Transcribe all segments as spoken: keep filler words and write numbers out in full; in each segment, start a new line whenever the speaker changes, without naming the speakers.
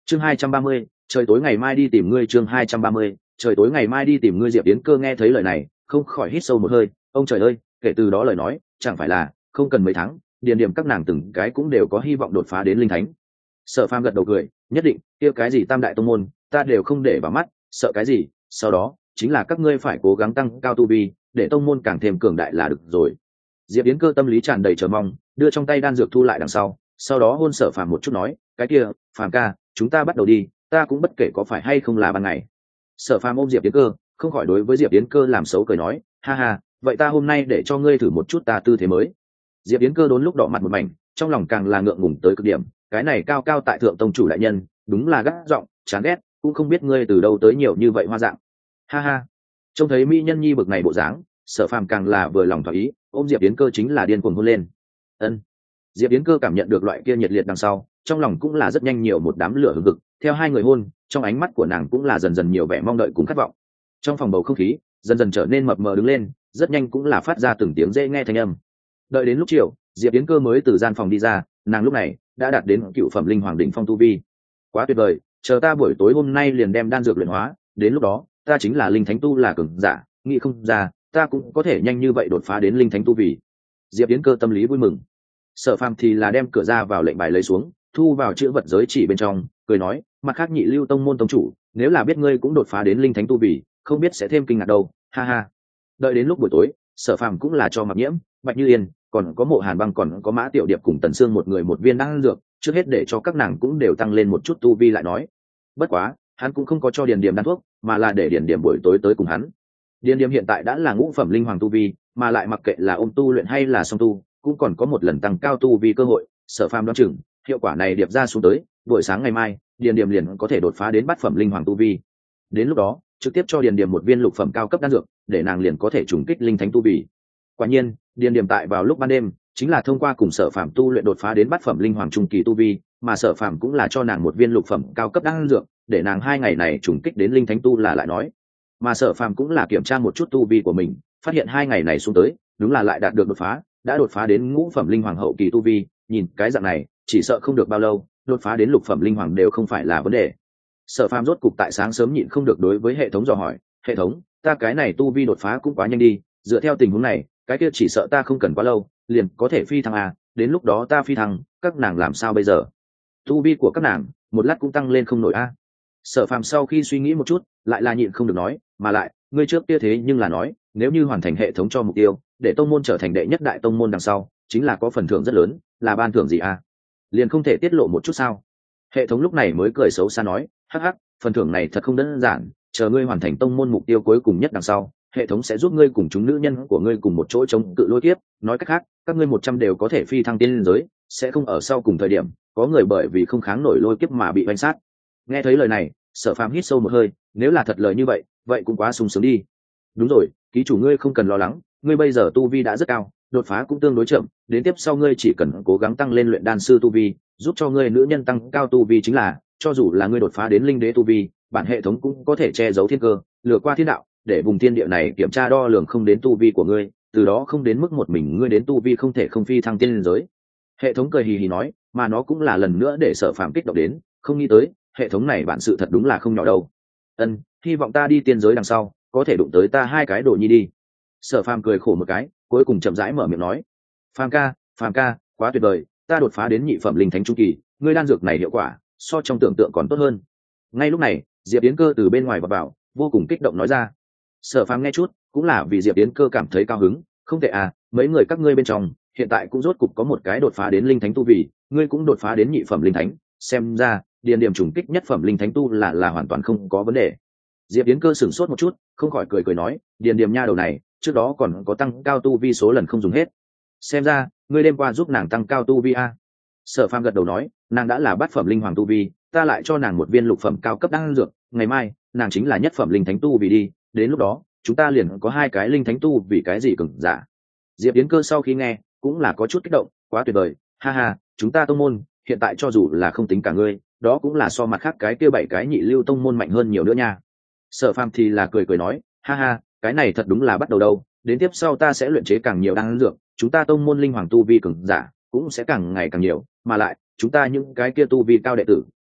chương hai trăm ba mươi, trời tối ngày mai đi tìm ngươi. Chương hai trăm ba mươi, trời tối ngày mai đi tìm ngươi. Diệp Yến Cơ nghe thấy lời này không khỏi hít sâu một hơi. Ông trời ơi, kể từ đó lời nói chẳng phải là không cần mấy tháng điền điểm các nàng từng cái cũng đều có hy vọng đột phá đến linh thánh. Sở Phàm gật đầu cười, nhất định, kia cái gì tam đại tông môn ta đều không để vào mắt, sợ cái gì, sau đó chính là các ngươi phải cố gắng tăng cao tu vi để tông môn càng thêm cường đại là được rồi. Diệp Yến Cơ tâm lý tràn đầy chờ mong, đưa trong tay đan dược thu lại đằng sau, sau đó hôn Sở Phàm một chút nói, cái kia Phàm ca, chúng ta bắt đầu đi, ta cũng bất kể có phải hay không là ban ngày. Sở Phàm ôm Diệp Yến Cơ, không khỏi đối với Diệp Yến Cơ làm xấu cười nói, ha ha, vậy ta hôm nay để cho ngươi thử một chút ta tư thế mới. Diệp Yến Cơ đốn lúc đỏ mặt một mảnh, trong lòng càng là ngượng ngùng tới cực điểm, cái này cao cao tại thượng tông chủ đại nhân đúng là gắt giọng chán ghét, cũng không biết ngươi từ đâu tới nhiều như vậy hoa dạng. Ha ha. Trông thấy mỹ nhân nhi bực này bộ dáng, Sở Phàm càng là vừa lòng thỏa ý, ôm Diệp Yến Cơ chính là điên cuồng hôn lên. Ân. Diệp Yến Cơ cảm nhận được loại kia nhiệt liệt đằng sau, trong lòng cũng là rất nhanh nhiều một đám lửa hừng hực, theo hai người hôn, trong ánh mắt của nàng cũng là dần dần nhiều vẻ mong đợi cùng khát vọng. Trong phòng bầu không khí dần dần trở nên mập mờ đứng lên, rất nhanh cũng là phát ra từng tiếng dễ nghe thanh âm. Đợi đến lúc chiều, Diệp Yến Cơ mới từ gian phòng đi ra, nàng lúc này đã đạt đến cựu phẩm linh hoàng đỉnh phong tu vi. Quá tuyệt vời, chờ ta buổi tối hôm nay liền đem đan dược luyện hóa, đến lúc đó ta chính là linh thánh tu là cường giả, nghĩ không ra ta cũng có thể nhanh như vậy đột phá đến linh thánh tu vì. Diệp Yến Cơ tâm lý vui mừng. Sở Phàm thì là đem cửa ra vào lệnh bài lấy xuống, thu vào chữ vật giới chỉ bên trong, cười nói, mặt khác nhị lưu tông môn tông chủ, nếu là biết ngươi cũng đột phá đến linh thánh tu vì, không biết sẽ thêm kinh ngạc đâu, ha ha. Đợi đến lúc buổi tối, Sở Phàm cũng là cho Mặc Nhiễm, Bạch Như Yên, còn có Mộ Hàn Băng, còn có Mã Tiểu Điệp cùng Tần Sương một người một viên đan dược, trước hết để cho các nàng cũng đều tăng lên một chút tu vi lại nói. Bất quá, hắn cũng không có cho Điền Điềm đan thuốc, mà là để Điền Điềm buổi tối tới cùng hắn. Điền Điềm hiện tại đã là ngũ phẩm linh hoàng tu vi, mà lại mặc kệ là ôm tu luyện hay là song tu, cũng còn có một lần tăng cao tu vi cơ hội. Sở Phàm đoán chừng, hiệu quả này điệp ra xuống tới, buổi sáng ngày mai, Điền Điềm liền có thể đột phá đến bát phẩm linh hoàng tu vi. Đến lúc đó, trực tiếp cho Điền Điềm một viên lục phẩm cao cấp đan dược, để nàng liền có thể trùng kích linh thánh tu vi. Quả nhiên, Điền Điềm tại vào lúc ban đêm, chính là thông qua cùng Sở Phàm tu luyện đột phá đến bát phẩm linh hoàng trung kỳ tu vi, mà Sở Phàm cũng là cho nàng một viên lục phẩm cao cấp đan dược, để nàng hai ngày này trùng kích đến linh thánh tu là lại nói. Mà Sở Phàm cũng là kiểm tra một chút tu vi của mình, phát hiện hai ngày này xuống tới, đúng là lại đạt được đột phá, đã đột phá đến ngũ phẩm linh hoàng hậu kỳ tu vi, nhìn cái dạng này, chỉ sợ không được bao lâu, đột phá đến lục phẩm linh hoàng đều không phải là vấn đề. Sở Phàm rốt cục tại sáng sớm nhịn không được đối với hệ thống dò hỏi, hệ thống, ta cái này tu vi đột phá cũng quá nhanh đi, dựa theo tình huống này, cái kia chỉ sợ ta không cần quá lâu, liền có thể phi thăng à, đến lúc đó ta phi thăng, các nàng làm sao bây giờ? Tu vi của các nàng, một lát cũng tăng lên không nổi a. À. Sở Phàm sau khi suy nghĩ một chút, lại là nhịn không được nói, mà lại, ngươi trước kia thế nhưng là nói, nếu như hoàn thành hệ thống cho mục tiêu, để tông môn trở thành đệ nhất đại tông môn đằng sau, chính là có phần thưởng rất lớn, là ban thưởng gì à? Liền không thể tiết lộ một chút sao? Hệ thống lúc này mới cười xấu xa nói, hắc hắc, phần thưởng này thật không đơn giản, chờ ngươi hoàn thành tông môn mục tiêu cuối cùng nhất đằng sau, hệ thống sẽ giúp ngươi cùng chúng nữ nhân của ngươi cùng một chỗ chống cự lôi kiếp, nói cách khác, các ngươi một trăm đều có thể phi thăng tiên liên giới, sẽ không ở sau cùng thời điểm, có người bởi vì không kháng nổi lôi kiếp mà bị oanh sát. Nghe thấy lời này, Sở Phàm hít sâu một hơi, nếu là thật lời như vậy, vậy cũng quá sung sướng đi. Đúng rồi, ký chủ ngươi không cần lo lắng, ngươi bây giờ tu vi đã rất cao, đột phá cũng tương đối chậm, đến tiếp sau ngươi chỉ cần cố gắng tăng lên luyện đan sư tu vi, giúp cho ngươi nữ nhân tăng cao tu vi chính là, cho dù là ngươi đột phá đến linh đế tu vi, bản hệ thống cũng có thể che giấu thiên cơ, lừa qua thiên đạo, để vùng thiên địa này kiểm tra đo lường không đến tu vi của ngươi, từ đó không đến mức một mình ngươi đến tu vi không thể không phi thăng tiên giới. Hệ thống cười hì hì nói, mà nó cũng là lần nữa để Sở Phàm kích động đến, không nghĩ tới, hệ thống này bản sự thật đúng là không nhỏ đâu. Ân, hy vọng ta đi tiên giới đằng sau, có thể đụng tới ta hai cái đồ nhi đi. Sở Phàm cười khổ một cái, cuối cùng chậm rãi mở miệng nói, Phàm ca, Phàm ca, quá tuyệt vời, ta đột phá đến nhị phẩm linh thánh trung kỳ, ngươi đan dược này hiệu quả, so trong tưởng tượng còn tốt hơn. Ngay lúc này, Diệp Yến Cơ từ bên ngoài vào vào, vô cùng kích động nói ra. Sở Phàm nghe chút, cũng là vì Diệp Yến Cơ cảm thấy cao hứng, không tệ à, mấy người các ngươi bên trong, hiện tại cũng rốt cục có một cái đột phá đến linh thánh tu vì, ngươi cũng đột phá đến nhị phẩm linh thánh, xem ra, điền điểm trùng kích nhất phẩm linh thánh tu là là hoàn toàn không có vấn đề. Diệp Yến Cơ sửng sốt một chút, không khỏi cười cười nói, điền điểm nha đầu này, trước đó còn có tăng cao tu vi số lần không dùng hết. Xem ra, ngươi đêm qua giúp nàng tăng cao tu vi a. Sở Phàm gật đầu nói, nàng đã là bát phẩm linh hoàng tu vi, ta lại cho nàng một viên lục phẩm cao cấp đan dược, ngày mai, nàng chính là nhất phẩm linh thánh tu vì đi, đến lúc đó, chúng ta liền có hai cái linh thánh tu vì cái gì cường giả. Diệp Yến Cơ sau khi nghe, cũng là có chút kích động, quá tuyệt vời, ha ha, chúng ta tông môn, hiện tại cho dù là không tính cả ngươi, đó cũng là so mặt khác cái kia bảy cái nhị lưu tông môn mạnh hơn nhiều nữa nha. Sở Phàm thì là cười cười nói, ha ha, cái này thật đúng là bắt đầu đâu, đến tiếp sau ta sẽ luyện chế càng nhiều đan dược, chúng ta tông môn linh hoàng tu vi cường giả cũng sẽ càng ngày càng nhiều, mà lại chúng ta những cái kia tu vi cao đệ tử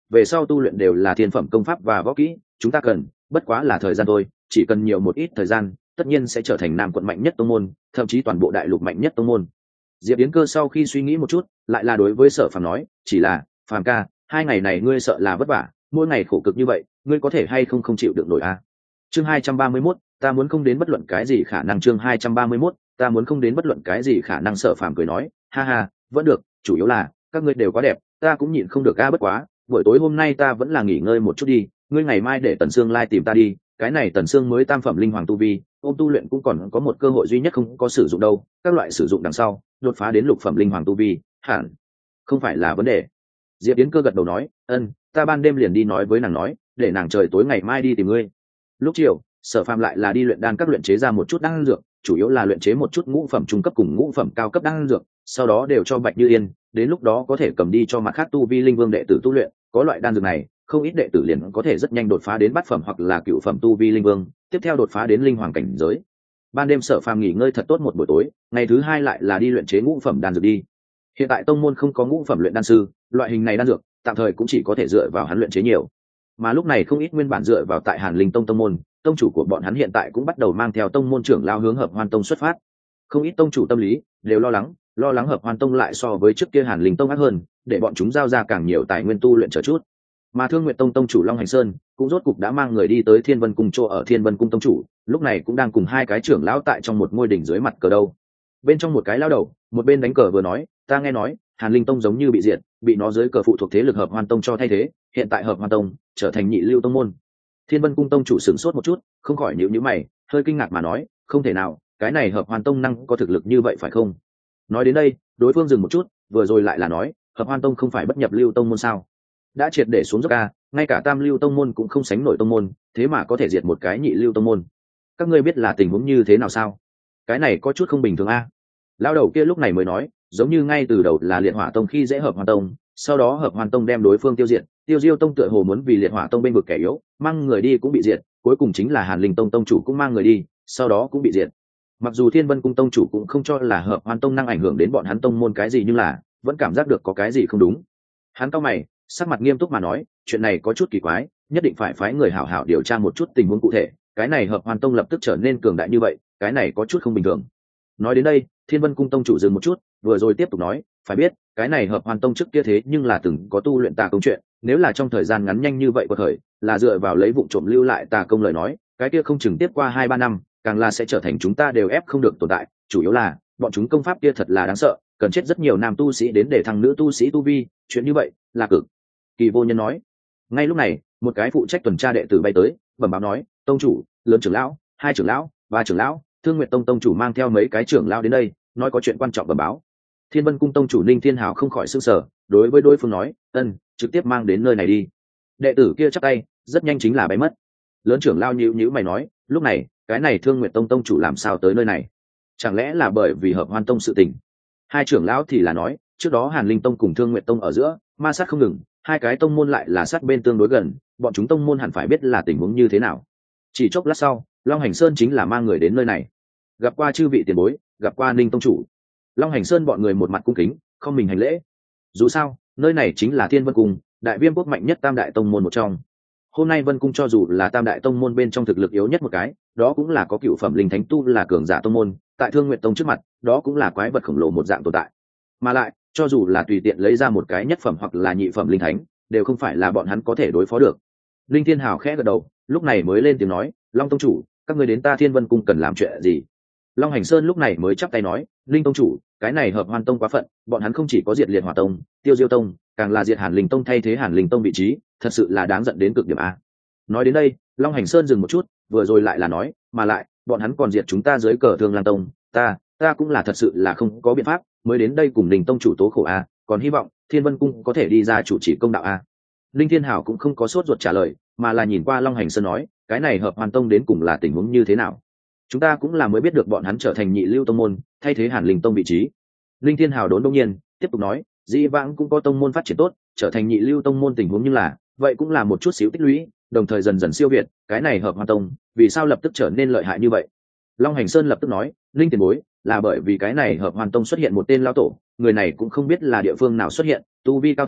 về sau tu luyện đều là thiên phẩm công pháp và võ kỹ, chúng ta cần bất quá là thời gian thôi, chỉ cần nhiều một ít thời gian, tất nhiên sẽ trở thành nam quận mạnh nhất tông môn, thậm chí toàn bộ đại lục mạnh nhất tông môn. Diệp Yến Cơ sau khi suy nghĩ một chút, lại là đối với Sở Phàm nói, chỉ là, Phàm ca, hai ngày này ngươi sợ là vất vả, mỗi ngày khổ cực như vậy, ngươi có thể hay không không chịu được nổi a? À? Chương hai trăm ba mươi mốt, ta muốn không đến bất luận cái gì khả năng chương hai trăm ba mươi mốt, ta muốn không đến bất luận cái gì khả năng. Sở Phàm cười nói, ha ha, vẫn được, chủ yếu là các ngươi đều quá đẹp, ta cũng nhịn không được a, bất quá, buổi tối hôm nay ta vẫn là nghỉ ngơi một chút đi, ngươi ngày mai để Tần Sương Lai tìm ta đi, cái này Tần Sương mới tam phẩm linh hoàng tu vi, ôm tu luyện cũng còn có một cơ hội duy nhất không có sử dụng đâu, các loại sử dụng đằng sau, đột phá đến lục phẩm linh hoàng tu vi, hẳn không phải là vấn đề. Diệp Yến Cơ gật đầu nói, ân, ta ban đêm liền đi nói với nàng nói, để nàng trời tối ngày mai đi tìm ngươi. Lúc chiều, Sở Phàm lại là đi luyện đan các luyện chế ra một chút đan dược, chủ yếu là luyện chế một chút ngũ phẩm trung cấp cùng ngũ phẩm cao cấp đan dược, sau đó đều cho Bạch Như Yên, đến lúc đó có thể cầm đi cho mặt khác tu vi linh vương đệ tử tu luyện, có loại đan dược này, không ít đệ tử liền có thể rất nhanh đột phá đến bát phẩm hoặc là cựu phẩm tu vi linh vương, tiếp theo đột phá đến linh hoàng cảnh giới. Ban đêm Sở Phàm nghỉ ngơi thật tốt một buổi tối, ngày thứ hai lại là đi luyện chế ngũ phẩm đan dược đi. Hiện tại tông môn không có ngũ phẩm luyện đan sư, loại hình này đan dược tạm thời cũng chỉ có thể dựa vào hắn luyện chế nhiều. Mà lúc này không ít nguyên bản dựa vào tại Hàn Linh Tông tông môn, tông chủ của bọn hắn hiện tại cũng bắt đầu mang theo tông môn trưởng lao hướng Hợp Hoan Tông xuất phát. Không ít tông chủ tâm lý đều lo lắng, lo lắng Hợp Hoan Tông lại so với trước kia Hàn Linh Tông ác hơn, để bọn chúng giao ra càng nhiều tài nguyên tu luyện trở chút. Mà Thương Nguyệt Tông tông chủ Long Hành Sơn cũng rốt cục đã mang người đi tới Thiên Vân Cung chỗ ở Thiên Vân Cung tông chủ, lúc này cũng đang cùng hai cái trưởng lão tại trong một ngôi đỉnh dưới mặt cờ đâu. Bên trong một cái lão đầu, một bên đánh cờ vừa nói, ta nghe nói, Hàn Linh Tông giống như bị diệt, bị nó dưới cờ phụ thuộc thế lực Hợp Hoan Tông cho thay thế, hiện tại Hợp Hoan Tông trở thành nhị lưu tông môn. Thiên Vân Cung tông chủ sửng sốt một chút, không khỏi nhíu nhíu mày, hơi kinh ngạc mà nói, không thể nào, cái này Hợp Hoan Tông năng có thực lực như vậy phải không? Nói đến đây, đối phương dừng một chút, vừa rồi lại là nói, Hợp Hoan Tông không phải bất nhập lưu tông môn sao? Đã triệt để xuống dốc a, ngay cả tam lưu tông môn cũng không sánh nổi tông môn, thế mà có thể diệt một cái nhị lưu tông môn. Các ngươi biết là tình huống như thế nào sao? Cái này có chút không bình thường a. Lão đầu kia lúc này mới nói, giống như ngay từ đầu là Liệt Hỏa Tông khi dễ Hợp Hoan Tông, sau đó Hợp Hoan Tông đem đối phương tiêu diệt, Tiêu Diêu Tông tựa hồ muốn vì Liệt Hỏa Tông bên vực kẻ yếu, mang người đi cũng bị diệt, cuối cùng chính là Hàn Linh Tông tông chủ cũng mang người đi, sau đó cũng bị diệt. Mặc dù Thiên Vân Cung tông chủ cũng không cho là Hợp Hoan Tông năng ảnh hưởng đến bọn hắn tông môn cái gì, nhưng là vẫn cảm giác được có cái gì không đúng. Hắn cau mày, sắc mặt nghiêm túc mà nói, chuyện này có chút kỳ quái, nhất định phải phái người hảo hảo điều tra một chút tình huống cụ thể, cái này Hợp Hoan Tông lập tức trở nên cường đại như vậy, cái này có chút không bình thường. Nói đến đây, Thiên Vân Cung tông chủ dừng một chút, vừa rồi tiếp tục nói, phải biết, cái này Hợp Hoan Tông trước kia thế nhưng là từng có tu luyện tà công chuyện, nếu là trong thời gian ngắn nhanh như vậy của thời, là dựa vào lấy vụ trộm lưu lại tà công lời nói, cái kia không chừng tiếp qua hai ba năm, càng là sẽ trở thành chúng ta đều ép không được tồn tại, chủ yếu là, bọn chúng công pháp kia thật là đáng sợ, cần chết rất nhiều nam tu sĩ đến để thằng nữ tu sĩ tu vi, chuyện như vậy, là cực kỳ vô nhân nói. Ngay lúc này, một cái phụ trách tuần tra đệ tử bay tới, bẩm báo nói, tông chủ, lớn trưởng lão, hai trưởng lão, ba trưởng lão, Thương Nguyệt Tông tông chủ mang theo mấy cái trưởng lão đến đây, nói có chuyện quan trọng bẩm báo. Thiên Vân Cung tông chủ Ninh Thiên Hào không khỏi sửng sở, đối với đối phương nói, ân, trực tiếp mang đến nơi này đi. Đệ tử kia chắp tay, rất nhanh chính là bay mất. Lớn trưởng lão nhíu nhíu mày nói, lúc này, cái này Thương Nguyệt Tông tông chủ làm sao tới nơi này? Chẳng lẽ là bởi vì Hợp Hoan Tông sự tình? Hai trưởng lão thì là nói, trước đó Hàn Linh Tông cùng Thương Nguyệt Tông ở giữa, ma sát không ngừng, hai cái tông môn lại là sát bên tương đối gần, bọn chúng tông môn hẳn phải biết là tình huống như thế nào. Chỉ chốc lát sau, Long Hành Sơn chính là mang người đến nơi này. Gặp qua chư vị tiền bối, gặp qua Ninh tông chủ. Long Hành Sơn bọn người một mặt cung kính, không mình hành lễ. Dù sao, nơi này chính là Thiên Vân Cung, đại viêm quốc mạnh nhất tam đại tông môn một trong. Hôm nay Vân Cung cho dù là tam đại tông môn bên trong thực lực yếu nhất một cái, đó cũng là có cựu phẩm linh thánh tu là cường giả tông môn, tại Thương Nguyệt Tông trước mặt, đó cũng là quái vật khổng lồ một dạng tồn tại. Mà lại, cho dù là tùy tiện lấy ra một cái nhất phẩm hoặc là nhị phẩm linh thánh, đều không phải là bọn hắn có thể đối phó được. Linh Thiên Hào khẽ gật đầu, lúc này mới lên tiếng nói, Long tông chủ, các ngươi đến ta Thiên Vân Cung cần làm chuyện gì? Long Hành Sơn lúc này mới chắp tay nói, Linh tông chủ, cái này Hợp Hoan Tông quá phận, bọn hắn không chỉ có diệt Liệt Hỏa Tông, Tiêu Diêu Tông, càng là diệt Hàn Linh Tông thay thế Hàn Linh Tông vị trí, thật sự là đáng giận đến cực điểm a. Nói đến đây, Long Hành Sơn dừng một chút, vừa rồi lại là nói, mà lại, bọn hắn còn diệt chúng ta dưới cờ Thương Lang Tông, ta, ta cũng là thật sự là không có biện pháp, mới đến đây cùng Linh tông chủ tố khổ a, còn hy vọng Thiên Vân Cung có thể đi ra chủ trì công đạo a. Linh Thiên Hảo cũng không có sốt ruột trả lời, mà là nhìn qua Long Hành Sơn nói, cái này Hợp Hoan Tông đến cùng là tình huống như thế nào? Chúng ta cũng là mới biết được bọn hắn trở thành nhị lưu tông môn, thay thế Hàn Linh Tông vị trí. Linh Thiên Hào đốn đông nhiên, tiếp tục nói, dĩ vãng cũng có tông môn phát triển tốt, trở thành nhị lưu tông môn tình huống như là, vậy cũng là một chút xíu tích lũy, đồng thời dần dần siêu việt, cái này Hợp Hoan Tông, vì sao lập tức trở nên lợi hại như vậy? Long Hành Sơn lập tức nói, Linh tiền bối, là bởi vì cái này Hợp Hoan Tông xuất hiện một tên lão tổ, người này cũng không biết là địa phương nào xuất hiện, tu vi cao thâm,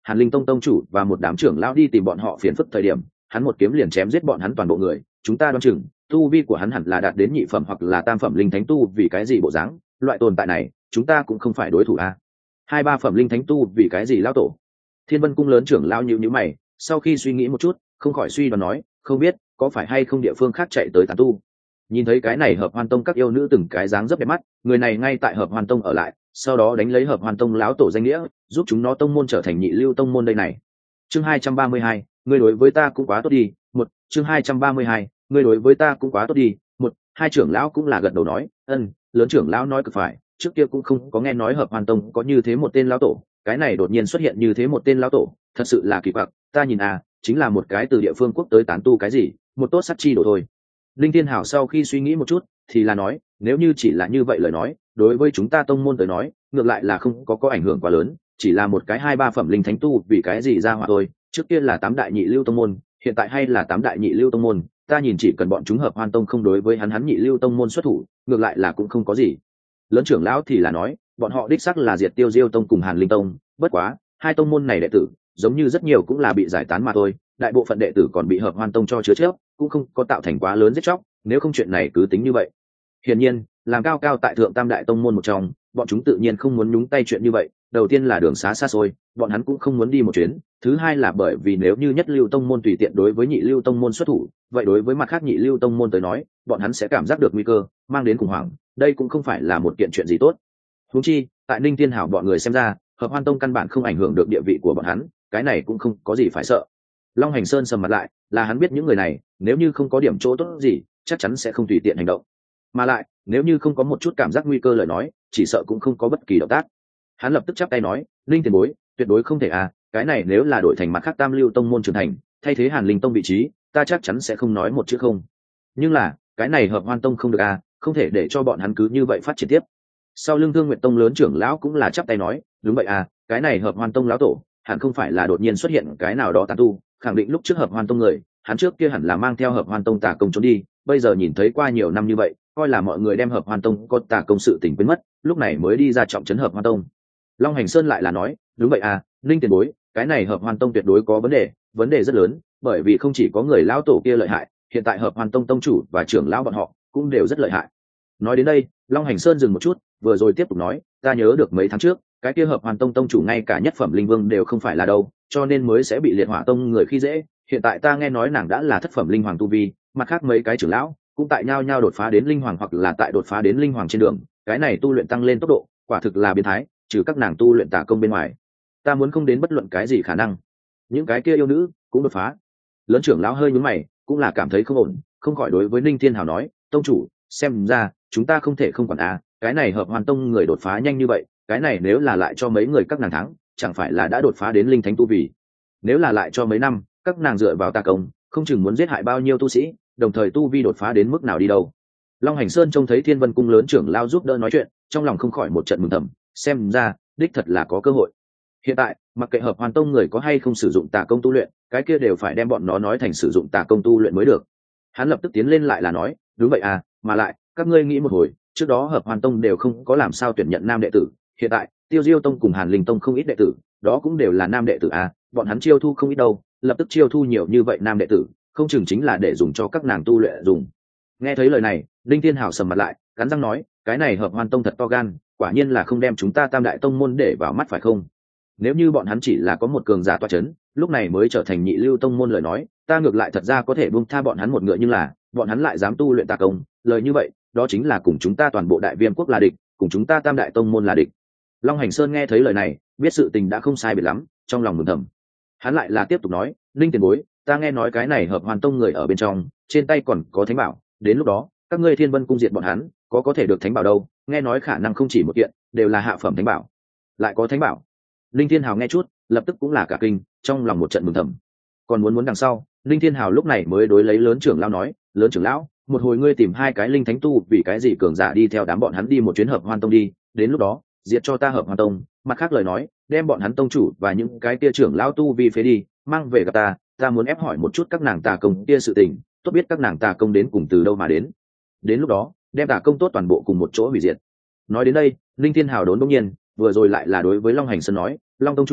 Hàn Linh Tông tông chủ và một đám trưởng lão đi tìm bọn họ phiền phức thời điểm, hắn một kiếm liền chém giết bọn hắn toàn bộ người. Chúng ta đoán chừng tu vi của hắn hẳn là đạt đến nhị phẩm hoặc là tam phẩm linh thánh tu, vì cái gì bộ dáng loại tồn tại này chúng ta cũng không phải đối thủ a. Hai ba phẩm linh thánh tu vì cái gì lão tổ? Thiên Vân cung lớn trưởng lão nhíu nhíu mày, sau khi suy nghĩ một chút không khỏi suy đoán nói, không biết có phải hay không địa phương khác chạy tới tán tu. Nhìn thấy cái này Hợp Hoan Tông các yêu nữ từng cái dáng dấp đẹp mắt, người này ngay tại Hợp Hoan Tông ở lại, sau đó đánh lấy Hợp Hoan Tông lão tổ danh nghĩa giúp chúng nó tông môn trở thành nhị lưu tông môn đây này. Chương hai trăm ba mươi hai, ngươi đối với ta cũng quá tốt đi. Một, chương hai trăm ba mươi hai, ngươi đối với ta cũng quá tốt đi. Một, hai trưởng lão cũng là gật đầu nói, ân, lớn trưởng lão nói cực phải, trước kia cũng không có nghe nói Hợp Hoan Tông có như thế một tên lão tổ, cái này đột nhiên xuất hiện như thế một tên lão tổ, thật sự là kỳ quặc, ta nhìn à, chính là một cái từ địa phương quốc tới tán tu cái gì, một tốt sắt chi đồ thôi. Linh Thiên Hảo sau khi suy nghĩ một chút thì là nói, nếu như chỉ là như vậy lời nói, đối với chúng ta tông môn tới nói ngược lại là không có có ảnh hưởng quá lớn, chỉ là một cái hai ba phẩm linh thánh tu vì cái gì ra hỏa thôi. Trước kia là tám đại nhị lưu tông môn, hiện tại hay là tám đại nhị lưu tông môn, ta nhìn chỉ cần bọn chúng Hợp Hoan Tông không đối với hắn hắn nhị lưu tông môn xuất thủ, ngược lại là cũng không có gì. Lớn trưởng lão thì là nói, bọn họ đích xác là diệt Tiêu Diêu Tông cùng Hàn Linh Tông, bất quá hai tông môn này đệ tử giống như rất nhiều cũng là bị giải tán mà thôi, đại bộ phận đệ tử còn bị Hợp Hoan Tông cho chứa chấp, cũng không có tạo thành quá lớn giết chóc, nếu không chuyện này cứ tính như vậy. Hiển nhiên, làm cao cao tại thượng tam đại tông môn một trong, bọn chúng tự nhiên không muốn nhúng tay chuyện như vậy. Đầu tiên là đường xá xa xôi, bọn hắn cũng không muốn đi một chuyến. Thứ hai là bởi vì nếu như nhất lưu tông môn tùy tiện đối với nhị lưu tông môn xuất thủ, vậy đối với mặt khác nhị lưu tông môn tới nói, bọn hắn sẽ cảm giác được nguy cơ, mang đến khủng hoảng. Đây cũng không phải là một kiện chuyện gì tốt. Huống chi, tại Ninh Thiên Hảo bọn người xem ra, Hợp Hoan Tông căn bản không ảnh hưởng được địa vị của bọn hắn, cái này cũng không có gì phải sợ. Long Hành Sơn sầm mặt lại, là hắn biết những người này, nếu như không có điểm chỗ tốt gì, chắc chắn sẽ không tùy tiện hành động. Mà lại, nếu như không có một chút cảm giác nguy cơ lời nói, chỉ sợ cũng không có bất kỳ động tác. Hắn lập tức chắp tay nói, Linh tiền bối, tuyệt đối không thể à, cái này nếu là đổi thành mặt khác tam lưu tông môn trưởng thành, thay thế Hàn Linh Tông vị trí, ta chắc chắn sẽ không nói một chữ không. Nhưng là, cái này Hợp Hoan Tông không được à, không thể để cho bọn hắn cứ như vậy phát triển tiếp. Sau lưng Thương Nguyệt Tông lớn trưởng lão cũng là chắp tay nói, đúng vậy à, cái này Hợp Hoan Tông lão tổ, hẳn không phải là đột nhiên xuất hiện cái nào đó tà tu, khẳng định lúc trước Hợp Hoan Tông người, hắn trước kia hẳn là mang theo Hợp Hoan Tông tà công trốn đi, bây giờ nhìn thấy qua nhiều năm như vậy, coi là mọi người đem Hợp Hoan Tông có tà công sự tình quên mất, lúc này mới đi ra trọng trấn Hợp Hoan Tông. Long Hành Sơn lại là nói, đúng vậy à, Linh tiền bối, cái này Hợp Hoan Tông tuyệt đối có vấn đề, vấn đề rất lớn, bởi vì không chỉ có người lão tổ kia lợi hại, hiện tại Hợp Hoan Tông tông chủ và trưởng lão bọn họ cũng đều rất lợi hại. Nói đến đây, Long Hành Sơn dừng một chút, vừa rồi tiếp tục nói, ta nhớ được mấy tháng trước, cái kia Hợp Hoan Tông tông chủ ngay cả nhất phẩm linh vương đều không phải là đâu, cho nên mới sẽ bị Liệt Hỏa Tông người khi dễ. Hiện tại ta nghe nói nàng đã là thất phẩm linh hoàng tu vi, mặt khác mấy cái trưởng lão cũng tại nhau nhau đột phá đến linh hoàng hoặc là tại đột phá đến linh hoàng trên đường, cái này tu luyện tăng lên tốc độ, quả thực là biến thái, trừ các nàng tu luyện tà công bên ngoài, ta muốn không đến bất luận cái gì khả năng. Những cái kia yêu nữ cũng đột phá. Lớn trưởng lão hơi nhướng mày, cũng là cảm thấy không ổn, không khỏi đối với Ninh Thiên Hào nói, tông chủ, xem ra chúng ta không thể không quản à, cái này Hợp Hoan Tông người đột phá nhanh như vậy, cái này nếu là lại cho mấy người các nàng thắng, chẳng phải là đã đột phá đến linh thánh tu vi. Nếu là lại cho mấy năm, các nàng dựa vào tà công, không chừng muốn giết hại bao nhiêu tu sĩ, đồng thời tu vi đột phá đến mức nào đi đâu. Long Hành Sơn trông thấy Thiên Vân cung lớn trưởng lao giúp đỡ nói chuyện, trong lòng không khỏi một trận mừng thầm, xem ra đích thật là có cơ hội. Hiện tại, mặc kệ Hợp Hoan Tông người có hay không sử dụng tà công tu luyện, cái kia đều phải đem bọn nó nói thành sử dụng tà công tu luyện mới được. Hắn lập tức tiến lên lại là nói, đúng vậy à, mà lại, các ngươi nghĩ một hồi, trước đó Hợp Hoan Tông đều không có làm sao tuyển nhận nam đệ tử, hiện tại, Tiêu Diêu Tông cùng Hàn Linh Tông không ít đệ tử, đó cũng đều là nam đệ tử à, bọn hắn chiêu thu không ít đâu, lập tức chiêu thu nhiều như vậy nam đệ tử, không chừng chính là để dùng cho các nàng tu luyện dùng. Nghe thấy lời này, Linh Thiên Hào sầm mặt lại, cắn răng nói, cái này Hợp Hoan Tông thật to gan, quả nhiên là không đem chúng ta tam đại tông môn để vào mắt phải không? Nếu như bọn hắn chỉ là có một cường giả toa chấn, lúc này mới trở thành nhị lưu tông môn lời nói, ta ngược lại thật ra có thể buông tha bọn hắn một ngựa, nhưng là bọn hắn lại dám tu luyện tà công, lời như vậy, đó chính là cùng chúng ta toàn bộ Đại Viêm quốc là địch, cùng chúng ta tam đại tông môn là địch. Long Hành Sơn nghe thấy lời này, biết sự tình đã không sai biệt lắm, trong lòng mừng thầm. Hắn lại là tiếp tục nói, Linh tiền bối, ta nghe nói cái này Hợp Hoan Tông người ở bên trong, trên tay còn có thánh bảo, đến lúc đó, các ngươi Thiên Vân cung diệt bọn hắn, có có thể được thánh bảo đâu? Nghe nói khả năng không chỉ một kiện, đều là hạ phẩm thánh bảo. Lại có thánh bảo? Linh Thiên Hào nghe chút, lập tức cũng là cả kinh, trong lòng một trận mừng thầm. Còn muốn muốn đằng sau, Linh Thiên Hào lúc này mới đối lấy lớn trưởng lão nói, lớn trưởng lão, một hồi ngươi tìm hai cái linh thánh tu, vì cái gì cường giả đi theo đám bọn hắn đi một chuyến Hợp Hoan Tông đi, đến lúc đó, diệt cho ta Hợp Hoan Tông, mặt khác lời nói, đem bọn hắn tông chủ và những cái kia trưởng lão tu vi phế đi, mang về gặp ta, ta muốn ép hỏi một chút các nàng tà công kia sự tình, tốt biết các nàng tà công đến cùng từ đâu mà đến. Đến lúc đó, đem tà công tốt toàn bộ cùng một chỗ hủy diệt. Nói đến đây, Linh Thiên Hào đốn đống nhiên, vừa rồi lại là đối với Long Hành Sơn nói, Long tông chủ,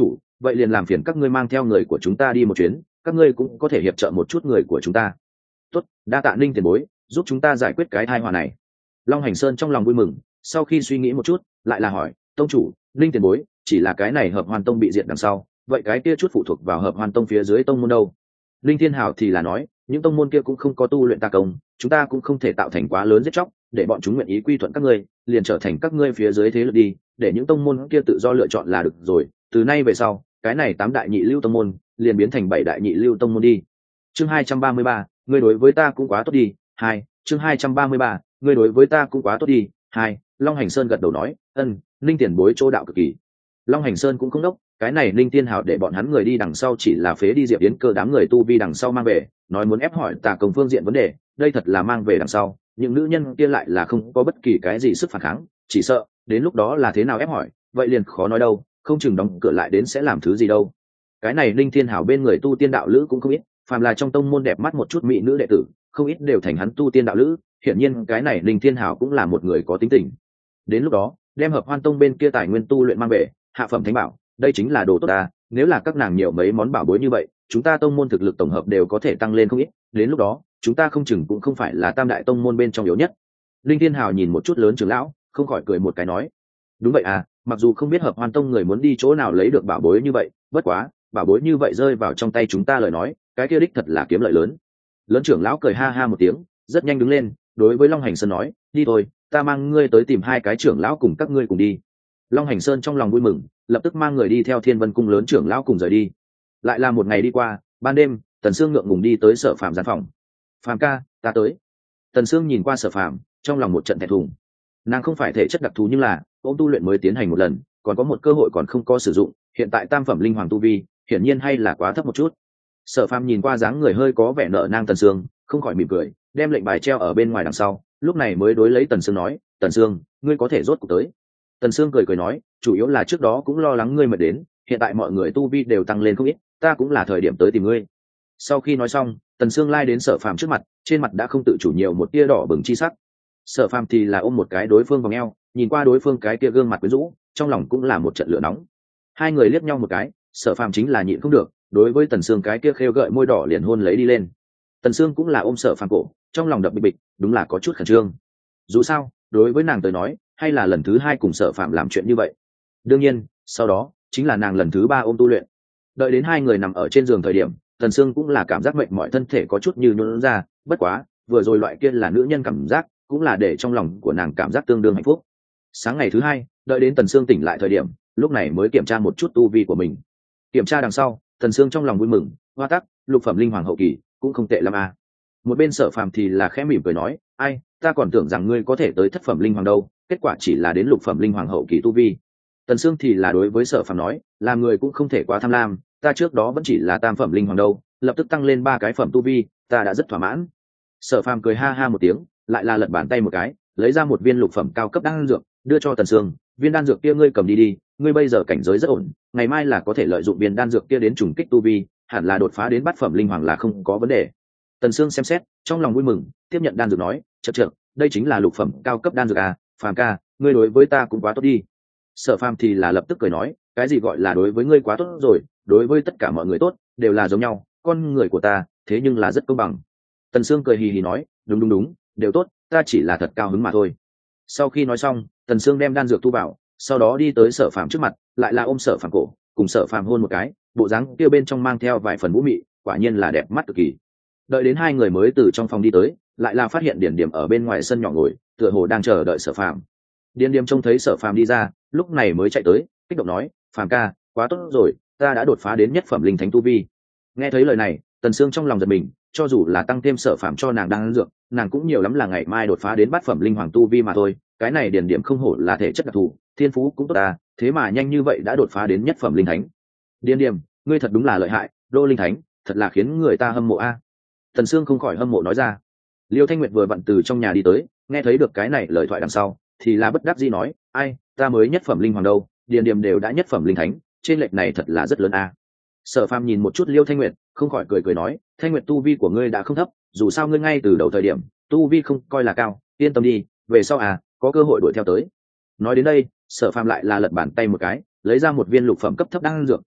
vậy liền làm phiền các ngươi mang theo người của chúng ta đi một chuyến, các ngươi cũng có thể hiệp trợ một chút người của chúng ta. Tốt, đa tạ Ninh tiền bối, giúp chúng ta giải quyết cái tai họa này. Long Hành Sơn trong lòng vui mừng, sau khi suy nghĩ một chút lại là hỏi, tông chủ, Ninh tiền bối, chỉ là cái này Hợp Hoan Tông bị diệt đằng sau, vậy cái kia chút phụ thuộc vào Hợp Hoan Tông phía dưới tông môn đâu? Linh Thiên Hảo thì là nói, những tông môn kia cũng không có tu luyện tà công, chúng ta cũng không thể tạo thành quá lớn giết chóc, để bọn chúng nguyện ý quy thuận các ngươi, liền trở thành các ngươi phía dưới thế lực đi, để những tông môn kia tự do lựa chọn là được rồi. Từ nay về sau, cái này tám đại nhị lưu tông môn liền biến thành bảy đại nhị lưu tông môn đi. Chương hai trăm ba mươi ba, ngươi đối với ta cũng quá tốt đi. Hai, chương hai trăm ba mươi ba, ngươi đối với ta cũng quá tốt đi. Hai, Long Hành Sơn gật đầu nói, ân, Linh tiền bối chỗ đạo cực kỳ. Long Hành Sơn cũng không đốc, cái này Linh Thiên Hảo để bọn hắn người đi đằng sau chỉ là phế đi Diệp Yến Cơ đám người tu vi đằng sau mang về, nói muốn ép hỏi tà công phương diện vấn đề, đây thật là mang về đằng sau, những nữ nhân kia lại là không có bất kỳ cái gì sức phản kháng, chỉ sợ đến lúc đó là thế nào ép hỏi, vậy liền khó nói đâu, không chừng đóng cửa lại đến sẽ làm thứ gì đâu. Cái này Linh Thiên Hảo bên người tu tiên đạo lữ cũng không ít, phàm là trong tông môn đẹp mắt một chút mỹ nữ đệ tử, không ít đều thành hắn tu tiên đạo lữ, hiển nhiên cái này Linh Thiên Hảo cũng là một người có tính tình. Đến lúc đó, đem Hợp Hoan Tông bên kia tài nguyên tu luyện mang về, hạ phẩm thánh bảo, đây chính là đồ tốt ta, nếu là các nàng nhiều mấy món bảo bối như vậy, chúng ta tông môn thực lực tổng hợp đều có thể tăng lên không ít, đến lúc đó, chúng ta không chừng cũng không phải là tam đại tông môn bên trong yếu nhất. Linh Thiên Hào nhìn một chút lớn trưởng lão, không khỏi cười một cái nói, đúng vậy à, mặc dù không biết Hợp Hoan Tông người muốn đi chỗ nào lấy được bảo bối như vậy, bất quá, bảo bối như vậy rơi vào trong tay chúng ta lời nói, cái kia đích thật là kiếm lợi lớn. Lớn trưởng lão cười ha ha một tiếng, rất nhanh đứng lên, đối với Long Hành Sơn nói, đi thôi, ta mang ngươi tới tìm hai cái trưởng lão cùng các ngươi cùng đi. Long Hành Sơn trong lòng vui mừng, lập tức mang người đi theo Thiên Vân Cung lớn trưởng lão cùng rời đi. Lại là một ngày đi qua, ban đêm, Tần Sương ngượng ngùng đi tới Sở Phàm gian phòng. "Phàm ca, ta tới." Tần Sương nhìn qua Sở Phàm, trong lòng một trận thẹn thùng. Nàng không phải thể chất đặc thù nhưng là, ôm tu luyện mới tiến hành một lần, còn có một cơ hội còn không có sử dụng, hiện tại tam phẩm linh hoàng tu vi, hiển nhiên hay là quá thấp một chút. Sở Phàm nhìn qua dáng người hơi có vẻ nợ nang Tần Sương, không khỏi mỉm cười, đem lệnh bài treo ở bên ngoài đằng sau, lúc này mới đối lấy Tần Sương nói, "Tần Sương, ngươi có thể rốt cuộc tới." Tần Sương cười cười nói, chủ yếu là trước đó cũng lo lắng ngươi mà đến, hiện tại mọi người tu vi đều tăng lên không ít, ta cũng là thời điểm tới tìm ngươi. Sau khi nói xong, Tần Sương lai đến Sở Phàm trước mặt, trên mặt đã không tự chủ nhiều một tia đỏ bừng chi sắc. Sở Phàm thì là ôm một cái đối phương vòng eo, nhìn qua đối phương cái kia gương mặt quyến rũ, trong lòng cũng là một trận lửa nóng. Hai người liếc nhau một cái, Sở Phàm chính là nhịn không được, đối với Tần Sương cái kia khêu gợi môi đỏ liền hôn lấy đi lên. Tần Sương cũng là ôm Sở Phàm cổ, trong lòng đập bịch bịch, đúng là có chút khẩn trương. Dù sao, đối với nàng tới nói, hay là lần thứ hai cùng Sở Phàm làm chuyện như vậy. Đương nhiên, sau đó chính là nàng lần thứ ba ôm tu luyện. Đợi đến hai người nằm ở trên giường thời điểm, Tần Sương cũng là cảm giác mệt mỏi, thân thể có chút như nhũn ra, bất quá, vừa rồi loại kia là nữ nhân cảm giác, cũng là để trong lòng của nàng cảm giác tương đương hạnh phúc. Sáng ngày thứ hai, đợi đến Tần Sương tỉnh lại thời điểm, lúc này mới kiểm tra một chút tu vi của mình. Kiểm tra đằng sau, Tần Sương trong lòng vui mừng, hoa tắc, lục phẩm linh hoàng hậu kỳ, cũng không tệ lắm à. Một bên Sở Phàm thì là khẽ mỉm cười nói, ai, ta còn tưởng rằng ngươi có thể tới thất phẩm linh hoàng đâu, kết quả chỉ là đến lục phẩm linh hoàng hậu kỳ tu vi. Tần Sương thì là đối với Sở Phàm nói, làm người cũng không thể quá tham lam, ta trước đó vẫn chỉ là tam phẩm linh hoàng đâu, lập tức tăng lên ba cái phẩm tu vi, ta đã rất thỏa mãn. Sở Phàm cười ha ha một tiếng, lại là lật bàn tay một cái, lấy ra một viên lục phẩm cao cấp đan dược, đưa cho Tần Sương, viên đan dược kia ngươi cầm đi đi, ngươi bây giờ cảnh giới rất ổn, ngày mai là có thể lợi dụng viên đan dược kia đến trùng kích tu vi, hẳn là đột phá đến bát phẩm linh hoàng là không có vấn đề. Tần Sương xem xét, trong lòng vui mừng, tiếp nhận đan dược nói, chậc chậc, đây chính là lục phẩm cao cấp đan dược à, Phàm ca, ngươi đối với ta cũng quá tốt đi. Sở Phàm thì là lập tức cười nói, cái gì gọi là đối với ngươi quá tốt rồi, đối với tất cả mọi người tốt, đều là giống nhau, con người của ta, thế nhưng là rất công bằng. Tần Sương cười hì hì nói, đúng đúng đúng, đều tốt, ta chỉ là thật cao hứng mà thôi. Sau khi nói xong, Tần Sương đem đan dược thu vào, sau đó đi tới Sở Phàm trước mặt, lại là ôm Sở Phàm cổ, cùng Sở Phàm hôn một cái, bộ dáng kia bên trong mang theo vài phần vũ mị, quả nhiên là đẹp mắt cực kỳ. Đợi đến hai người mới từ trong phòng đi tới, lại là phát hiện Điền Điềm ở bên ngoài sân nhỏ ngồi, tựa hồ đang chờ đợi Sở Phàm. Điền Điềm trông thấy Sở Phàm đi ra, lúc này mới chạy tới, kích động nói, Phàm ca, quá tốt rồi, ta đã đột phá đến nhất phẩm linh thánh tu vi. Nghe thấy lời này, Tần Sương trong lòng giật mình, cho dù là tăng thêm Sở Phàm cho nàng đang dược, nàng cũng nhiều lắm là ngày mai đột phá đến bát phẩm linh hoàng tu vi mà thôi, cái này Điền Điềm không hổ là thể chất đặc thù, thiên phú cũng tốt ta, thế mà nhanh như vậy đã đột phá đến nhất phẩm linh thánh. Điền Điềm, ngươi thật đúng là lợi hại, đô linh thánh, thật là khiến người ta hâm mộ a. Tần Sương không khỏi hâm mộ nói ra. Liêu Thanh Nguyệt vừa vặn từ trong nhà đi tới, nghe thấy được cái này lời thoại đằng sau, thì là bất đắc dĩ nói, ai, ta mới nhất phẩm linh hoàng đâu, Điền Điềm đều đã nhất phẩm linh thánh, trên lệch này thật là rất lớn a. Sở Phàm nhìn một chút Liêu Thanh Nguyệt, không khỏi cười cười nói, Thanh Nguyệt tu vi của ngươi đã không thấp, dù sao ngươi ngay từ đầu thời điểm, tu vi không coi là cao, yên tâm đi, về sau à, có cơ hội đuổi theo tới. Nói đến đây, Sở Phàm lại là lật bàn tay một cái, lấy ra một viên lục phẩm cấp thấp đan dược,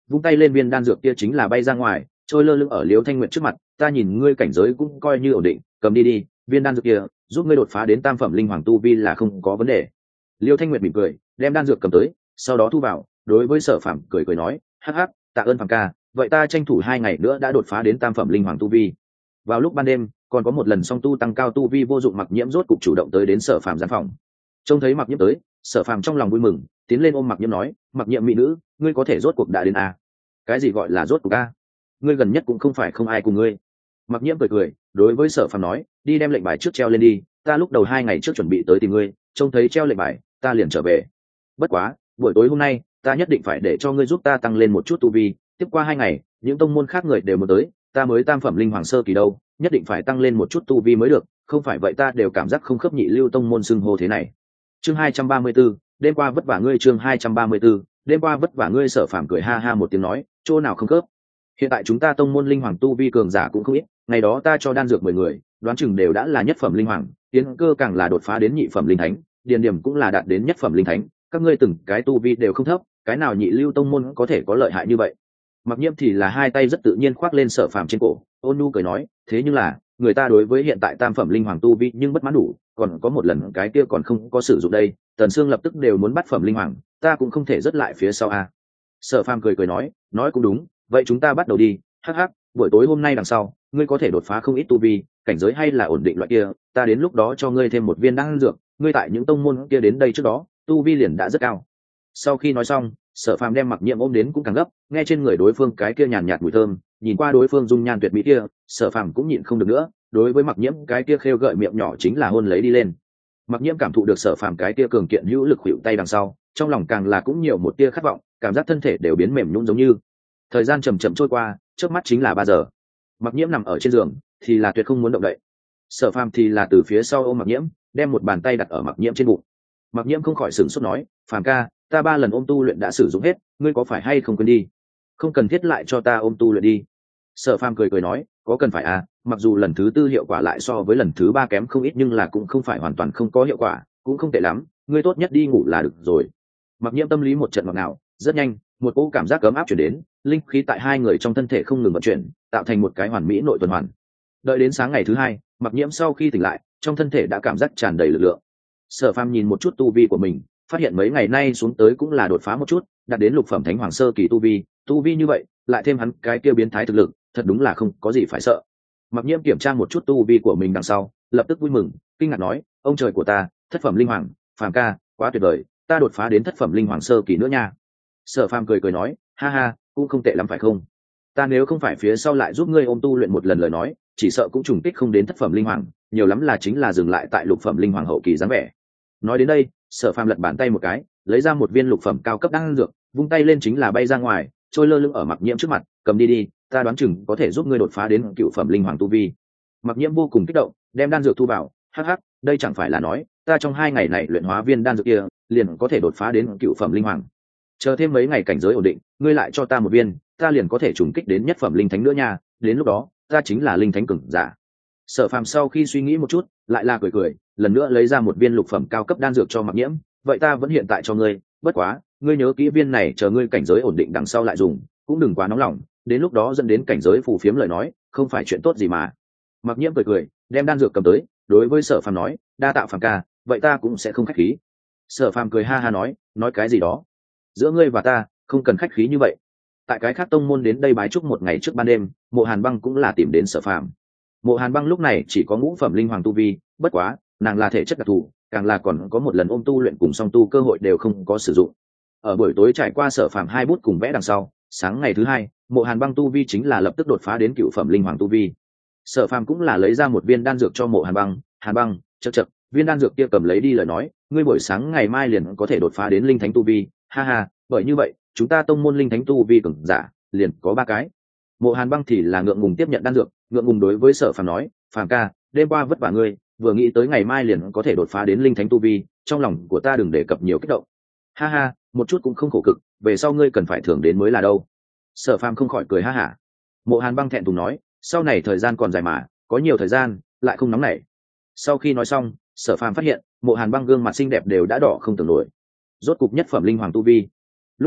vung tay lên viên đan dược kia chính là bay ra ngoài, trôi lơ lửng ở Liêu Thanh Nguyệt trước mặt. Ta nhìn ngươi cảnh giới cũng coi như ổn định, cầm đi đi, viên đan dược kia giúp ngươi đột phá đến tam phẩm linh hoàng tu vi là không có vấn đề. Liêu Thanh Nguyệt mỉm cười, đem đan dược cầm tới, sau đó thu vào, đối với Sở Phàm cười cười nói, hắc hắc, tạ ơn Phàm ca, vậy ta tranh thủ hai ngày nữa đã đột phá đến tam phẩm linh hoàng tu vi. Vào lúc ban đêm, còn có một lần song tu tăng cao tu vi vô dụng Mặc Nhiễm rốt cục chủ động tới đến Sở Phàm gian phòng. Trông thấy Mặc Nhiễm tới, Sở Phàm trong lòng vui mừng, tiến lên ôm Mặc Nhiễm nói, Mặc Nhiễm mỹ nữ, ngươi có thể rốt cuộc đã đến à? Cái gì gọi là rốt cuộc a? Ngươi gần nhất cũng không phải không ai cùng ngươi. Mặc Nhiễm cười cười, đối với Sở Phàm nói, đi đem lệnh bài trước treo lên đi, ta lúc đầu hai ngày trước chuẩn bị tới tìm ngươi, trông thấy treo lệnh bài, ta liền trở về. Bất quá, buổi tối hôm nay, ta nhất định phải để cho ngươi giúp ta tăng lên một chút tu vi, tiếp qua hai ngày, những tông môn khác người đều muốn tới, ta mới tam phẩm linh hoàng sơ kỳ đâu, nhất định phải tăng lên một chút tu vi mới được, không phải vậy ta đều cảm giác không khớp nhị lưu tông môn xưng hô thế này. Chương hai trăm ba mươi 34, đêm qua vất vả ngươi chương hai trăm ba mươi 34, đêm qua vất vả ngươi. Sở Phàm cười ha ha một tiếng nói, chỗ nào không khớp. Hiện tại chúng ta tông môn linh hoàng tu vi cường giả cũng không ít, ngày đó ta cho đan dược mười người, đoán chừng đều đã là nhất phẩm linh hoàng, tiến cơ càng là đột phá đến nhị phẩm linh thánh, điền điểm cũng là đạt đến nhất phẩm linh thánh, các ngươi từng cái tu vi đều không thấp, cái nào nhị lưu tông môn có thể có lợi hại như vậy. Mặc Nhiễm thì là hai tay rất tự nhiên khoác lên Sở Phàm trên cổ, ôn nhu cười nói, thế nhưng là người ta đối với hiện tại tam phẩm linh hoàng tu vi nhưng bất mãn đủ, còn có một lần cái kia còn không có sử dụng đây, Tần Sương lập tức đều muốn bắt phẩm linh hoàng, ta cũng không thể rớt lại phía sau a. Sở Phàm cười cười nói, nói cũng đúng, vậy chúng ta bắt đầu đi, hắc hắc, buổi tối hôm nay đằng sau, ngươi có thể đột phá không ít tu vi, cảnh giới hay là ổn định loại kia, ta đến lúc đó cho ngươi thêm một viên đan dược, ngươi tại những tông môn kia đến đây trước đó, tu vi liền đã rất cao. Sau khi nói xong, Sở Phàm đem Mặc Nhiễm ôm đến cũng càng gấp, nghe trên người đối phương cái kia nhàn nhạt mùi thơm, nhìn qua đối phương dung nhan tuyệt mỹ kia, Sở Phàm cũng nhịn không được nữa, đối với Mặc Nhiễm cái kia khêu gợi miệng nhỏ chính là hôn lấy đi lên. Mặc Nhiễm cảm thụ được Sở Phàm cái kia cường kiện hữu lực khuỷu tay đằng sau, trong lòng càng là cũng nhiều một tia khát vọng, cảm giác thân thể đều biến mềm nhũn giống như. Thời gian chậm chậm trôi qua, chớp mắt chính là ba giờ. Mặc Nhiễm nằm ở trên giường, thì là tuyệt không muốn động đậy. Sở Phàm thì là từ phía sau ôm Mặc Nhiễm, đem một bàn tay đặt ở Mặc Nhiễm trên bụng. Mặc Nhiễm không khỏi sửng sốt nói, Phàm ca, ta ba lần ôm tu luyện đã sử dụng hết, ngươi có phải hay không quên đi? Không cần thiết lại cho ta ôm tu luyện đi. Sở Phàm cười cười nói, có cần phải à, mặc dù lần thứ tư hiệu quả lại so với lần thứ ba kém không ít nhưng là cũng không phải hoàn toàn không có hiệu quả, cũng không tệ lắm, ngươi tốt nhất đi ngủ là được rồi. Mặc Nhiễm tâm lý một trận ngọt ngào, rất nhanh, một cỗ cảm giác ấm áp truyền đến, linh khí tại hai người trong thân thể không ngừng vận chuyển, tạo thành một cái hoàn mỹ nội tuần hoàn. Đợi đến sáng ngày thứ hai, Mặc Nhiễm sau khi tỉnh lại, trong thân thể đã cảm giác tràn đầy lực lượng. Sở Phàm nhìn một chút tu vi của mình, phát hiện mấy ngày nay xuống tới cũng là đột phá một chút, đạt đến lục phẩm thánh hoàng sơ kỳ tu vi, tu vi như vậy, lại thêm hắn cái kia biến thái thực lực, thật đúng là không có gì phải sợ. Mặc Nhiễm kiểm tra một chút tu vi của mình đằng sau, lập tức vui mừng, kinh ngạc nói, ông trời của ta, thất phẩm linh hoàng, Phàm ca, quá tuyệt vời, ta đột phá đến thất phẩm linh hoàng sơ kỳ nữa nha. Sở Phàm cười cười nói, ha ha, cũng không tệ lắm phải không? Ta nếu không phải phía sau lại giúp ngươi ôm tu luyện một lần lời nói, chỉ sợ cũng trùng kích không đến thất phẩm linh hoàng, nhiều lắm là chính là dừng lại tại lục phẩm linh hoàng hậu kỳ dáng vẻ. Nói đến đây, Sở Phàm lật bàn tay một cái, lấy ra một viên lục phẩm cao cấp đan dược, vung tay lên chính là bay ra ngoài, trôi lơ lửng ở Mặc Nhiễm trước mặt, cầm đi đi, ta đoán chừng có thể giúp ngươi đột phá đến cựu phẩm linh hoàng tu vi. Mặc Nhiễm vô cùng kích động, đem đan dược thu vào, hắc hắc, đây chẳng phải là nói, ta trong hai ngày này luyện hóa viên đan dược kia, liền có thể đột phá đến cựu phẩm linh hoàng. Chờ thêm mấy ngày cảnh giới ổn định, ngươi lại cho ta một viên, ta liền có thể trùng kích đến nhất phẩm linh thánh nữa nha, đến lúc đó, ta chính là linh thánh cường giả. Sở Phàm sau khi suy nghĩ một chút, lại là cười cười, lần nữa lấy ra một viên lục phẩm cao cấp đan dược cho Mặc Nhiễm, vậy ta vẫn hiện tại cho ngươi, bất quá, ngươi nhớ kỹ viên này chờ ngươi cảnh giới ổn định đằng sau lại dùng, cũng đừng quá nóng lòng, đến lúc đó dẫn đến cảnh giới phù phiếm lời nói, không phải chuyện tốt gì mà. Mặc Nhiễm cười cười, đem đan dược cầm tới, đối với Sở Phàm nói, đa tạ Phàm ca, vậy ta cũng sẽ không khách khí. Sở Phàm cười ha ha nói, nói cái gì đó? Giữa ngươi và ta, không cần khách khí như vậy. Tại cái khác tông môn đến đây bái chúc một ngày trước ban đêm, Mộ Hàn Băng cũng là tìm đến Sở Phàm. Mộ Hàn Băng lúc này chỉ có ngũ phẩm linh hoàng tu vi, bất quá, nàng là thể chất đặc thù, càng là còn có một lần ôm tu luyện cùng song tu cơ hội đều không có sử dụng. Ở buổi tối trải qua Sở Phàm hai bút cùng vẽ đằng sau, sáng ngày thứ hai, Mộ Hàn Băng tu vi chính là lập tức đột phá đến cựu phẩm linh hoàng tu vi. Sở Phàm cũng là lấy ra một viên đan dược cho Mộ Hàn Băng, Hàn Băng, chậc chậc, viên đan dược kia cầm lấy đi lời nói, ngươi buổi sáng ngày mai liền có thể đột phá đến linh thánh tu vi, ha ha, bởi như vậy, chúng ta tông môn linh thánh tu vi cường giả, liền có ba cái. Mộ Hàn Băng thì là ngượng ngùng tiếp nhận đan dược, ngượng ngùng đối với Sở Phàm nói, Phàm ca, đêm qua vất vả ngươi, vừa nghĩ tới ngày mai liền có thể đột phá đến linh thánh tu vi, trong lòng của ta đừng đề cập nhiều kích động. Ha ha, một chút cũng không khổ cực, về sau ngươi cần phải thưởng đến mới là đâu. Sở Phàm không khỏi cười ha hả. Mộ Hàn Băng thẹn thùng nói, sau này thời gian còn dài mà, có nhiều thời gian, lại không nóng nảy. Sau khi nói xong, Sở Phàm phát hiện, Mộ Hàn Băng gương mặt xinh đẹp đều đã đỏ không tưởng nổi. Rốt cục nhất phẩm linh hoàng tu vi. Lúc này,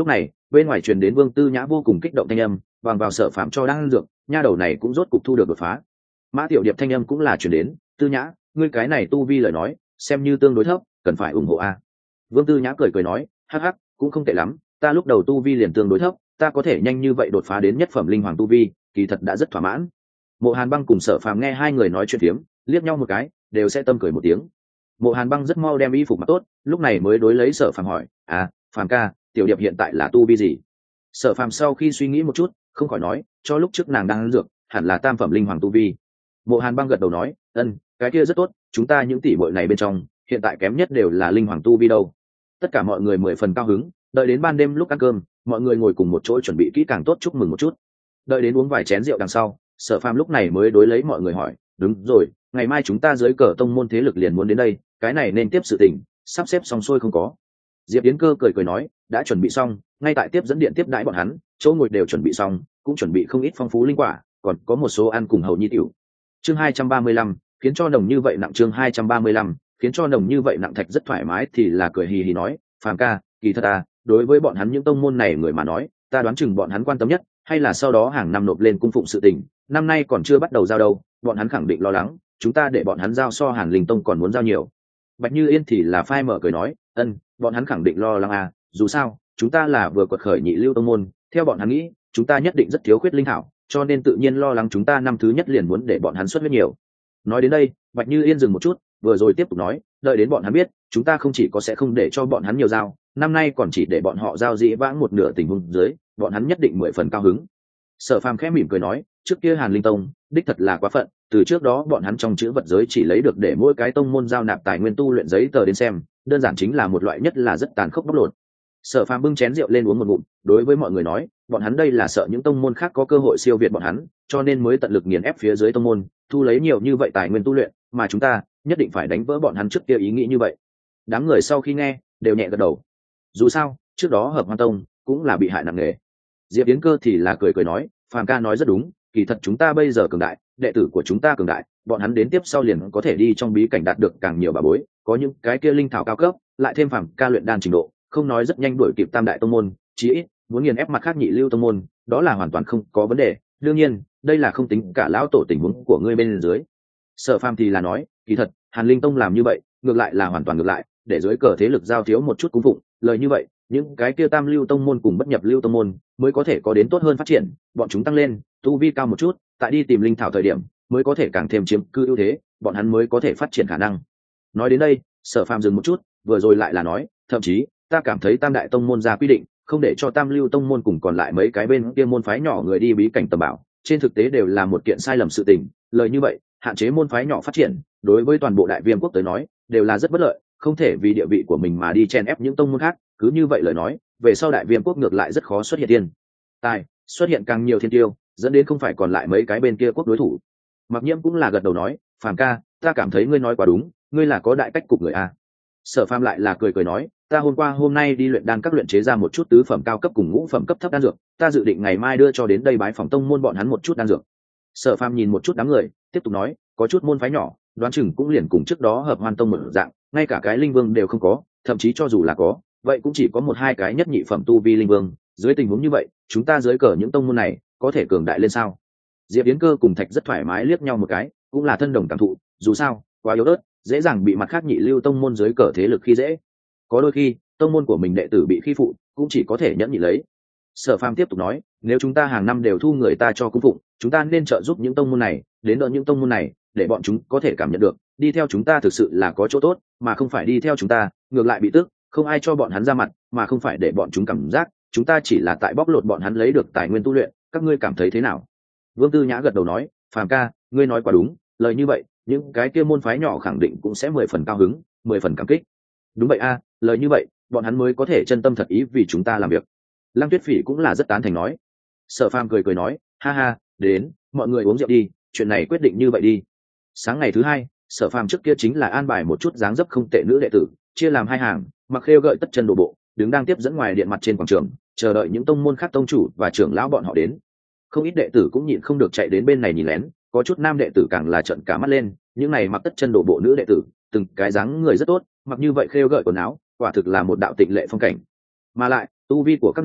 bên ngoài truyền đến Vương Tư Nhã vô cùng kích động thanh âm, bằng vào Sở Phàm cho đang dược, nha đầu này cũng rốt cục thu được đột phá. Mã Tiểu Điệp thanh âm cũng là truyền đến, Tư Nhã, ngươi cái này tu vi lời nói, xem như tương đối thấp, cần phải ủng hộ a. Vương Tư Nhã cười cười nói, hắc hắc, cũng không tệ lắm, ta lúc đầu tu vi liền tương đối thấp, ta có thể nhanh như vậy đột phá đến nhất phẩm linh hoàng tu vi, kỳ thật đã rất thỏa mãn. Mộ Hàn Băng cùng Sở Phàm nghe hai người nói chuyện phiếm, liếc nhau một cái, đều sẽ tâm cười một tiếng. Mộ Hàn Băng rất mau đem y phục mặc tốt, lúc này mới đối lấy Sở Phàm hỏi, à, Phàm ca, Tiểu Điệp hiện tại là tu vi gì? Sở Phàm sau khi suy nghĩ một chút, không khỏi nói, cho lúc trước nàng đang ăn dược, hẳn là tam phẩm linh hoàng tu vi. Mộ Hàn Băng gật đầu nói, ân, cái kia rất tốt, chúng ta những tỷ muội này bên trong, hiện tại kém nhất đều là linh hoàng tu vi đâu. Tất cả mọi người mười phần cao hứng, đợi đến ban đêm lúc ăn cơm, mọi người ngồi cùng một chỗ chuẩn bị kỹ càng tốt chúc mừng một chút. Đợi đến uống vài chén rượu đằng sau, Sở Phàm lúc này mới đối lấy mọi người hỏi, đúng rồi, ngày mai chúng ta dưới cờ tông môn thế lực liền muốn đến đây, cái này nên tiếp sự tình, sắp xếp xong xuôi không có? Diệp Yến Cơ cười cười nói, đã chuẩn bị xong, ngay tại tiếp dẫn điện tiếp đãi bọn hắn, chỗ ngồi đều chuẩn bị xong, cũng chuẩn bị không ít phong phú linh quả, còn có một số ăn cùng hầu nhi tiểu. Chương hai trăm ba mươi lăm, khiến cho nồng như vậy nặng chương hai trăm ba mươi lăm, khiến cho nồng như vậy nặng Thạch rất thoải mái thì là cười hì hì nói, Phàm ca, kỳ thật à, đối với bọn hắn những tông môn này người mà nói, ta đoán chừng bọn hắn quan tâm nhất, hay là sau đó hàng năm nộp lên cung phụng sự tình, năm nay còn chưa bắt đầu giao đâu, bọn hắn khẳng định lo lắng, chúng ta để bọn hắn giao so Hàn Linh Tông còn muốn giao nhiều. Bạch Như Yên thì là phai mở cười nói, ân, bọn hắn khẳng định lo lắng à, dù sao, chúng ta là vừa quật khởi nhị lưu tông môn, theo bọn hắn nghĩ, chúng ta nhất định rất thiếu khuyết linh thảo, cho nên tự nhiên lo lắng chúng ta năm thứ nhất liền muốn để bọn hắn xuất huyết nhiều. Nói đến đây, Bạch Như Yên dừng một chút, vừa rồi tiếp tục nói, đợi đến bọn hắn biết, chúng ta không chỉ có sẽ không để cho bọn hắn nhiều giao, năm nay còn chỉ để bọn họ giao dĩ vãng một nửa tình huống dưới, bọn hắn nhất định mười phần cao hứng. Sở Phàm khẽ mỉm cười nói, trước kia Hàn Linh Tông, đích thật là quá phận, từ trước đó bọn hắn trong chữ vật giới chỉ lấy được để mỗi cái tông môn giao nạp tài nguyên tu luyện giấy tờ đến xem, đơn giản chính là một loại nhất là rất tàn khốc bóc lột. Sở Phàm bưng chén rượu lên uống một ngụm, đối với mọi người nói, bọn hắn đây là sợ những tông môn khác có cơ hội siêu việt bọn hắn, cho nên mới tận lực nghiền ép phía dưới tông môn, thu lấy nhiều như vậy tài nguyên tu luyện, mà chúng ta nhất định phải đánh vỡ bọn hắn trước kia ý nghĩ như vậy. Đám người sau khi nghe, đều nhẹ gật đầu. Dù sao, trước đó Hợp Hoan Tông cũng là bị hại nặng nề. Diệp Yến Cơ thì là cười cười nói, Phàm ca nói rất đúng, kỳ thật chúng ta bây giờ cường đại, đệ tử của chúng ta cường đại, bọn hắn đến tiếp sau liền có thể đi trong bí cảnh đạt được càng nhiều bà bối, có những cái kia linh thảo cao cấp, lại thêm Phàm ca luyện đan trình độ, không nói rất nhanh đuổi kịp tam đại tông môn, chí ít muốn nghiền ép mặt khác nhị lưu tông môn, đó là hoàn toàn không có vấn đề. Đương nhiên, đây là không tính cả lão tổ tình huống của ngươi bên dưới. Sở Phàm thì là nói, kỳ thật, Hàn Linh Tông làm như vậy, ngược lại là hoàn toàn ngược lại, để dưới cờ thế lực giao thiếu một chút cung phụng, lời như vậy, những cái kia tam lưu tông môn cùng bất nhập lưu tông môn mới có thể có đến tốt hơn phát triển, bọn chúng tăng lên, tu vi cao một chút, tại đi tìm linh thảo thời điểm, mới có thể càng thêm chiếm cư ưu thế, bọn hắn mới có thể phát triển khả năng. Nói đến đây, Sở Phàm dừng một chút, vừa rồi lại là nói, thậm chí, ta cảm thấy tam đại tông môn ra quy định, không để cho tam lưu tông môn cùng còn lại mấy cái bên kia môn phái nhỏ người đi bí cảnh tầm bảo, trên thực tế đều là một kiện sai lầm sự tình, lời như vậy, hạn chế môn phái nhỏ phát triển, đối với toàn bộ đại viêm quốc tới nói, đều là rất bất lợi, không thể vì địa vị của mình mà đi chen ép những tông môn khác, cứ như vậy lời nói, về sau đại viêm quốc ngược lại rất khó xuất hiện tiên tài, xuất hiện càng nhiều thiên tiêu, dẫn đến không phải còn lại mấy cái bên kia quốc đối thủ. Mặc Nhiễm cũng là gật đầu nói, Phàm ca, ta cảm thấy ngươi nói quá đúng, ngươi là có đại cách cục người a. Sở Phàm lại là cười cười nói, ta hôm qua hôm nay đi luyện đan các luyện chế ra một chút tứ phẩm cao cấp cùng ngũ phẩm cấp thấp đan dược, ta dự định ngày mai đưa cho đến đây bái phòng tông môn bọn hắn một chút đan dược. Sở Phàm nhìn một chút đám người, tiếp tục nói, có chút môn phái nhỏ, đoán chừng cũng liền cùng trước đó Hợp Hoan Tông một dạng, ngay cả cái linh vương đều không có, thậm chí cho dù là có, vậy cũng chỉ có một hai cái nhất nhị phẩm tu vi linh vương, dưới tình huống như vậy, chúng ta dưới cờ những tông môn này, có thể cường đại lên sao? Diệp Yến Cơ cùng Thạch rất thoải mái liếc nhau một cái, cũng là thân đồng cảm thụ, dù sao, quá yếu ớt, dễ dàng bị mặt khác nhị lưu tông môn dưới cờ thế lực khi dễ. Có đôi khi, tông môn của mình đệ tử bị khi phụ, cũng chỉ có thể nhẫn nhịn lấy. Sở Phàm tiếp tục nói, nếu chúng ta hàng năm đều thu người ta cho cung phụng, chúng ta nên trợ giúp những tông môn này, đến đỡ những tông môn này, để bọn chúng có thể cảm nhận được, đi theo chúng ta thực sự là có chỗ tốt, mà không phải đi theo chúng ta, ngược lại bị tức, không ai cho bọn hắn ra mặt, mà không phải để bọn chúng cảm giác, chúng ta chỉ là tại bóc lột bọn hắn lấy được tài nguyên tu luyện, các ngươi cảm thấy thế nào? Vương Tư Nhã gật đầu nói, Phàm ca, ngươi nói quá đúng, lời như vậy, những cái kia môn phái nhỏ khẳng định cũng sẽ mười phần cao hứng, mười phần cảm kích. Đúng vậy a, lời như vậy, bọn hắn mới có thể chân tâm thật ý vì chúng ta làm việc. Lăng Tuyết Phỉ cũng là rất tán thành nói. Sở Phàm cười cười nói, ha ha, đến, mọi người uống rượu đi, chuyện này quyết định như vậy đi. Sáng ngày thứ hai, Sở Phàm trước kia chính là an bài một chút dáng dấp không tệ nữ đệ tử, chia làm hai hàng, mặc khêu gợi tất chân đồ bộ, đứng đang tiếp dẫn ngoài điện mặt trên quảng trường, chờ đợi những tông môn khác tông chủ và trưởng lão bọn họ đến. Không ít đệ tử cũng nhịn không được chạy đến bên này nhìn lén, có chút nam đệ tử càng là trợn cả mắt lên, những này mặc tất chân đồ bộ nữ đệ tử, từng cái dáng người rất tốt, mặc như vậy khêu gợi quần áo, quả thực là một đạo tịnh lệ phong cảnh. Mà lại, tu vi của các nàng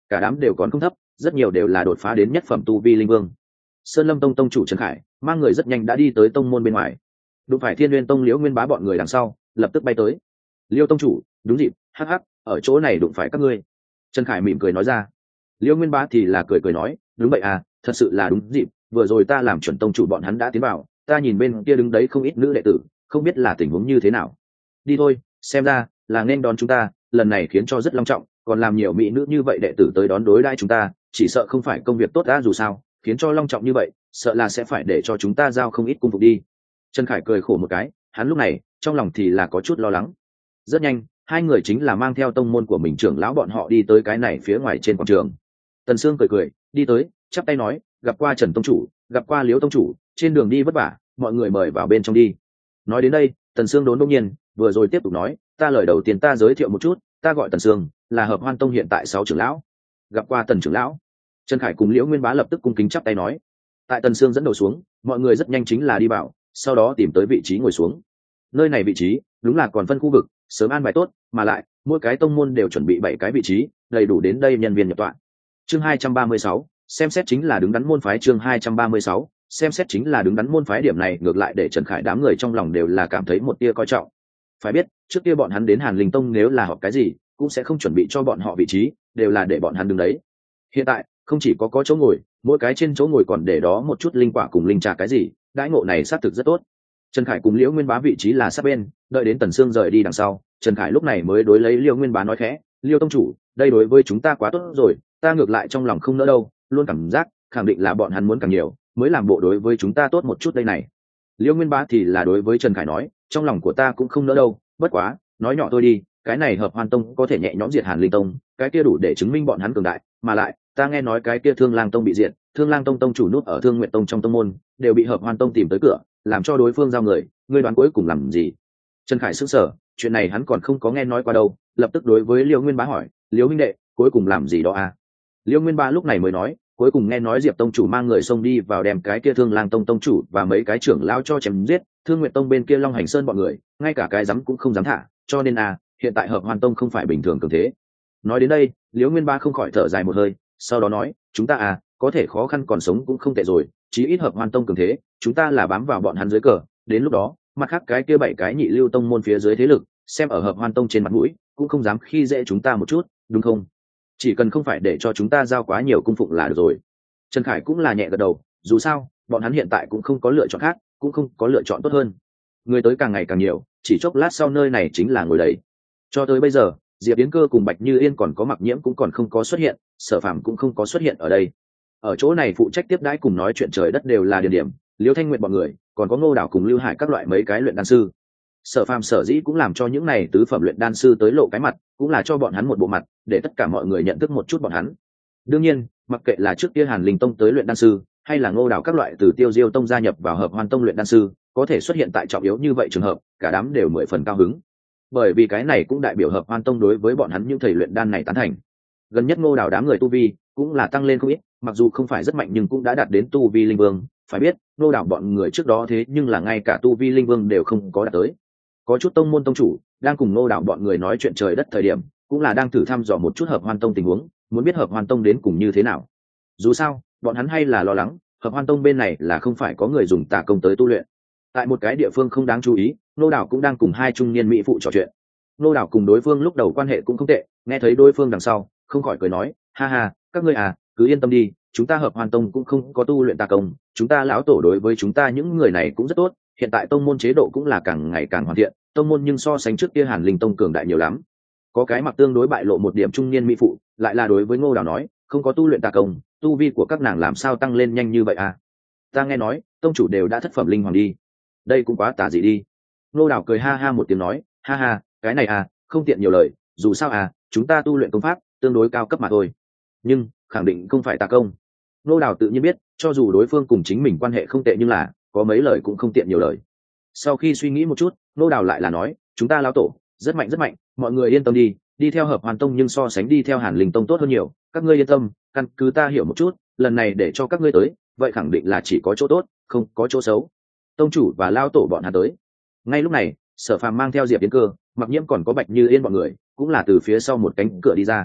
cả đám đều còn không thấp, rất nhiều đều là đột phá đến nhất phẩm tu vi linh vương. Sơn Lâm Tông tông chủ Trần Khải mang người rất nhanh đã đi tới tông môn bên ngoài, đụng phải Thiên Nguyên Tông Liễu Nguyên Bá bọn người đằng sau, lập tức bay tới. Liêu tông chủ, đúng dịp, hắc hắc, ở chỗ này đụng phải các ngươi. Trần Khải mỉm cười nói ra. Liễu Nguyên Bá thì là cười cười nói, đúng vậy à, thật sự là đúng dịp, vừa rồi ta làm chuẩn tông chủ bọn hắn đã tiến vào, ta nhìn bên kia đứng đấy không ít nữ đệ tử, không biết là tình huống như thế nào. Đi thôi, xem ra là nên đón chúng ta, lần này khiến cho rất long trọng, còn làm nhiều mỹ nữ như vậy đệ tử tới đón đối đãi chúng ta, chỉ sợ không phải công việc tốt đã dù sao, khiến cho long trọng như vậy, sợ là sẽ phải để cho chúng ta giao không ít cung phục đi. Trần Khải cười khổ một cái, hắn lúc này trong lòng thì là có chút lo lắng. Rất nhanh, hai người chính là mang theo tông môn của mình trưởng lão bọn họ đi tới cái này phía ngoài trên quảng trường. Tần Sương cười cười đi tới, chắp tay nói, gặp qua Trần tông chủ, gặp qua Liễu tông chủ, trên đường đi vất vả, mọi người mời vào bên trong đi. Nói đến đây, Tần Sương đốn đột nhiên, vừa rồi tiếp tục nói, ta lời đầu tiên ta giới thiệu một chút, ta gọi Tần Sương, là Hợp Hoan Tông hiện tại sáu trưởng lão. Gặp qua Tần trưởng lão. Trần Khải cùng Liễu Nguyên Bá lập tức cung kính chắp tay nói. Tại Tần Sương dẫn đầu xuống, mọi người rất nhanh chính là đi vào, sau đó tìm tới vị trí ngồi xuống. Nơi này vị trí đúng là còn phân khu vực, sớm an bài tốt, mà lại mỗi cái tông môn đều chuẩn bị bảy cái vị trí, đầy đủ đến đây nhân viên nhập tọa. Chương hai trăm ba mươi sáu, xem xét chính là đứng đắn môn phái. Chương hai trăm ba mươi sáu, xem xét chính là đứng đắn môn phái. Điểm này ngược lại để Trần Khải đám người trong lòng đều là cảm thấy một tia coi trọng. Phải biết, trước kia bọn hắn đến Hàn Linh Tông nếu là họp cái gì, cũng sẽ không chuẩn bị cho bọn họ vị trí, đều là để bọn hắn đứng đấy. Hiện tại, không chỉ có có chỗ ngồi, mỗi cái trên chỗ ngồi còn để đó một chút linh quả cùng linh trà cái gì, đãi ngộ này xác thực rất tốt. Trần Khải cùng Liễu Nguyên Bá vị trí là sát bên, đợi đến Tần Sương rời đi đằng sau, Trần Khải lúc này mới đối lấy Liễu Nguyên Bá nói khẽ, Liêu tông chủ, đây đối với chúng ta quá tốt rồi, ta ngược lại trong lòng không nỡ đâu, luôn cảm giác khẳng định là bọn hắn muốn càng nhiều, mới làm bộ đối với chúng ta tốt một chút đây này. Liễu Nguyên Bá thì là đối với Trần Khải nói, trong lòng của ta cũng không nỡ đâu, bất quá, nói nhỏ thôi đi, cái này Hợp Hoan Tông có thể nhẹ nhõm diệt Hàn Linh Tông, cái kia đủ để chứng minh bọn hắn cường đại, mà lại, ta nghe nói cái kia Thương Lang Tông bị diệt, Thương Lang Tông tông chủ núp ở Thương Nguyệt Tông trong tông môn, đều bị Hợp Hoan Tông tìm tới cửa, làm cho đối phương giao người, ngươi đoán cuối cùng làm gì? Trần Khải sững sờ, chuyện này hắn còn không có nghe nói qua đâu, lập tức đối với Liễu Nguyên Bá hỏi, Liễu huynh đệ, cuối cùng làm gì đó à? Liễu Nguyên Bá lúc này mới nói, cuối cùng nghe nói Diệp tông chủ mang người xông đi vào đem cái kia Thương Lang Tông tông chủ và mấy cái trưởng lão cho chém giết, Thương Nguyệt Tông bên kia Long Hành Sơn bọn người, ngay cả cái dám cũng không dám thả, cho nên à, hiện tại Hợp Hoan Tông không phải bình thường cường thế. Nói đến đây, Liễu Nguyên Bá không khỏi thở dài một hơi, sau đó nói, chúng ta à, có thể khó khăn còn sống cũng không tệ rồi, chí ít Hợp Hoan Tông cường thế, chúng ta là bám vào bọn hắn dưới cờ, đến lúc đó, mặt khác cái kia bảy cái nhị lưu tông môn phía dưới thế lực, xem ở Hợp Hoan Tông trên mặt mũi, cũng không dám khi dễ chúng ta một chút, đúng không? Chỉ cần không phải để cho chúng ta giao quá nhiều cung phụng là được rồi. Trần Khải cũng là nhẹ gật đầu, dù sao, bọn hắn hiện tại cũng không có lựa chọn khác, cũng không có lựa chọn tốt hơn. Người tới càng ngày càng nhiều, chỉ chốc lát sau nơi này chính là ngồi đầy. Cho tới bây giờ, Diệp Yến Cơ cùng Bạch Như Yên còn có Mặc Nhiễm cũng còn không có xuất hiện, Sở Phàm cũng không có xuất hiện ở đây. Ở chỗ này phụ trách tiếp đãi cùng nói chuyện trời đất đều là Điền Điểm, Liễu Thanh Nguyệt bọn người, còn có Ngô Đảo cùng Lưu Hải các loại mấy cái luyện đan sư. Sở Phàm sở dĩ cũng làm cho những này tứ phẩm luyện đan sư tới lộ cái mặt, cũng là cho bọn hắn một bộ mặt, để tất cả mọi người nhận thức một chút bọn hắn. Đương nhiên, mặc kệ là trước kia Hàn Linh Tông tới luyện đan sư, hay là Ngô Đảo các loại từ Tiêu Diêu Tông gia nhập vào Hợp Hoan Tông luyện đan sư, có thể xuất hiện tại trọng yếu như vậy trường hợp, cả đám đều mười phần cao hứng. Bởi vì cái này cũng đại biểu Hợp Hoan Tông đối với bọn hắn những thầy luyện đan này tán thành. Gần nhất Ngô Đảo đám người tu vi cũng là tăng lên không ít, mặc dù không phải rất mạnh nhưng cũng đã đạt đến tu vi linh vương, phải biết, Ngô Đảo bọn người trước đó thế nhưng là ngay cả tu vi linh vương đều không có đạt tới. Có chút tông môn tông chủ đang cùng Ngô Đảo bọn người nói chuyện trời đất thời điểm, cũng là đang thử thăm dò một chút Hợp Hoan Tông tình huống, muốn biết Hợp Hoan Tông đến cùng như thế nào. Dù sao, bọn hắn hay là lo lắng, Hợp Hoan Tông bên này là không phải có người dùng tà công tới tu luyện. Tại một cái địa phương không đáng chú ý, Ngô Đảo cũng đang cùng hai trung niên mỹ phụ trò chuyện. Ngô Đảo cùng đối phương lúc đầu quan hệ cũng không tệ, nghe thấy đối phương đằng sau, không khỏi cười nói, ha ha, các ngươi à, cứ yên tâm đi, chúng ta Hợp Hoan Tông cũng không có tu luyện tà công, chúng ta lão tổ đối với chúng ta những người này cũng rất tốt, hiện tại tông môn chế độ cũng là càng ngày càng hoàn thiện, tông môn nhưng so sánh trước kia Hàn Linh Tông cường đại nhiều lắm. Có cái mặc tương đối bại lộ một điểm trung niên mỹ phụ, lại là đối với Ngô Đảo nói, không có tu luyện tà công, tu vi của các nàng làm sao tăng lên nhanh như vậy à? Ta nghe nói, tông chủ đều đã thất phẩm linh hoàng đi. Đây cũng quá tà dị đi. Ngô Đảo cười ha ha một tiếng nói, ha ha, cái này à, không tiện nhiều lời, dù sao à, chúng ta tu luyện công pháp tương đối cao cấp mà thôi. Nhưng, khẳng định không phải tà công. Ngô Đảo tự nhiên biết, cho dù đối phương cùng chính mình quan hệ không tệ nhưng là, có mấy lời cũng không tiện nhiều lời. Sau khi suy nghĩ một chút, Ngô Đảo lại là nói, chúng ta lão tổ rất mạnh rất mạnh, mọi người yên tâm đi, đi theo Hợp Hoan Tông nhưng so sánh đi theo Hàn Linh Tông tốt hơn nhiều, các ngươi yên tâm, căn cứ ta hiểu một chút, lần này để cho các ngươi tới, vậy khẳng định là chỉ có chỗ tốt, không có chỗ xấu. Tông chủ và lao tổ bọn hắn tới. Ngay lúc này, Sở Phàm mang theo Diệp Yến Cơ, Mặc Nhiễm còn có Bạch Như Yên bọn người, cũng là từ phía sau một cánh cửa đi ra.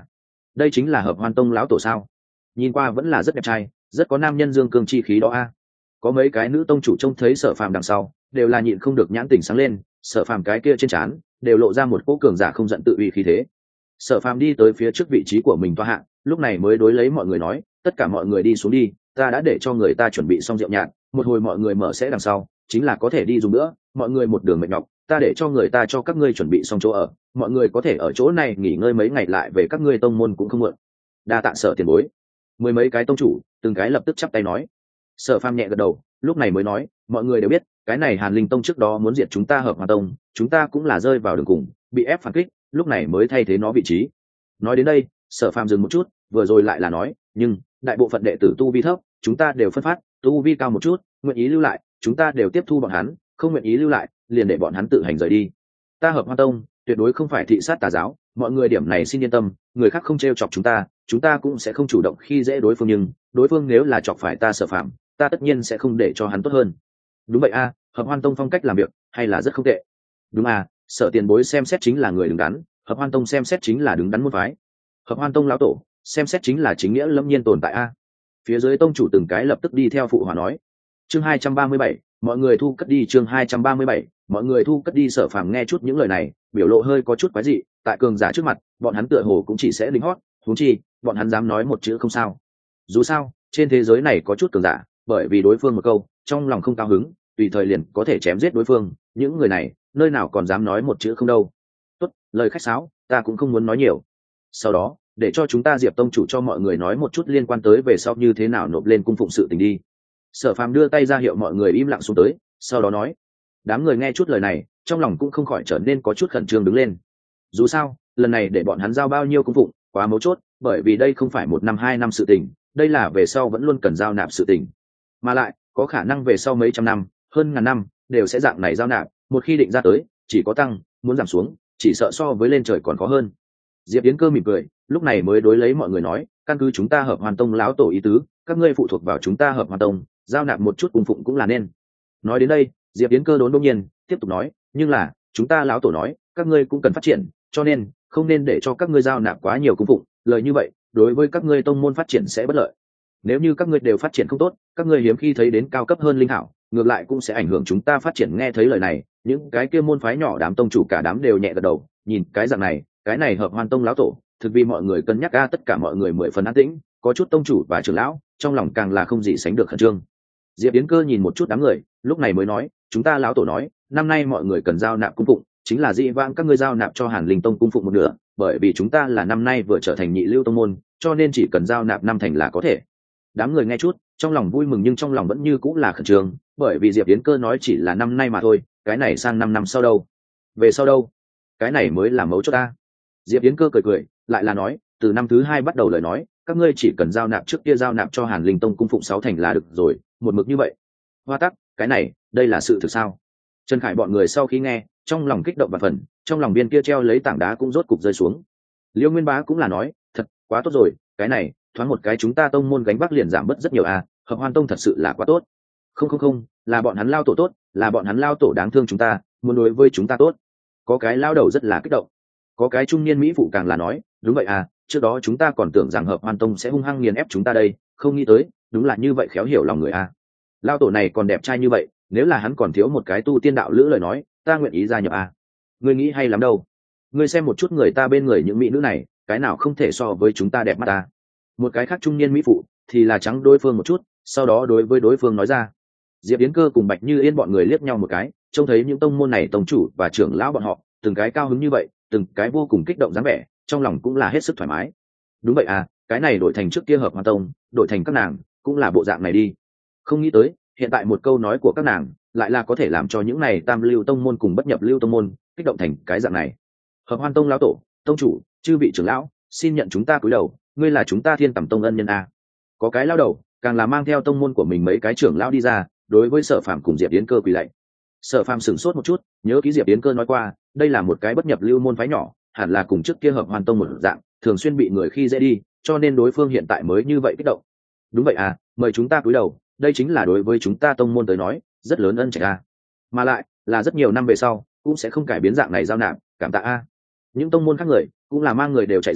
đây chính là Hợp Hoan Tông lão tổ sao? Nhìn qua vẫn là rất đẹp trai, rất có nam nhân dương cương chi khí đó a. Có mấy cái nữ tông chủ trông thấy Sở Phàm đằng sau, đều là nhịn không được nhãn tỉnh sáng lên, Sở Phàm cái kia trên trán đều lộ ra một cỗ cường giả không giận tự uy khí thế. Sở Phàm đi tới phía trước vị trí của mình toa hạ, lúc này mới đối lấy mọi người nói, tất cả mọi người đi xuống đi, ta đã để cho người ta chuẩn bị xong rượu nhạt, một hồi mọi người mở sẽ đằng sau, chính là có thể đi dùng nữa, mọi người một đường mệt nhọc, ta để cho người ta cho các ngươi chuẩn bị xong chỗ ở, mọi người có thể ở chỗ này nghỉ ngơi mấy ngày lại về các ngươi tông môn cũng không muộn. Đa tạ Sở tiền bối. Mười mấy cái tông chủ, từng cái lập tức chắp tay nói. Sở Phàm nhẹ gật đầu, lúc này mới nói, mọi người đều biết, cái này Hàn Linh Tông trước đó muốn diệt chúng ta Hợp Hoa Tông, chúng ta cũng là rơi vào đường cùng, bị ép phản kích, lúc này mới thay thế nó vị trí. Nói đến đây, Sở Phàm dừng một chút, vừa rồi lại là nói, nhưng đại bộ phận đệ tử tu vi thấp, chúng ta đều phân phát, tu vi cao một chút, nguyện ý lưu lại, chúng ta đều tiếp thu bọn hắn, không nguyện ý lưu lại, liền để bọn hắn tự hành rời đi. Ta Hợp Hoa Tông tuyệt đối không phải thị sát tà giáo, mọi người điểm này xin yên tâm, người khác không trêu chọc chúng ta, chúng ta cũng sẽ không chủ động khi dễ đối phương, nhưng đối phương nếu là chọc phải ta Sở Phàm, ta tất nhiên sẽ không để cho hắn tốt hơn. Đúng vậy a, Hợp Hoan Tông phong cách làm việc hay là rất không tệ. Đúng à, Sở tiền bối xem xét chính là người đứng đắn, Hợp Hoan Tông xem xét chính là đứng đắn môn phái. Hợp Hoan Tông lão tổ xem xét chính là chính nghĩa lâm nhiên tồn tại a. Phía dưới tông chủ từng cái lập tức đi theo phụ hòa nói. Chương hai trăm ba mươi bảy, mọi người thu cất đi. Chương hai trăm ba mươi bảy, mọi người thu cất đi. Sở Phàm nghe chút những lời này, biểu lộ hơi có chút quái dị, tại cường giả trước mặt, bọn hắn tựa hồ cũng chỉ sẽ lính hót, huống chi, bọn hắn dám nói một chữ không sao. Dù sao, trên thế giới này có chút cường giả, bởi vì đối phương một câu, trong lòng không cao hứng, tùy thời liền có thể chém giết đối phương, những người này, nơi nào còn dám nói một chữ không đâu. Tốt, lời khách sáo, ta cũng không muốn nói nhiều. Sau đó, để cho chúng ta Diệp tông chủ cho mọi người nói một chút liên quan tới về sau như thế nào nộp lên cung phụng sự tình đi. Sở Phàm đưa tay ra hiệu mọi người im lặng xuống tới, sau đó nói. Đám người nghe chút lời này, trong lòng cũng không khỏi trở nên có chút khẩn trương đứng lên. Dù sao, lần này để bọn hắn giao bao nhiêu cung phụng, quá mấu chốt, bởi vì đây không phải một năm hai năm sự tình, đây là về sau vẫn luôn cần giao nạp sự tình. Mà lại, có khả năng về sau mấy trăm năm, hơn ngàn năm, đều sẽ dạng này giao nạp, một khi định ra tới, chỉ có tăng, muốn giảm xuống, chỉ sợ so với lên trời còn khó hơn. Diệp Yến Cơ mỉm cười, lúc này mới đối lấy mọi người nói, căn cứ chúng ta Hợp Hoàn Tông lão tổ ý tứ, các ngươi phụ thuộc vào chúng ta Hợp Hoàn Tông, giao nạp một chút cung phụng cũng là nên. Nói đến đây, Diệp Yến Cơ đốn đột nhiên, tiếp tục nói, nhưng là, chúng ta lão tổ nói, các ngươi cũng cần phát triển, cho nên, không nên để cho các ngươi giao nạp quá nhiều cung phụng, lời như vậy, đối với các ngươi tông môn phát triển sẽ bất lợi. Nếu như các ngươi đều phát triển không tốt, các ngươi hiếm khi thấy đến cao cấp hơn linh hảo, ngược lại cũng sẽ ảnh hưởng chúng ta phát triển. Nghe thấy lời này, những cái kia môn phái nhỏ đám tông chủ cả đám đều nhẹ gật đầu, nhìn cái dạng này, cái này Hợp Hoan Tông lão tổ, thực vì mọi người cân nhắc a. Tất cả mọi người mười phần an tĩnh, có chút tông chủ và trưởng lão, trong lòng càng là không gì sánh được khẩn trương. Diệp Yến Cơ nhìn một chút đám người, lúc này mới nói, chúng ta lão tổ nói, năm nay mọi người cần giao nạp cung phụng, chính là dị vãng các ngươi giao nạp cho Hàn Linh Tông cung phụng một nửa, bởi vì chúng ta là năm nay vừa trở thành nhị lưu tông môn, cho nên chỉ cần giao nạp năm thành là có thể. Đám người nghe chút, trong lòng vui mừng nhưng trong lòng vẫn như cũng là khẩn trương, bởi vì Diệp Yến Cơ nói chỉ là năm nay mà thôi, cái này sang năm năm sau đâu? Về sau đâu? Cái này mới là mấu chốt ta. Diệp Yến Cơ cười cười, lại là nói, từ năm thứ hai bắt đầu lời nói, các ngươi chỉ cần giao nạp trước kia giao nạp cho Hàn Linh Tông cung phụng sáu thành là được rồi, một mực như vậy. Hoa tắc, cái này, đây là sự thực sao? Trần Khải bọn người sau khi nghe, trong lòng kích động và phần, trong lòng viên kia treo lấy tảng đá cũng rốt cục rơi xuống. Liêu Nguyên Bá cũng là nói, thật, quá tốt rồi, cái này, thoáng một cái chúng ta tông môn gánh vác liền giảm bớt rất nhiều à, Hợp Hoan Tông thật sự là quá tốt. Không không không, là bọn hắn lao tổ tốt, là bọn hắn lao tổ đáng thương chúng ta, muốn đối với chúng ta tốt. Có cái lao đầu rất là kích động. Có cái trung niên mỹ phụ càng là nói, đúng vậy à, trước đó chúng ta còn tưởng rằng Hợp Hoan Tông sẽ hung hăng nghiền ép chúng ta đây, không nghĩ tới, đúng là như vậy, khéo hiểu lòng người à. Lao tổ này còn đẹp trai như vậy, nếu là hắn còn thiếu một cái tu tiên đạo lữ lời nói, ta nguyện ý gia nhập à. Ngươi nghĩ hay lắm đâu. Ngươi xem một chút người ta bên người những mỹ nữ này, cái nào không thể so với chúng ta đẹp mắt ta. Một cái khác trung niên mỹ phụ thì là trắng đối phương một chút, sau đó đối với đối phương nói ra. Diệp Yến Cơ cùng Bạch Như Yên bọn người liếc nhau một cái, trông thấy những tông môn này tông chủ và trưởng lão bọn họ từng cái cao hứng như vậy, từng cái vô cùng kích động dáng vẻ, trong lòng cũng là hết sức thoải mái. Đúng vậy à, cái này đổi thành trước kia Hợp Hoa Tông, đổi thành các nàng cũng là bộ dạng này đi. Không nghĩ tới, hiện tại một câu nói của các nàng lại là có thể làm cho những này tam lưu tông môn cùng bất nhập lưu tông môn kích động thành cái dạng này. Hợp Hoan Tông lão tổ, tông chủ, chư vị trưởng lão, xin nhận chúng ta cúi đầu, ngươi là chúng ta Thiên Tầm Tông ân nhân a. Có cái lão đầu càng là mang theo tông môn của mình mấy cái trưởng lão đi ra, đối với Sở Phàm cùng Diệp Yến Cơ quỳ lạy. Sở Phàm sửng sốt một chút, nhớ ký Diệp Yến Cơ nói qua, đây là một cái bất nhập lưu môn phái nhỏ, hẳn là cùng trước kia Hợp Hoan Tông một dạng, thường xuyên bị người khi dễ đi, cho nên đối phương hiện tại mới như vậy kích động. Đúng vậy à, mời chúng ta cúi đầu, đây chính là đối với chúng ta tông môn tới nói, rất lớn ân trạch a. Mà lại, là rất nhiều năm về sau, cũng sẽ không cải biến dạng này giao nạp, cảm tạ a. Những tông môn khác người, cũng là mang người đều chạy ra,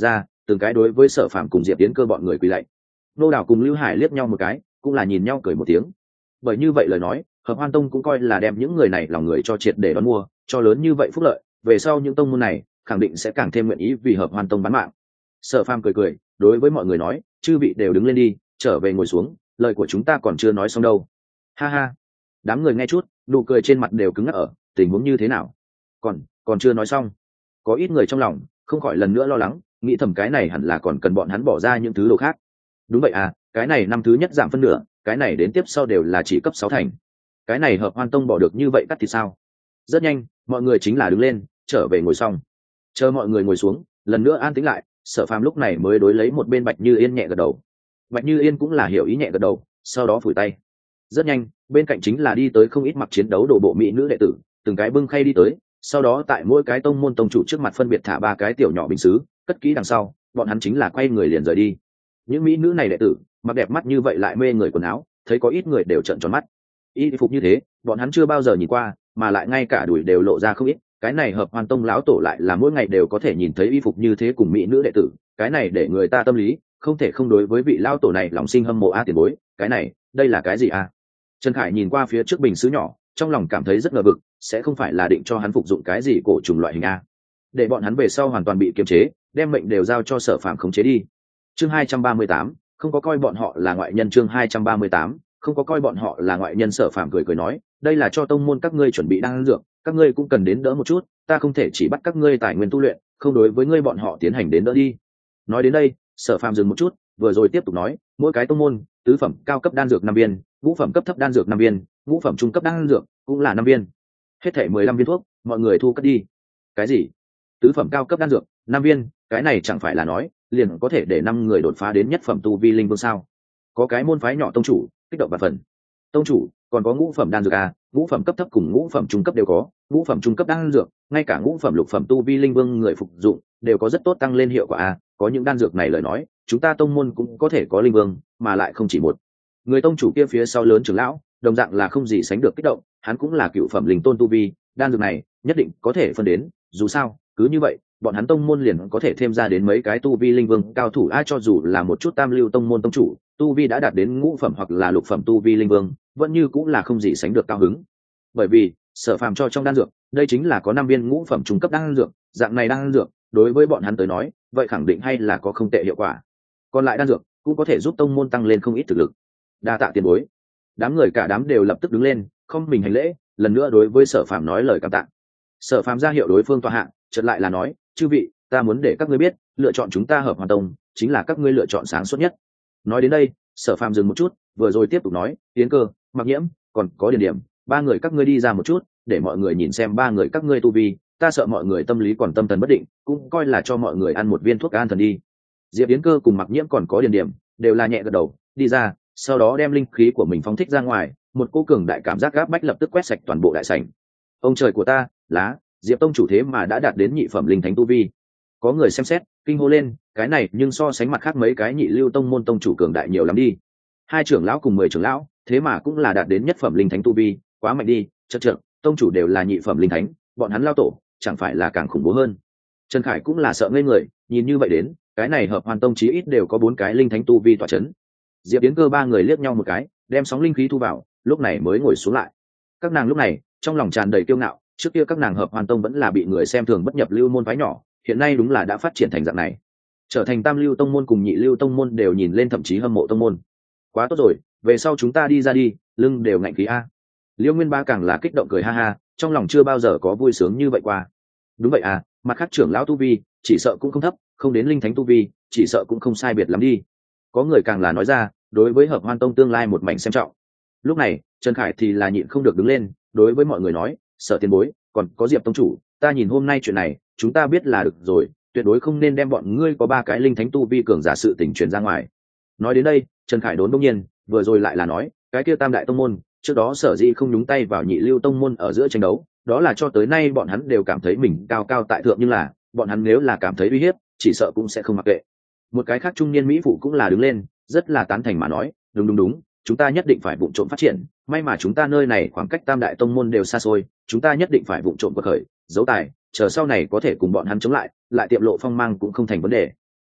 từng cái đối với Sở Phàm cùng Diệp Tiến Cơ bọn người quỳ lạy. Nô Đảo cùng Lưu Hải liếc nhau một cái, cũng là nhìn nhau cười một tiếng. Bởi như vậy lời nói, Hợp Hoan Tông cũng coi là đem những người này lòng người cho triệt để đón mua, cho lớn như vậy phúc lợi, về sau những tông môn này khẳng định sẽ càng thêm nguyện ý vì Hợp Hoan Tông bán mạng. Sở Phàm cười cười, đối với mọi người nói, chư vị đều đứng lên đi, trở về ngồi xuống, lời của chúng ta còn chưa nói xong đâu. Ha ha. Đám người nghe chút, nụ cười trên mặt đều cứng ngắc ở, tình huống như thế nào? Còn, còn chưa nói xong. Có ít người trong lòng không khỏi lần nữa lo lắng, nghĩ thầm cái này hẳn là còn cần bọn hắn bỏ ra những thứ đồ khác. Đúng vậy à, cái này năm thứ nhất giảm phân nửa, cái này đến tiếp sau đều là chỉ cấp sáu thành. Cái này Hợp Hoan Tông bỏ được như vậy cắt thì sao? Rất nhanh, mọi người chính là đứng lên, trở về ngồi xong. Chờ mọi người ngồi xuống, lần nữa an tĩnh lại, Sở Phàm lúc này mới đối lấy một bên Bạch Như Yên nhẹ gật đầu. Bạch Như Yên cũng là hiểu ý nhẹ gật đầu, sau đó phủi tay. Rất nhanh, bên cạnh chính là đi tới không ít mặc chiến đấu đồ bộ mỹ nữ đệ tử, từng cái bưng khay đi tới, sau đó tại mỗi cái tông môn tông chủ trước mặt phân biệt thả ba cái tiểu nhỏ bình sứ, cất kỹ đằng sau, bọn hắn chính là quay người liền rời đi. Những mỹ nữ này đệ tử, mặc đẹp mắt như vậy lại mê người quần áo, thấy có ít người đều trợn tròn mắt. Y phục như thế, bọn hắn chưa bao giờ nhìn qua, mà lại ngay cả đùi đều lộ ra không ít. Cái này Hợp Hoan Tông lão tổ lại là mỗi ngày đều có thể nhìn thấy y phục như thế cùng mỹ nữ đệ tử, cái này để người ta tâm lý không thể không đối với vị lão tổ này lòng sinh hâm mộ a tiền bối. Cái này, đây là cái gì a? Trần Khải nhìn qua phía trước bình sứ nhỏ, trong lòng cảm thấy rất ngờ vực, sẽ không phải là định cho hắn phục dụng cái gì cổ trùng loại hình a? Để bọn hắn về sau hoàn toàn bị kiềm chế, đem mệnh đều giao cho Sở Phàm khống chế đi. Chương hai trăm ba mươi tám, không có coi bọn họ là ngoại nhân. Chương hai trăm ba mươi tám, không có coi bọn họ là ngoại nhân. Sở Phàm cười cười nói, đây là cho tông môn các ngươi chuẩn bị đan dược, các ngươi cũng cần đến đỡ một chút, ta không thể chỉ bắt các ngươi tài nguyên tu luyện, không đối với ngươi bọn họ tiến hành đến đỡ đi. Nói đến đây, Sở Phàm dừng một chút, vừa rồi tiếp tục nói, mỗi cái tông môn, tứ phẩm cao cấp đan dược năm viên, ngũ phẩm cấp thấp đan dược năm viên, ngũ phẩm trung cấp đan dược cũng là năm viên. Hết thảy mười lăm viên thuốc, mọi người thu cất đi. Cái gì? Tứ phẩm cao cấp đan dược năm viên, cái này chẳng phải là nói, liền có thể để năm người đột phá đến nhất phẩm tu vi linh vương sao? Có cái môn phái nhỏ tông chủ, kích động và phần. Tông chủ, còn có ngũ phẩm đan dược à, ngũ phẩm cấp thấp cùng ngũ phẩm trung cấp đều có, ngũ phẩm trung cấp đan dược, ngay cả ngũ phẩm lục phẩm tu vi linh vương người phục dụng đều có rất tốt tăng lên hiệu quả à, có những đan dược này lời nói, chúng ta tông môn cũng có thể có linh vương, mà lại không chỉ một. Người tông chủ kia phía sau lớn trưởng lão, đồng dạng là không gì sánh được kích động, hắn cũng là cựu phẩm linh tôn tu vi, đan dược này nhất định có thể phân đến, dù sao, cứ như vậy, bọn hắn tông môn liền có thể thêm ra đến mấy cái tu vi linh vương cao thủ, ai cho dù là một chút tam lưu tông môn tông chủ, tu vi đã đạt đến ngũ phẩm hoặc là lục phẩm tu vi linh vương, vẫn như cũng là không gì sánh được cao hứng. Bởi vì, Sở Phàm cho trong đan dược, đây chính là có năm viên ngũ phẩm trung cấp đan dược, dạng này đan dược, đối với bọn hắn tới nói, vậy khẳng định hay là có không tệ hiệu quả. Còn lại đan dược cũng có thể giúp tông môn tăng lên không ít thực lực. Đa tạ tiền bối. Đám người cả đám đều lập tức đứng lên, không mình hành lễ, lần nữa đối với Sở Phàm nói lời cảm tạ. Sở Phàm ra hiệu đối phương tọa hạ, chợt lại là nói, chư vị, ta muốn để các ngươi biết, lựa chọn chúng ta Hợp Hoan Tông chính là các ngươi lựa chọn sáng suốt nhất. Nói đến đây, Sở Phàm dừng một chút, vừa rồi tiếp tục nói, Tiến Cơ, Mặc Nhiễm, còn có Điền Điểm, ba người các ngươi đi ra một chút, để mọi người nhìn xem ba người các ngươi tu vi, ta sợ mọi người tâm lý còn tâm thần bất định, cũng coi là cho mọi người ăn một viên thuốc an thần đi. Diệp Yến Cơ cùng Mặc Nhiễm còn có Điền Điểm, đều là nhẹ gật đầu, đi ra, sau đó đem linh khí của mình phóng thích ra ngoài, một cô cường đại cảm giác gáp bách lập tức quét sạch toàn bộ đại sảnh. Ông trời của ta, lá, Diệp tông chủ thế mà đã đạt đến nhị phẩm linh thánh tu vi. Có người xem xét, kinh hô lên, cái này nhưng so sánh mặt khác mấy cái nhị lưu tông môn tông chủ cường đại nhiều lắm đi. Hai trưởng lão cùng mười trưởng lão, thế mà cũng là đạt đến nhất phẩm linh thánh tu vi, quá mạnh đi, chậc chậc, tông chủ đều là nhị phẩm linh thánh, bọn hắn lao tổ, chẳng phải là càng khủng bố hơn. Trần Khải cũng là sợ ngây người, nhìn như vậy đến, cái này Hợp Hoan Tông chí ít đều có bốn cái linh thánh tu vi tọa chấn. Diệp Yến Cơ ba người liếc nhau một cái, đem sóng linh khí thu vào, lúc này mới ngồi xuống lại. Các nàng lúc này, trong lòng tràn đầy kiêu ngạo, trước kia các nàng Hợp Hoan Tông vẫn là bị người xem thường bất nhập lưu môn phái nhỏ, hiện nay đúng là đã phát triển thành dạng này, trở thành tam lưu tông môn cùng nhị lưu tông môn đều nhìn lên, thậm chí hâm mộ tông môn. Quá tốt rồi, về sau chúng ta đi ra đi, lưng đều ngạnh khí a. Liêu Nguyên Ba càng là kích động cười ha ha, trong lòng chưa bao giờ có vui sướng như vậy qua. Đúng vậy à, mặt khác trưởng lão tu vi chỉ sợ cũng không thấp, không đến linh thánh tu vi chỉ sợ cũng không sai biệt lắm đi. Có người càng là nói ra, đối với Hợp Hoan Tông tương lai một mảnh xem trọng. Lúc này Trần Khải thì là nhịn không được đứng lên, đối với mọi người nói, Sở tiền bối, còn có Diệp tông chủ, ta nhìn hôm nay chuyện này chúng ta biết là được rồi, tuyệt đối không nên đem bọn ngươi có ba cái linh thánh tu vi cường giả sự tình truyền ra ngoài. Nói đến đây, Trần Khải đốn đông nhiên, vừa rồi lại là nói, cái kia tam đại tông môn trước đó sở dĩ không nhúng tay vào nhị lưu tông môn ở giữa tranh đấu, đó là cho tới nay bọn hắn đều cảm thấy mình cao cao tại thượng, nhưng là bọn hắn nếu là cảm thấy uy hiếp, chỉ sợ cũng sẽ không mặc kệ. Một cái khác trung niên mỹ phụ cũng là đứng lên, rất là tán thành mà nói, đúng đúng đúng, chúng ta nhất định phải vụng trộm phát triển, may mà chúng ta nơi này khoảng cách tam đại tông môn đều xa xôi, chúng ta nhất định phải vụng trộm quật khởi, giấu tài, chờ sau này có thể cùng bọn hắn chống lại, lại tiệm lộ phong mang cũng không thành vấn đề.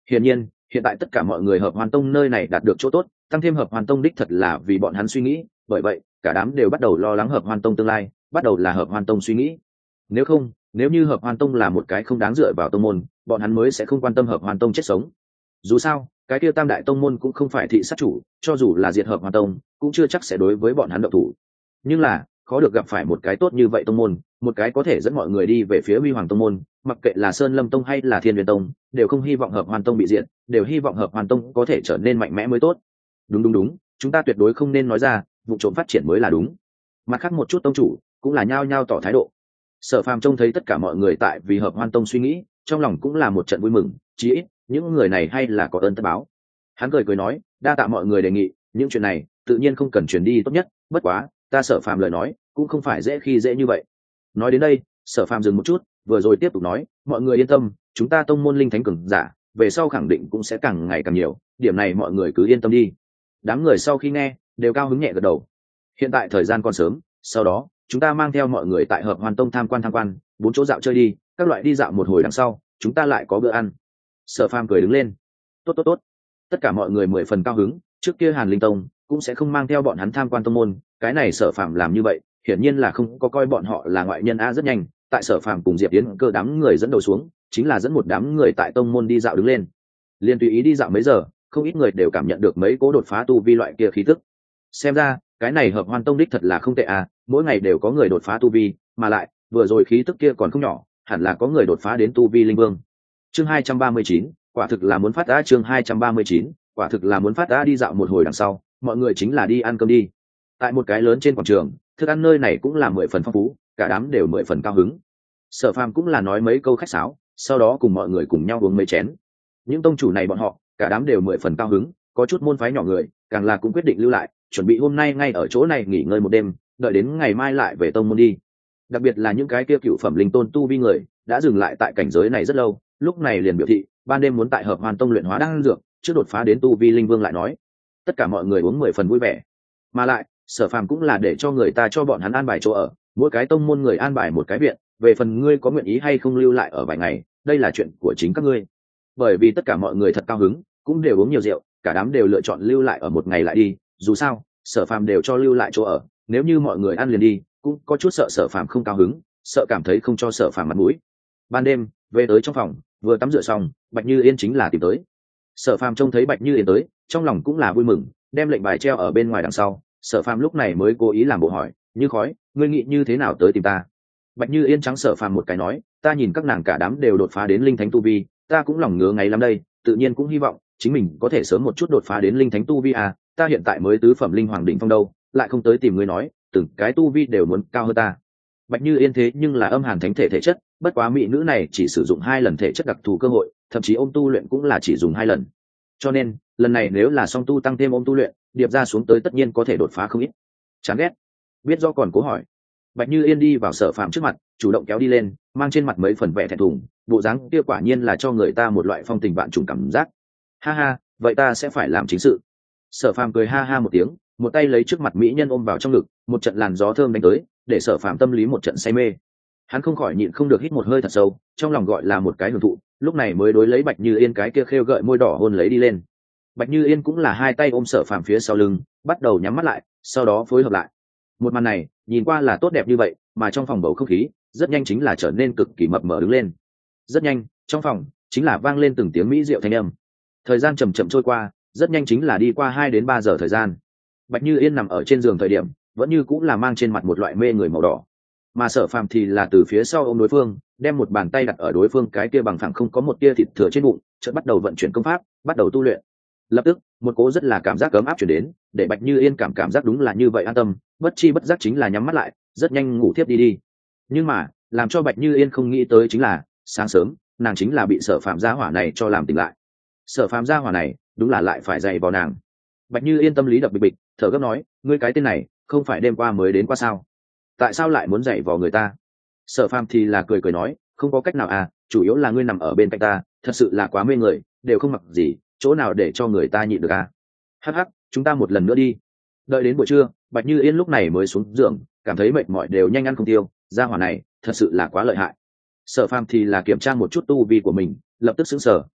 hiển nhiên hiện tại tất cả mọi người hợp hoàn tông nơi này đạt được chỗ tốt, tăng thêm hợp hoàn tông đích thật là vì bọn hắn suy nghĩ, bởi vậy cả đám đều bắt đầu lo lắng hợp hoàn tông tương lai, bắt đầu là hợp hoàn tông suy nghĩ. Nếu không, nếu như hợp hoàn tông là một cái không đáng dựa vào tông môn, bọn hắn mới sẽ không quan tâm hợp hoàn tông chết sống. Dù sao cái kia tam đại tông môn cũng không phải thị sát chủ, cho dù là diệt hợp hoàn tông cũng chưa chắc sẽ đối với bọn hắn động thủ. Nhưng là khó được gặp phải một cái tốt như vậy tông môn, một cái có thể dẫn mọi người đi về phía huy hoàng tông môn, mặc kệ là sơn lâm tông hay là thiên huyền tông đều không hy vọng hợp hoàn tông bị diệt, đều hy vọng hợp hoàn tông có thể trở nên mạnh mẽ mới tốt. Đúng đúng đúng, chúng ta tuyệt đối không nên nói ra, vụ trộm phát triển mới là đúng. Mặt khác một chút tông chủ cũng là nhao nhao tỏ thái độ. Sở Phàm trông thấy tất cả mọi người tại vì hợp hoàn tông suy nghĩ, trong lòng cũng là một trận vui mừng, chí ít những người này hay là có ơn tất báo. Hắn cười cười nói, đa tạ mọi người đề nghị, những chuyện này tự nhiên không cần truyền đi tốt nhất, bất quá ta Sở Phàm lời nói cũng không phải dễ khi dễ như vậy. Nói đến đây Sở Phàm dừng một chút, vừa rồi tiếp tục nói, mọi người yên tâm, chúng ta tông môn linh thánh cường giả về sau khẳng định cũng sẽ càng ngày càng nhiều, điểm này mọi người cứ yên tâm đi. Đám người sau khi nghe đều cao hứng nhẹ gật đầu. Hiện tại thời gian còn sớm, sau đó chúng ta mang theo mọi người tại hợp hoàn tông tham quan tham quan bốn chỗ dạo chơi đi, các loại đi dạo một hồi đằng sau chúng ta lại có bữa ăn. Sở Phàm cười đứng lên, tốt tốt tốt. Tất cả mọi người mười phần cao hứng, trước kia Hàn Linh Tông cũng sẽ không mang theo bọn hắn tham quan tông môn, cái này Sở Phàm làm như vậy hiển nhiên là không có coi bọn họ là ngoại nhân. A rất nhanh tại Sở Phàm cùng Diệp Yến Cơ đám người dẫn đầu xuống, chính là dẫn một đám người tại tông môn đi dạo đứng lên. Liên tùy ý đi dạo mấy giờ, không ít người đều cảm nhận được mấy cố đột phá tu vi loại kia khí tức. Xem ra cái này hợp hoàn tông đích thật là không tệ à, mỗi ngày đều có người đột phá tu vi, mà lại vừa rồi khí tức kia còn không nhỏ, hẳn là có người đột phá đến tu vi linh vương. Chương hai trăm ba mươi chín, quả thực là muốn phát đã. Chương hai trăm ba mươi chín, quả thực là muốn phát đã. Đi dạo một hồi đằng sau, mọi người chính là đi ăn cơm đi. Tại một cái lớn trên quảng trường, thức ăn nơi này cũng là mười phần phong phú, cả đám đều mười phần cao hứng. Sở Phàm cũng là nói mấy câu khách sáo, sau đó cùng mọi người cùng nhau uống mấy chén. Những tông chủ này bọn họ cả đám đều mười phần cao hứng, có chút môn phái nhỏ người càng là cũng quyết định lưu lại, chuẩn bị hôm nay ngay ở chỗ này nghỉ ngơi một đêm, đợi đến ngày mai lại về tông môn đi. Đặc biệt là những cái kia cựu phẩm linh tôn tu vi người đã dừng lại tại cảnh giới này rất lâu, lúc này liền biểu thị ban đêm muốn tại hợp hoàn tông luyện hóa đan dược, trước đột phá đến tu vi linh vương lại nói. Tất cả mọi người uống mười phần vui vẻ, mà lại Sở Phàm cũng là để cho người ta cho bọn hắn an bài chỗ ở, mỗi cái tông môn người an bài một cái viện, về phần ngươi có nguyện ý hay không lưu lại ở vài ngày, đây là chuyện của chính các ngươi. Bởi vì tất cả mọi người thật cao hứng, cũng đều uống nhiều rượu, cả đám đều lựa chọn lưu lại ở một ngày lại đi, dù sao Sở Phàm đều cho lưu lại chỗ ở, nếu như mọi người ăn liền đi cũng có chút sợ Sở Phàm không cao hứng, sợ cảm thấy không cho Sở Phàm mặt mũi. Ban đêm về tới trong phòng, vừa tắm rửa xong, Bạch Như Yên chính là tìm tới. Sở Phàm trông thấy Bạch Như Yên tới, trong lòng cũng là vui mừng, đem lệnh bài treo ở bên ngoài đằng sau. Sở Phàm lúc này mới cố ý làm bộ hỏi, Như Khói, ngươi nghĩ như thế nào tới tìm ta? Bạch Như Yên trắng Sở Phàm một cái nói, ta nhìn các nàng cả đám đều đột phá đến linh thánh tu vi, ta cũng lòng ngứa ngáy lắm đây, tự nhiên cũng hy vọng chính mình có thể sớm một chút đột phá đến linh thánh tu vi à, ta hiện tại mới tứ phẩm linh hoàng đỉnh phong đâu, lại không tới tìm ngươi nói, từng cái tu vi đều muốn cao hơn ta. Bạch Như Yên thế nhưng là âm hàn thánh thể thể chất, bất quá mỹ nữ này chỉ sử dụng hai lần thể chất đặc thù cơ hội, thậm chí ôm tu luyện cũng là chỉ dùng hai lần. Cho nên lần này nếu là song tu tăng thêm ôm tu luyện, điệp ra xuống tới tất nhiên có thể đột phá không ít. Chán ghét, biết do còn cố hỏi. Bạch Như Yên đi vào Sở Phàm trước mặt, chủ động kéo đi lên, mang trên mặt mấy phần vẻ thẹn thùng, bộ dáng kia quả nhiên là cho người ta một loại phong tình vạn trùng cảm giác. Ha ha, vậy ta sẽ phải làm chính sự. Sở Phàm cười ha ha một tiếng, một tay lấy trước mặt mỹ nhân ôm vào trong ngực, một trận làn gió thơm đánh tới, để Sở Phàm tâm lý một trận say mê. Hắn không khỏi nhịn không được hít một hơi thật sâu, trong lòng gọi là một cái hưởng thụ, lúc này mới đối lấy Bạch Như Yên cái kia khêu gợi môi đỏ hôn lấy đi lên. Bạch Như Yên cũng là hai tay ôm Sở Phàm phía sau lưng, bắt đầu nhắm mắt lại, sau đó phối hợp lại. Một màn này nhìn qua là tốt đẹp như vậy, mà trong phòng bầu không khí rất nhanh chính là trở nên cực kỳ mập mờ đứng lên. Rất nhanh trong phòng chính là vang lên từng tiếng mỹ diệu thanh âm. Thời gian chậm chậm trôi qua, rất nhanh chính là đi qua hai đến ba giờ thời gian. Bạch Như Yên nằm ở trên giường thời điểm vẫn như cũng là mang trên mặt một loại mê người màu đỏ, mà Sở Phàm thì là từ phía sau ôm đối phương, đem một bàn tay đặt ở đối phương cái kia bằng phẳng không có một tia thịt thừa trên bụng, chợt bắt đầu vận chuyển công pháp, bắt đầu tu luyện. Lập tức một cố rất là cảm giác ấm áp chuyển đến, để Bạch Như Yên cảm cảm giác đúng là như vậy an tâm, bất chi bất giác chính là nhắm mắt lại, rất nhanh ngủ thiếp đi đi. Nhưng mà làm cho Bạch Như Yên không nghĩ tới chính là sáng sớm nàng chính là bị Sở Phàm gia hỏa này cho làm tỉnh lại. Sở Phàm gia hỏa này đúng là lại phải dày vào nàng. Bạch Như Yên tâm lý đập bịch bịch, thở gấp nói, ngươi cái tên này không phải đêm qua mới đến qua sao, tại sao lại muốn dày vào người ta? Sở Phàm thì là cười cười nói, không có cách nào à, chủ yếu là ngươi nằm ở bên cạnh ta, thật sự là quá mê người, đều không mặc gì, chỗ nào để cho người ta nhịn được à? Hắc hắc, chúng ta một lần nữa đi. Đợi đến buổi trưa, Bạch Như Yên lúc này mới xuống giường, cảm thấy mệt mỏi đều nhanh ăn không tiêu, gia hỏa này thật sự là quá lợi hại. Sở Phàm thì là kiểm tra một chút tu vi của mình, lập tức sững sờ,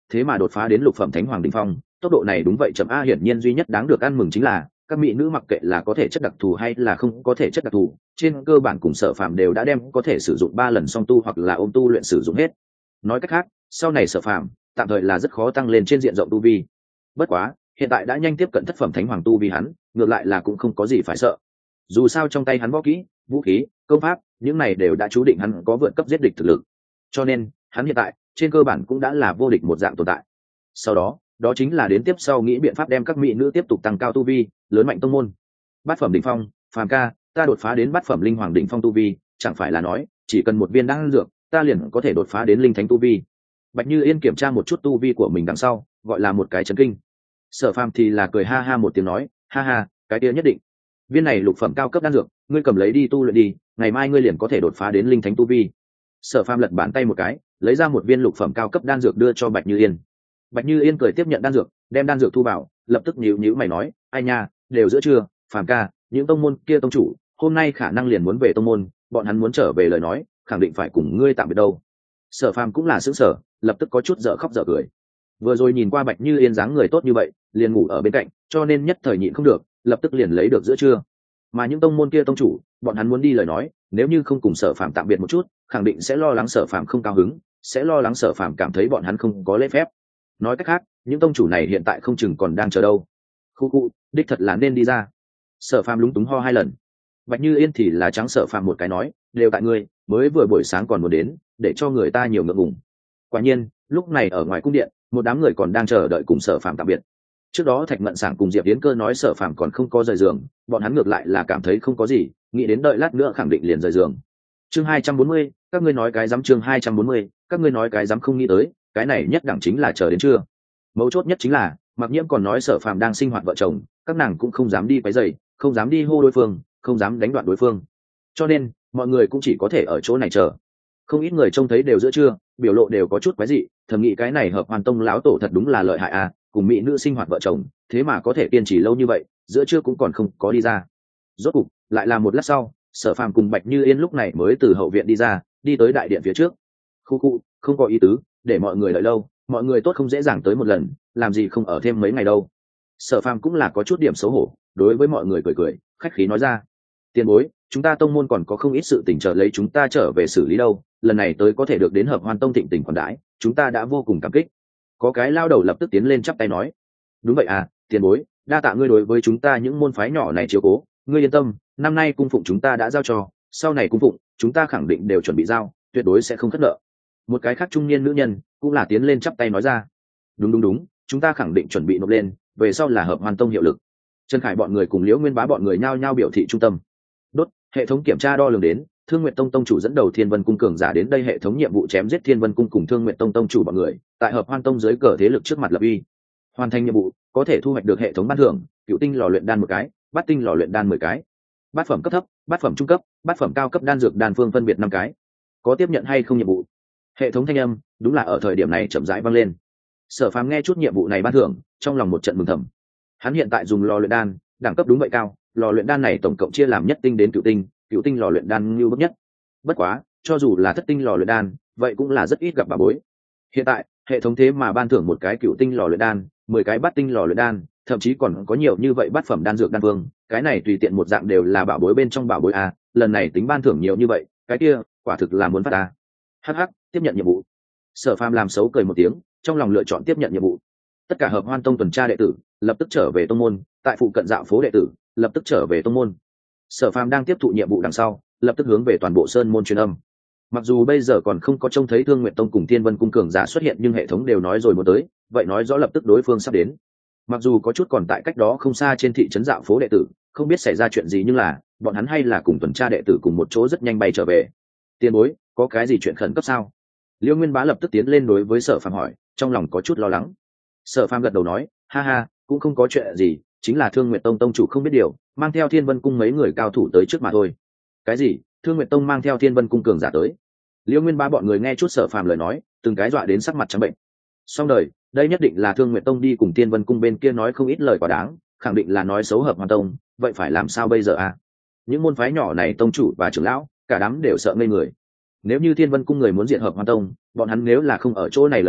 thế mà đột phá đến lục phẩm thánh hoàng đỉnh phong, tốc độ này đúng vậy chậm a. Hiển nhiên duy nhất đáng được ăn mừng chính là các mỹ nữ mặc kệ là có thể chất đặc thù hay là không có thể chất đặc thù, trên cơ bản cùng Sở Phàm đều đã đem có thể sử dụng ba lần song tu hoặc là ôm tu luyện sử dụng hết. Nói cách khác, sau này Sở Phàm tạm thời là rất khó tăng lên trên diện rộng tu vi. Bất quá, hiện tại đã nhanh tiếp cận thất phẩm thánh hoàng tu vi hắn, ngược lại là cũng không có gì phải sợ. Dù sao trong tay hắn võ kỹ, vũ khí, công pháp, những này đều đã chú định hắn có vượt cấp giết địch thực lực. Cho nên, hắn hiện tại trên cơ bản cũng đã là vô địch một dạng tồn tại. Sau đó, đó chính là đến tiếp sau nghĩ biện pháp đem các mỹ nữ tiếp tục tăng cao tu vi, lớn mạnh tông môn. Bát phẩm đỉnh phong, Phàm ca, ta đột phá đến bát phẩm linh hoàng đỉnh phong tu vi, chẳng phải là nói, chỉ cần một viên đan dược, ta liền có thể đột phá đến linh thánh tu vi. Bạch Như Yên kiểm tra một chút tu vi của mình đằng sau, gọi là một cái chấn kinh. Sở Phàm thì là cười ha ha một tiếng nói, ha ha, cái kia nhất định. Viên này lục phẩm cao cấp đan dược, ngươi cầm lấy đi tu luyện đi, ngày mai ngươi liền có thể đột phá đến linh thánh tu vi. Sở Phàm lật bàn tay một cái, lấy ra một viên lục phẩm cao cấp đan dược đưa cho Bạch Như Yên. Bạch Như Yên cười tiếp nhận đan dược, đem đan dược thu vào, lập tức nhíu nhíu mày nói, ai nha, đều giữa trưa, Phàm ca, những tông môn kia tông chủ, hôm nay khả năng liền muốn về tông môn, bọn hắn muốn trở về lời nói, khẳng định phải cùng ngươi tạm biệt đâu. Sở Phàm cũng là sững sờ, lập tức có chút dở khóc dở cười. Vừa rồi nhìn qua Bạch Như Yên dáng người tốt như vậy, liền ngủ ở bên cạnh, cho nên nhất thời nhịn không được, lập tức liền lấy được giữa trưa. Mà những tông môn kia tông chủ, bọn hắn muốn đi lời nói, nếu như không cùng Sở Phàm tạm biệt một chút, khẳng định sẽ lo lắng Sở Phàm không cao hứng, sẽ lo lắng Sở Phàm cảm thấy bọn hắn không có lễ phép. Nói cách khác, những tông chủ này hiện tại không chừng còn đang chờ đâu. Khu khu, đích thật là nên đi ra. Sở Phàm lúng túng ho hai lần. Bạch Như Yên thì là trắng Sở Phàm một cái nói, đều tại ngươi, mới vừa buổi sáng còn muốn đến, để cho người ta nhiều ngượng ngùng. Quả nhiên, lúc này ở ngoài cung điện, một đám người còn đang chờ đợi cùng Sở Phàm tạm biệt. Trước đó Thạch Mận Sảng cùng Diệp Yến Cơ nói Sở Phàm còn không có rời giường, bọn hắn ngược lại là cảm thấy không có gì, nghĩ đến đợi lát nữa khẳng định liền rời giường. Chương hai trăm bốn mươi, các ngươi nói cái dám chương hai trăm bốn mươi, các ngươi nói cái dám không nghĩ tới, cái này nhất đẳng chính là chờ đến trưa. Mấu chốt nhất chính là, Mạc Nhiễm còn nói Sở Phàm đang sinh hoạt vợ chồng, các nàng cũng không dám đi quấy rầy, không dám đi hô đối phương, không dám đánh đoạn đối phương. Cho nên, mọi người cũng chỉ có thể ở chỗ này chờ. Không ít người trông thấy đều giữa trưa, biểu lộ đều có chút quái dị, thầm nghĩ cái này Hợp Hoàn Tông lão tổ thật đúng là lợi hại à, cùng mỹ nữ sinh hoạt vợ chồng, thế mà có thể kiên trì lâu như vậy, giữa trưa cũng còn không có đi ra. Rốt cục, lại là một lát sau, Sở Phàm cùng Bạch Như Yên lúc này mới từ hậu viện đi ra, đi tới đại điện phía trước. Khu khu, không có ý tứ, để mọi người đợi lâu, mọi người tốt không dễ dàng tới một lần, làm gì không ở thêm mấy ngày đâu. Sở Phàm cũng là có chút điểm xấu hổ, đối với mọi người cười cười, khách khí nói ra, tiền bối, chúng ta tông môn còn có không ít sự tình chờ lấy chúng ta trở về xử lý đâu, lần này tới có thể được đến Hợp Hoan Tông thịnh tình khoản đãi, chúng ta đã vô cùng cảm kích. Có cái lao đầu lập tức tiến lên chắp tay nói, đúng vậy à, tiền bối, đa tạ ngươi đối với chúng ta những môn phái nhỏ này chiếu cố, ngươi yên tâm, năm nay cung phụng chúng ta đã giao cho, sau này cung phụng chúng ta khẳng định đều chuẩn bị giao, tuyệt đối sẽ không thất nợ. Một cái khác trung niên nữ nhân cũng là tiến lên chắp tay nói ra, đúng đúng đúng, chúng ta khẳng định chuẩn bị nộp lên, về sau là Hợp Hoan Tông hiệu lực. Trần Khải bọn người cùng Liễu Nguyên Bá bọn người nhao nhao biểu thị trung tâm. Đốt, hệ thống kiểm tra đo lường đến, Thương Nguyệt Tông tông chủ dẫn đầu Thiên Vân Cung cường giả đến đây hệ thống nhiệm vụ chém giết Thiên Vân Cung cùng Thương Nguyệt Tông tông chủ bọn người, tại Hợp Hoan Tông dưới cờ thế lực trước mặt lập uy. Hoàn thành nhiệm vụ, có thể thu hoạch được hệ thống ban thưởng, cựu tinh lò luyện đan một cái, bát tinh lò luyện đan mười cái, bát phẩm cấp thấp, bát phẩm trung cấp, bát phẩm cao cấp đan dược đan phương phân biệt năm cái. Có tiếp nhận hay không nhiệm vụ? Hệ thống thanh âm, đúng là ở thời điểm này chậm rãi vang lên. Sở Phàm nghe chút nhiệm vụ này ban thưởng, trong lòng một trận mừng thầm. Hắn hiện tại dùng lò luyện đan, đẳng cấp đúng vậy cao, lò luyện đan này tổng cộng chia làm nhất tinh đến cựu tinh, cựu tinh lò luyện đan lưu bậc nhất. Bất quá, cho dù là thất tinh lò luyện đan, vậy cũng là rất ít gặp bà bối. Hiện tại, hệ thống thế mà ban thưởng một cái cựu tinh lò luyện đan, mười cái bát tinh lò luyện đan, thậm chí còn có nhiều như vậy bát phẩm đan dược đan vương, cái này tùy tiện một dạng đều là bảo bối bên trong bảo bối a, lần này tính ban thưởng nhiều như vậy, cái kia, quả thực là muốn phát a. Hắc hắc, tiếp nhận nhiệm vụ. Sở Phàm làm xấu cười một tiếng, trong lòng lựa chọn tiếp nhận nhiệm vụ. Tất cả Hợp Hoan Tông tuần tra đệ tử lập tức trở về tông môn, tại phụ cận dạo phố đệ tử lập tức trở về tông môn. Sở Phàm đang tiếp thụ nhiệm vụ đằng sau, lập tức hướng về toàn bộ sơn môn truyền âm. Mặc dù bây giờ còn không có trông thấy Thương Nguyệt Tông cùng Thiên Vân Cung cường giả xuất hiện, nhưng hệ thống đều nói rồi một tới, vậy nói rõ lập tức đối phương sắp đến. Mặc dù có chút còn tại cách đó không xa trên thị trấn dạo phố đệ tử, không biết xảy ra chuyện gì, nhưng là bọn hắn hay là cùng tuần tra đệ tử cùng một chỗ rất nhanh bay trở về. Tiền bối, có cái gì chuyện khẩn cấp sao? Liêu Nguyên Bá lập tức tiến lên đối với Sở Phàm hỏi, trong lòng có chút lo lắng. Sở Phàm gật đầu nói, ha ha, cũng không có chuyện gì, chính là Thương Nguyệt Tông tông chủ không biết điều, mang theo Thiên Vân Cung mấy người cao thủ tới trước mà thôi. Cái gì? Thương Nguyệt Tông mang theo Thiên Vân Cung cường giả tới? Liêu Nguyên Bá bọn người nghe chút Sở Phàm lời nói, từng cái dọa đến sắc mặt trắng bệnh. Xong đời, đây nhất định là Thương Nguyệt Tông đi cùng Thiên Vân Cung bên kia nói không ít lời quá đáng, khẳng định là nói xấu Hợp Hoan Tông, vậy phải làm sao bây giờ à? Những môn phái nhỏ này tông chủ và trưởng lão, cả đám đều sợ ngây người. Nếu như Thiên Vân Cung người muốn diệt Hợp Hoan Tông, bọn hắn nếu là không ở chỗ này lời nói,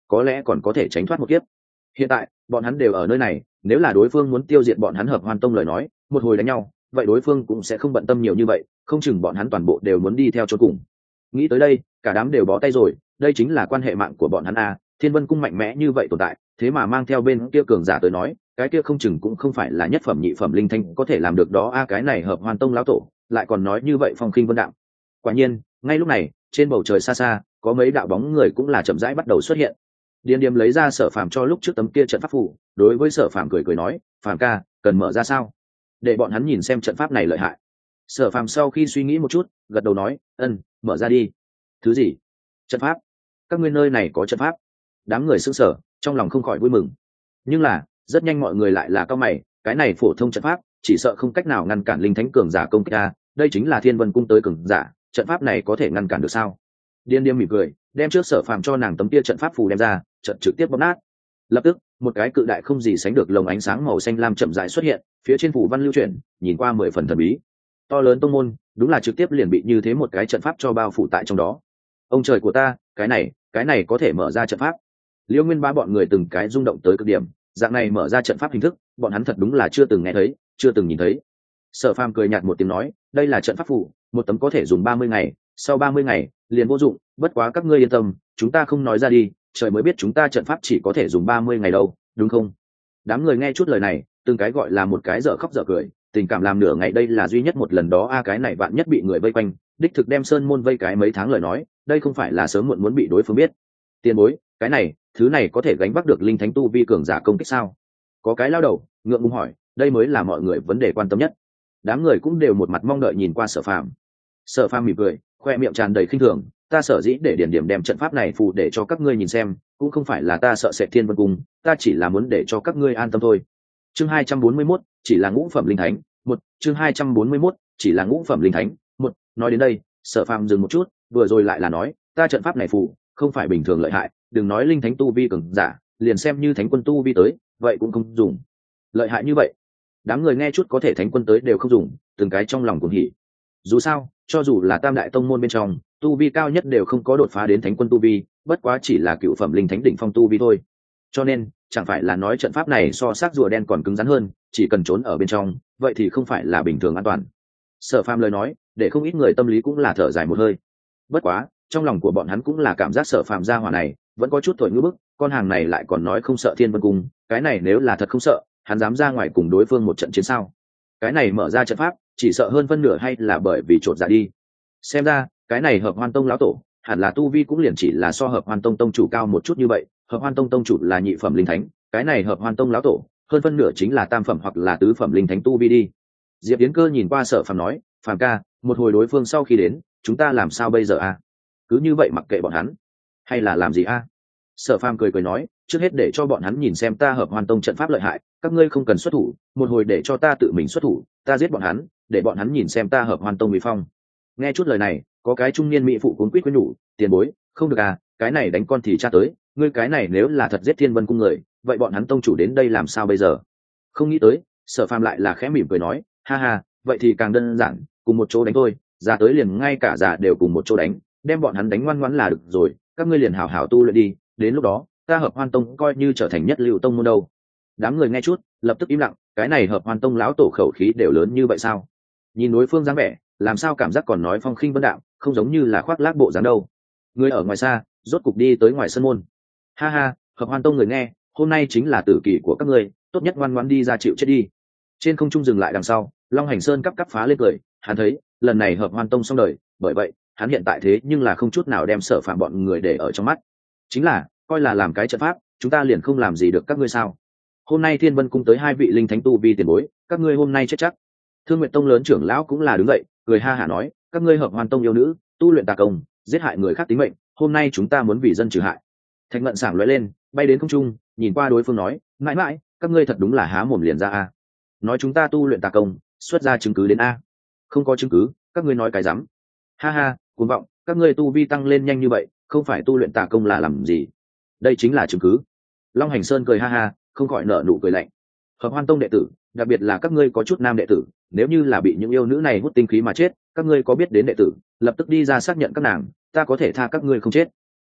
có lẽ còn có thể tránh thoát một kiếp. Hiện tại bọn hắn đều ở nơi này, nếu là đối phương muốn tiêu diệt bọn hắn Hợp Hoan Tông lời nói, một hồi đánh nhau, vậy đối phương cũng sẽ không bận tâm nhiều như vậy, không chừng bọn hắn toàn bộ đều muốn đi theo chôn cùng. Nghĩ tới đây, cả đám đều bó tay rồi, đây chính là quan hệ mạng của bọn hắn à, Thiên Vân Cung mạnh mẽ như vậy tồn tại, thế mà mang theo bên kia cường giả tới nói, cái kia không chừng cũng không phải là nhất phẩm nhị phẩm linh thanh có thể làm được đó a à, cái này Hợp Hoan Tông lão tổ, lại còn nói như vậy phong khinh vân đạm. Quả nhiên, ngay lúc này, trên bầu trời xa xa, có mấy đạo bóng người cũng là chậm rãi bắt đầu xuất hiện. Điền Điềm lấy ra Sở Phàm cho lúc trước tấm kia trận pháp phù, đối với Sở Phàm cười cười nói, "Phàm ca, cần mở ra sao? Để bọn hắn nhìn xem trận pháp này lợi hại." Sở Phàm sau khi suy nghĩ một chút, gật đầu nói, "Ân, mở ra đi." "Thứ gì?" "Trận pháp. Các ngươi nơi này có trận pháp?" Đám người sững sờ, trong lòng không khỏi vui mừng. Nhưng là, rất nhanh mọi người lại là cau mày, cái này phổ thông trận pháp, chỉ sợ không cách nào ngăn cản linh thánh cường giả công kích a, đây chính là Thiên Vân Cung tới cường giả, trận pháp này có thể ngăn cản được sao? Điên Điềm mỉm cười, đem trước Sở Phàm cho nàng tấm kia trận pháp phù đem ra, trận trực tiếp bóp nát. Lập tức, một cái cự đại không gì sánh được lồng ánh sáng màu xanh lam chậm rãi xuất hiện, phía trên phủ văn lưu chuyển, nhìn qua mười phần thần bí. To lớn tông môn, đúng là trực tiếp liền bị như thế một cái trận pháp cho bao phủ tại trong đó. Ông trời của ta, cái này, cái này có thể mở ra trận pháp. Liêu Nguyên Ba bọn người từng cái rung động tới cực điểm, dạng này mở ra trận pháp hình thức, bọn hắn thật đúng là chưa từng nghe thấy, chưa từng nhìn thấy. Sở Phàm cười nhạt một tiếng nói, đây là trận pháp phù, một tấm có thể dùng ba mươi ngày, sau ba mươi ngày liền vô dụng, bất quá các ngươi yên tâm, chúng ta không nói ra đi, trời mới biết chúng ta trận pháp chỉ có thể dùng ba mươi ngày đâu, đúng không? Đám người nghe chút lời này, từng cái gọi là một cái dở khóc dở cười, tình cảm làm nửa ngày đây là duy nhất một lần đó a à, cái này vạn nhất bị người vây quanh, đích thực đem sơn môn vây cái mấy tháng lời nói, đây không phải là sớm muộn muốn bị đối phương biết. Tiền bối, cái này, thứ này có thể gánh vác được linh thánh tu vi cường giả công kích sao? Có cái lao đầu, ngượng ngùng hỏi, đây mới là mọi người vấn đề quan tâm nhất. Đám người cũng đều một mặt mong đợi nhìn qua Sở Phàm. Sở Phàm mỉm cười, khoe miệng tràn đầy khinh thường, ta sở dĩ để Điền Điểm đem trận pháp này phù để cho các ngươi nhìn xem, cũng không phải là ta sợ sệt Thiên Vân Cung, ta chỉ là muốn để cho các ngươi an tâm thôi. Chương hai trăm bốn mươi mốt, chỉ là ngũ phẩm linh thánh, một, chương hai trăm bốn mươi mốt, chỉ là ngũ phẩm linh thánh, một, nói đến đây, Sở Phàm dừng một chút, vừa rồi lại là nói, ta trận pháp này phù không phải bình thường lợi hại, đừng nói linh thánh tu vi cường giả, liền xem như thánh quân tu vi tới, vậy cũng không dùng. Lợi hại như vậy? Đám người nghe chút có thể thánh quân tới đều không dùng, từng cái trong lòng cuồng hỉ. Dù sao, cho dù là tam đại tông môn bên trong, tu vi cao nhất đều không có đột phá đến thánh quân tu vi, bất quá chỉ là cựu phẩm linh thánh đỉnh phong tu vi thôi. Cho nên, chẳng phải là nói trận pháp này so xác rùa đen còn cứng rắn hơn, chỉ cần trốn ở bên trong, vậy thì không phải là bình thường an toàn. Sở Phàm lời nói, để không ít người tâm lý cũng là thở dài một hơi. Bất quá, trong lòng của bọn hắn cũng là cảm giác Sở Phàm gia hỏa này, vẫn có chút thổi ngữ bức, con hàng này lại còn nói không sợ Thiên Vân Cung, cái này nếu là thật không sợ, hắn dám ra ngoài cùng đối phương một trận chiến sao? Cái này mở ra trận pháp, chỉ sợ hơn phân nửa hay là bởi vì trột dạ đi. Xem ra, cái này Hợp Hoan Tông lão tổ, hẳn là tu vi cũng liền chỉ là so Hợp Hoan Tông tông chủ cao một chút như vậy, Hợp Hoan Tông tông chủ là nhị phẩm linh thánh, cái này Hợp Hoan Tông lão tổ, hơn phân nửa chính là tam phẩm hoặc là tứ phẩm linh thánh tu vi đi. Diệp Yến Cơ nhìn qua Sở Phàm nói, Phàm ca, một hồi đối phương sau khi đến, chúng ta làm sao bây giờ a? Cứ như vậy mặc kệ bọn hắn, hay là làm gì a? Sở Phàm cười cười nói, trước hết để cho bọn hắn nhìn xem ta Hợp Hoan Tông trận pháp lợi hại, các ngươi không cần xuất thủ, một hồi để cho ta tự mình xuất thủ, ta giết bọn hắn, để bọn hắn nhìn xem ta Hợp Hoan Tông uy phong. Nghe chút lời này, có cái trung niên mỹ phụ cuốn quýt quên nhủ, tiền bối, không được à, cái này đánh con thì cha tới, ngươi cái này nếu là thật giết Thiên Vân Cung người, vậy bọn hắn tông chủ đến đây làm sao bây giờ? Không nghĩ tới, Sở Phàm lại là khẽ mỉm cười nói, ha ha, vậy thì càng đơn giản, cùng một chỗ đánh thôi, già tới liền ngay cả già đều cùng một chỗ đánh, đem bọn hắn đánh ngoan ngoãn là được rồi, các ngươi liền hảo hảo tu luyện đi, đến lúc đó, ta Hợp Hoan Tông coi như trở thành nhất lưu tông môn đâu. Đám người nghe chút, lập tức im lặng, cái này Hợp Hoan Tông lão tổ khẩu khí đều lớn như vậy sao? Nhìn đối phương dáng vẻ, làm sao cảm giác còn nói phong khinh vân đạm, không giống như là khoác lác bộ dáng đâu. Người ở ngoài xa, rốt cục đi tới ngoài sân môn. Ha ha, Hợp Hoan Tông người nghe, hôm nay chính là tử kỳ của các ngươi, tốt nhất ngoan ngoãn đi ra chịu chết đi. Trên không trung dừng lại đằng sau, Long Hành Sơn cắp cắp phá lên cười, hắn thấy, lần này Hợp Hoan Tông xong đời, bởi vậy, hắn hiện tại thế nhưng là không chút nào đem Sở Phàm bọn người để ở trong mắt. Chính là, coi là làm cái trận pháp, chúng ta liền không làm gì được các ngươi sao? Hôm nay Thiên Vân Cung tới hai vị linh thánh tu vi tiền bối, các ngươi hôm nay chết chắc. Thương Nguyệt Tông lớn trưởng lão cũng là đứng dậy, cười ha hả nói, các ngươi Hợp Hoan Tông yêu nữ, tu luyện tà công, giết hại người khác tính mệnh, hôm nay chúng ta muốn vì dân trừ hại. Thạch Ngận sảng lóe lên, bay đến không trung, nhìn qua đối phương nói, mãi mãi, các ngươi thật đúng là há mồm liền ra a. Nói chúng ta tu luyện tà công, xuất ra chứng cứ đến a. Không có chứng cứ, các ngươi nói cái rắm. Ha ha, cuồng vọng, các ngươi tu vi tăng lên nhanh như vậy, không phải tu luyện tà công là làm gì? Đây chính là chứng cứ. Long Hành Sơn cười ha ha, không khỏi nở nụ cười lạnh. Hợp Hoan Tông đệ tử, đặc biệt là các ngươi có chút nam đệ tử, nếu như là bị những yêu nữ này hút tinh khí mà chết, các ngươi có biết đến đệ tử, lập tức đi ra xác nhận các nàng, ta có thể tha các ngươi không chết.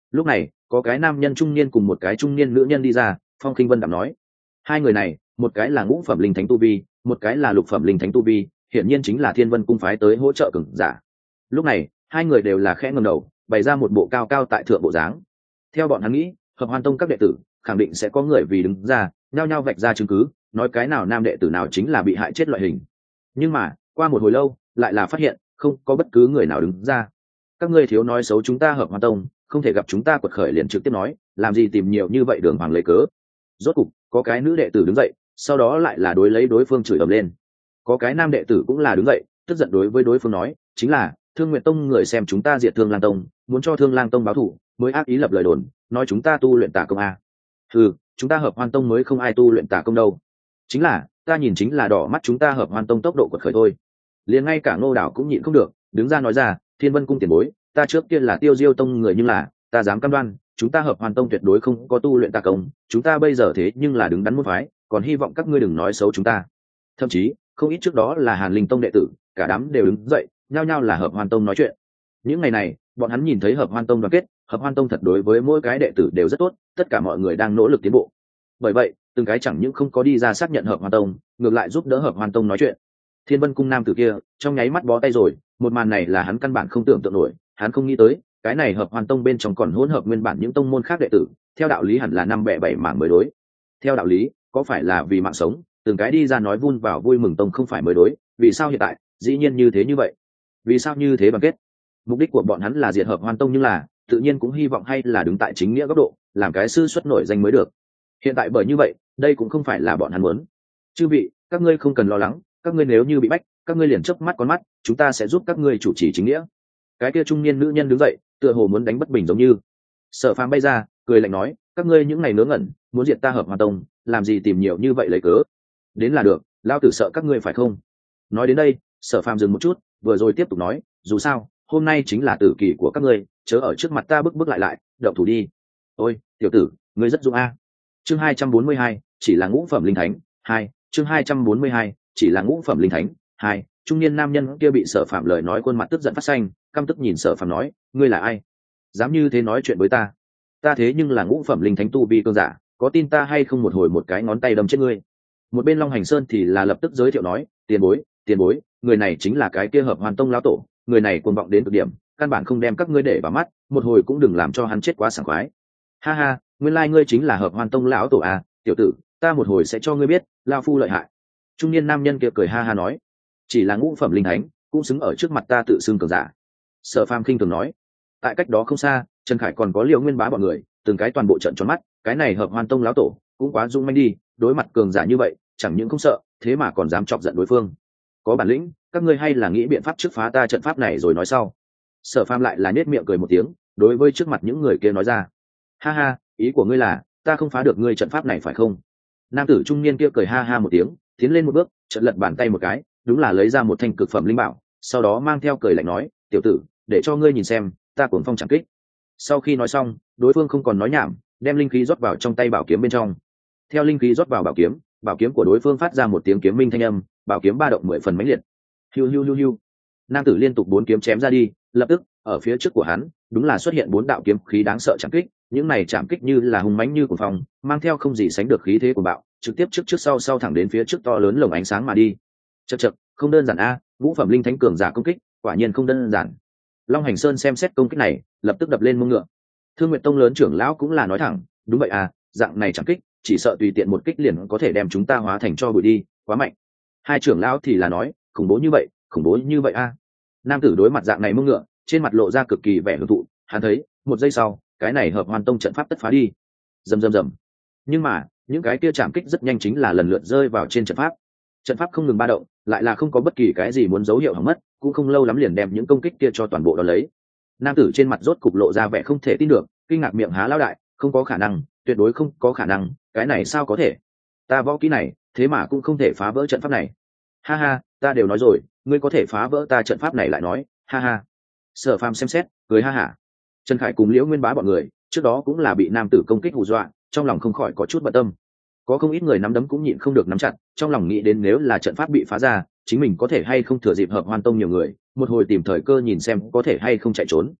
Lúc này có cái nam nhân trung niên cùng một cái trung niên nữ nhân đi ra, Phong Khinh Vân đạm nói, hai người này một cái là ngũ phẩm linh thánh tu vi, một cái là lục phẩm linh thánh tu vi, hiển nhiên chính là Thiên Vân cung phái tới hỗ trợ cường giả. Lúc này hai người đều là khẽ ngẩng đầu, bày ra một bộ cao cao tại thượng bộ dáng. Theo bọn hắn nghĩ, Hợp Hoan tông các đệ tử khẳng định sẽ có người vì đứng ra nhao nhao vạch ra chứng cứ, nói cái nào nam đệ tử nào chính là bị hại chết loại hình. Nhưng mà qua một hồi lâu lại là phát hiện không có bất cứ người nào đứng ra. Các ngươi thiếu nói xấu chúng ta Hợp Hoan tông, không thể gặp chúng ta quật khởi liền trực tiếp nói, làm gì tìm nhiều như vậy đường hoàng lấy cớ. Rốt cục có cái nữ đệ tử đứng dậy, sau đó lại là đối lấy đối phương chửi ầm lên. Có cái nam đệ tử cũng là đứng dậy, tức giận đối với đối phương nói, chính là Thương Nguyệt tông người xem chúng ta diệt Thương Lang tông, muốn cho Thương Lang tông báo thù, mới ác ý lập lời đồn, nói chúng ta tu luyện tà công a. Ừ, chúng ta Hợp Hoan tông mới không ai tu luyện tà công đâu. Chính là ta nhìn chính là đỏ mắt chúng ta Hợp Hoan tông tốc độ quật khởi thôi. Liền ngay cả Ngô Đảo cũng nhịn không được, đứng ra nói ra, Thiên Vân cung tiền bối, ta trước kia là Tiêu Diêu tông người, nhưng là ta dám cam đoan chúng ta Hợp Hoan tông tuyệt đối không có tu luyện tà công, chúng ta bây giờ thế nhưng là đứng đắn môn phái, còn hy vọng các ngươi đừng nói xấu chúng ta. Thậm chí không ít trước đó là Hàn Linh tông đệ tử, cả đám đều đứng dậy nhao nhao là Hợp Hoan tông nói chuyện. Những ngày này bọn hắn nhìn thấy Hợp Hoan tông đoàn kết, Hợp Hoan tông thật đối với mỗi cái đệ tử đều rất tốt, tất cả mọi người đang nỗ lực tiến bộ. Bởi vậy từng cái chẳng những không có đi ra xác nhận Hợp Hoan tông, ngược lại giúp đỡ Hợp Hoan tông nói chuyện. Thiên Vân cung nam tử kia trong nháy mắt bó tay rồi, một màn này là hắn căn bản không tưởng tượng nổi, hắn không nghĩ tới cái này Hợp Hoan tông bên trong còn hỗn hợp nguyên bản những tông môn khác đệ tử, theo đạo lý hẳn là năm bẻ bảy mảng mới đối. Theo đạo lý có phải là vì mạng sống, từng cái đi ra nói vun vào vui mừng tông không phải mới đối, vì sao hiện tại dĩ nhiên như thế như vậy? Vì sao như thế bằng kết? Mục đích của bọn hắn là diệt Hợp Hoan tông, nhưng là tự nhiên cũng hy vọng hay là đứng tại chính nghĩa góc độ, làm cái sư xuất nổi danh mới được. Hiện tại bởi như vậy, đây cũng không phải là bọn hắn muốn. Chư vị, các ngươi không cần lo lắng, các ngươi nếu như bị bách, các ngươi liền chớp mắt con mắt, chúng ta sẽ giúp các ngươi chủ trì chính nghĩa. Cái kia trung niên nữ nhân đứng dậy, tựa hồ muốn đánh bất bình giống như. Sở Phàm bay ra, cười lạnh nói, các ngươi những ngày ngớ ngẩn, muốn diệt ta Hợp Hoan tông, làm gì tìm nhiều như vậy lấy cớ? Đến là được, lão tử sợ các ngươi phải không? Nói đến đây, Sở Phàm dừng một chút, vừa rồi tiếp tục nói, dù sao hôm nay chính là tử kỳ của các ngươi, chớ ở trước mặt ta bức bức lại lại, động thủ đi. Ôi tiểu tử, ngươi rất dũng a. Chương hai trăm bốn mươi hai, chỉ là ngũ phẩm linh thánh. Hai, chương hai trăm bốn mươi hai, chỉ là ngũ phẩm linh thánh. Hai, trung niên nam nhân kia bị Sở Phạm lời nói khuôn mặt tức giận phát xanh, căm tức nhìn Sở Phạm nói, ngươi là ai, dám như thế nói chuyện với ta? Ta thế nhưng là ngũ phẩm linh thánh tu vi cương giả, có tin ta hay không một hồi một cái ngón tay đâm chết ngươi. Một bên Long Hành Sơn thì là lập tức giới thiệu nói, tiền bối, tiền bối, người này chính là cái kia Hợp Hoan tông lão tổ, người này cuồng vọng đến cực điểm, căn bản không đem các ngươi để vào mắt, một hồi cũng đừng làm cho hắn chết quá sảng khoái. Ha ha, nguyên lai ngươi chính là Hợp Hoan tông lão tổ à, tiểu tử, ta một hồi sẽ cho ngươi biết lão phu lợi hại. Trung niên nam nhân kia cười ha ha nói, chỉ là ngũ phẩm linh thánh cũng xứng ở trước mặt ta tự xưng cường giả. Sở Phàm khinh thường nói. Tại cách đó không xa, Trần Khải còn có Liễu Nguyên Bá bọn người, từng cái toàn bộ trận tròn mắt, cái này Hợp Hoan tông lão tổ cũng quá dung manh đi, đối mặt cường giả như vậy chẳng những không sợ, thế mà còn dám chọc giận đối phương. Có bản lĩnh các ngươi hay là nghĩ biện pháp trước phá ta trận pháp này rồi nói sau. Sở Phàm lại là nết miệng cười một tiếng, đối với trước mặt những người kia nói ra, ha ha, ý của ngươi là ta không phá được ngươi trận pháp này phải không? Nam tử trung niên kia cười ha ha một tiếng, tiến lên một bước, chợt lật bàn tay một cái, đúng là lấy ra một thanh cực phẩm linh bảo, sau đó mang theo cười lạnh nói, tiểu tử, để cho ngươi nhìn xem ta cuồng phong chẳng kích. Sau khi nói xong, đối phương không còn nói nhảm, đem linh khí rót vào trong tay bảo kiếm bên trong. Theo linh khí rót vào bảo kiếm, bảo kiếm của đối phương phát ra một tiếng kiếm minh thanh âm, bảo kiếm ba động mười phần mãnh liệt. Hiu hiu hiu hiu. Nam tử liên tục bốn kiếm chém ra đi, lập tức ở phía trước của hắn đúng là xuất hiện bốn đạo kiếm khí đáng sợ chạm kích, những này chạm kích như là hung mãnh như cuồng phong, mang theo không gì sánh được khí thế của bạo, trực tiếp trước trước sau sau thẳng đến phía trước to lớn lồng ánh sáng mà đi. Chậc chậc, không đơn giản a, ngũ phẩm linh thánh cường giả công kích, quả nhiên không đơn giản. Long Hành Sơn xem xét công kích này, lập tức đập lên mông ngựa. Thương Nguyệt tông lớn trưởng lão cũng là nói thẳng, đúng vậy à, dạng này chạm kích, chỉ sợ tùy tiện một kích liền có thể đem chúng ta hóa thành cho bụi đi, quá mạnh. Hai trưởng lão thì là nói, khủng bố như vậy, khủng bố như vậy a. Nam tử đối mặt dạng này mông ngựa, trên mặt lộ ra cực kỳ vẻ hưởng thụ, hắn thấy một giây sau cái này Hợp Hoan tông trận pháp tất phá đi. Rầm rầm rầm. Nhưng mà những cái kia chạm kích rất nhanh chính là lần lượt rơi vào trên trận pháp. Trận pháp không ngừng ba động, lại là không có bất kỳ cái gì muốn dấu hiệu hỏng mất, cũng không lâu lắm liền đem những công kích kia cho toàn bộ đó lấy. Nam tử trên mặt rốt cục lộ ra vẻ không thể tin được, kinh ngạc miệng há lao đại, không có khả năng, tuyệt đối không có khả năng, cái này sao có thể? Ta võ kỹ này, thế mà cũng không thể phá vỡ trận pháp này. Ha ha, ta đều nói rồi, ngươi có thể phá vỡ ta trận pháp này lại nói, ha ha. Sở Phàm xem xét, cười ha hả. Trần Khải cùng Liễu Nguyên Bá bọn người, trước đó cũng là bị nam tử công kích hù dọa, trong lòng không khỏi có chút bận tâm. Có không ít người nắm đấm cũng nhịn không được nắm chặt, trong lòng nghĩ đến nếu là trận pháp bị phá ra, chính mình có thể hay không thừa dịp Hợp Hoan tông nhiều người, một hồi tìm thời cơ nhìn xem có thể hay không chạy trốn.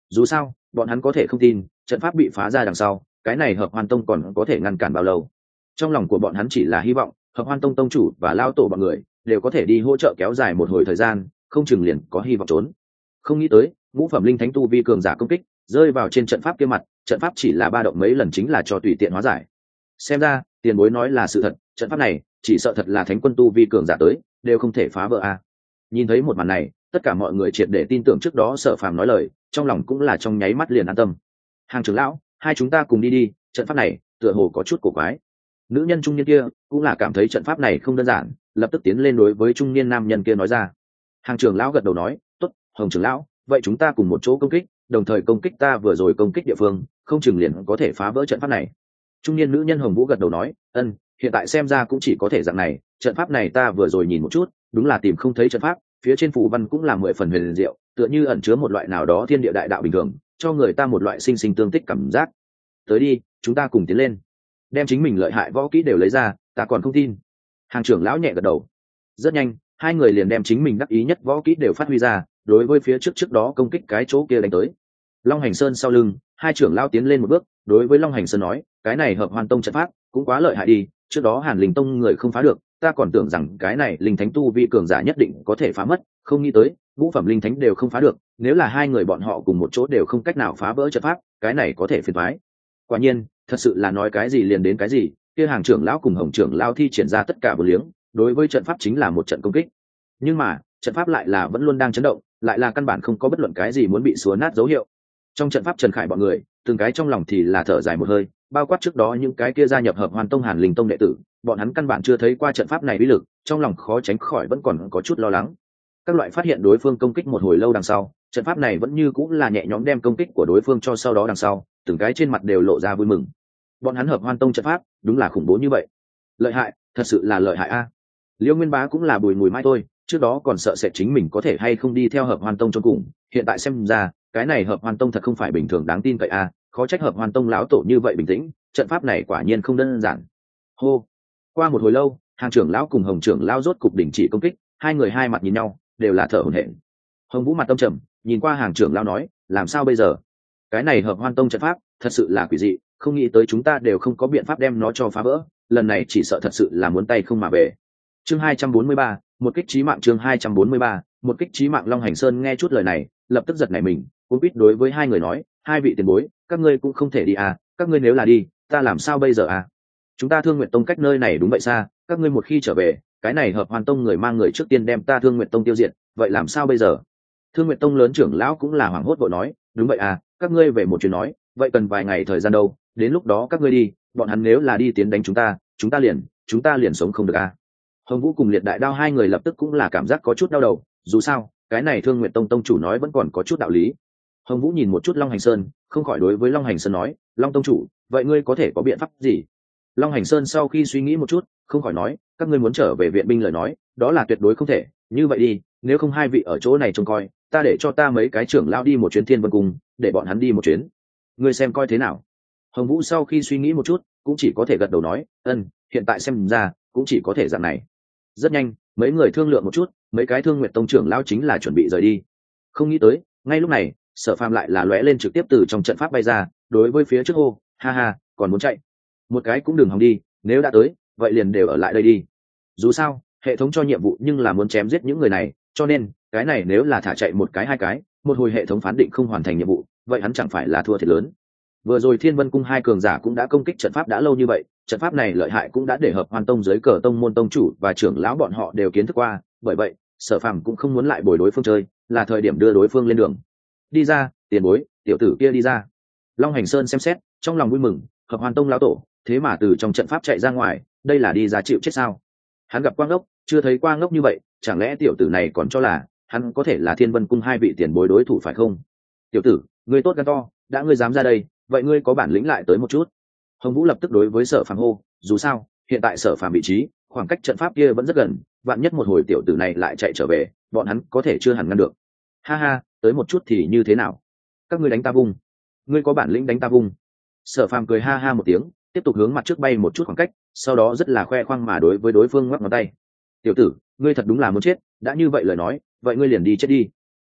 dù sao bọn hắn có thể không tin trận pháp bị phá ra đằng sau cái này hợp hoan tông còn có thể ngăn cản bao lâu. Trong lòng của bọn hắn chỉ là hy vọng hợp hoan tông tông chủ và lao tổ bọn người đều có thể đi hỗ trợ kéo dài một hồi thời gian, không chừng liền có hy vọng trốn. Không nghĩ tới ngũ phẩm linh thánh tu vi cường giả công kích rơi vào trên trận pháp kia mặt, trận pháp chỉ là ba động mấy lần chính là cho tùy tiện hóa giải. Xem ra tiền bối nói là sự thật, trận pháp này chỉ sợ thật là thánh quân tu vi cường giả tới đều không thể phá vỡ a. Nhìn thấy một màn này, tất cả mọi người triệt để tin tưởng trước đó Sở Phàm nói lời, trong lòng cũng là trong nháy mắt liền an tâm. Hàng trưởng lão, hai chúng ta cùng đi đi, trận pháp này tựa hồ có chút cổ quái. Nữ nhân trung niên kia cũng là cảm thấy trận pháp này không đơn giản, lập tức tiến lên đối với trung niên nam nhân kia nói ra. Hàng trưởng lão gật đầu nói, tốt, Hồng trưởng lão, vậy chúng ta cùng một chỗ công kích, đồng thời công kích ta vừa rồi công kích địa phương, không chừng liền có thể phá vỡ trận pháp này. Trung niên nữ nhân Hồng Vũ gật đầu nói, ân, hiện tại xem ra cũng chỉ có thể dạng này, trận pháp này ta vừa rồi nhìn một chút, đúng là tìm không thấy trận pháp, phía trên phù văn cũng là mười phần huyền diệu, tựa như ẩn chứa một loại nào đó thiên địa đại đạo bình thường, cho người ta một loại sinh sinh tương tích cảm giác. Tới đi, chúng ta cùng tiến lên. Đem chính mình lợi hại võ kỹ đều lấy ra, ta còn không tin. Hàng trưởng lão nhẹ gật đầu. Rất nhanh, hai người liền đem chính mình đắc ý nhất võ kỹ đều phát huy ra, đối với phía trước trước đó công kích cái chỗ kia đánh tới. Long Hành Sơn sau lưng, hai trưởng lão tiến lên một bước, đối với Long Hành Sơn nói, cái này hợp hoan tông trận pháp cũng quá lợi hại đi, trước đó Hàn Linh tông người không phá được, ta còn tưởng rằng cái này linh thánh tu vi cường giả nhất định có thể phá mất, không nghĩ tới ngũ phẩm linh thánh đều không phá được, nếu là hai người bọn họ cùng một chỗ đều không cách nào phá vỡ trận pháp, cái này có thể phiền toái. Quả nhiên, thật sự là nói cái gì liền đến cái gì, kia Hàng trưởng lão cùng Hồng trưởng lão thi triển ra tất cả bờ liếng, đối với trận pháp chính là một trận công kích. Nhưng mà, trận pháp lại là vẫn luôn đang chấn động, lại là căn bản không có bất luận cái gì muốn bị xóa nát dấu hiệu. Trong trận pháp Trần Khải bọn người, từng cái trong lòng thì là thở dài một hơi, bao quát trước đó những cái kia gia nhập hợp Hoan tông Hàn Linh tông đệ tử, bọn hắn căn bản chưa thấy qua trận pháp này uy lực, trong lòng khó tránh khỏi vẫn còn có chút lo lắng. Các loại phát hiện đối phương công kích một hồi lâu đằng sau, trận pháp này vẫn như cũng là nhẹ nhõm đem công kích của đối phương cho sau đó đằng sau, từng cái trên mặt đều lộ ra vui mừng. Bọn hắn hợp Hoan tông trận pháp, đúng là khủng bố như vậy. Lợi hại, thật sự là lợi hại a. Liêu Nguyên Bá cũng là bùi mùi mai thôi, trước đó còn sợ sệt chính mình có thể hay không đi theo hợp Hoan tông cho cùng, hiện tại xem ra, cái này hợp Hoan tông thật không phải bình thường đáng tin cậy a, khó trách hợp Hoan tông lão tổ như vậy bình tĩnh, trận pháp này quả nhiên không đơn giản. Hô. Qua một hồi lâu, Hàng trưởng lão cùng Hồng trưởng lão rốt cục đình chỉ công kích, hai người hai mặt nhìn nhau, đều là thở hổn hển. Hồng Vũ mặt tâm trầm, nhìn qua Hàng trưởng lão nói, làm sao bây giờ? Cái này hợp Hoan tông trận pháp, thật sự là quỷ dị, không nghĩ tới chúng ta đều không có biện pháp đem nó cho phá vỡ, lần này chỉ sợ thật sự là muốn tay không mà về. Chương hai trăm bốn mươi ba, một kích chí mạng. Chương hai trăm bốn mươi ba, một kích chí mạng. Long Hành Sơn nghe chút lời này, lập tức giật nảy mình, cuống quýt đối với hai người nói, hai vị tiền bối, các ngươi cũng không thể đi à, các ngươi nếu là đi, ta làm sao bây giờ à? Chúng ta Thương Nguyện tông cách nơi này đúng vậy xa, các ngươi một khi trở về, cái này hợp Hoan tông người mang người trước tiên đem ta Thương Nguyện tông tiêu diệt, vậy làm sao bây giờ? Thương Nguyện tông lớn trưởng lão cũng là hoảng hốt vội nói, đúng vậy à, các ngươi về một chuyến nói, vậy cần vài ngày thời gian đâu, đến lúc đó các ngươi đi, bọn hắn nếu là đi tiến đánh chúng ta, chúng ta liền, chúng ta liền sống không được à? Hồng Vũ cùng Liệt Đại Đao hai người lập tức cũng là cảm giác có chút đau đầu, dù sao, cái này Thương Nguyện tông tông chủ nói vẫn còn có chút đạo lý. Hồng Vũ nhìn một chút Long Hành Sơn, không khỏi đối với Long Hành Sơn nói, Long tông chủ, vậy ngươi có thể có biện pháp gì? Long Hành Sơn sau khi suy nghĩ một chút, không khỏi nói, các ngươi muốn trở về viện binh lời nói, đó là tuyệt đối không thể, như vậy đi, nếu không hai vị ở chỗ này trông coi, ta để cho ta mấy cái trưởng lão đi một chuyến Thiên Vân Cung, để bọn hắn đi một chuyến. Ngươi xem coi thế nào? Hồng Vũ sau khi suy nghĩ một chút, cũng chỉ có thể gật đầu nói, ân, hiện tại xem ra, cũng chỉ có thể dạng này. Rất nhanh, mấy người thương lượng một chút, mấy cái Thương Nguyệt tông trưởng lão chính là chuẩn bị rời đi. Không nghĩ tới, ngay lúc này, Sở Phàm lại là lóe lên trực tiếp từ trong trận pháp bay ra, đối với phía trước hô, ha ha, còn muốn chạy? Một cái cũng đừng hòng đi, nếu đã tới, vậy liền đều ở lại đây đi. Dù sao, hệ thống cho nhiệm vụ nhưng là muốn chém giết những người này, cho nên, cái này nếu là thả chạy một cái hai cái, một hồi hệ thống phán định không hoàn thành nhiệm vụ, vậy hắn chẳng phải là thua thiệt lớn. Vừa rồi Thiên Vân Cung hai cường giả cũng đã công kích trận pháp đã lâu như vậy, trận pháp này lợi hại cũng đã để hợp Hoan tông dưới cờ tông môn tông chủ và trưởng lão bọn họ đều kiến thức qua, bởi vậy, Sở Phàm cũng không muốn lại bồi đối phương chơi, là thời điểm đưa đối phương lên đường. Đi ra, tiền bối, tiểu tử kia đi ra. Long Hành Sơn xem xét, trong lòng vui mừng, hợp Hoan tông lão tổ, thế mà từ trong trận pháp chạy ra ngoài, đây là đi ra chịu chết sao? Hắn gặp Quang Ngốc, chưa thấy Quang Ngốc như vậy, chẳng lẽ tiểu tử này còn cho là hắn có thể là Thiên Vân Cung hai vị tiền bối đối thủ phải không? Tiểu tử, ngươi tốt gan to, đã ngươi dám ra đây, vậy ngươi có bản lĩnh lại tới một chút. Hồng Vũ lập tức đối với Sở Phàm hô, dù sao, hiện tại Sở Phàm vị trí, khoảng cách trận pháp kia vẫn rất gần, vạn nhất một hồi tiểu tử này lại chạy trở về, bọn hắn có thể chưa hẳn ngăn được. Ha ha, tới một chút thì như thế nào? Các ngươi đánh ta vung, ngươi có bản lĩnh đánh ta vung. Sở Phàm cười ha ha một tiếng, tiếp tục hướng mặt trước bay một chút khoảng cách, sau đó rất là khoe khoang mà đối với đối phương ngoắc ngón tay. Tiểu tử, ngươi thật đúng là muốn chết, đã như vậy lời nói, vậy ngươi liền đi chết đi.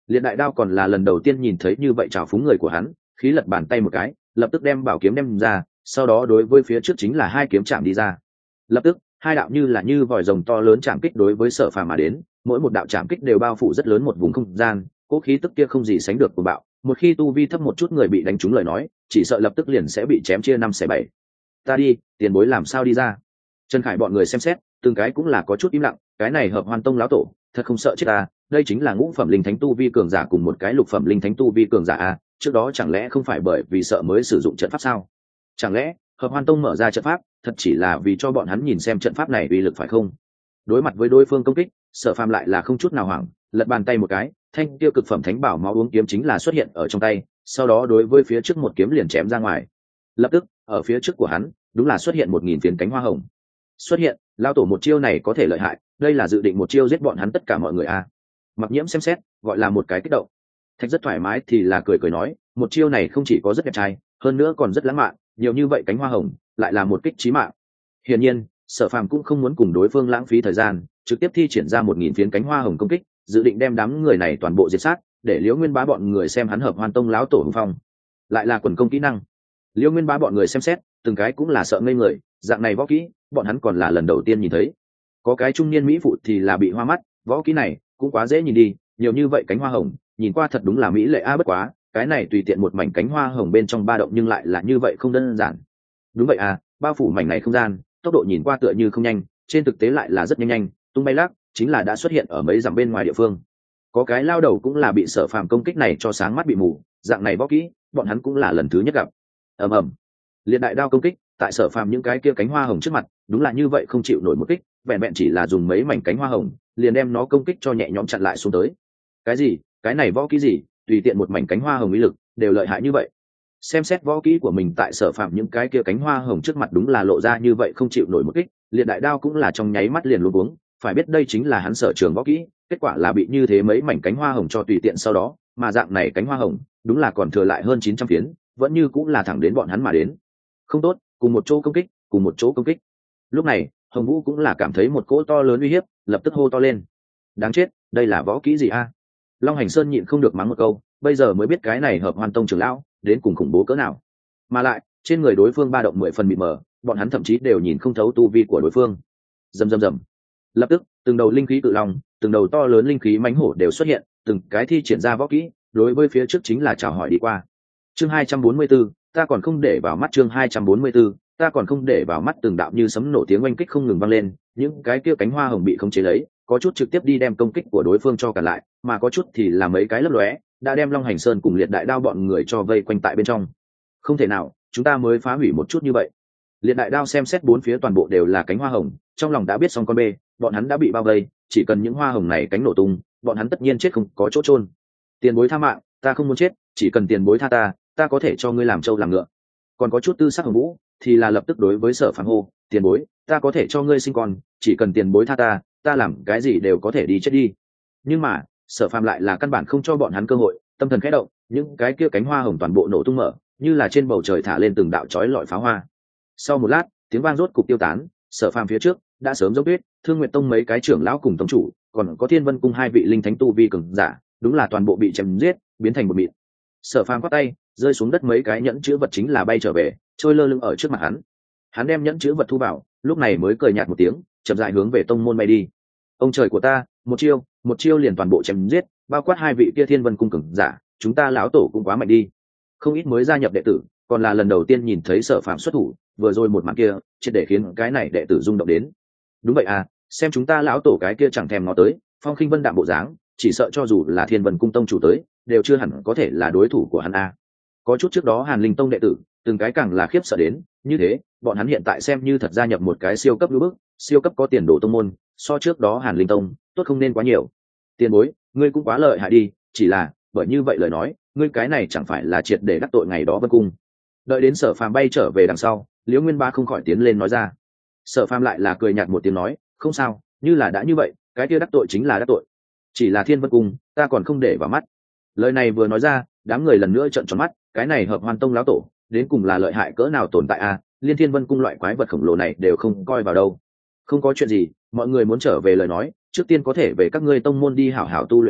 Liệt đại đao còn là lần đầu tiên nhìn thấy như vậy trào phúng người của hắn, khí lật bàn tay một cái, lập tức đem bảo kiếm đem ra, sau đó đối với phía trước chính là hai kiếm chạm đi ra. Lập tức hai đạo như là như vòi rồng to lớn chạm kích đối với Sở Phàm mà đến, mỗi một đạo chạm kích đều bao phủ rất lớn một vùng không gian, cố khí tức kia không gì sánh được của bạo, một khi tu vi thấp một chút người bị đánh trúng lời nói, chỉ sợ lập tức liền sẽ bị chém chia năm xẻ bảy. Ta đi, tiền bối làm sao đi ra? Trần Khải bọn người xem xét, từng cái cũng là có chút im lặng, cái này Hợp Hoan Tông lão tổ, thật không sợ chết ta, đây chính là ngũ phẩm linh thánh tu vi cường giả cùng một cái lục phẩm linh thánh tu vi cường giả a, trước đó chẳng lẽ không phải bởi vì sợ mới sử dụng trận pháp sao? Chẳng lẽ Hợp Hoan Tông mở ra trận pháp, thật chỉ là vì cho bọn hắn nhìn xem trận pháp này uy lực phải không? Đối mặt với đối phương công kích, Sở Phàm lại là không chút nào hoảng, lật bàn tay một cái, thanh tiêu cực phẩm thánh bảo máu uống kiếm chính là xuất hiện ở trong tay, sau đó đối với phía trước một kiếm liền chém ra ngoài. Lập tức, ở phía trước của hắn, đúng là xuất hiện một nghìn phiến cánh hoa hồng. Xuất hiện, lao tổ một chiêu này có thể lợi hại, đây là dự định một chiêu giết bọn hắn tất cả mọi người a. Mặc Nhiễm xem xét, gọi là một cái kích động. Thạch rất thoải mái thì là cười cười nói, một chiêu này không chỉ có rất đẹp trai, hơn nữa còn rất lãng mạn, nhiều như vậy cánh hoa hồng, lại là một kích chí mạng. Hiển nhiên, Sở Phàm cũng không muốn cùng đối phương lãng phí thời gian, trực tiếp thi triển ra một nghìn phiến cánh hoa hồng công kích, dự định đem đám người này toàn bộ diệt sát, để Liễu Nguyên Bá bọn người xem hắn Hợp Hoan Tông lão tổ hùng phong. Lại là quần công kỹ năng. Liễu Nguyên Bá bọn người xem xét, từng cái cũng là sợ ngây người, dạng này võ kỹ, bọn hắn còn là lần đầu tiên nhìn thấy. Có cái trung niên mỹ phụ thì là bị hoa mắt, võ kỹ này cũng quá dễ nhìn đi, nhiều như vậy cánh hoa hồng, nhìn qua thật đúng là mỹ lệ a bất quá, cái này tùy tiện một mảnh cánh hoa hồng bên trong ba động nhưng lại là như vậy không đơn giản. Đúng vậy à, bao phủ mảnh này không gian, tốc độ nhìn qua tựa như không nhanh, trên thực tế lại là rất nhanh nhanh, tung bay lắc, chính là đã xuất hiện ở mấy dặm bên ngoài địa phương. Có cái lao đầu cũng là bị Sở Phàm công kích này cho sáng mắt bị mù, dạng này võ kỹ, bọn hắn cũng là lần thứ nhất gặp. Ầm ầm, liệt đại đao công kích, tại Sở Phàm những cái kia cánh hoa hồng trước mặt, đúng là như vậy không chịu nổi một kích, vẹn vẹn chỉ là dùng mấy mảnh cánh hoa hồng, liền đem nó công kích cho nhẹ nhõm chặn lại xuống tới. Cái gì? Cái này võ kỹ gì? Tùy tiện một mảnh cánh hoa hồng uy lực, đều lợi hại như vậy. Xem xét võ kỹ của mình tại Sở Phàm những cái kia cánh hoa hồng trước mặt đúng là lộ ra như vậy không chịu nổi một kích, liệt đại đao cũng là trong nháy mắt liền luống cuống, phải biết đây chính là hắn sở trường võ kỹ, kết quả là bị như thế mấy mảnh cánh hoa hồng cho tùy tiện sau đó, mà dạng này cánh hoa hồng, đúng là còn thừa lại hơn chín trăm phiến, vẫn như cũng là thẳng đến bọn hắn mà đến. Không tốt, cùng một chỗ công kích, cùng một chỗ công kích. Lúc này, Hồng Vũ cũng là cảm thấy một cỗ to lớn uy hiếp, lập tức hô to lên. Đáng chết, đây là võ kỹ gì a? Long Hành Sơn nhịn không được mắng một câu, bây giờ mới biết cái này Hợp Hoan Tông trưởng lão đến cùng khủng bố cỡ nào. Mà lại, trên người đối phương ba động mười phần mịt mờ, bọn hắn thậm chí đều nhìn không thấu tu vi của đối phương. Rầm rầm rầm. Lập tức, từng đầu linh khí cự long, từng đầu to lớn linh khí mãnh hổ đều xuất hiện, từng cái thi triển ra võ kỹ, đối với phía trước chính là chào hỏi đi qua. Chương hai trăm bốn mươi 4, ta còn không để vào mắt chương hai trăm bốn mươi 4, ta còn không để vào mắt từng đạo như sấm nổ tiếng oanh kích không ngừng vang lên, những cái kia cánh hoa hồng bị khống chế lấy, có chút trực tiếp đi đem công kích của đối phương cho cản lại, mà có chút thì là mấy cái lấp lóe, đã đem Long Hành Sơn cùng liệt đại đao bọn người cho vây quanh tại bên trong. Không thể nào, chúng ta mới phá hủy một chút như vậy. Liệt đại đao xem xét bốn phía toàn bộ đều là cánh hoa hồng, trong lòng đã biết xong con bê, bọn hắn đã bị bao vây, chỉ cần những hoa hồng này cánh nổ tung, bọn hắn tất nhiên chết không có chỗ chôn. Tiền bối tha mạng, ta không muốn chết, chỉ cần tiền bối tha ta, ta có thể cho ngươi làm trâu làm ngựa. Còn có chút tư sắc Hồng Vũ thì là lập tức đối với Sở Phàm hô, tiền bối, ta có thể cho ngươi sinh con, chỉ cần tiền bối tha ta, ta làm cái gì đều có thể đi chết đi. Nhưng mà Sở Phàm lại là căn bản không cho bọn hắn cơ hội, tâm thần khẽ động, những cái kia cánh hoa hồng toàn bộ nổ tung mở, như là trên bầu trời thả lên từng đạo chói lọi pháo hoa. Sau một lát, tiếng vang rốt cục tiêu tán, Sở Phàm phía trước đã sớm dốc tuyết, Thương Nguyệt Tông mấy cái trưởng lão cùng tông chủ, còn có Thiên Vân Cung hai vị linh thánh tu vi cường giả, đúng là toàn bộ bị chém giết, biến thành một mịn. Sở Phàm quát tay, rơi xuống đất mấy cái nhẫn chứa vật chính là bay trở về, trôi lơ lửng ở trước mặt hắn. Hắn đem nhẫn chứa vật thu vào, lúc này mới cười nhạt một tiếng, chậm rãi hướng về tông môn bay đi. Ông trời của ta, một chiêu, một chiêu liền toàn bộ chém giết, bao quát hai vị kia Thiên Vân Cung cường giả, chúng ta lão tổ cũng quá mạnh đi. Không ít mới gia nhập đệ tử, còn là lần đầu tiên nhìn thấy Sở Phàm xuất thủ, vừa rồi một màn kia, triệt để khiến cái này đệ tử rung động đến. Đúng vậy à, xem chúng ta lão tổ cái kia chẳng thèm ngó tới, phong khinh vân đạm bộ dáng, chỉ sợ cho dù là Thiên Vân Cung tông chủ tới, đều chưa hẳn có thể là đối thủ của hắn a. Có chút trước đó Hàn Linh Tông đệ tử, từng cái càng là khiếp sợ đến, như thế, bọn hắn hiện tại xem như thật gia nhập một cái siêu cấp lưu bức, siêu cấp có tiền đồ tông môn, so trước đó Hàn Linh Tông, tốt không nên quá nhiều. Tiền bối, ngươi cũng quá lợi hại đi, chỉ là, bởi như vậy lời nói, ngươi cái này chẳng phải là triệt để đắc tội ngày đó Vân Cung. Đợi đến Sở Phàm bay trở về đằng sau, Liễu Nguyên Bá không khỏi tiến lên nói ra. Sở Phàm lại là cười nhạt một tiếng nói, không sao, như là đã như vậy, cái kia đắc tội chính là đắc tội. Chỉ là Thiên Vân Cung, ta còn không để vào mắt. Lời này vừa nói ra, đám người lần nữa trợn tròn mắt, cái này Hợp Hoan Tông lão tổ, đến cùng là lợi hại cỡ nào tồn tại a, liên Thiên Vân Cung loại quái vật khổng lồ này đều không coi vào đâu. Không có chuyện gì, mọi người muốn trở về lời nói, trước tiên có thể về các ngươi tông môn đi hảo hảo tu luyện đi,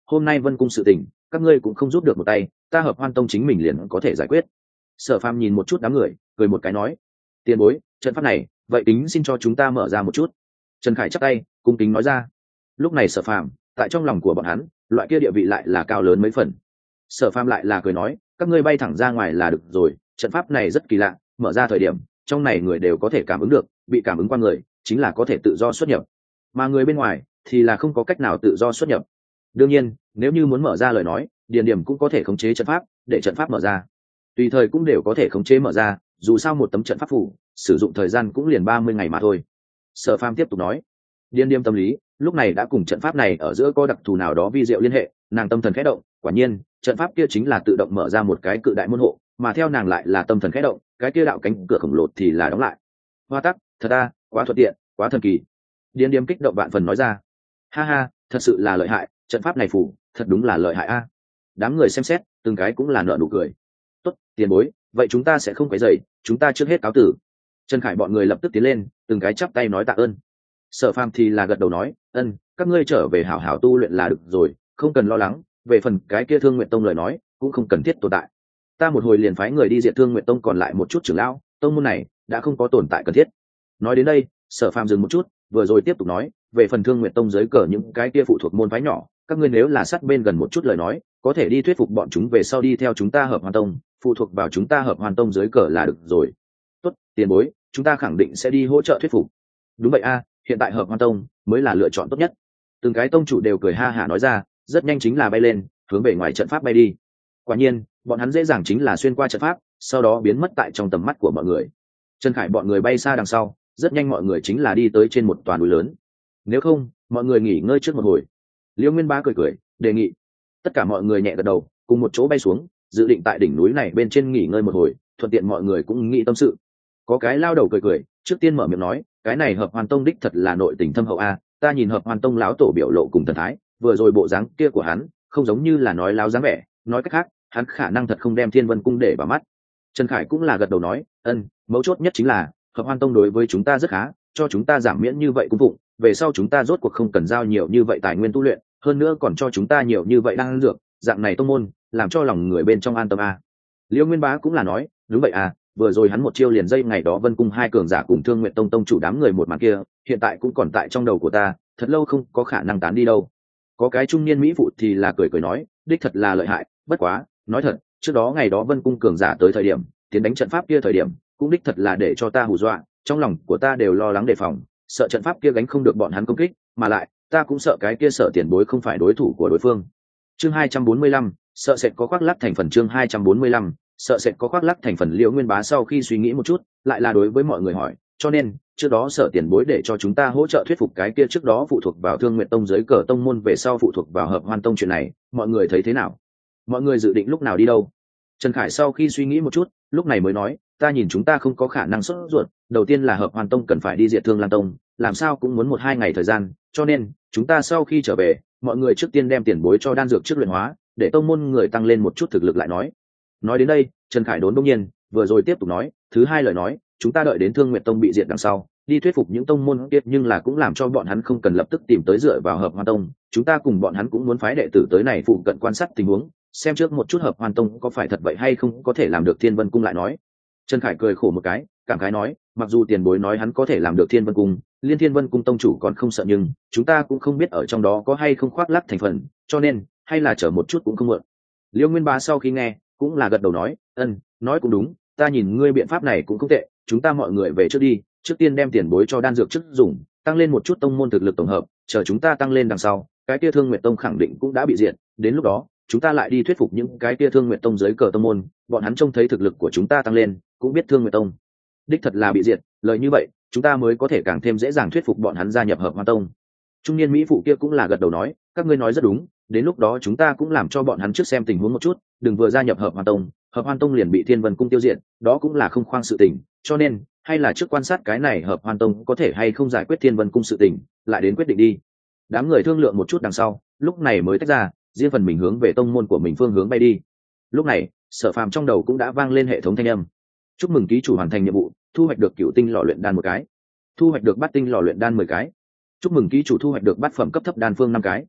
hôm nay vân cung sự tình các ngươi cũng không giúp được một tay, ta hợp hoan tông chính mình liền có thể giải quyết. Sở Phàm nhìn một chút đám người, cười một cái nói: tiền bối, trận pháp này vậy tính xin cho chúng ta mở ra một chút. Trần Khải chắp tay cung kính nói ra. Lúc này Sở Phàm tại trong lòng của bọn hắn loại kia địa vị lại là cao lớn mấy phần. Sở Phàm lại là cười nói: các ngươi bay thẳng ra ngoài là được rồi, trận pháp này rất kỳ lạ, mở ra thời điểm trong này người đều có thể cảm ứng được, bị cảm ứng qua người chính là có thể tự do xuất nhập, mà người bên ngoài thì là không có cách nào tự do xuất nhập. Đương nhiên nếu như muốn mở ra lời nói, điền điểm cũng có thể khống chế trận pháp để trận pháp mở ra, tùy thời cũng đều có thể khống chế mở ra, dù sao một tấm trận pháp phủ sử dụng thời gian cũng liền ba mươi ngày mà thôi. Sở Phàm tiếp tục nói. Điền điểm tâm lý lúc này đã cùng trận pháp này ở giữa có đặc thù nào đó vi diệu liên hệ, nàng tâm thần khẽ động, quả nhiên trận pháp kia chính là tự động mở ra một cái cự đại môn hộ, mà theo nàng lại là tâm thần khẽ động, cái kia đạo cánh cửa khổng lồ thì là đóng lại. Hoa tắc, thật ta, quá thuận tiện, quá thần kỳ. Điền điểm kích động vạn phần nói ra. Ha ha, thật sự là lợi hại, trận pháp này phủ thật đúng là lợi hại a. Đám người xem xét từng cái cũng là nở nụ cười. Tốt, tiền bối, vậy chúng ta sẽ không quấy rầy, chúng ta trước hết cáo tử. Trần Khải bọn người lập tức tiến lên, từng cái chắp tay nói tạ ơn. Sở Phàm thì là gật đầu nói: ân, các ngươi trở về hảo hảo tu luyện là được rồi, không cần lo lắng, về phần cái kia Thương Nguyện Tông lời nói cũng không cần thiết tồn tại, ta một hồi liền phái người đi diệt Thương Nguyện Tông, còn lại một chút trưởng lão tông môn này đã không có tồn tại cần thiết. Nói đến đây Sở Phàm dừng một chút, vừa rồi tiếp tục nói: về phần Thương Nguyện Tông dưới cờ những cái kia phụ thuộc môn phái nhỏ, các ngươi nếu là sát bên gần một chút lời nói, có thể đi thuyết phục bọn chúng về sau đi theo chúng ta Hợp Hoan Tông, phụ thuộc vào chúng ta Hợp Hoan Tông dưới cờ là được rồi. Tốt, tiền bối, chúng ta khẳng định sẽ đi hỗ trợ thuyết phục. Đúng vậy a, hiện tại Hợp Hoan Tông mới là lựa chọn tốt nhất. Từng cái tông chủ đều cười ha hả nói ra, rất nhanh chính là bay lên, hướng về ngoài trận pháp bay đi. Quả nhiên bọn hắn dễ dàng chính là xuyên qua trận pháp, sau đó biến mất tại trong tầm mắt của mọi người. Trần Khải bọn người bay xa đằng sau, rất nhanh mọi người chính là đi tới trên một toàn núi lớn. Nếu không mọi người nghỉ ngơi trước một hồi. Liễu Nguyên Bá cười cười đề nghị. Tất cả mọi người nhẹ gật đầu, cùng một chỗ bay xuống, dự định tại đỉnh núi này bên trên nghỉ ngơi một hồi, thuận tiện mọi người cũng nghĩ tâm sự. Có cái lao đầu cười cười, trước tiên mở miệng nói: cái này Hợp Hoan Tông đích thật là nội tình thâm hậu a, ta nhìn Hợp Hoan Tông lão tổ biểu lộ cùng thần thái, vừa rồi bộ dáng kia của hắn không giống như là nói láo dáng vẻ, nói cách khác hắn khả năng thật không đem Thiên Vân Cung để vào mắt. Trần Khải cũng là gật đầu nói: ân, mấu chốt nhất chính là Hợp Hoan Tông đối với chúng ta rất khá, cho chúng ta giảm miễn như vậy cung phụng, về sau chúng ta rốt cuộc không cần giao nhiều như vậy tài nguyên tu luyện, hơn nữa còn cho chúng ta nhiều như vậy đang dược, dạng này tông môn làm cho lòng người bên trong an tâm a. Liễu Nguyên Bá cũng là nói: đúng vậy à, vừa rồi hắn một chiêu liền dây ngày đó Vân Cung hai cường giả cùng Thương Nguyện Tông tông chủ đám người một màn kia, hiện tại cũng còn tại trong đầu của ta, thật lâu không có khả năng tán đi đâu. Có cái trung niên mỹ phụ thì là cười cười nói: đích thật là lợi hại, bất quá nói thật, trước đó ngày đó Vân Cung cường giả tới thời điểm tiến đánh trận pháp kia thời điểm, cũng đích thật là để cho ta hù dọa, trong lòng của ta đều lo lắng đề phòng, sợ trận pháp kia gánh không được bọn hắn công kích, mà lại ta cũng sợ cái kia sợ tiền bối không phải đối thủ của đối phương. Chương hai trăm bốn mươi lăm, sợ sệt có khoác lác thành phần. Chương hai trăm bốn mươi lăm, sợ sệt có khoác lác thành phần. Liễu Nguyên Bá sau khi suy nghĩ một chút, lại là đối với mọi người hỏi: cho nên trước đó sợ tiền bối để cho chúng ta hỗ trợ thuyết phục cái kia trước đó phụ thuộc vào Thương Nguyện Tông dưới cờ tông môn về sau phụ thuộc vào Hợp Hoan Tông chuyện này, mọi người thấy thế nào? Mọi người dự định lúc nào đi đâu? Trần Khải sau khi suy nghĩ một chút, lúc này mới nói: ta nhìn chúng ta không có khả năng sốt ruột, đầu tiên là Hợp Hoan Tông cần phải đi diệt Thương Lan Tông, làm sao cũng muốn một hai ngày thời gian, cho nên chúng ta sau khi trở về, mọi người trước tiên đem tiền bối cho đan dược trước luyện hóa, để tông môn người tăng lên một chút thực lực lại nói. Nói đến đây Trần Khải đốn đông nhiên, vừa rồi tiếp tục nói: thứ hai lời nói, chúng ta đợi đến Thương Nguyện Tông bị diệt đằng sau, đi thuyết phục những tông môn kia, nhưng là cũng làm cho bọn hắn không cần lập tức tìm tới dựa vào Hợp Hoan Tông, chúng ta cùng bọn hắn cũng muốn phái đệ tử tới này phụ cận quan sát tình huống, xem trước một chút Hợp Hoan Tông có phải thật vậy hay không có thể làm được Thiên Vân Cung lại nói. Trần Khải cười khổ một cái, cảm khái nói: mặc dù tiền bối nói hắn có thể làm được Thiên Vân Cung, Liên Thiên Vân Cung tông chủ còn không sợ, nhưng chúng ta cũng không biết ở trong đó có hay không khoác lác thành phần, cho nên hay là chờ một chút cũng không muộn. Liễu Nguyên Bá sau khi nghe cũng là gật đầu nói: ân, nói cũng đúng, ta nhìn ngươi biện pháp này cũng không tệ, chúng ta mọi người về trước đi, trước tiên đem tiền bối cho đan dược trước dùng, tăng lên một chút tông môn thực lực tổng hợp, chờ chúng ta tăng lên đằng sau, cái kia Thương Nguyện Tông khẳng định cũng đã bị diệt, đến lúc đó chúng ta lại đi thuyết phục những cái kia Thương Nguyện Tông dưới cờ tông môn, bọn hắn trông thấy thực lực của chúng ta tăng lên, cũng biết Thương Nguyện Tông đích thật là bị diệt, lời như vậy chúng ta mới có thể càng thêm dễ dàng thuyết phục bọn hắn gia nhập Hợp Hoan Tông. Trung niên mỹ phụ kia cũng là gật đầu nói: các ngươi nói rất đúng, đến lúc đó chúng ta cũng làm cho bọn hắn trước xem tình huống một chút, đừng vừa gia nhập Hợp Hoan Tông, Hợp Hoan Tông liền bị Thiên Vân Cung tiêu diệt, đó cũng là không khoang sự tình, cho nên hay là trước quan sát cái này Hợp Hoan Tông có thể hay không giải quyết Thiên Vân Cung sự tình, lại đến quyết định đi. Đám người thương lượng một chút đằng sau, lúc này mới tách ra, riêng phần mình hướng về tông môn của mình phương hướng bay đi. Lúc này Sở Phàm trong đầu cũng đã vang lên hệ thống thanh âm: chúc mừng ký chủ hoàn thành nhiệm vụ, thu hoạch được cửu tinh lò luyện đan một cái, thu hoạch được bát tinh lò luyện đan mười cái, chúc mừng ký chủ thu hoạch được bát phẩm cấp thấp đan phương năm cái,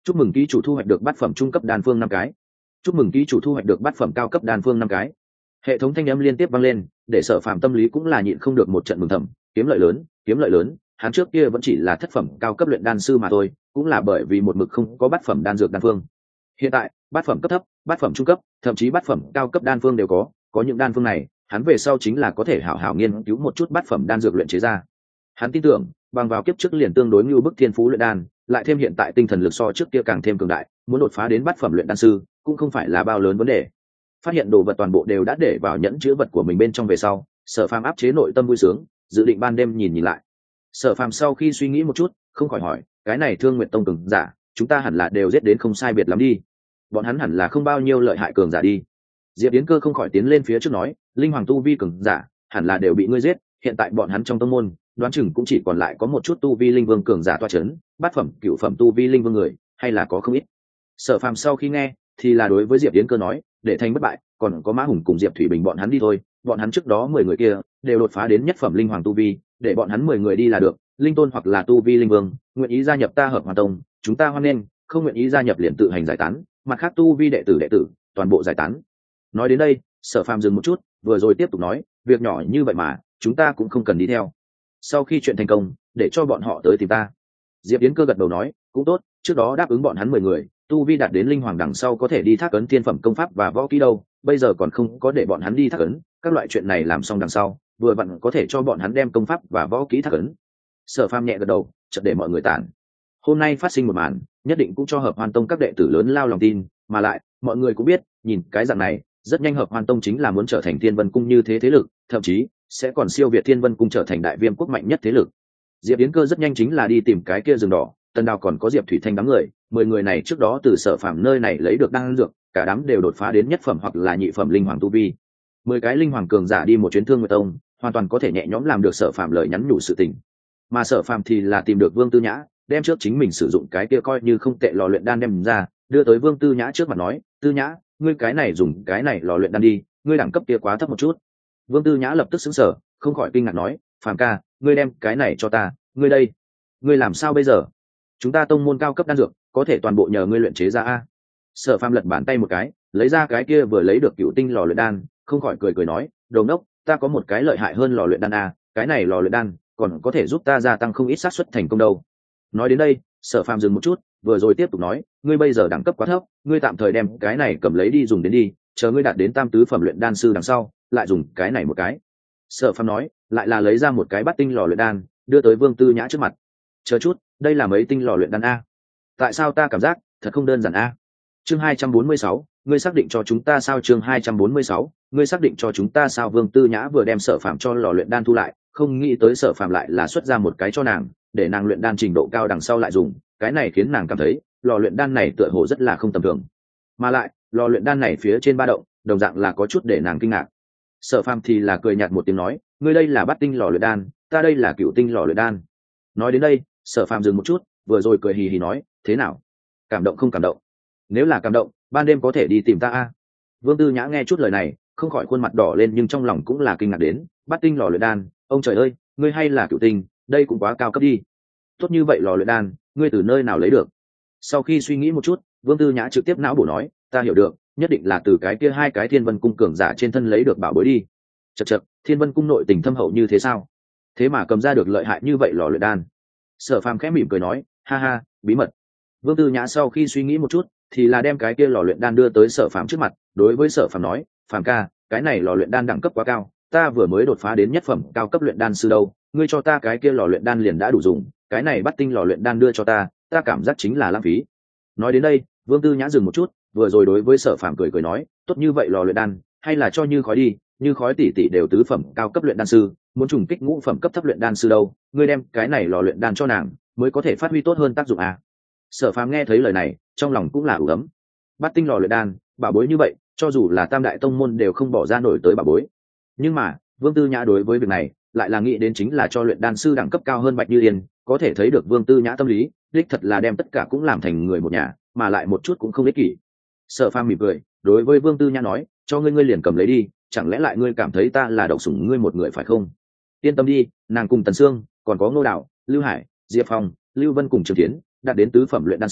chúc mừng ký chủ thu hoạch được bát phẩm trung cấp đan phương năm cái. Chúc mừng ký chủ thu hoạch được bát phẩm cao cấp đan phương năm cái. Hệ thống thanh âm liên tiếp vang lên, để Sở Phàm tâm lý cũng là nhịn không được một trận mừng thầm, kiếm lợi lớn, kiếm lợi lớn, hắn trước kia vẫn chỉ là thất phẩm cao cấp luyện đan sư mà thôi, cũng là bởi vì một mực không có bát phẩm đan dược đan phương. Hiện tại, bát phẩm cấp thấp, bát phẩm trung cấp, thậm chí bát phẩm cao cấp đan phương đều có, có những đan phương này, hắn về sau chính là có thể hảo hảo nghiên cứu một chút bát phẩm đan dược luyện chế ra. Hắn tin tưởng, bằng vào kiếp trước liền tương đối như bức thiên phú luyện đan, lại thêm hiện tại tinh thần lực so trước kia càng thêm cường đại, muốn đột phá đến bát phẩm luyện đan sư, cũng không phải là bao lớn vấn đề. Phát hiện đồ vật toàn bộ đều đã để vào nhẫn chứa vật của mình bên trong về sau, Sở Phàm áp chế nội tâm vui sướng, dự định ban đêm nhìn nhìn lại. Sở Phàm sau khi suy nghĩ một chút, không khỏi hỏi, cái này Thương Nguyệt Tông cường giả, chúng ta hẳn là đều giết đến không sai biệt lắm đi. Bọn hắn hẳn là không bao nhiêu lợi hại cường giả đi. Diệp Yến Cơ không khỏi tiến lên phía trước nói, linh hoàng tu vi cường giả, hẳn là đều bị ngươi giết, hiện tại bọn hắn trong tông môn, đoán chừng cũng chỉ còn lại có một chút tu vi linh vương cường giả toa chấn, bát phẩm, cửu phẩm tu vi linh vương người, hay là có không ít. Sở Phàm sau khi nghe, thì là đối với Diệp Yến Cơ nói, để thành bất bại, còn có Mã Hùng cùng Diệp Thủy Bình bọn hắn đi thôi, bọn hắn trước đó mười người kia đều đột phá đến nhất phẩm linh hoàng tu vi, để bọn hắn mười người đi là được, linh tôn hoặc là tu vi linh vương, nguyện ý gia nhập ta Hợp Hoàn Tông, chúng ta hoan nghênh, không nguyện ý gia nhập liền tự hành giải tán, mặt khác tu vi đệ tử đệ tử, toàn bộ giải tán. Nói đến đây, Sở Phàm dừng một chút, vừa rồi tiếp tục nói, việc nhỏ như vậy mà, chúng ta cũng không cần đi theo. Sau khi chuyện thành công, để cho bọn họ tới tìm ta. Diệp Yến Cơ gật đầu nói, cũng tốt, trước đó đáp ứng bọn hắn mười người, tu vi đạt đến linh hoàng đằng sau có thể đi thác ấn thiên phẩm công pháp và võ kỹ đâu, bây giờ còn không có để bọn hắn đi thác ấn, các loại chuyện này làm xong đằng sau, vừa vặn có thể cho bọn hắn đem công pháp và võ kỹ thác ấn. Sở Phàm nhẹ gật đầu, chợt để mọi người tản. Hôm nay phát sinh một màn, nhất định cũng cho Hợp Hoàn Tông các đệ tử lớn lao lòng tin, mà lại, mọi người cũng biết, nhìn cái dạng này, rất nhanh Hợp Hoàn Tông chính là muốn trở thành Thiên Vân Cung như thế thế lực, thậm chí sẽ còn siêu việt Thiên Vân Cung trở thành đại viêm quốc mạnh nhất thế lực. Diệp Yến Cơ rất nhanh chính là đi tìm cái kia rừng đỏ, Tần Đào còn có Diệp Thủy Thanh đám người, mười người này trước đó từ Sở Phàm nơi này lấy được đan dược, cả đám đều đột phá đến nhất phẩm hoặc là nhị phẩm linh hoàng tu vi. Mười cái linh hoàng cường giả đi một chuyến Thương Nguyệt Tông, hoàn toàn có thể nhẹ nhõm làm được Sở Phàm lời nhắn nhủ sự tình. Mà Sở Phàm thì là tìm được Vương Tư Nhã, đem trước chính mình sử dụng cái kia coi như không tệ lò luyện đan đem ra, đưa tới Vương Tư Nhã trước mặt nói, "Tư Nhã, ngươi cái này dùng cái này lò luyện đan đi, ngươi đẳng cấp kia quá thấp một chút." Vương Tư Nhã lập tức sững sờ, không khỏi kinh ngạc nói, "Phàm ca, ngươi đem cái này cho ta, ngươi đây, ngươi làm sao bây giờ? Chúng ta tông môn cao cấp đan dược, có thể toàn bộ nhờ ngươi luyện chế ra a." Sở Phàm lật bàn tay một cái, lấy ra cái kia vừa lấy được cựu tinh lò luyện đan, không khỏi cười cười nói, "Đồ ngốc, ta có một cái lợi hại hơn lò luyện đan a, cái này lò luyện đan còn có thể giúp ta gia tăng không ít xác suất thành công đâu." Nói đến đây, Sở Phàm dừng một chút, vừa rồi tiếp tục nói, "Ngươi bây giờ đẳng cấp quá thấp, ngươi tạm thời đem cái này cầm lấy đi dùng đến đi, chờ ngươi đạt đến tam tứ phẩm luyện đan sư đằng sau, lại dùng cái này một cái." Sở Phàm nói, lại là lấy ra một cái bát tinh lò luyện đan, đưa tới Vương Tư Nhã trước mặt. "Chờ chút, đây là mấy tinh lò luyện đan a? Tại sao ta cảm giác thật không đơn giản a?" Chương hai trăm bốn mươi sáu, ngươi xác định cho chúng ta sao? Chương hai trăm bốn mươi sáu, ngươi xác định cho chúng ta sao? Vương Tư Nhã vừa đem Sở Phàm cho lò luyện đan thu lại, không nghĩ tới Sở Phàm lại là xuất ra một cái cho nàng, để nàng luyện đan trình độ cao đằng sau lại dùng, cái này khiến nàng cảm thấy lò luyện đan này tựa hồ rất là không tầm thường, mà lại lò luyện đan này phía trên ba động đồng dạng là có chút để nàng kinh ngạc. Sở Phàm thì là cười nhạt một tiếng nói, ngươi đây là bát tinh lò luyện đan, ta đây là cửu tinh lò luyện đan. Nói đến đây, Sở Phàm dừng một chút, vừa rồi cười hì hì nói, thế nào, cảm động không cảm động? Nếu là cảm động, ban đêm có thể đi tìm ta a. Vương Tư Nhã nghe chút lời này, không khỏi khuôn mặt đỏ lên, nhưng trong lòng cũng là kinh ngạc đến, bát tinh lò luyện đan, ông trời ơi, ngươi hay là cửu tinh, đây cũng quá cao cấp đi. Tốt như vậy lò luyện đan, ngươi từ nơi nào lấy được? Sau khi suy nghĩ một chút, Vương Tư Nhã trực tiếp não bổ nói, ta hiểu được, nhất định là từ cái kia hai cái Thiên Vân Cung cường giả trên thân lấy được bảo bối đi. Chậc chậc, Thiên Vân Cung nội tình thâm hậu như thế sao? Thế mà cầm ra được lợi hại như vậy lò luyện đan. Sở Phàm khẽ mỉm cười nói, ha ha, bí mật. Vương Tư Nhã sau khi suy nghĩ một chút, thì là đem cái kia lò luyện đan đưa tới Sở Phàm trước mặt, đối với Sở Phàm nói, Phàm ca, cái này lò luyện đan đẳng cấp quá cao, ta vừa mới đột phá đến nhất phẩm cao cấp luyện đan sư đâu, ngươi cho ta cái kia lò luyện đan liền đã đủ dùng, cái này bắt tinh lò luyện đan đưa cho ta, ta cảm giác chính là lãng phí. Nói đến đây, Vương Tư Nhã dừng một chút, vừa rồi đối với Sở Phàm cười cười nói, tốt như vậy lò luyện đan, hay là cho Như Khói đi, Như Khói tỷ tỷ đều tứ phẩm cao cấp luyện đan sư, muốn trùng kích ngũ phẩm cấp thấp luyện đan sư đâu, ngươi đem cái này lò luyện đan cho nàng, mới có thể phát huy tốt hơn tác dụng à. Sở Phàm nghe thấy lời này, trong lòng cũng là ủ ấm. Bắt tinh lò luyện đan, bảo bối như vậy, cho dù là tam đại tông môn đều không bỏ ra nổi tới bảo bối. Nhưng mà, Vương Tư Nhã đối với việc này, lại là nghĩ đến chính là cho luyện đan sư đẳng cấp cao hơn Bạch Như Yên, có thể thấy được Vương Tư Nhã tâm lý, đích thật là đem tất cả cũng làm thành người một nhà, mà lại một chút cũng không ích kỷ. Sở Phàm mỉm cười, đối với Vương Tư Nhã nói, cho ngươi ngươi liền cầm lấy đi, chẳng lẽ lại ngươi cảm thấy ta là độc sủng ngươi một người phải không? Yên tâm đi, nàng cùng Tần Sương, còn có Ngô Đạo, Lưu Hải, Diệp Phong, Lưu Vân cùng Trường Thiến, đạt đến tứ phẩm luyện đan sư,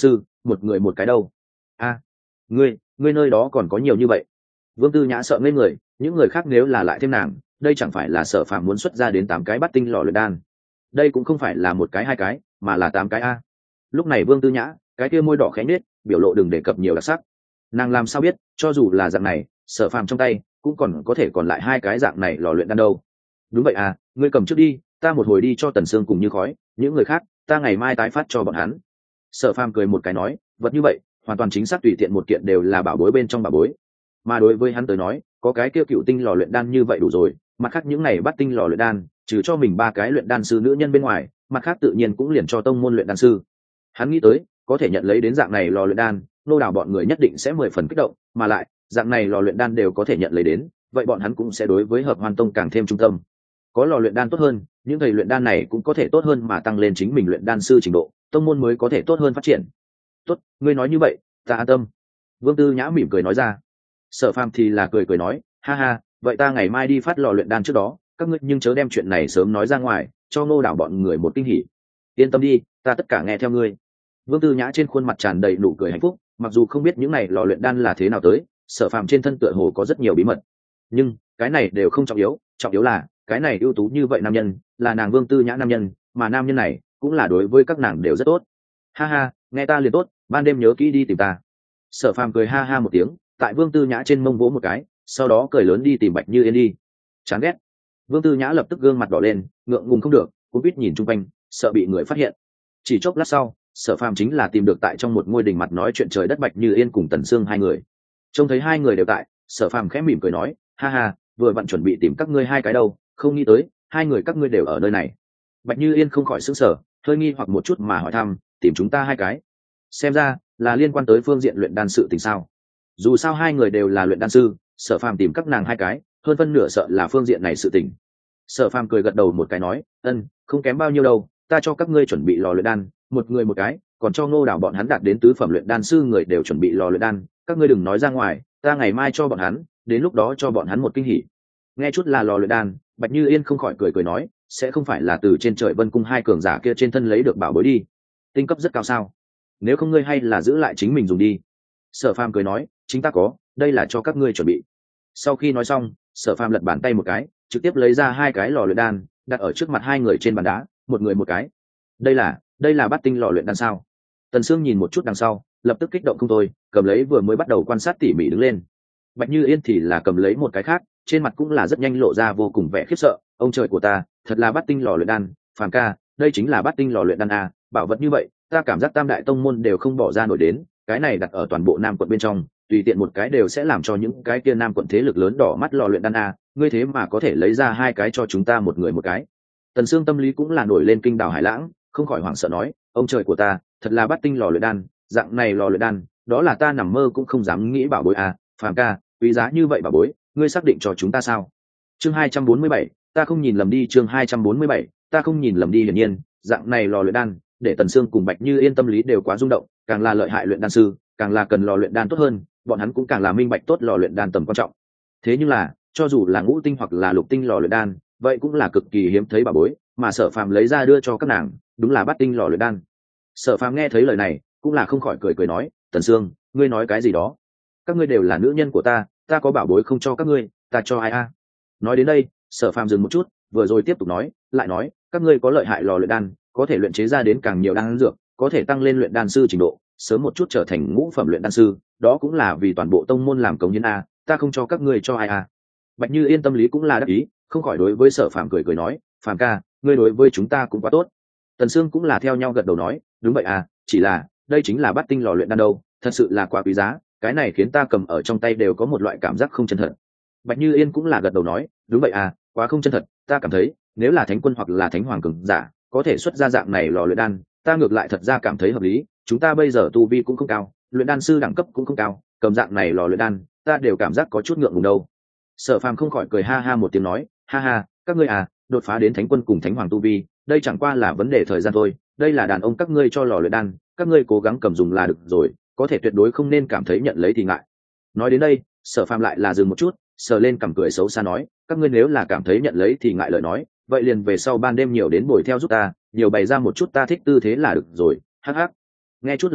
một người một cái đâu? A, ngươi ngươi nơi đó còn có nhiều như vậy? Vương Tư Nhã sợ ngây người, những người khác nếu là lại thêm nàng, đây chẳng phải là Sở Phàm muốn xuất ra đến tám cái bắt tinh lò luyện đan. Đây cũng không phải là một cái hai cái, mà là tám cái a. Lúc này Vương Tư Nhã, cái kia môi đỏ khẽ nhếch, biểu lộ đừng đề cập nhiều đặc sắc. Nàng làm sao biết, cho dù là dạng này, Sở Phàm trong tay cũng còn có thể còn lại hai cái dạng này lò luyện đan đâu. Đúng vậy à, ngươi cầm trước đi, ta một hồi đi cho Tần Sương cùng Như Khói, những người khác, ta ngày mai tái phát cho bọn hắn. Sở Phàm cười một cái nói, vật như vậy, hoàn toàn chính xác tùy tiện một kiện đều là bảo bối bên trong bảo bối. Mà đối với hắn tới nói, có cái kia cựu tinh lò luyện đan như vậy đủ rồi, mặt khác những này bắt tinh lò luyện đan, trừ cho mình ba cái luyện đan sư nữ nhân bên ngoài, mặt khác tự nhiên cũng liền cho tông môn luyện đan sư. Hắn nghĩ tới, có thể nhận lấy đến dạng này lò luyện đan, nô đào bọn người nhất định sẽ mười phần kích động, mà lại, dạng này lò luyện đan đều có thể nhận lấy đến, vậy bọn hắn cũng sẽ đối với Hợp Hoan Tông càng thêm trung tâm. Có lò luyện đan tốt hơn, những thầy luyện đan này cũng có thể tốt hơn mà tăng lên chính mình luyện đan sư trình độ, tông môn mới có thể tốt hơn phát triển. Tốt, ngươi nói như vậy, ta an tâm. Vương Tư Nhã mỉm cười nói ra. Sở Phàm thì là cười cười nói, ha ha, vậy ta ngày mai đi phát lò luyện đan trước đó, các ngươi nhưng chớ đem chuyện này sớm nói ra ngoài, cho Ngô Đảo bọn người một kinh hỉ. Yên tâm đi, ta tất cả nghe theo ngươi. Vương Tư Nhã trên khuôn mặt tràn đầy nụ cười hạnh phúc, mặc dù không biết những này lò luyện đan là thế nào tới, Sở Phàm trên thân tựa hồ có rất nhiều bí mật, nhưng cái này đều không trọng yếu, trọng yếu là cái này ưu tú như vậy nam nhân, là nàng Vương Tư Nhã nam nhân, mà nam nhân này cũng là đối với các nàng đều rất tốt. Ha ha, nghe ta liền tốt, ban đêm nhớ kỹ đi tìm ta. Sở Phàm cười ha ha một tiếng, tại Vương Tư Nhã trên mông vỗ một cái, sau đó cười lớn đi tìm Bạch Như Yên đi. Chán ghét. Vương Tư Nhã lập tức gương mặt đỏ lên, ngượng ngùng không được, cũng biết nhìn chung quanh, sợ bị người phát hiện. Chỉ chốc lát sau, Sở Phàm chính là tìm được tại trong một ngôi đình mặt nói chuyện trời đất Bạch Như Yên cùng Tần Sương hai người. Trông thấy hai người đều tại, Sở Phàm khẽ mỉm cười nói, ha ha, vừa vặn chuẩn bị tìm các ngươi hai cái đâu, không nghĩ tới, hai người các ngươi đều ở nơi này. Bạch Như Yên không khỏi sững sờ, hơi nghi hoặc một chút mà hỏi thăm, tìm chúng ta hai cái, xem ra là liên quan tới phương diện luyện đan sự tình sao? Dù sao hai người đều là luyện đan sư, Sở Phàm tìm các nàng hai cái, hơn phân nửa sợ là phương diện này sự tình. Sở Phàm cười gật đầu một cái nói, ân, không kém bao nhiêu đâu, ta cho các ngươi chuẩn bị lò luyện đan, một người một cái, còn cho Ngô Đảo bọn hắn đạt đến tứ phẩm luyện đan sư người đều chuẩn bị lò luyện đan, các ngươi đừng nói ra ngoài, ta ngày mai cho bọn hắn, đến lúc đó cho bọn hắn một kinh hỉ. Nghe chút là lò luyện đan, Bạch Như Yên không khỏi cười cười nói, sẽ không phải là từ trên trời Vân Cung hai cường giả kia trên thân lấy được bảo bối đi, tinh cấp rất cao sao? Nếu không ngươi hay là giữ lại chính mình dùng đi. Sở Phàm cười nói, chính ta có, đây là cho các ngươi chuẩn bị. Sau khi nói xong, Sở Phàm lật bàn tay một cái, trực tiếp lấy ra hai cái lò luyện đan, đặt ở trước mặt hai người trên bàn đá, một người một cái. Đây là, đây là bát tinh lò luyện đan sao? Tần Sương nhìn một chút đằng sau, lập tức kích động không thôi, cầm lấy vừa mới bắt đầu quan sát tỉ mỉ đứng lên. Bạch Như Yên thì là cầm lấy một cái khác, trên mặt cũng là rất nhanh lộ ra vô cùng vẻ khiếp sợ, ông trời của ta, thật là bát tinh lò luyện đan, Phàm ca, đây chính là bát tinh lò luyện đan a, bảo vật như vậy, ta cảm giác tam đại tông môn đều không bỏ ra nổi đến, cái này đặt ở toàn bộ Nam quận bên trong, tùy tiện một cái đều sẽ làm cho những cái kia Nam quận thế lực lớn đỏ mắt lò luyện đan a, ngươi thế mà có thể lấy ra hai cái cho chúng ta một người một cái. Tần Sương tâm lý cũng là nổi lên kinh đảo hải lãng, không khỏi hoảng sợ nói, ông trời của ta, thật là bát tinh lò luyện đan, dạng này lò luyện đan, đó là ta nằm mơ cũng không dám nghĩ bảo bối a, Phàm ca, quý giá như vậy bảo bối, ngươi xác định cho chúng ta sao? Chương hai trăm bốn mươi bảy, ta không nhìn lầm đi, chương hai trăm bốn mươi bảy, ta không nhìn lầm đi, hiển nhiên, dạng này lò luyện đan, để Tần Sương cùng Bạch Như Yên tâm lý đều quá rung động, càng là lợi hại luyện đan sư, càng là cần lò luyện đan tốt hơn, bọn hắn cũng càng là minh bạch tốt lò luyện đan tầm quan trọng. Thế nhưng là, cho dù là ngũ tinh hoặc là lục tinh lò luyện đan, vậy cũng là cực kỳ hiếm thấy bảo bối, mà Sở Phàm lấy ra đưa cho các nàng, đúng là bát tinh lò luyện đan. Sở Phàm nghe thấy lời này, cũng là không khỏi cười cười nói, Tần Sương, ngươi nói cái gì đó? Các ngươi đều là nữ nhân của ta, ta có bảo bối không cho các ngươi, ta cho ai a? Nói đến đây, Sở Phàm dừng một chút, vừa rồi tiếp tục nói, lại nói, các ngươi có lợi hại lò luyện đan, có thể luyện chế ra đến càng nhiều đan dược, có thể tăng lên luyện đan sư trình độ, sớm một chút trở thành ngũ phẩm luyện đan sư, đó cũng là vì toàn bộ tông môn làm cống hiến a, ta không cho các ngươi cho ai a. Bạch Như Yên tâm lý cũng là đắc ý, không khỏi đối với Sở Phàm cười cười nói, Phàm ca, ngươi đối với chúng ta cũng quá tốt. Tần Sương cũng là theo nhau gật đầu nói, đúng vậy à, chỉ là, đây chính là bát tinh lò luyện đan đâu, thật sự là quá quý giá, cái này khiến ta cầm ở trong tay đều có một loại cảm giác không chân thật. Bạch Như Yên cũng là gật đầu nói, đúng vậy à, quá không chân thật, ta cảm thấy, nếu là thánh quân hoặc là thánh hoàng cường giả, có thể xuất ra dạng này lò luyện đan, ta ngược lại thật ra cảm thấy hợp lý, chúng ta bây giờ tu vi cũng không cao, luyện đan sư đẳng cấp cũng không cao, cầm dạng này lò luyện đan, ta đều cảm giác có chút ngượng ngùng đâu. Sở Phàm không khỏi cười ha ha một tiếng nói, ha ha, các ngươi à, đột phá đến thánh quân cùng thánh hoàng tu vi, đây chẳng qua là vấn đề thời gian thôi, đây là đàn ông các ngươi cho lò luyện đan, các ngươi cố gắng cầm dùng là được rồi, có thể tuyệt đối không nên cảm thấy nhận lấy thì ngại. Nói đến đây, Sở Phàm lại là dừng một chút, sờ lên cằm cười xấu xa nói, các ngươi nếu là cảm thấy nhận lấy thì ngại lời nói, vậy liền về sau ban đêm nhiều đến bồi theo giúp ta, nhiều bày ra một chút ta thích tư thế là được rồi, hắc hắc. Nghe chút lời này,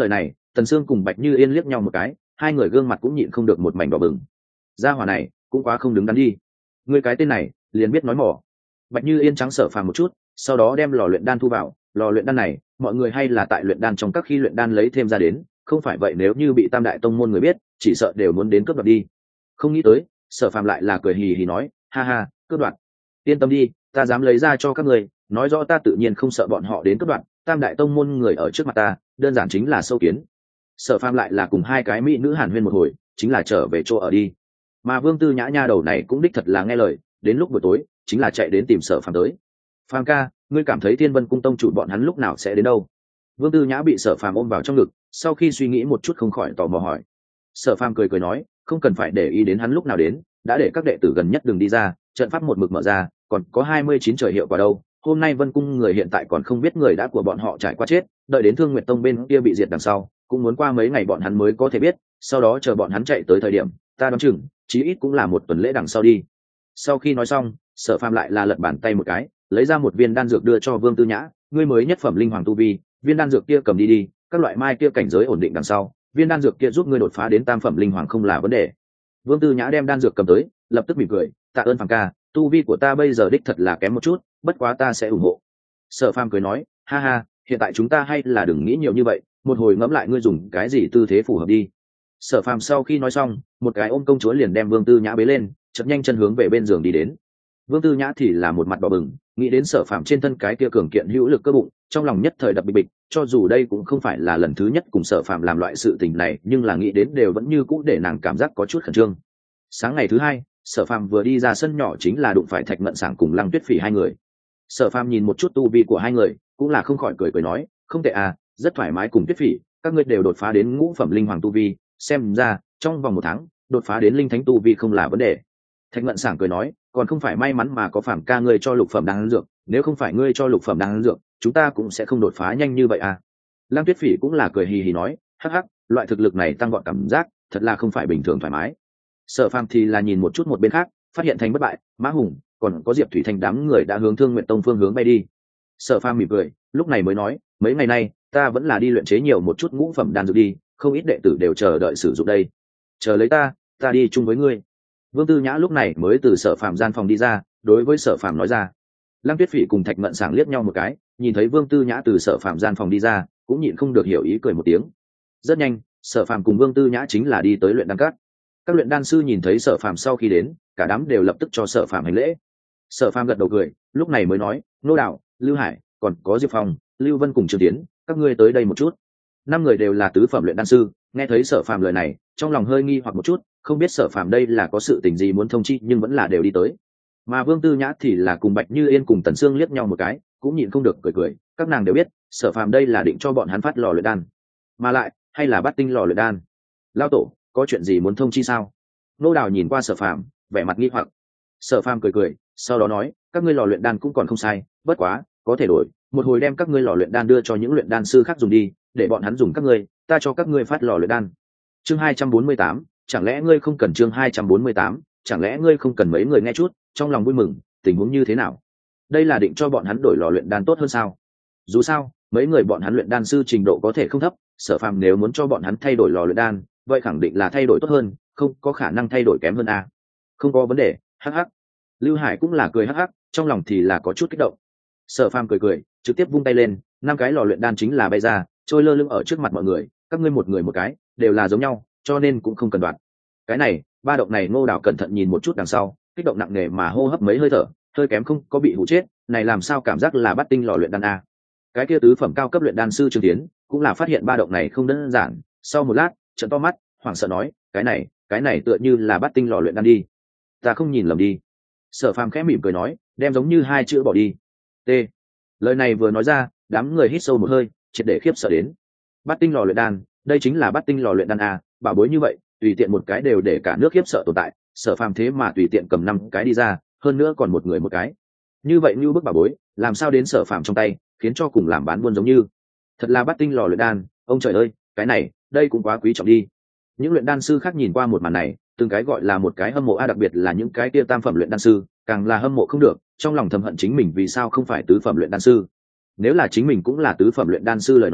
Tần Sương cùng Bạch Như Yên liếc nhau một cái, hai người gương mặt cũng nhịn không được một mảnh đỏ bừng. Gia hỏa này cũng quá không đứng đắn đi, ngươi cái tên này liền biết nói mỏ. Bạch Như Yên trắng Sở Phàm một chút, sau đó đem lò luyện đan thu vào. Lò luyện đan này mọi người hay là tại luyện đan trong các khi luyện đan lấy thêm ra đến, không phải vậy nếu như bị Tam đại tông môn người biết, chỉ sợ đều muốn đến cướp đoạt đi. Không nghĩ tới Sở Phàm lại là cười hì hì nói, ha ha, cướp đoạt, yên tâm đi, ta dám lấy ra cho các người, nói rõ ta tự nhiên không sợ bọn họ đến cướp đoạt. Tam đại tông môn người ở trước mặt ta đơn giản chính là sâu kiến. Sở Phàm lại là cùng hai cái mỹ nữ hàn huyên một hồi, chính là trở về chỗ ở đi. Mà Vương Tư Nhã nha đầu này cũng đích thật là nghe lời, đến lúc buổi tối chính là chạy đến tìm Sở Phàm tới. Phàm ca, ngươi cảm thấy Thiên Vân cung tông chủ bọn hắn lúc nào sẽ đến đâu? Vương Tư Nhã bị Sở Phàm ôm vào trong ngực, sau khi suy nghĩ một chút không khỏi tò mò hỏi. Sở Phàm cười cười nói, không cần phải để ý đến hắn lúc nào đến, đã để các đệ tử gần nhất đừng đi ra, trận pháp một mực mở ra, còn có hai mươi chín trời hiệu quả đâu. Hôm nay Vân cung người hiện tại còn không biết người đã của bọn họ trải qua chết, đợi đến Thương Nguyệt tông bên kia bị diệt đằng sau, cũng muốn qua mấy ngày bọn hắn mới có thể biết, sau đó chờ bọn hắn chạy tới thời điểm, ta đoán chừng chí ít cũng là một tuần lễ đằng sau đi. Sau khi nói xong, Sở Phàm lại là lật bàn tay một cái, lấy ra một viên đan dược đưa cho Vương Tư Nhã, ngươi mới nhất phẩm linh hoàng tu vi, viên đan dược kia cầm đi đi, các loại mai kia cảnh giới ổn định đằng sau, viên đan dược kia giúp ngươi đột phá đến tam phẩm linh hoàng không là vấn đề. Vương Tư Nhã đem đan dược cầm tới, lập tức mỉm cười, tạ ơn Phàm ca, tu vi của ta bây giờ đích thật là kém một chút, bất quá ta sẽ ủng hộ. Sở Phàm cười nói, ha ha, hiện tại chúng ta hay là đừng nghĩ nhiều như vậy, một hồi ngẫm lại ngươi dùng cái gì tư thế phù hợp đi. Sở Phàm sau khi nói xong, một cái ôm công chúa liền đem Vương Tư Nhã bế lên, chợt nhanh chân hướng về bên giường đi đến. Vương Tư Nhã thì là một mặt đỏ bừng, nghĩ đến Sở Phàm trên thân cái kia cường kiện hữu lực cơ bụng, trong lòng nhất thời đập bịch bịch, cho dù đây cũng không phải là lần thứ nhất cùng Sở Phàm làm loại sự tình này, nhưng là nghĩ đến đều vẫn như cũ để nàng cảm giác có chút khẩn trương. Sáng ngày thứ hai, Sở Phàm vừa đi ra sân nhỏ chính là đụng phải Thạch Mận Sảng cùng Lăng Tuyết Phỉ hai người. Sở Phàm nhìn một chút tu vi của hai người, cũng là không khỏi cười cười nói, không tệ à, rất thoải mái cùng Tuyết Phỉ, các ngươi đều đột phá đến ngũ phẩm linh hoàng tu vi, xem ra trong vòng một tháng đột phá đến linh thánh tu vi không là vấn đề. Thạch Mận Sảng cười nói, còn không phải may mắn mà có Phàm ca ngươi cho lục phẩm đan dược, nếu không phải ngươi cho lục phẩm đan dược, chúng ta cũng sẽ không đột phá nhanh như vậy à. Lăng Tuyết Phỉ cũng là cười hì hì nói, hắc hắc, loại thực lực này tăng vọt cảm giác, thật là không phải bình thường thoải mái. Sở Phàm thì là nhìn một chút một bên khác, phát hiện Thành Bất Bại, Mã Hùng, còn có Diệp Thủy Thành đám người đã hướng Thương Nguyệt Tông phương hướng bay đi. Sở Phàm mỉm cười, lúc này mới nói, mấy ngày nay ta vẫn là đi luyện chế nhiều một chút ngũ phẩm đan dược đi, không ít đệ tử đều chờ đợi sử dụng đây. Chờ lấy ta, ta đi chung với ngươi. Vương Tư Nhã lúc này mới từ Sở Phàm gian phòng đi ra, đối với Sở Phàm nói ra. Lăng Tuyết Phỉ cùng Thạch Mận Sảng liếc nhau một cái, nhìn thấy Vương Tư Nhã từ Sở Phàm gian phòng đi ra, cũng nhịn không được hiểu ý cười một tiếng. Rất nhanh, Sở Phàm cùng Vương Tư Nhã chính là đi tới luyện đan các. Các luyện đan sư nhìn thấy Sở Phàm sau khi đến, cả đám đều lập tức cho Sở Phàm hành lễ. Sở Phàm gật đầu cười, lúc này mới nói, Nô Đạo, Lưu Hải, còn có Diệp Phong, Lưu Vân cùng Trương Tiến, các ngươi tới đây một chút. Năm người đều là tứ phẩm luyện đan sư, nghe thấy Sở Phàm lời này, trong lòng hơi nghi hoặc một chút, không biết Sở Phàm đây là có sự tình gì muốn thông chi, nhưng vẫn là đều đi tới. Mà Vương Tư Nhã thì là cùng Bạch Như Yên cùng Tần Sương liếc nhau một cái, cũng nhịn không được cười cười, các nàng đều biết, Sở Phàm đây là định cho bọn hắn phát lò luyện đan, mà lại hay là bắt tinh lò luyện đan. Lão tổ, có chuyện gì muốn thông chi sao? Nô Đào nhìn qua Sở Phàm, vẻ mặt nghi hoặc. Sở Phàm cười cười, sau đó nói, các ngươi lò luyện đan cũng còn không sai, bất quá có thể đổi, một hồi đem các ngươi lò luyện đan đưa cho những luyện đan sư khác dùng đi, để bọn hắn dùng các ngươi, ta cho các ngươi phát lò luyện đan. Chương hai trăm bốn mươi tám, chẳng lẽ ngươi không cần chương hai trăm bốn mươi tám, chẳng lẽ ngươi không cần mấy người nghe chút, trong lòng vui mừng, tình huống như thế nào? Đây là định cho bọn hắn đổi lò luyện đan tốt hơn sao? Dù sao, mấy người bọn hắn luyện đan sư trình độ có thể không thấp, Sở Phàm nếu muốn cho bọn hắn thay đổi lò luyện đan, vậy khẳng định là thay đổi tốt hơn, không có khả năng thay đổi kém hơn à? Không có vấn đề, hắc hắc. Lưu Hải cũng là cười hắc hắc, trong lòng thì là có chút kích động. Sở Phàm cười cười, trực tiếp vung tay lên, năm cái lò luyện đan chính là bay ra, trôi lơ lửng ở trước mặt mọi người, các ngươi một người một cái, đều là giống nhau, cho nên cũng không cần đoạt. Cái này, ba động này Ngô Đào cẩn thận nhìn một chút đằng sau, kích động nặng nề mà hô hấp mấy hơi thở, hơi kém không có bị hụ chết, này làm sao cảm giác là bắt tinh lò luyện đan a. Cái kia tứ phẩm cao cấp luyện đan sư Trương Tiến, cũng là phát hiện ba động này không đơn giản, sau một lát, trợn to mắt, hoảng sợ nói, cái này, cái này tựa như là bắt tinh lò luyện đan đi. Ta không nhìn lầm đi. Sở Phàm khẽ mỉm cười nói, đem giống như hai chữ bỏ đi. T. Lời này vừa nói ra, đám người hít sâu một hơi, triệt để khiếp sợ đến. Bắt tinh lò luyện đan, đây chính là bắt tinh lò luyện đan a, bảo bối như vậy, tùy tiện một cái đều để cả nước khiếp sợ tồn tại, Sở Phàm thế mà tùy tiện cầm năm cái đi ra, hơn nữa còn một người một cái. Như vậy như bức bảo bối, làm sao đến Sở Phàm trong tay, khiến cho cùng làm bán buôn giống như. Thật là bắt tinh lò luyện đan, ông trời ơi, cái này, đây cũng quá quý trọng đi. Những luyện đan sư khác nhìn qua một màn này, từng cái gọi là một cái hâm mộ a, đặc biệt là những cái kia tam phẩm luyện đan sư, càng là hâm mộ không được, trong lòng thầm hận chính mình vì sao không phải tứ phẩm luyện đan sư. Nếu là chính mình cũng là tứ phẩm luyện đan sư lời nói,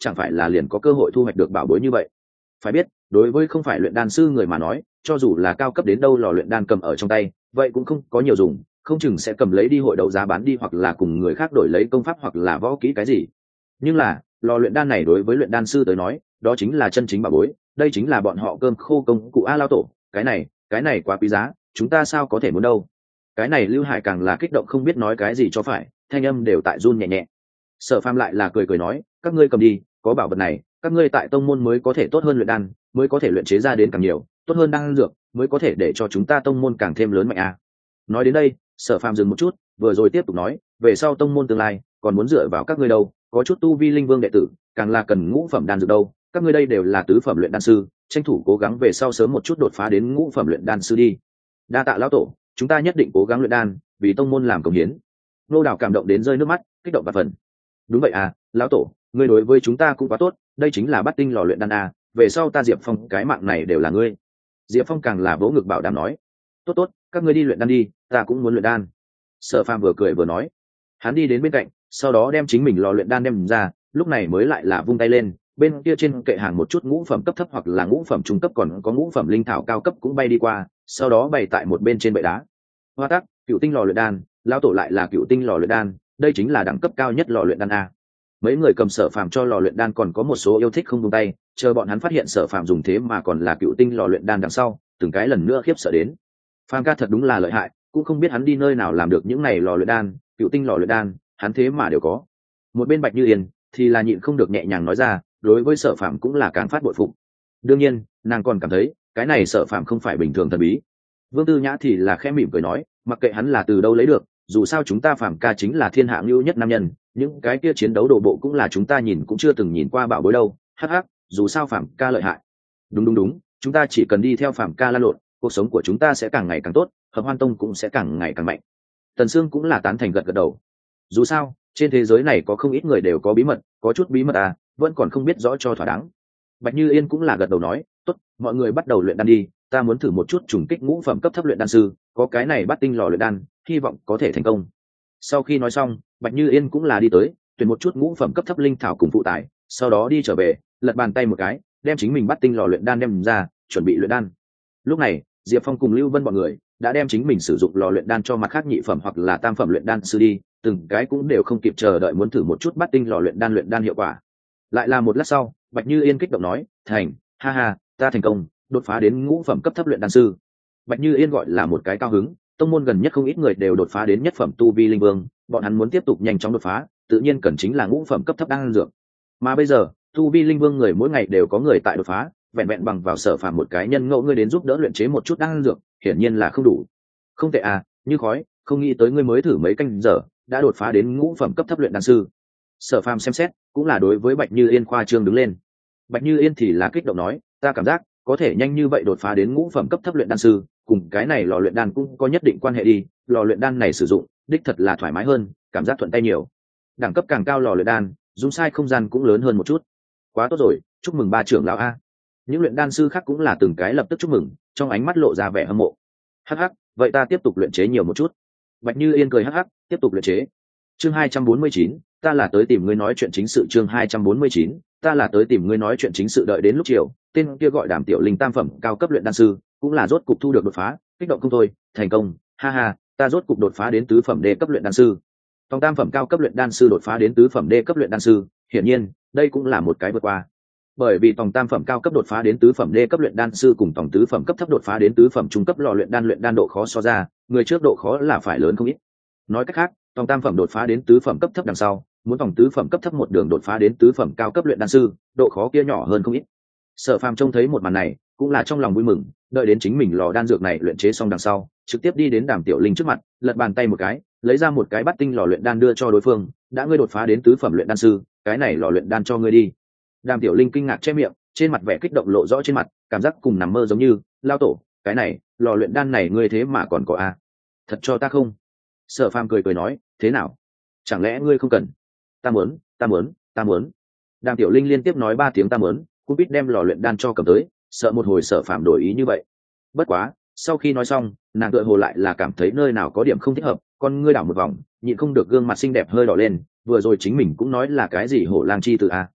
chẳng phải là liền có cơ hội thu hoạch được bảo bối như vậy. Phải biết, đối với không phải luyện đan sư người mà nói, cho dù là cao cấp đến đâu lò luyện đan cầm ở trong tay, vậy cũng không có nhiều dùng, không chừng sẽ cầm lấy đi hội đấu giá bán đi, hoặc là cùng người khác đổi lấy công pháp hoặc là võ kỹ cái gì. Nhưng là lò luyện đan này đối với luyện đan sư tới nói, đó chính là chân chính bảo bối, đây chính là bọn họ cơm khô công cụ a. Lao tổ, cái này cái này quá quý giá, chúng ta sao có thể muốn đâu. Cái này Lưu Hải càng là kích động không biết nói cái gì cho phải, thanh âm đều tại run nhẹ nhẹ. Sở Phàm lại là cười cười nói, các ngươi cầm đi, có bảo vật này, các ngươi tại tông môn mới có thể tốt hơn luyện đan, mới có thể luyện chế ra đến càng nhiều, tốt hơn đan dược, mới có thể để cho chúng ta tông môn càng thêm lớn mạnh a. Nói đến đây, Sở Phàm dừng một chút, vừa rồi tiếp tục nói, về sau tông môn tương lai còn muốn dựa vào các ngươi đâu, có chút tu vi linh vương đệ tử, càng là cần ngũ phẩm đan dược đâu, các ngươi đây đều là tứ phẩm luyện đan sư, tranh thủ cố gắng về sau sớm một chút đột phá đến ngũ phẩm luyện đan sư đi. Đa tạ lão tổ, chúng ta nhất định cố gắng luyện đan, vì tông môn làm công hiến. Nô Đào cảm động đến rơi nước mắt, kích động và phần. Đúng vậy à, lão tổ, ngươi đối với chúng ta cũng quá tốt, đây chính là Bát Tinh lò luyện đan à, về sau ta Diệp Phong cái mạng này đều là ngươi. Diệp Phong càng là vỗ ngực bảo đảm nói, tốt tốt, các ngươi đi luyện đan đi, ta cũng muốn luyện đan. Sở Phàm vừa cười vừa nói, hắn đi đến bên cạnh, sau đó đem chính mình lò luyện đan đem ra, lúc này mới lại là vung tay lên, bên kia trên kệ hàng một chút ngũ phẩm cấp thấp hoặc là ngũ phẩm trung cấp, còn có ngũ phẩm linh thảo cao cấp cũng bay đi qua, sau đó bày tại một bên trên bệ đá. Hoa tác, cựu tinh lò luyện đan, lão tổ lại là cựu tinh lò luyện đan, đây chính là đẳng cấp cao nhất lò luyện đan a. Mấy người cầm Sở Phàm cho lò luyện đan còn có một số yêu thích không buông tay, chờ bọn hắn phát hiện Sở Phàm dùng thế mà còn là cựu tinh lò luyện đan đằng sau, từng cái lần nữa khiếp sợ đến. Phàm ca thật đúng là lợi hại, cũng không biết hắn đi nơi nào làm được những này lò luyện đan, cựu tinh lò luyện đan, hắn thế mà đều có. Một bên Bạch Như Yên thì là nhịn không được nhẹ nhàng nói ra, đối với Sở Phàm cũng là càng phát bội phục. Đương nhiên, nàng còn cảm thấy, cái này Sở Phàm không phải bình thường thần bí. Vương Tư Nhã thì là khẽ mỉm cười nói, mặc kệ hắn là từ đâu lấy được, dù sao chúng ta Phàm ca chính là thiên hạ ngưu nhất nam nhân, những cái kia chiến đấu đồ bộ cũng là chúng ta nhìn cũng chưa từng nhìn qua bảo bối đâu. Hắc hắc, dù sao Phàm ca lợi hại. Đúng đúng đúng, chúng ta chỉ cần đi theo Phàm ca lan lộn, cuộc sống của chúng ta sẽ càng ngày càng tốt, Hợp Hoan Tông cũng sẽ càng ngày càng mạnh. Tần Sương cũng là tán thành gật gật đầu. Dù sao, trên thế giới này có không ít người đều có bí mật, có chút bí mật à, vẫn còn không biết rõ cho thỏa đáng. Bạch Như Yên cũng là gật đầu nói, tốt, mọi người bắt đầu luyện đan đi, ta muốn thử một chút trùng kích ngũ phẩm cấp thấp luyện đan sư, có cái này Bát Tinh lò luyện đan, hy vọng có thể thành công. Sau khi nói xong, Bạch Như Yên cũng là đi tới, tuyển một chút ngũ phẩm cấp thấp linh thảo cùng phụ tải, sau đó đi trở về, lật bàn tay một cái, đem chính mình Bát Tinh lò luyện đan đem ra, chuẩn bị luyện đan. Lúc này, Diệp Phong cùng Lưu Vân bọn người đã đem chính mình sử dụng lò luyện đan cho mặt khác nhị phẩm hoặc là tam phẩm luyện đan sư đi, từng cái cũng đều không kịp chờ đợi muốn thử một chút Bát Tinh lò luyện đan luyện đan hiệu quả. Lại là một lát sau, Bạch Như Yên kích động nói, thành, ha ha, ta thành công, đột phá đến ngũ phẩm cấp thấp luyện đan sư. Bạch Như Yên gọi là một cái cao hứng, tông môn gần nhất không ít người đều đột phá đến nhất phẩm tu vi linh vương, bọn hắn muốn tiếp tục nhanh chóng đột phá, tự nhiên cần chính là ngũ phẩm cấp thấp đan dược. Mà bây giờ, tu vi linh vương người mỗi ngày đều có người tại đột phá, vẹn vẹn bằng vào Sở Phàm một cái nhân ngẫu ngươi đến giúp đỡ luyện chế một chút đan dược, hiển nhiên là không đủ. Không tệ à, như khói, không nghĩ tới ngươi mới thử mấy canh giờ, đã đột phá đến ngũ phẩm cấp thấp luyện đan sư. Sở Phàm xem xét, cũng là đối với Bạch Như Yên khoa trương đứng lên. Bạch Như Yên thì là kích động nói, ta cảm giác có thể nhanh như vậy đột phá đến ngũ phẩm cấp thấp luyện đan sư, cùng cái này lò luyện đan cũng có nhất định quan hệ đi, lò luyện đan này sử dụng, đích thật là thoải mái hơn, cảm giác thuận tay nhiều. Đẳng cấp càng cao lò luyện đan, dung sai không gian cũng lớn hơn một chút. Quá tốt rồi, chúc mừng ba trưởng lão a. Những luyện đan sư khác cũng là từng cái lập tức chúc mừng, trong ánh mắt lộ ra vẻ hâm mộ. Hắc hắc, vậy ta tiếp tục luyện chế nhiều một chút. Bạch Như Yên cười hắc hắc, tiếp tục luyện chế. Chương hai trăm bốn mươi chín, ta là tới tìm ngươi nói chuyện chính sự. Chương hai trăm bốn mươi chín, ta là tới tìm ngươi nói chuyện chính sự. Đợi đến lúc chiều, tên kia gọi Đàm Tiểu Linh tam phẩm cao cấp luyện đan sư, cũng là rốt cục thu được đột phá, kích động không thôi, thành công, ha ha, ta rốt cục đột phá đến tứ phẩm đê cấp luyện đan sư. Tòng tam phẩm cao cấp luyện đan sư đột phá đến tứ phẩm đê cấp luyện đan sư, hiển nhiên, đây cũng là một cái vượt qua. Bởi vì tòng tam phẩm cao cấp đột phá đến tứ phẩm đê cấp luyện đan sư cùng tòng tứ phẩm cấp thấp đột phá đến tứ phẩm trung cấp lò luyện đan luyện đan độ khó so ra, người trước độ khó là phải lớn không ít. Nói cách khác, tòng tam phẩm đột phá đến tứ phẩm cấp thấp đằng sau, muốn tòng tứ phẩm cấp thấp một đường đột phá đến tứ phẩm cao cấp luyện đan sư, độ khó kia nhỏ hơn không ít. Sở Phàm trông thấy một màn này, cũng là trong lòng vui mừng, đợi đến chính mình lò đan dược này luyện chế xong đằng sau, trực tiếp đi đến Đàm Tiểu Linh trước mặt, lật bàn tay một cái, lấy ra một cái bát tinh lò luyện đan đưa cho đối phương, đã ngươi đột phá đến tứ phẩm luyện đan sư, cái này lò luyện đan cho ngươi đi. Đàm Tiểu Linh kinh ngạc che miệng, trên mặt vẻ kích động lộ rõ trên mặt, cảm giác cùng nằm mơ giống như, lao tổ, cái này, lò luyện đan này ngươi thế mà còn có a? Thật cho ta không? Sở Phàm cười cười nói, thế nào? Chẳng lẽ ngươi không cần? Ta muốn, ta muốn, ta muốn. Đàm Tiểu Linh liên tiếp nói ba tiếng ta muốn, cũng biết đem lò luyện đan cho cầm tới, sợ một hồi Sở Phàm đổi ý như vậy. Bất quá, sau khi nói xong, nàng tựa hồ lại là cảm thấy nơi nào có điểm không thích hợp, con ngươi đảo một vòng, nhịn không được gương mặt xinh đẹp hơi đỏ lên, vừa rồi chính mình cũng nói là cái gì hổ lang chi từ a.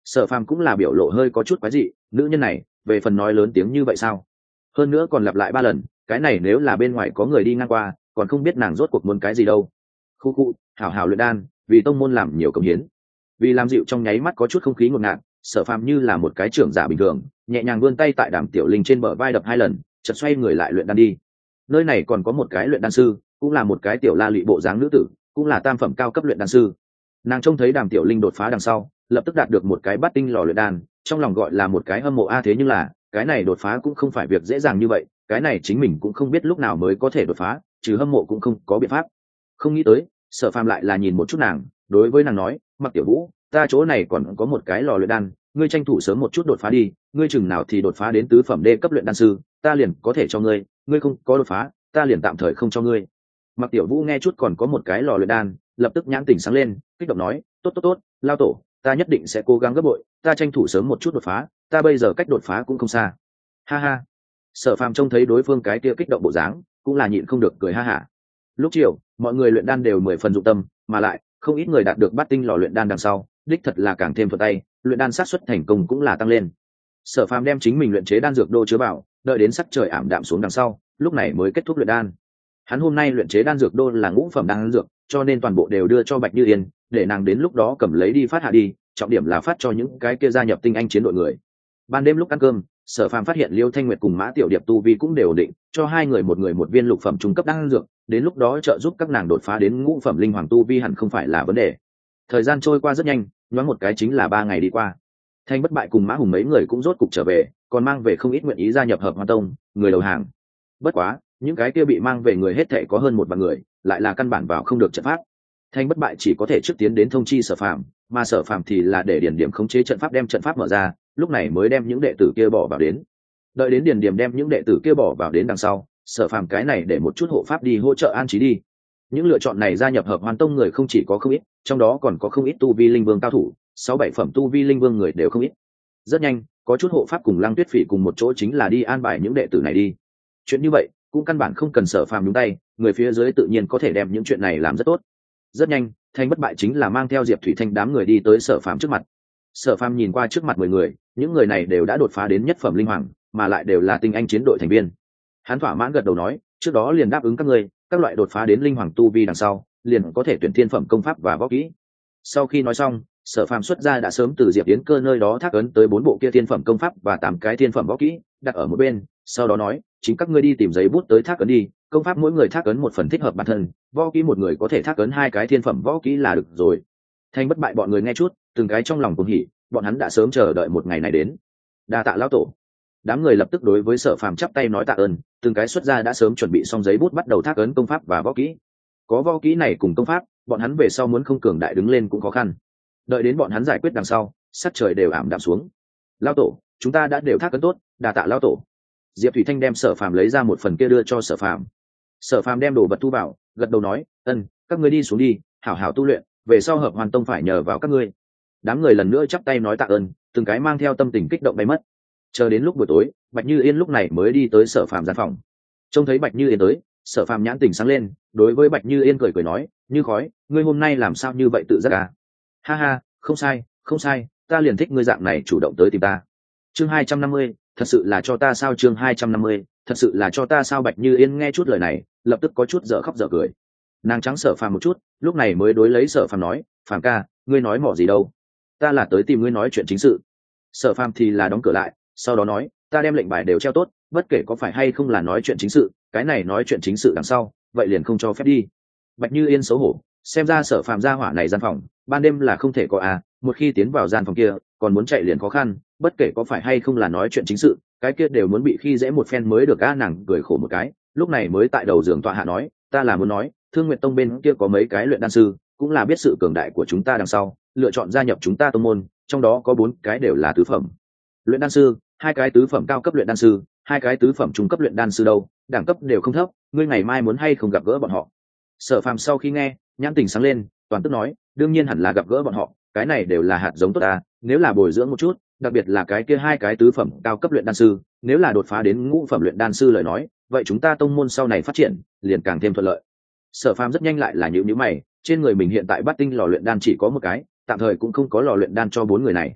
Sở Phàm cũng là biểu lộ hơi có chút quái dị, nữ nhân này về phần nói lớn tiếng như vậy sao? Hơn nữa còn lặp lại ba lần, cái này nếu là bên ngoài có người đi ngang qua còn không biết nàng rốt cuộc muốn cái gì đâu. Khu khu, hảo hảo luyện đan, vì tông môn làm nhiều công hiến. Vì làm dịu trong nháy mắt có chút không khí ngột ngạt, Sở Phàm như là một cái trưởng giả bình thường, nhẹ nhàng vươn tay tại Đàm Tiểu Linh trên bờ vai đập hai lần, chợt xoay người lại luyện đan đi. Nơi này còn có một cái luyện đan sư, cũng là một cái tiểu la lị bộ dáng nữ tử, cũng là tam phẩm cao cấp luyện đan sư. Nàng trông thấy Đàm Tiểu Linh đột phá đằng sau, lập tức đạt được một cái bát tinh lò luyện đan, trong lòng gọi là một cái hâm mộ a. Thế nhưng là cái này đột phá cũng không phải việc dễ dàng như vậy, cái này chính mình cũng không biết lúc nào mới có thể đột phá, trừ hâm mộ cũng không có biện pháp. Không nghĩ tới Sở Phàm lại là nhìn một chút nàng, đối với nàng nói, Mặc Tiểu Vũ, ta chỗ này còn có một cái lò luyện đan, ngươi tranh thủ sớm một chút đột phá đi, ngươi chừng nào thì đột phá đến tứ phẩm đê cấp luyện đan sư, ta liền có thể cho ngươi, ngươi không có đột phá, ta liền tạm thời không cho ngươi. Mặc Tiểu Vũ nghe chút còn có một cái lò luyện đan, lập tức nhãn tỉnh sáng lên, kích động nói, tốt tốt tốt, lao tổ, ta nhất định sẽ cố gắng gấp bội, ta tranh thủ sớm một chút đột phá, ta bây giờ cách đột phá cũng không xa. Ha ha. Sở Phàm trông thấy đối phương cái kia kích động bộ dáng, cũng là nhịn không được cười ha hả. Lúc chiều, mọi người luyện đan đều mười phần dụng tâm, mà lại không ít người đạt được bát tinh lò luyện đan đằng sau, đích thật là càng thêm thuận tay, luyện đan xác suất thành công cũng là tăng lên. Sở Phàm đem chính mình luyện chế đan dược đô chứa vào, đợi đến sắc trời ảm đạm xuống đằng sau, lúc này mới kết thúc luyện đan. Hắn hôm nay luyện chế đan dược đô là ngũ phẩm đan dược, cho nên toàn bộ đều đưa cho Bạch Như Yên, để nàng đến lúc đó cầm lấy đi phát hạ đi, trọng điểm là phát cho những cái kia gia nhập tinh anh chiến đội người. Ban đêm lúc ăn cơm, Sở Phàm phát hiện Liêu Thanh Nguyệt cùng Mã Tiểu Điệp tu vi cũng đều ổn định, cho hai người một người một viên lục phẩm trung cấp đan dược, đến lúc đó trợ giúp các nàng đột phá đến ngũ phẩm linh hoàng tu vi hẳn không phải là vấn đề. Thời gian trôi qua rất nhanh, nhoáng một cái chính là ba ngày đi qua. Thanh Bất Bại cùng Mã Hùng mấy người cũng rốt cục trở về, còn mang về không ít nguyện ý gia nhập Hợp Hoan Tông, người đầu hàng. Bất quá, những cái kia bị mang về người hết thảy có hơn một vạn người, lại là căn bản vào không được trận pháp. Thanh Bất Bại chỉ có thể trước tiến đến thông chi Sở Phàm, mà Sở Phàm thì là để điển điểm khống chế trận pháp đem trận pháp mở ra, lúc này mới đem những đệ tử kia bỏ vào đến. Đợi đến điển điểm đem những đệ tử kia bỏ vào đến đằng sau, Sở Phàm cái này để một chút hộ pháp đi hỗ trợ an trí đi. Những lựa chọn này gia nhập Hợp Hoan Tông người không chỉ có không ít, trong đó còn có không ít tu vi linh vương cao thủ, sáu bảy phẩm tu vi linh vương người đều không ít. Rất nhanh, có chút hộ pháp cùng Lăng Tuyết Phỉ cùng một chỗ chính là đi an bài những đệ tử này đi. Chuyện như vậy, cũng căn bản không cần Sở Phàm nhúng tay, người phía dưới tự nhiên có thể đem những chuyện này làm rất tốt. Rất nhanh, Thanh Bất Bại chính là mang theo Diệp Thủy Thanh đám người đi tới Sở Phàm trước mặt. Sở Phàm nhìn qua trước mặt mười người, những người này đều đã đột phá đến nhất phẩm linh hoàng, mà lại đều là tinh anh chiến đội thành viên. Hắn thỏa mãn gật đầu nói, trước đó liền đáp ứng các ngươi, các loại đột phá đến linh hoàng tu vi đằng sau, liền có thể tuyển thiên phẩm công pháp và võ kỹ. Sau khi nói xong, Sở Phàm xuất ra đã sớm từ Diệp Yến Cơ nơi đó thác ấn tới bốn bộ kia thiên phẩm công pháp và tám cái thiên phẩm võ kỹ, đặt ở một bên, sau đó nói, chính các ngươi đi tìm giấy bút tới thác ấn đi, công pháp mỗi người thác ấn một phần thích hợp bản thân, võ kỹ một người có thể thác ấn hai cái thiên phẩm võ kỹ là được rồi. Thanh Bất Bại bọn người nghe chút, từng cái trong lòng cuồng hỉ, bọn hắn đã sớm chờ đợi một ngày này đến. Đa tạ lão tổ. Đám người lập tức đối với Sở Phàm chắp tay nói tạ ơn, từng cái xuất ra đã sớm chuẩn bị xong giấy bút bắt đầu thác ấn công pháp và võ kỹ. Có võ kỹ này cùng công pháp, bọn hắn về sau muốn không cường đại đứng lên cũng khó khăn. Đợi đến bọn hắn giải quyết đằng sau, sắc trời đều ảm đạm xuống. Lão tổ, chúng ta đã đều thác ấn tốt, đa tạ lão tổ. Diệp Thủy Thanh đem Sở Phàm lấy ra một phần kia đưa cho Sở Phàm. Sở Phàm đem đồ vật thu vào, gật đầu nói, ân, các ngươi đi xuống đi, hảo hảo tu luyện, về sau Hợp Hoàn Tông phải nhờ vào các ngươi. Đám người lần nữa chắp tay nói tạ ơn, từng cái mang theo tâm tình kích động bay mất. Chờ đến lúc buổi tối, Bạch Như Yên lúc này mới đi tới Sở Phàm gian phòng. Trông thấy Bạch Như Yên tới, Sở Phàm nhãn tình sáng lên, đối với Bạch Như Yên cười cười nói, như khói, ngươi hôm nay làm sao như vậy tự giác à? Ha ha, không sai, không sai, ta liền thích ngươi dạng này chủ động tới tìm ta. Chương hai trăm năm mươi, thật sự là cho ta sao? Chương hai trăm năm mươi, thật sự là cho ta sao? Bạch Như Yên nghe chút lời này, lập tức có chút dở khóc dở cười. Nàng trắng Sở Phàm một chút, lúc này mới đối lấy Sở Phàm nói, Phàm ca, ngươi nói mỏ gì đâu? Ta là tới tìm ngươi nói chuyện chính sự. Sở Phàm thì là đóng cửa lại, sau đó nói, ta đem lệnh bài đều treo tốt, bất kể có phải hay không là nói chuyện chính sự, cái này nói chuyện chính sự đằng sau, vậy liền không cho phép đi. Bạch Như Yên xấu hổ, xem ra Sở Phàm gia hỏa này gian phòng, ban đêm là không thể có à, một khi tiến vào gian phòng kia, còn muốn chạy liền khó khăn, bất kể có phải hay không là nói chuyện chính sự, cái kia đều muốn bị khi dễ một phen mới được. A nàng cười khổ một cái, lúc này mới tại đầu giường tọa hạ nói, ta là muốn nói, Thương Nguyệt Tông bên kia có mấy cái luyện đan sư, cũng là biết sự cường đại của chúng ta đằng sau, lựa chọn gia nhập chúng ta tông môn, trong đó có bốn cái đều là tứ phẩm luyện đan sư, hai cái tứ phẩm cao cấp luyện đan sư, hai cái tứ phẩm trung cấp luyện đan sư đâu, đẳng cấp đều không thấp, ngươi ngày mai muốn hay không gặp gỡ bọn họ? Sở Phàm sau khi nghe, nhãn tình sáng lên, toàn tức nói, đương nhiên hẳn là gặp gỡ bọn họ, cái này đều là hạt giống tốt à, nếu là bồi dưỡng một chút, đặc biệt là cái kia hai cái tứ phẩm cao cấp luyện đan sư, nếu là đột phá đến ngũ phẩm luyện đan sư lời nói, vậy chúng ta tông môn sau này phát triển liền càng thêm thuận lợi. Sở Phàm rất nhanh lại là nhíu nhíu mày, trên người mình hiện tại bát tinh lò luyện đan chỉ có một cái, tạm thời cũng không có lò luyện đan cho bốn người này.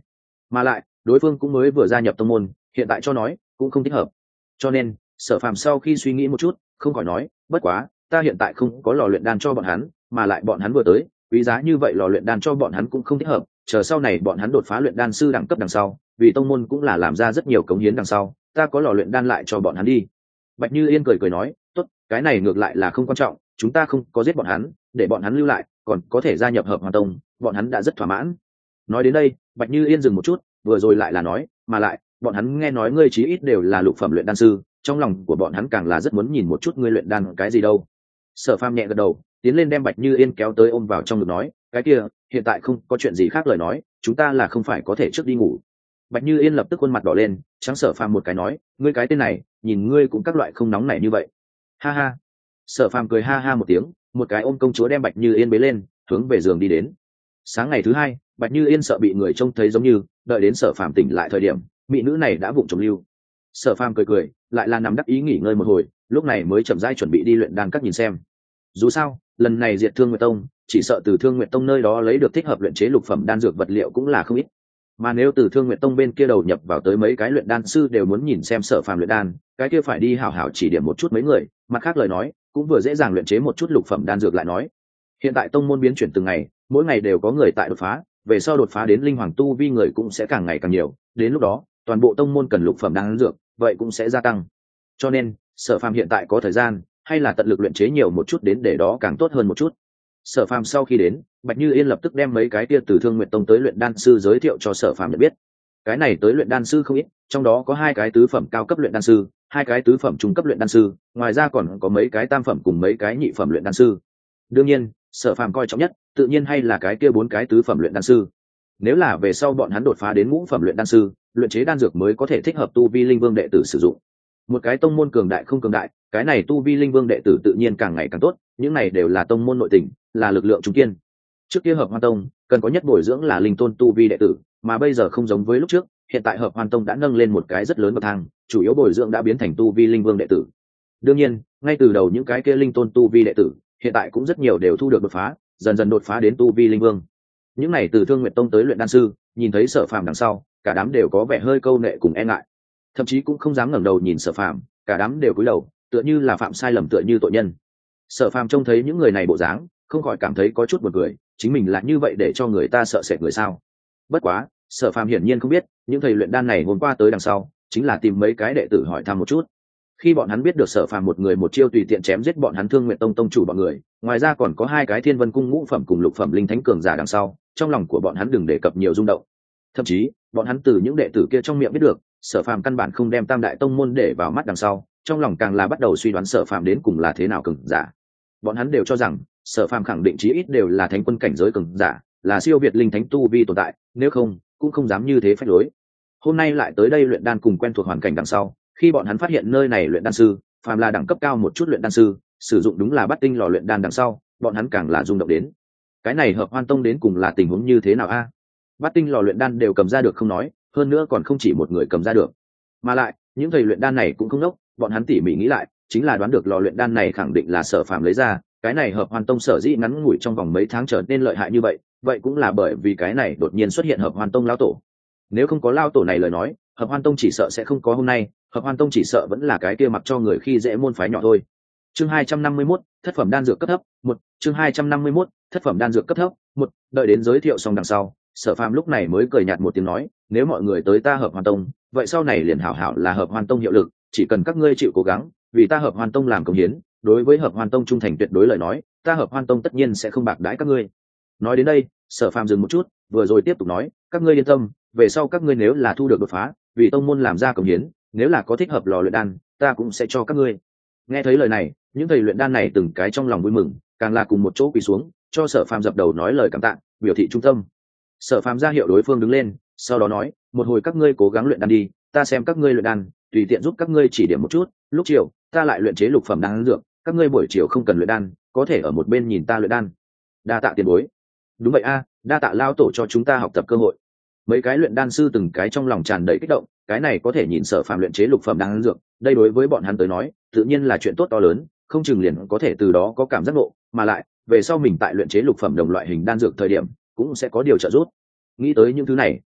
mà lại đối phương cũng mới vừa gia nhập tông môn, hiện tại cho nói cũng không thích hợp. Cho nên Sở Phàm sau khi suy nghĩ một chút, không khỏi nói, bất quá ta hiện tại không có lò luyện đan cho bọn hắn, mà lại bọn hắn vừa tới, quý giá như vậy lò luyện đan cho bọn hắn cũng không thích hợp, chờ sau này bọn hắn đột phá luyện đan sư đẳng cấp đằng sau, vì tông môn cũng là làm ra rất nhiều cống hiến đằng sau, ta có lò luyện đan lại cho bọn hắn đi. Bạch Như Yên cười cười nói, tốt, cái này ngược lại là không quan trọng, chúng ta không có giết bọn hắn, để bọn hắn lưu lại, còn có thể gia nhập Hợp Hoàn Tông, bọn hắn đã rất thỏa mãn. Nói đến đây, Bạch Như Yên dừng một chút, vừa rồi lại là nói, mà lại bọn hắn nghe nói ngươi chí ít đều là lục phẩm luyện đan sư, trong lòng của bọn hắn càng là rất muốn nhìn một chút ngươi luyện đan cái gì đâu. Sở Phàm nhẹ gật đầu, tiến lên đem Bạch Như Yên kéo tới ôm vào trong ngực nói, cái kia hiện tại không có chuyện gì khác lời nói, chúng ta là không phải có thể trước đi ngủ. Bạch Như Yên lập tức khuôn mặt đỏ lên, trắng Sở Phàm một cái nói, ngươi cái tên này nhìn ngươi cũng các loại không nóng nảy như vậy. Ha ha. Sở Phàm cười ha ha một tiếng, một cái ôm công chúa đem Bạch Như Yên bế lên, hướng về giường đi đến. Sáng ngày thứ hai, Bạch Như Yên sợ bị người trông thấy giống như, đợi đến Sở Phàm tỉnh lại thời điểm, mỹ nữ này đã vụng trộm lưu. Sở Phàm cười cười, lại là nằm đắc ý nghỉ ngơi một hồi, lúc này mới chậm rãi chuẩn bị đi luyện đan các nhìn xem. Dù sao, lần này diệt Thương Nguyệt Tông, chỉ sợ từ Thương Nguyệt Tông nơi đó lấy được thích hợp luyện chế lục phẩm đan dược vật liệu cũng là không ít. Mà nếu từ Thương Nguyệt Tông bên kia đầu nhập vào tới mấy cái luyện đan sư đều muốn nhìn xem Sở Phàm luyện đan, cái kia phải đi hảo hảo chỉ điểm một chút mấy người, mặt khác lời nói, cũng vừa dễ dàng luyện chế một chút lục phẩm đan dược lại nói. Hiện tại tông môn biến chuyển từng ngày, mỗi ngày đều có người tại đột phá, về sau đột phá đến linh hoàng tu vi người cũng sẽ càng ngày càng nhiều, đến lúc đó, toàn bộ tông môn cần lục phẩm đan dược, vậy cũng sẽ gia tăng. Cho nên, Sở Phàm hiện tại có thời gian, hay là tận lực luyện chế nhiều một chút đến để đó càng tốt hơn một chút. Sở Phàm sau khi đến, Bạch Như Yên lập tức đem mấy cái kia từ Thương Nguyệt Tông tới luyện đan sư giới thiệu cho Sở Phàm nhận biết. Cái này tới luyện đan sư không ít, trong đó có hai cái tứ phẩm cao cấp luyện đan sư, hai cái tứ phẩm trung cấp luyện đan sư, ngoài ra còn có mấy cái tam phẩm cùng mấy cái nhị phẩm luyện đan sư. Đương nhiên, Sở Phàm coi trọng nhất, tự nhiên hay là cái kia bốn cái tứ phẩm luyện đan sư. Nếu là về sau bọn hắn đột phá đến ngũ phẩm luyện đan sư, luyện chế đan dược mới có thể thích hợp tu vi linh vương đệ tử sử dụng. Một cái tông môn cường đại không cường đại, cái này tu vi linh vương đệ tử tự nhiên càng ngày càng tốt, những này đều là tông môn nội tình, là lực lượng trung kiên. Trước kia Hợp Hoan Tông cần có nhất bồi dưỡng là linh tôn tu vi đệ tử, mà bây giờ không giống với lúc trước, hiện tại Hợp Hoan Tông đã nâng lên một cái rất lớn bậc thang, chủ yếu bồi dưỡng đã biến thành tu vi linh vương đệ tử. Đương nhiên, ngay từ đầu những cái kia linh tôn tu vi đệ tử, hiện tại cũng rất nhiều đều thu được đột phá, dần dần đột phá đến tu vi linh vương. Những này từ Thương Nguyệt Tông tới luyện đan sư, nhìn thấy Sở Phàm đằng sau, cả đám đều có vẻ hơi câu nệ cùng e ngại, thậm chí cũng không dám ngẩng đầu nhìn Sở Phàm, cả đám đều cúi đầu, tựa như là phạm sai lầm, tựa như tội nhân. Sở Phàm trông thấy những người này bộ dáng, không khỏi cảm thấy có chút buồn cười, chính mình là như vậy để cho người ta sợ sệt người sao? Bất quá, Sở Phàm hiển nhiên không biết, những thầy luyện đan này hôm qua tới đằng sau, chính là tìm mấy cái đệ tử hỏi thăm một chút. Khi bọn hắn biết được Sở Phàm một người một chiêu tùy tiện chém giết bọn hắn Thương Nguyệt Tông tông chủ bọn người, ngoài ra còn có hai cái Thiên Vân Cung ngũ phẩm cùng lục phẩm linh thánh cường giả đằng sau, trong lòng của bọn hắn đừng đề cập nhiều rung động. Thậm chí, bọn hắn từ những đệ tử kia trong miệng biết được, Sở Phàm căn bản không đem Tam đại tông môn để vào mắt đằng sau, trong lòng càng là bắt đầu suy đoán Sở Phàm đến cùng là thế nào cường giả. Bọn hắn đều cho rằng, Sở Phàm khẳng định chí ít đều là thánh quân cảnh giới cường giả, là siêu việt linh thánh tu vi tồn tại, nếu không, cũng không dám như thế phách lối. Hôm nay lại tới đây luyện đan cùng quen thuộc hoàn cảnh đằng sau, khi bọn hắn phát hiện nơi này luyện đan sư, phàm là đẳng cấp cao một chút luyện đan sư, sử dụng đúng là Bát Tinh lò luyện đan đằng sau, bọn hắn càng là rung động đến. Cái này Hợp Hoan Tông đến cùng là tình huống như thế nào a? Bát Tinh lò luyện đan đều cầm ra được không nói, hơn nữa còn không chỉ một người cầm ra được. Mà lại, những thầy luyện đan này cũng không ngốc, bọn hắn tỉ mỉ nghĩ lại, chính là đoán được lò luyện đan này khẳng định là Sở Phàm lấy ra, cái này Hợp Hoan Tông sở dĩ ngắn ngủi trong vòng mấy tháng trở nên lợi hại như vậy, vậy cũng là bởi vì cái này đột nhiên xuất hiện Hợp Hoan Tông lão tổ. Nếu không có lão tổ này lời nói, Hợp Hoan Tông chỉ sợ sẽ không có hôm nay, Hợp Hoan Tông chỉ sợ vẫn là cái kia mặc cho người khi dễ môn phái nhỏ thôi. Chương hai trăm năm mươi mốt, thất phẩm đan dược cấp thấp, một, chương hai trăm năm mươi mốt, thất phẩm đan dược cấp thấp, một, đợi đến giới thiệu xong đằng sau, Sở Phàm lúc này mới cười nhạt một tiếng nói, nếu mọi người tới ta Hợp Hoan Tông, vậy sau này liền hảo hảo là Hợp Hoan Tông hiệu lực, chỉ cần các ngươi chịu cố gắng, vì ta Hợp Hoan Tông làm công hiến, đối với Hợp Hoan Tông trung thành tuyệt đối lời nói, ta Hợp Hoan Tông tất nhiên sẽ không bạc đãi các ngươi. Nói đến đây, Sở Phàm dừng một chút, vừa rồi tiếp tục nói, các ngươi yên tâm, về sau các ngươi nếu là thu được đột phá, vì tông môn làm ra công hiến, nếu là có thích hợp lò luyện đan, ta cũng sẽ cho các ngươi. Nghe thấy lời này, những thầy luyện đan này từng cái trong lòng vui mừng, càng là cùng một chỗ quỳ xuống, cho Sở Phàm dập đầu nói lời cảm tạ, biểu thị trung tâm. Sở Phàm ra hiệu đối phương đứng lên, sau đó nói, một hồi các ngươi cố gắng luyện đan đi, ta xem các ngươi luyện đan, tùy tiện giúp các ngươi chỉ điểm một chút, lúc chiều ta lại luyện chế lục phẩm đan dược, các ngươi buổi chiều không cần luyện đan, có thể ở một bên nhìn ta luyện đan. Đa tạ tiền bối. Đúng vậy a, đa tạ lao tổ cho chúng ta học tập cơ hội. Mấy cái luyện đan sư từng cái trong lòng tràn đầy kích động, cái này có thể nhìn Sở Phàm luyện chế lục phẩm đan dược, đây đối với bọn hắn tới nói, tự nhiên là chuyện tốt to lớn, không chừng liền có thể từ đó có cảm giác ngộ, mà lại, về sau mình tại luyện chế lục phẩm đồng loại hình đan dược thời điểm, cũng sẽ có điều trợ giúp. Nghĩ tới những thứ này,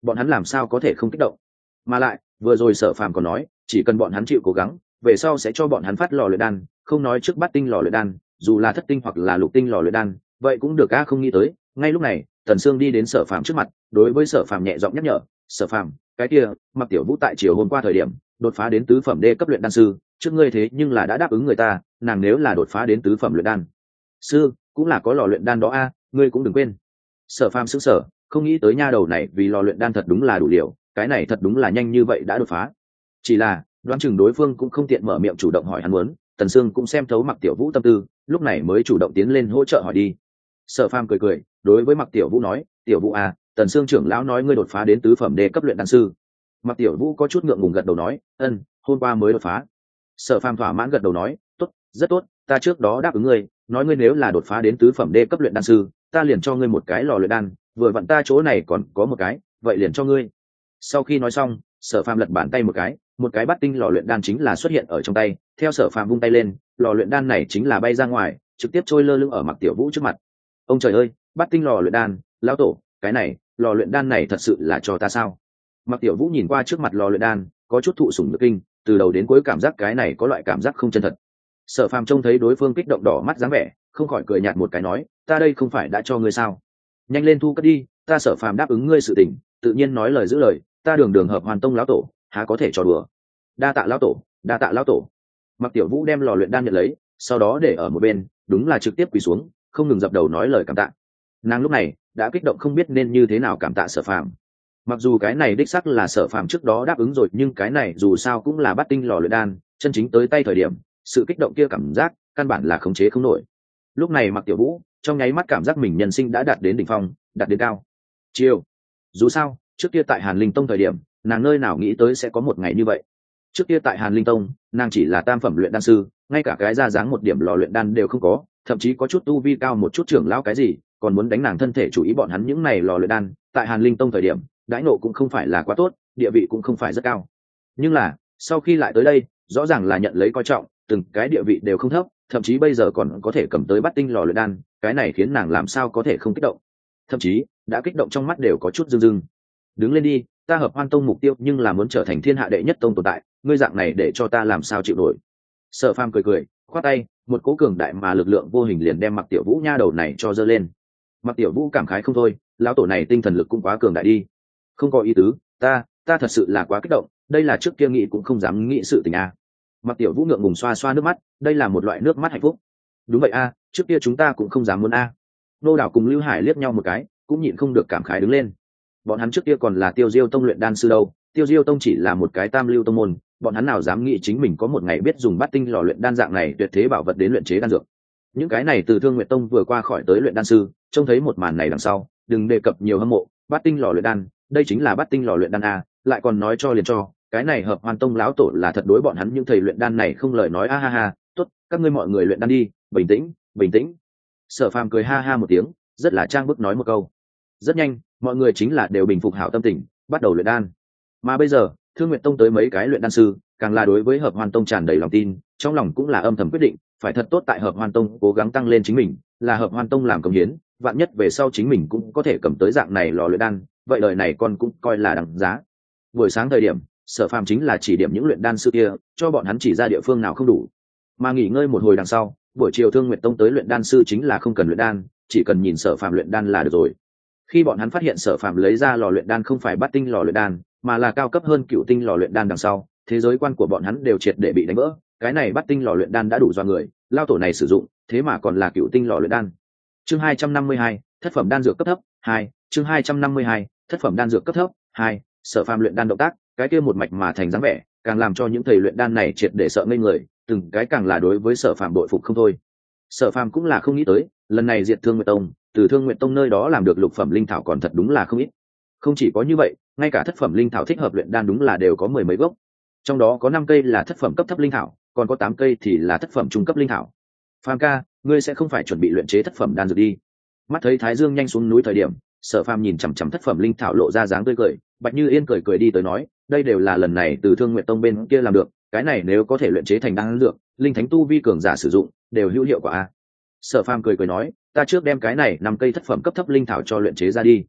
bọn hắn làm sao có thể không kích động. Mà lại vừa rồi Sở Phàm còn nói chỉ cần bọn hắn chịu cố gắng, về sau sẽ cho bọn hắn phát lò luyện đan, không nói trước bắt tinh lò luyện đan, dù là thất tinh hoặc là lục tinh lò luyện đan vậy cũng được. A không nghĩ tới ngay lúc này Tần Sương đi đến Sở Phàm trước mặt, đối với Sở Phàm nhẹ giọng nhắc nhở: Sở Phàm, cái kia Mặc Tiểu Vũ tại chiều hôm qua thời điểm đột phá đến tứ phẩm đê cấp luyện đan sư, trước ngươi thế nhưng là đã đáp ứng người ta, nàng nếu là đột phá đến tứ phẩm luyện đan sư cũng là có lò luyện đan đó a, ngươi cũng đừng quên. Sở Phàm sững sờ, không nghĩ tới nha đầu này vì lò luyện đan thật đúng là đủ liều, cái này thật đúng là nhanh như vậy đã đột phá. Chỉ là đoán chừng đối phương cũng không tiện mở miệng chủ động hỏi hắn muốn, Tần Sương cũng xem thấu Mặc Tiểu Vũ tâm tư, lúc này mới chủ động tiến lên hỗ trợ hỏi đi. Sở Phàm cười cười đối với Mặc Tiểu Vũ nói: Tiểu Vũ à, Tần Sương trưởng lão nói ngươi đột phá đến tứ phẩm đê cấp luyện đan sư. Mặc Tiểu Vũ có chút ngượng ngùng gật đầu nói: ân, hôm qua mới đột phá. Sở Phàm thỏa mãn gật đầu nói: tốt, rất tốt, ta trước đó đáp ứng ngươi, nói ngươi nếu là đột phá đến tứ phẩm đê cấp luyện đan sư, ta liền cho ngươi một cái lò luyện đan, vừa vặn ta chỗ này còn có một cái, vậy liền cho ngươi. Sau khi nói xong, Sở Phàm lật bàn tay một cái, một cái bát tinh lò luyện đan chính là xuất hiện ở trong tay, theo Sở Phàm vung tay lên, lò luyện đan này chính là bay ra ngoài, trực tiếp trôi lơ lửng ở Mặc Tiểu Vũ trước mặt. Ông trời ơi, bát tinh lò luyện đan, lão tổ, cái này, lò luyện đan này thật sự là cho ta sao? Mặc Tiểu Vũ nhìn qua trước mặt lò luyện đan, có chút thụ sủng nhược kinh, từ đầu đến cuối cảm giác cái này có loại cảm giác không chân thật. Sở Phàm trông thấy đối phương kích động đỏ mắt dáng vẻ, không khỏi cười nhạt một cái nói: ta đây không phải đã cho ngươi sao? Nhanh lên thu cất đi, ta Sở Phàm đáp ứng ngươi sự tình, tự nhiên nói lời giữ lời, ta đường đường Hợp Hoàn Tông lão tổ, há có thể trò đùa. Đa tạ lão tổ, đa tạ lão tổ. Mặc Tiểu Vũ đem lò luyện đan nhận lấy, sau đó để ở một bên, đúng là trực tiếp quỳ xuống, không ngừng dập đầu nói lời cảm tạ. Nàng lúc này đã kích động không biết nên như thế nào cảm tạ Sở Phàm. Mặc dù cái này đích xác là Sở Phàm trước đó đáp ứng rồi, nhưng cái này dù sao cũng là bát tinh lò luyện đan, chân chính tới tay thời điểm, sự kích động kia cảm giác căn bản là khống chế không nổi. Lúc này Mặc Tiểu Vũ trong nháy mắt cảm giác mình nhân sinh đã đạt đến đỉnh phong, đạt đến cao chiều. Dù sao trước kia tại Hàn Linh Tông thời điểm, nàng nơi nào nghĩ tới sẽ có một ngày như vậy. Trước kia tại Hàn Linh Tông, nàng chỉ là tam phẩm luyện đan sư, ngay cả cái ra dáng một điểm lò luyện đan đều không có, thậm chí có chút tu vi cao một chút trưởng lão cái gì còn muốn đánh nàng thân thể chủ ý bọn hắn những này lò luyện đan. Tại Hàn Linh Tông thời điểm, đãi nộ cũng không phải là quá tốt, địa vị cũng không phải rất cao. Nhưng là sau khi lại tới đây, rõ ràng là nhận lấy coi trọng, từng cái địa vị đều không thấp, thậm chí bây giờ còn có thể cầm tới bát tinh lò luyện đan, cái này khiến nàng làm sao có thể không kích động, thậm chí đã kích động trong mắt đều có chút rưng rưng. Đứng lên đi, ta Hợp Hoan Tông mục tiêu nhưng là muốn trở thành thiên hạ đệ nhất tông tồn tại, ngươi dạng này để cho ta làm sao chịu nổi. Sở Phàm cười cười khoát tay, một cỗ cường đại mà lực lượng vô hình liền đem Mặc Tiểu Vũ nha đầu này cho dơ lên. Mặc Tiểu Vũ cảm khái không thôi, lão tổ này tinh thần lực cũng quá cường đại đi. Không có ý tứ, ta ta thật sự là quá kích động, đây là trước kia nghĩ cũng không dám nghĩ sự tình a. Mặc Tiểu Vũ ngượng ngùng xoa xoa nước mắt, đây là một loại nước mắt hạnh phúc. Đúng vậy a, trước kia chúng ta cũng không dám muốn a. Nô Đảo cùng Lưu Hải liếc nhau một cái, cũng nhịn không được cảm khái đứng lên. Bọn hắn trước kia còn là Tiêu Diêu Tông luyện đan sư đâu, Tiêu Diêu Tông chỉ là một cái tam lưu tông môn, bọn hắn nào dám nghĩ chính mình có một ngày biết dùng bát tinh lò luyện đan dạng này tuyệt thế bảo vật đến luyện chế đan dược. Những cái này từ Thương Nguyệt Tông vừa qua khỏi tới luyện đan sư, trông thấy một màn này đằng sau, đừng đề cập nhiều hâm mộ, bát tinh lò luyện đan, đây chính là bát tinh lò luyện đan a, lại còn nói cho liền cho, cái này Hợp Hoan Tông lão tổ là thật đối bọn hắn những thầy luyện đan này không lời nói a ha ha, tốt, các ngươi mọi người luyện đan đi, bình tĩnh, bình tĩnh. Sở Phàm cười ha ha một tiếng, rất là trang bức nói một câu. Rất nhanh, mọi người chính là đều bình phục hảo tâm tình, bắt đầu luyện đan. Mà bây giờ, Thương Nguyệt Tông tới mấy cái luyện đan sư, càng là đối với Hợp Hoan Tông tràn đầy lòng tin, trong lòng cũng là âm thầm quyết định, phải thật tốt tại Hợp Hoan Tông cố gắng tăng lên chính mình, là Hợp Hoan Tông làm công hiến, vạn nhất về sau chính mình cũng có thể cầm tới dạng này lò luyện đan, vậy đời này con cũng coi là đằng giá. Buổi sáng thời điểm, Sở Phàm chính là chỉ điểm những luyện đan sư kia, cho bọn hắn chỉ ra địa phương nào không đủ. Mà nghỉ ngơi một hồi đằng sau, buổi chiều Thương Nguyệt Tông tới luyện đan sư chính là không cần luyện đan, chỉ cần nhìn Sở Phàm luyện đan là được rồi. Khi bọn hắn phát hiện Sở Phàm lấy ra lò luyện đan không phải bát tinh lò luyện đan, mà là cao cấp hơn cựu tinh lò luyện đan đằng sau, thế giới quan của bọn hắn đều triệt để bị đánh vỡ. Cái này bát tinh lò luyện đan đã đủ do người lao tổ này sử dụng, thế mà còn là cựu tinh lò luyện đan. Chương hai trăm năm mươi hai, thất phẩm đan dược cấp thấp hai. Chương hai trăm năm mươi hai, thất phẩm đan dược cấp thấp hai. Sở Phàm luyện đan động tác, cái kia một mạch mà thành dáng vẻ, càng làm cho những thầy luyện đan này triệt để sợ ngây người, từng cái càng là đối với Sở Phàm bội phục không thôi. Sở Phàm cũng là không nghĩ tới, lần này diệt Thương Nguyệt Tông, từ Thương Nguyệt Tông nơi đó làm được lục phẩm linh thảo còn thật đúng là không ít. Không chỉ có như vậy, ngay cả thất phẩm linh thảo thích hợp luyện đan đúng là đều có mười mấy gốc. Trong đó có năm cây là thất phẩm cấp thấp linh thảo, còn có tám cây thì là thất phẩm trung cấp linh thảo. Phàm ca, ngươi sẽ không phải chuẩn bị luyện chế thất phẩm đan dược đi? Mắt thấy Thái Dương nhanh xuống núi thời điểm, Sở Phàm nhìn chằm chằm thất phẩm linh thảo lộ ra dáng tươi cười, Bạch Như Yên cười cười đi tới nói, đây đều là lần này từ Thương Nguyệt Tông bên kia làm được, cái này nếu có thể luyện chế thành đan dược, linh thánh tu vi cường giả sử dụng đều hữu hiệu quả a. Sở Phàm cười cười nói, ta trước đem cái này năm cây thất phẩm cấp thấp linh thảo cho luyện chế ra đi.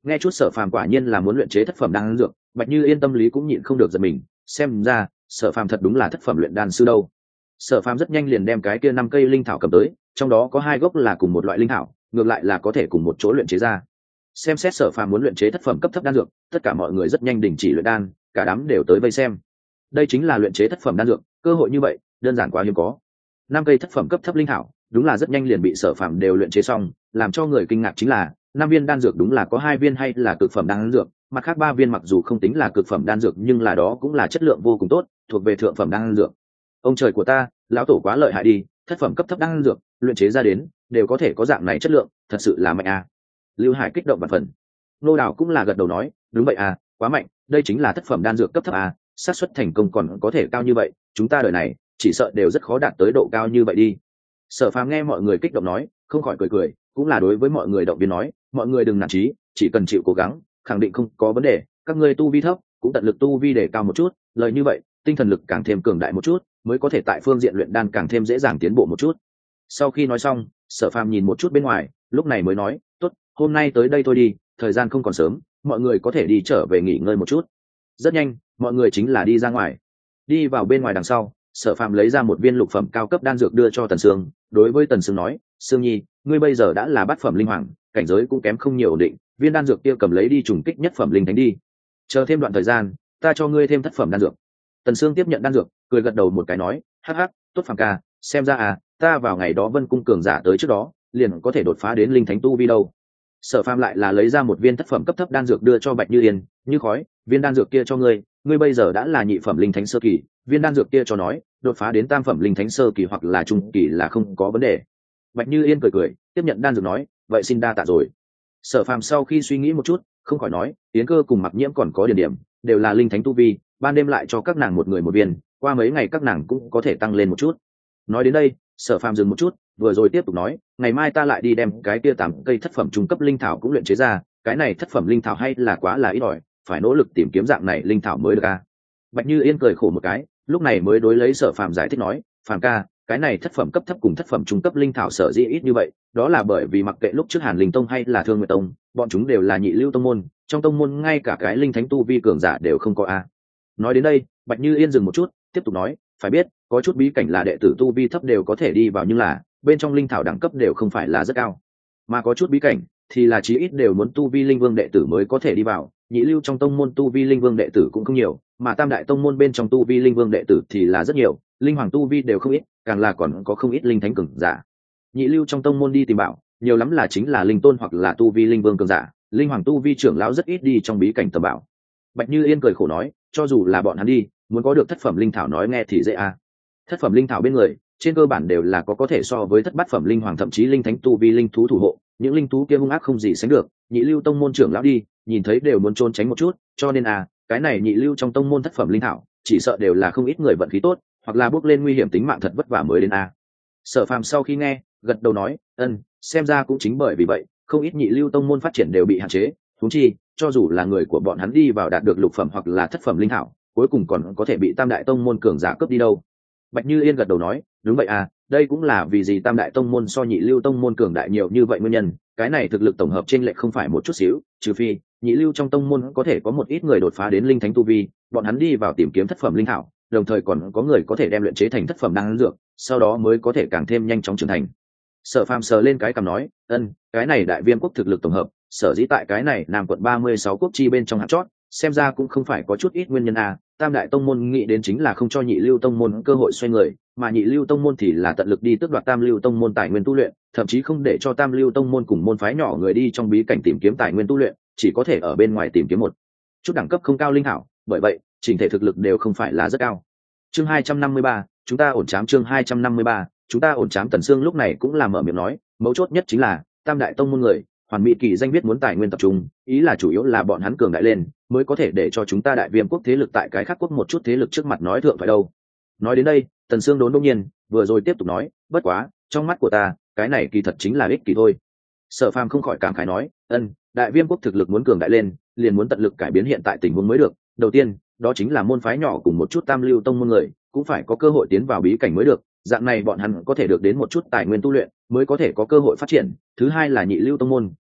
Nghe chút Sở Phàm quả nhiên là muốn luyện chế thất phẩm đan dược, Bạch Như Yên tâm lý cũng nhịn không được giật mình, xem ra Sở Phàm thật đúng là thất phẩm luyện đan sư đâu. Sở Phàm rất nhanh liền đem cái kia năm cây linh thảo cầm tới, trong đó có hai gốc là cùng một loại linh thảo, ngược lại là có thể cùng một chỗ luyện chế ra. Xem xét Sở Phàm muốn luyện chế thất phẩm cấp thấp đan dược, tất cả mọi người rất nhanh đình chỉ luyện đan, cả đám đều tới vây xem. Đây chính là luyện chế thất phẩm đan dược, cơ hội như vậy, đơn giản quá hiếm có. Năm cây thất phẩm cấp thấp linh thảo, đúng là rất nhanh liền bị Sở Phàm đều luyện chế xong, làm cho người kinh ngạc chính là, năm viên đan dược đúng là có hai viên hay là cực phẩm đan dược, mặt khác ba viên mặc dù không tính là cực phẩm đan dược nhưng là đó cũng là chất lượng vô cùng tốt, thuộc về thượng phẩm đan dược. Ông trời của ta, lão tổ quá lợi hại đi, thất phẩm cấp thấp đan dược, luyện chế ra đến, đều có thể có dạng này chất lượng, thật sự là mạnh à. Lưu Hải kích động vạn phần. Nô Đào cũng là gật đầu nói, đúng vậy à, quá mạnh, đây chính là thất phẩm đan dược cấp thấp à, xác suất thành công còn có thể cao như vậy, chúng ta đời này chỉ sợ đều rất khó đạt tới độ cao như vậy đi. Sở Phàm nghe mọi người kích động nói, không khỏi cười cười, cũng là đối với mọi người động viên nói, mọi người đừng nản chí, chỉ cần chịu cố gắng, khẳng định không có vấn đề, các ngươi tu vi thấp, cũng tận lực tu vi để cao một chút, lời như vậy, tinh thần lực càng thêm cường đại một chút, mới có thể tại phương diện luyện đan càng thêm dễ dàng tiến bộ một chút. Sau khi nói xong, Sở Phàm nhìn một chút bên ngoài, lúc này mới nói, tốt, hôm nay tới đây thôi đi, thời gian không còn sớm, mọi người có thể đi trở về nghỉ ngơi một chút. Rất nhanh, mọi người chính là đi ra ngoài. Đi vào bên ngoài đằng sau, Sở Phàm lấy ra một viên lục phẩm cao cấp đan dược đưa cho Tần Sương, đối với Tần Sương nói, Sương Nhi, ngươi bây giờ đã là bát phẩm linh hoàng, cảnh giới cũng kém không nhiều ổn định, viên đan dược kia cầm lấy đi trùng kích nhất phẩm linh thánh đi. Chờ thêm đoạn thời gian, ta cho ngươi thêm thất phẩm đan dược. Tần Sương tiếp nhận đan dược, cười gật đầu một cái nói, hắc hắc, tốt Phàm ca, xem ra à, ta vào ngày đó Vân cung cường giả tới trước đó, liền có thể đột phá đến linh thánh tu vi đâu. Sở Phàm lại là lấy ra một viên thất phẩm cấp thấp đan dược đưa cho Bạch Như Yên, như khói, viên đan dược kia cho ngươi, ngươi bây giờ đã là nhị phẩm linh thánh sơ kỳ, viên đan dược kia cho nói, đột phá đến tam phẩm linh thánh sơ kỳ hoặc là trung kỳ là không có vấn đề. Bạch Như Yên cười cười, tiếp nhận đan dược nói, vậy xin đa tạ rồi. Sở Phàm sau khi suy nghĩ một chút, không khỏi nói, Yến Cơ cùng Mặc Nhiễm còn có điểm điểm, đều là linh thánh tu vi, ban đêm lại cho các nàng một người một viên, qua mấy ngày các nàng cũng có thể tăng lên một chút. Nói đến đây, Sở Phàm dừng một chút, vừa rồi tiếp tục nói, ngày mai ta lại đi đem cái kia tám cây thất phẩm trung cấp linh thảo cũng luyện chế ra, cái này thất phẩm linh thảo hay là quá là ít ỏi, phải nỗ lực tìm kiếm dạng này linh thảo mới được a. Bạch Như Yên cười khổ một cái, lúc này mới đối lấy Sở Phàm giải thích nói, Phàm ca, cái này thất phẩm cấp thấp cùng thất phẩm trung cấp linh thảo sở dĩ ít như vậy, đó là bởi vì mặc kệ lúc trước Hàn Linh Tông hay là Thương Nguyệt Tông, bọn chúng đều là nhị lưu tông môn, trong tông môn ngay cả cái linh thánh tu vi cường giả đều không có a. Nói đến đây, Bạch Như Yên dừng một chút, tiếp tục nói, phải biết, có chút bí cảnh là đệ tử tu vi thấp đều có thể đi vào nhưng là, bên trong linh thảo đẳng cấp đều không phải là rất cao. Mà có chút bí cảnh thì là chí ít đều muốn tu vi linh vương đệ tử mới có thể đi vào, nhị lưu trong tông môn tu vi linh vương đệ tử cũng không nhiều, mà tam đại tông môn bên trong tu vi linh vương đệ tử thì là rất nhiều, linh hoàng tu vi đều không ít, càng là còn có không ít linh thánh cường giả. Nhị lưu trong tông môn đi tìm bảo, nhiều lắm là chính là linh tôn hoặc là tu vi linh vương cường giả, linh hoàng tu vi trưởng lão rất ít đi trong bí cảnh tầm bảo. Bạch Như Yên cười khổ nói, cho dù là bọn hắn đi, muốn có được thất phẩm linh thảo nói nghe thì dễ à. Thất phẩm linh thảo bên người, trên cơ bản đều là có có thể so với thất bát phẩm linh hoàng thậm chí linh thánh tu vi linh thú thủ hộ, những linh thú kia hung ác không gì sánh được, nhị lưu tông môn trưởng lão đi, nhìn thấy đều muốn trốn tránh một chút, cho nên à, cái này nhị lưu trong tông môn thất phẩm linh thảo, chỉ sợ đều là không ít người vận khí tốt, hoặc là bước lên nguy hiểm tính mạng thật vất vả mới đến à. Sở Phàm sau khi nghe, gật đầu nói, ân, xem ra cũng chính bởi vì vậy, không ít nhị lưu tông môn phát triển đều bị hạn chế, huống chi, cho dù là người của bọn hắn đi vào đạt được lục phẩm hoặc là thất phẩm linh thảo, cuối cùng còn có thể bị tam đại tông môn cường giả cướp đi đâu. Bạch Như Yên gật đầu nói, đúng vậy à, đây cũng là vì gì tam đại tông môn so nhị lưu tông môn cường đại nhiều như vậy nguyên nhân, cái này thực lực tổng hợp trên lệch không phải một chút xíu, trừ phi nhị lưu trong tông môn có thể có một ít người đột phá đến linh thánh tu vi, bọn hắn đi vào tìm kiếm thất phẩm linh thảo, đồng thời còn có người có thể đem luyện chế thành thất phẩm đan dược, sau đó mới có thể càng thêm nhanh chóng trưởng thành. Sở Phàm sờ lên cái cằm nói, ân, cái này đại viêm quốc thực lực tổng hợp, sở dĩ tại cái này Nam quận ba mươi sáu quốc chi bên trong hạng chót, xem ra cũng không phải có chút ít nguyên nhân à, tam đại tông môn nghĩ đến chính là không cho nhị lưu tông môn cơ hội xoay người, mà nhị lưu tông môn thì là tận lực đi tước đoạt tam lưu tông môn tài nguyên tu luyện, thậm chí không để cho tam lưu tông môn cùng môn phái nhỏ người đi trong bí cảnh tìm kiếm tài nguyên tu luyện, chỉ có thể ở bên ngoài tìm kiếm một chút đẳng cấp không cao linh hảo, bởi vậy chỉnh thể thực lực đều không phải là rất cao. Chương hai trăm năm mươi ba, chúng ta ổn chám chương hai trăm năm mươi ba, chúng ta ổn chám. Tần Sương lúc này cũng là mở miệng nói, mấu chốt nhất chính là tam đại tông môn người, hoàn mỹ kỳ danh viết muốn tài nguyên tập trung, ý là chủ yếu là bọn hắn cường đại lên, mới có thể để cho chúng ta đại viêm quốc thế lực tại cái khác quốc một chút thế lực trước mặt nói thượng phải đâu. Nói đến đây, Tần Sương đốn đột nhiên, vừa rồi tiếp tục nói, bất quá, trong mắt của ta, cái này kỳ thật chính là ích kỷ thôi. Sở Phàm không khỏi cảm khái nói, ân, đại viêm quốc thực lực muốn cường đại lên, liền muốn tận lực cải biến hiện tại tình huống mới được. Đầu tiên, đó chính là môn phái nhỏ cùng một chút tam lưu tông môn người, cũng phải có cơ hội tiến vào bí cảnh mới được, dạng này bọn hắn có thể được đến một chút tài nguyên tu luyện, mới có thể có cơ hội phát triển. Thứ hai là nhị lưu tông môn,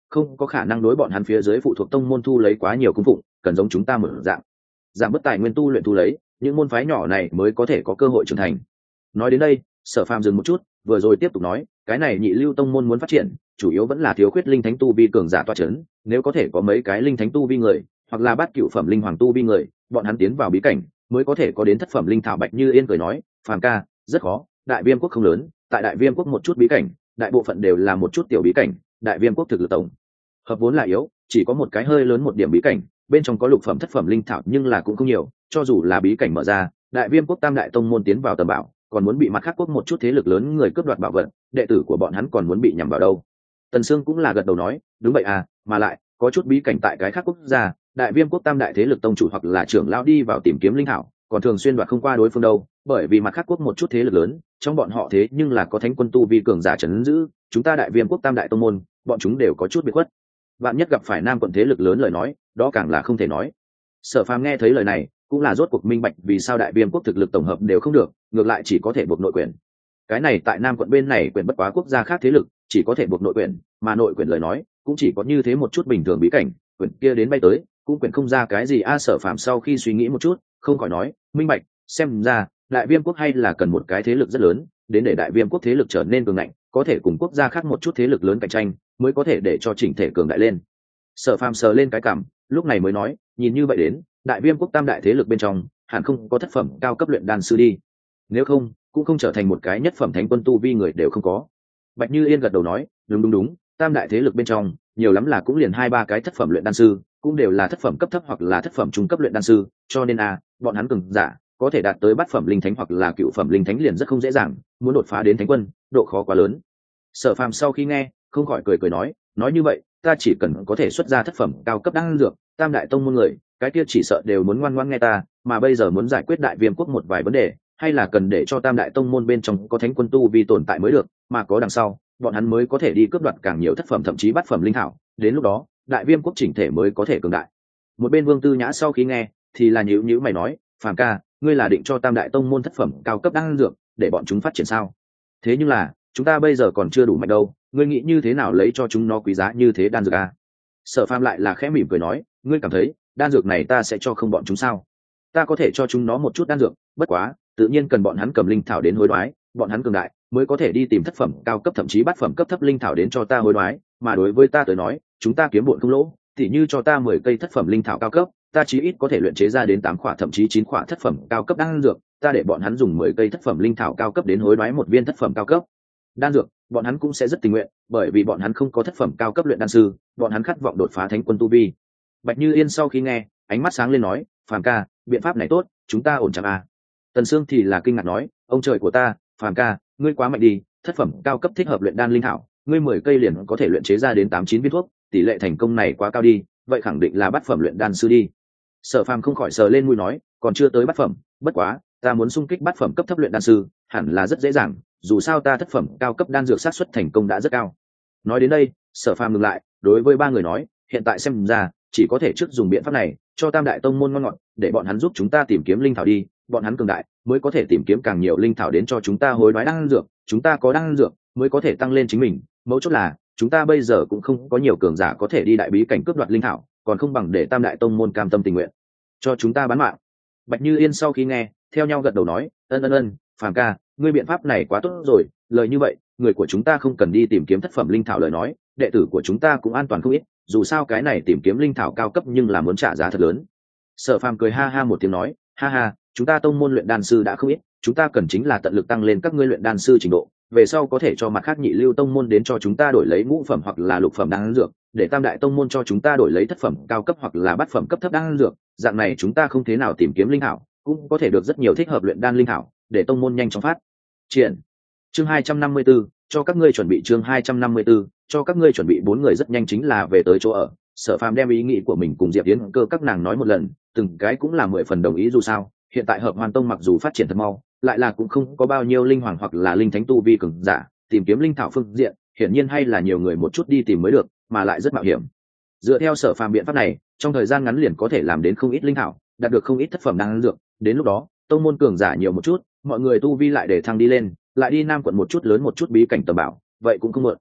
không có khả năng đối bọn hắn phía dưới phụ thuộc tông môn thu lấy quá nhiều cung phụng, cần giống chúng ta mở dạng giảm bớt tài nguyên tu luyện thu lấy, những môn phái nhỏ này mới có thể có cơ hội trưởng thành. Nói đến đây, Sở Phàm dừng một chút, vừa rồi tiếp tục nói, cái này nhị lưu tông môn muốn phát triển, chủ yếu vẫn là thiếu khuyết linh thánh tu vi cường giả toa chấn, nếu có thể có mấy cái linh thánh tu vi người, hoặc là bát cựu phẩm linh hoàng tu vi người, bọn hắn tiến vào bí cảnh, mới có thể có đến thất phẩm linh thảo. Bạch Như Yên cười nói, Phàm ca, rất khó, Đại Viêm quốc không lớn, tại Đại Viêm quốc một chút bí cảnh, đại bộ phận đều là một chút tiểu bí cảnh, Đại Viêm quốc thực lực tổng hợp vốn là yếu, chỉ có một cái hơi lớn một điểm bí cảnh, bên trong có lục phẩm thất phẩm linh thảo nhưng là cũng không nhiều, cho dù là bí cảnh mở ra, Đại Viêm quốc tam đại tông môn tiến vào tầm bảo, còn muốn bị mặt khác quốc một chút thế lực lớn người cướp đoạt bảo vật, đệ tử của bọn hắn còn muốn bị nhằm vào đâu. Tần Sương cũng là gật đầu nói, đúng vậy à, mà lại có chút bí cảnh tại cái khác quốc gia, Đại Viêm quốc tam đại thế lực tông chủ hoặc là trưởng lão đi vào tìm kiếm linh thảo, còn thường xuyên đoạt không qua đối phương đâu, bởi vì mặt khác quốc một chút thế lực lớn, trong bọn họ thế nhưng là có thánh quân tu vi cường giả trấn giữ, chúng ta Đại Viêm quốc tam đại tông môn, bọn chúng đều có chút biệt khuất. Vạn nhất gặp phải nam quận thế lực lớn lời nói, đó càng là không thể nói. Sở Phàm nghe thấy lời này, cũng là rốt cuộc minh bạch vì sao Đại Viêm quốc thực lực tổng hợp đều không được, ngược lại chỉ có thể buộc nội quyền. Cái này tại nam quận bên này quyền bất quá quốc gia khác thế lực, chỉ có thể buộc nội quyền, mà nội quyền lời nói, cũng chỉ có như thế một chút bình thường bí cảnh, quyền kia đến bay tới, cũng quyền không ra cái gì. A Sở Phàm sau khi suy nghĩ một chút, không khỏi nói, minh bạch, xem ra Đại Viêm quốc hay là cần một cái thế lực rất lớn, đến để Đại Viêm quốc thế lực trở nên cường mạnh, có thể cùng quốc gia khác một chút thế lực lớn cạnh tranh, mới có thể để cho chỉnh thể cường đại lên. Sở Phàm sờ lên cái cằm, lúc này mới nói, nhìn như vậy đến, Đại Viêm quốc tam đại thế lực bên trong, hẳn không có thất phẩm cao cấp luyện đan sư đi. Nếu không, cũng không trở thành một cái nhất phẩm thánh quân tu vi người đều không có. Bạch Như Yên gật đầu nói, đúng đúng đúng, tam đại thế lực bên trong, nhiều lắm là cũng liền hai ba cái thất phẩm luyện đan sư, cũng đều là thất phẩm cấp thấp hoặc là thất phẩm trung cấp luyện đan sư, cho nên a, à, bọn hắn cường giả có thể đạt tới bát phẩm linh thánh hoặc là cựu phẩm linh thánh liền rất không dễ dàng, muốn đột phá đến thánh quân, độ khó quá lớn. Sở Phàm sau khi nghe, không khỏi cười cười nói, nói như vậy, ta chỉ cần có thể xuất ra thất phẩm cao cấp đan dược, tam đại tông môn người, cái kia chỉ sợ đều muốn ngoan ngoãn nghe ta, mà bây giờ muốn giải quyết Đại Viêm quốc một vài vấn đề, hay là cần để cho tam đại tông môn bên trong có thánh quân tu vi tồn tại mới được, mà có đằng sau, bọn hắn mới có thể đi cướp đoạt càng nhiều thất phẩm thậm chí bát phẩm linh thảo, đến lúc đó, Đại Viêm quốc chỉnh thể mới có thể cường đại. Một bên Vương Tư Nhã sau khi nghe, thì là nhíu nhíu mày nói, Phàm ca, ngươi là định cho tam đại tông môn thất phẩm cao cấp đan dược, để bọn chúng phát triển sao? Thế nhưng là, chúng ta bây giờ còn chưa đủ mạnh đâu, ngươi nghĩ như thế nào lấy cho chúng nó quý giá như thế đan dược à? Sở Phàm lại là khẽ mỉm cười nói, ngươi cảm thấy đan dược này ta sẽ cho không bọn chúng sao? Ta có thể cho chúng nó một chút đan dược, bất quá tự nhiên cần bọn hắn cầm linh thảo đến hối đoái, bọn hắn cường đại mới có thể đi tìm thất phẩm cao cấp thậm chí bát phẩm cấp thấp linh thảo đến cho ta hối đoái, mà đối với ta tới nói, chúng ta kiếm bộn không lỗ, thì như cho ta mười cây thất phẩm linh thảo cao cấp, ta chí ít có thể luyện chế ra đến tám khỏa thậm chí chín khỏa thất phẩm cao cấp đan dược, ta để bọn hắn dùng mười cây thất phẩm linh thảo cao cấp đến hối đoái một viên thất phẩm cao cấp đan dược, bọn hắn cũng sẽ rất tình nguyện, bởi vì bọn hắn không có thất phẩm cao cấp luyện đan sư, bọn hắn khát vọng đột phá thánh quân tu vi. Bạch Như Yên sau khi nghe, ánh mắt sáng lên nói, Phàm ca, biện pháp này tốt, chúng ta ổn chẳng à? Tần Sương thì là kinh ngạc nói, ông trời của ta, Phàm ca, ngươi quá mạnh đi, thất phẩm cao cấp thích hợp luyện đan linh thảo, ngươi mười cây liền có thể luyện chế ra đến tám chín viên thuốc, tỷ lệ thành công này quá cao đi, vậy khẳng định là bát phẩm luyện đan sư đi. Sở Phàm không khỏi sờ lên mũi nói, còn chưa tới bát phẩm, bất quá, ta muốn xung kích bát phẩm cấp thấp luyện đan sư, hẳn là rất dễ dàng, dù sao ta thất phẩm cao cấp đan dược xác suất thành công đã rất cao. Nói đến đây, Sở Phàm ngừng lại, đối với ba người nói, hiện tại xem ra, chỉ có thể trước dùng biện pháp này, cho tam đại tông môn ngon ngọt, để bọn hắn giúp chúng ta tìm kiếm linh thảo đi, bọn hắn cường đại, mới có thể tìm kiếm càng nhiều linh thảo đến cho chúng ta hối đoái đan dược, chúng ta có đan dược, mới có thể tăng lên chính mình, mấu chốt là, chúng ta bây giờ cũng không có nhiều cường giả có thể đi đại bí cảnh cướp đoạt linh thảo, còn không bằng để tam đại tông môn cam tâm tình nguyện cho chúng ta bán mạng. Bạch Như Yên sau khi nghe, theo nhau gật đầu nói, ân ân ân, Phàm ca, ngươi biện pháp này quá tốt rồi, lời như vậy, người của chúng ta không cần đi tìm kiếm thất phẩm linh thảo lời nói, đệ tử của chúng ta cũng an toàn không ít, dù sao cái này tìm kiếm linh thảo cao cấp nhưng là muốn trả giá thật lớn. Sở Phàm cười ha ha một tiếng nói, ha ha, chúng ta tông môn luyện đan sư đã không ít, chúng ta cần chính là tận lực tăng lên các ngươi luyện đan sư trình độ, về sau có thể cho mặt khác nhị lưu tông môn đến cho chúng ta đổi lấy ngũ phẩm hoặc là lục phẩm đan dược, để tam đại tông môn cho chúng ta đổi lấy thất phẩm cao cấp hoặc là bát phẩm cấp thấp đan dược, dạng này chúng ta không thế nào tìm kiếm linh thảo, cũng có thể được rất nhiều thích hợp luyện đan linh thảo, để tông môn nhanh chóng phát triển. Chương hai trăm năm mươi tư, cho các ngươi chuẩn bị chương hai trăm năm mươi tư, cho các ngươi chuẩn bị bốn người rất nhanh chính là về tới chỗ ở. Sở Phàm đem ý nghĩ của mình cùng Diệp Yến Cơ các nàng nói một lần, từng cái cũng là mười phần đồng ý, dù sao, hiện tại Hợp Hoàn Tông mặc dù phát triển thật mau, lại là cũng không có bao nhiêu linh hoàng hoặc là linh thánh tu vi cường giả, tìm kiếm linh thảo phương diện, hiển nhiên hay là nhiều người một chút đi tìm mới được, mà lại rất mạo hiểm. Dựa theo Sở Phàm biện pháp này, trong thời gian ngắn liền có thể làm đến không ít linh thảo, đạt được không ít thất phẩm đan dược, đến lúc đó, tông môn cường giả nhiều một chút, mọi người tu vi lại để thăng đi lên, lại đi nam quận một chút lớn một chút bí cảnh tầm bảo, vậy cũng không muộn.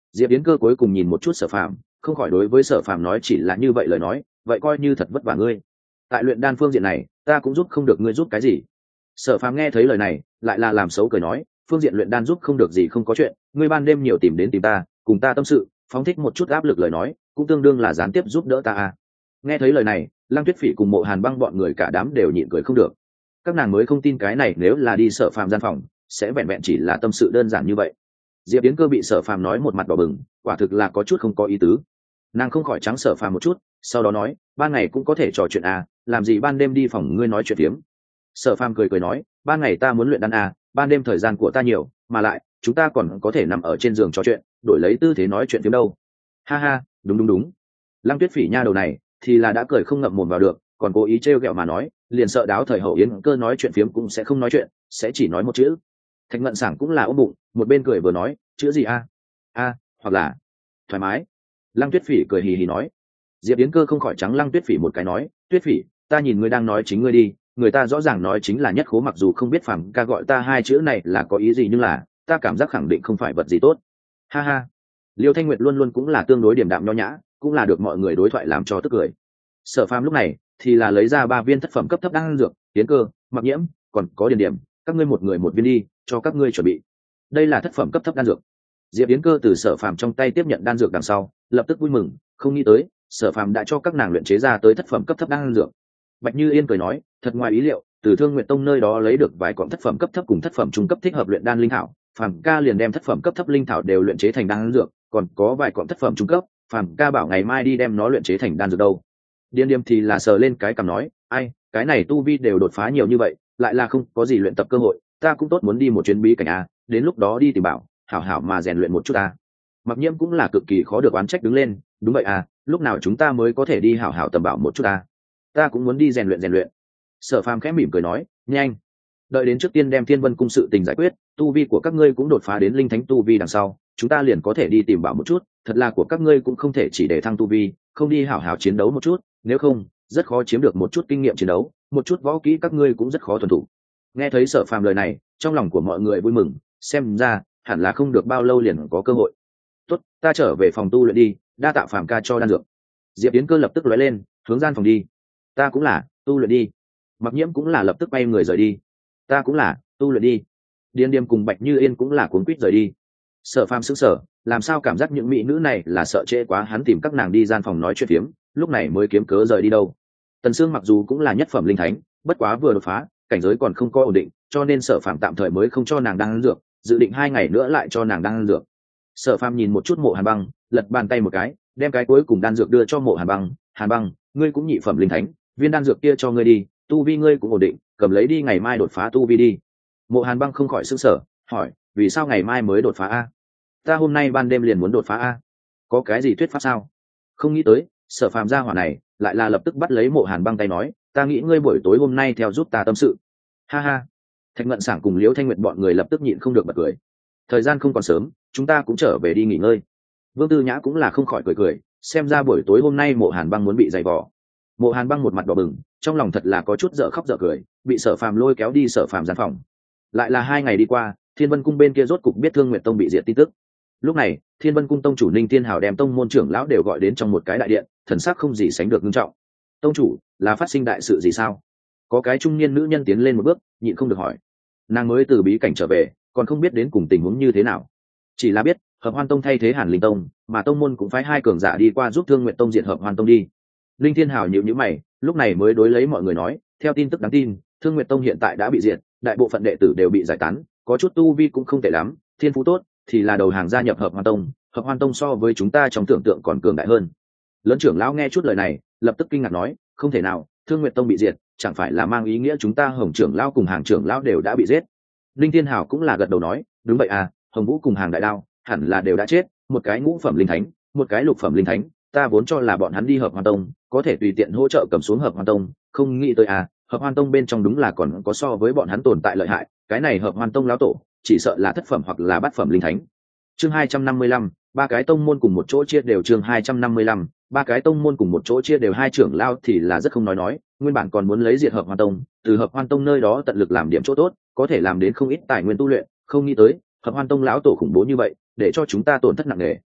Diệp Yến Cơ cuối cùng nhìn một chút Sở Phàm, không khỏi đối với Sở Phàm nói chỉ là như vậy lời nói, vậy coi như thật vất vả ngươi. Tại luyện đan phương diện này, ta cũng giúp không được ngươi giúp cái gì. Sở Phàm nghe thấy lời này, lại là làm xấu cười nói, phương diện luyện đan giúp không được gì không có chuyện, ngươi ban đêm nhiều tìm đến tìm ta, cùng ta tâm sự, phóng thích một chút áp lực lời nói, cũng tương đương là gián tiếp giúp đỡ ta à. Nghe thấy lời này, Lăng Tuyết Phỉ cùng Mộ Hàn Băng bọn người cả đám đều nhịn cười không được. Các nàng mới không tin cái này nếu là đi Sở Phàm gian phòng, sẽ vẹn vẹn chỉ là tâm sự đơn giản như vậy. Diệp Yến Cơ bị Sở Phàm nói một mặt đỏ bừng, quả thực là có chút không có ý tứ. Nàng không khỏi trắng Sở Phàm một chút, sau đó nói, ban ngày cũng có thể trò chuyện à, làm gì ban đêm đi phòng ngươi nói chuyện tiếm. Sở Phàm cười cười nói, ban ngày ta muốn luyện đan à, ban đêm thời gian của ta nhiều, mà lại chúng ta còn có thể nằm ở trên giường trò chuyện, đổi lấy tư thế nói chuyện tiếm đâu. Ha ha, đúng đúng đúng. Lăng Tuyết Phỉ nha đầu này thì là đã cười không ngậm mồm vào được, còn cố ý trêu ghẹo mà nói, liền sợ đáo thời Hậu Yến Cơ nói chuyện phiếm cũng sẽ không nói chuyện, sẽ chỉ nói một chữ. Thạch Ngận Sảng cũng là ôm bụng, một bên cười vừa nói, chữ gì a? A, hoặc là thoải mái. Lăng Tuyết Phỉ cười hì hì nói. Diệp Yến Cơ không khỏi trắng Lăng Tuyết Phỉ một cái nói, Tuyết Phỉ, ta nhìn ngươi đang nói chính ngươi đi, người ta rõ ràng nói chính là nhất khố, mặc dù không biết Phàm ca gọi ta hai chữ này là có ý gì, nhưng là ta cảm giác khẳng định không phải vật gì tốt. Ha ha. Liêu Thanh Nguyệt luôn luôn cũng là tương đối điềm đạm nho nhã, cũng là được mọi người đối thoại làm cho tức cười. Sở Phàm lúc này thì là lấy ra ba viên thất phẩm cấp thấp đan dược, Yến Cơ, Mặc Nhiễm, còn có Điền Điểm, các ngươi một người một viên đi, cho các ngươi chuẩn bị. Đây là thất phẩm cấp thấp đan dược. Diệp Yến Cơ từ Sở Phàm trong tay tiếp nhận đan dược đằng sau, lập tức vui mừng, không nghĩ tới Sở Phàm đã cho các nàng luyện chế ra tới thất phẩm cấp thấp đan dược. Bạch Như Yên cười nói, thật ngoài ý liệu, từ Thương Nguyệt Tông nơi đó lấy được vài cọng thất phẩm cấp thấp cùng thất phẩm trung cấp thích hợp luyện đan linh thảo, Phàm ca liền đem thất phẩm cấp thấp linh thảo đều luyện chế thành đan dược, còn có vài cọng thất phẩm trung cấp, Phàm ca bảo ngày mai đi đem nó luyện chế thành đan dược đâu. Điên Điềm thì là sờ lên cái cằm nói, ai, cái này tu vi đều đột phá nhiều như vậy, lại là không có gì luyện tập cơ hội, ta cũng tốt muốn đi một chuyến bí cảnh a, đến lúc đó đi tìm bảo, hảo hảo mà rèn luyện một chút ta. Mặc Nhiễm cũng là cực kỳ khó được oán trách đứng lên, đúng vậy à, lúc nào chúng ta mới có thể đi hảo hảo tầm bảo một chút ta. Ta cũng muốn đi rèn luyện rèn luyện. Sở Phàm khẽ mỉm cười nói, nhanh, đợi đến trước tiên đem Thiên Vân cung sự tình giải quyết, tu vi của các ngươi cũng đột phá đến linh thánh tu vi đằng sau, chúng ta liền có thể đi tìm bảo một chút, thật là của các ngươi cũng không thể chỉ để thăng tu vi, không đi hảo hảo chiến đấu một chút, nếu không rất khó chiếm được một chút kinh nghiệm chiến đấu, một chút võ kỹ các ngươi cũng rất khó thuần thủ. Nghe thấy Sở Phàm lời này, trong lòng của mọi người vui mừng, xem ra hẳn là không được bao lâu liền có cơ hội. Tốt, ta trở về phòng tu luyện đi, đa tạ Phàm ca cho đan dược. Diệp Yến Cơ lập tức lóe lên, hướng gian phòng đi. Ta cũng là, tu luyện đi. Mặc Nhiễm cũng là lập tức bay người rời đi. Ta cũng là, tu luyện đi. Điên Điềm cùng Bạch Như Yên cũng là cuống quýt rời đi. Sở Phàm sững sờ, làm sao cảm giác những mỹ nữ này là sợ trễ quá, hắn tìm các nàng đi gian phòng nói chuyện phiếm, lúc này mới kiếm cớ rời đi đâu. Tần Sương mặc dù cũng là nhất phẩm linh thánh, bất quá vừa đột phá, cảnh giới còn không có ổn định, cho nên Sở Phàm tạm thời mới không cho nàng đan dược, dự định hai ngày nữa lại cho nàng đan dược. Sở Phàm nhìn một chút Mộ Hàn Băng, lật bàn tay một cái, đem cái cuối cùng đan dược đưa cho Mộ Hàn Băng. Hàn Băng, ngươi cũng nhị phẩm linh thánh, viên đan dược kia cho ngươi đi, tu vi ngươi cũng ổn định, cầm lấy đi, ngày mai đột phá tu vi đi. Mộ Hàn Băng không khỏi sững sờ, hỏi, vì sao ngày mai mới đột phá a? Ta hôm nay ban đêm liền muốn đột phá a, có cái gì thuyết pháp sao? Không nghĩ tới Sở Phàm gia hỏa này lại là lập tức bắt lấy Mộ Hàn Băng tay nói, ta nghĩ ngươi buổi tối hôm nay theo giúp ta tâm sự. Ha ha. Thạch Ngận Sảng cùng Liễu Thanh Nguyệt bọn người lập tức nhịn không được bật cười. Thời gian không còn sớm, chúng ta cũng trở về đi nghỉ ngơi. Vương Tư Nhã cũng là không khỏi cười cười, xem ra buổi tối hôm nay Mộ Hàn Băng muốn bị dày vò. Mộ Hàn Băng một mặt đỏ bừng, trong lòng thật là có chút dở khóc dở cười, bị Sở Phàm lôi kéo đi Sở Phàm gian phòng. Lại là hai ngày đi qua, Thiên Vân cung bên kia rốt cục biết Thương Nguyệt Tông bị diệt tin tức. Lúc này Thiên Vân cung tông chủ Ninh Thiên Hào đem tông môn trưởng lão đều gọi đến trong một cái đại điện, thần sắc không gì sánh được nghiêm trọng. Tông chủ, là phát sinh đại sự gì sao? Có cái trung niên nữ nhân tiến lên một bước, nhịn không được hỏi. Nàng mới từ bí cảnh trở về, còn không biết đến cùng tình huống như thế nào, chỉ là biết Hợp Hoan Tông thay thế Hàn Linh Tông, mà tông môn cũng phái hai cường giả đi qua giúp Thương Nguyệt Tông diệt Hợp Hoan Tông đi. Linh Thiên Hào nhíu nhíu mày, lúc này mới đối lấy mọi người nói, theo tin tức đáng tin, Thương Nguyệt Tông hiện tại đã bị diệt, đại bộ phận đệ tử đều bị giải tán, có chút tu vi cũng không tệ lắm, thiên phú tốt thì là đầu hàng gia nhập Hợp Hoan Tông. Hợp Hoan Tông so với chúng ta trong tưởng tượng còn cường đại hơn. Lớn trưởng lão nghe chút lời này, lập tức kinh ngạc nói, không thể nào, Thương Nguyệt Tông bị diệt, chẳng phải là mang ý nghĩa chúng ta Hồng trưởng lão cùng Hàng trưởng lão đều đã bị giết? Linh Thiên Hào cũng là gật đầu nói, đúng vậy à, Hồng Vũ cùng Hàng Đại Đao hẳn là đều đã chết, một cái ngũ phẩm linh thánh, một cái lục phẩm linh thánh, ta vốn cho là bọn hắn đi Hợp Hoan Tông có thể tùy tiện hỗ trợ cầm xuống Hợp Hoan Tông, không nghĩ tới à, Hợp Hoan Tông bên trong đúng là còn có so với bọn hắn tồn tại lợi hại, cái này Hợp Hoan Tông lão tổ chỉ sợ là thất phẩm hoặc là bát phẩm linh thánh. Chương hai trăm năm mươi lăm, ba cái tông môn cùng một chỗ chia đều. Chương hai trăm năm mươi lăm, ba cái tông môn cùng một chỗ chia đều, hai trưởng lao thì là rất không nói nói, nguyên bản còn muốn lấy diệt Hợp Hoan Tông, từ Hợp Hoan Tông nơi đó tận lực làm điểm chỗ tốt, có thể làm đến không ít tài nguyên tu luyện, không nghĩ tới Hợp Hoan Tông lão tổ khủng bố như vậy, để cho chúng ta tổn thất nặng nề.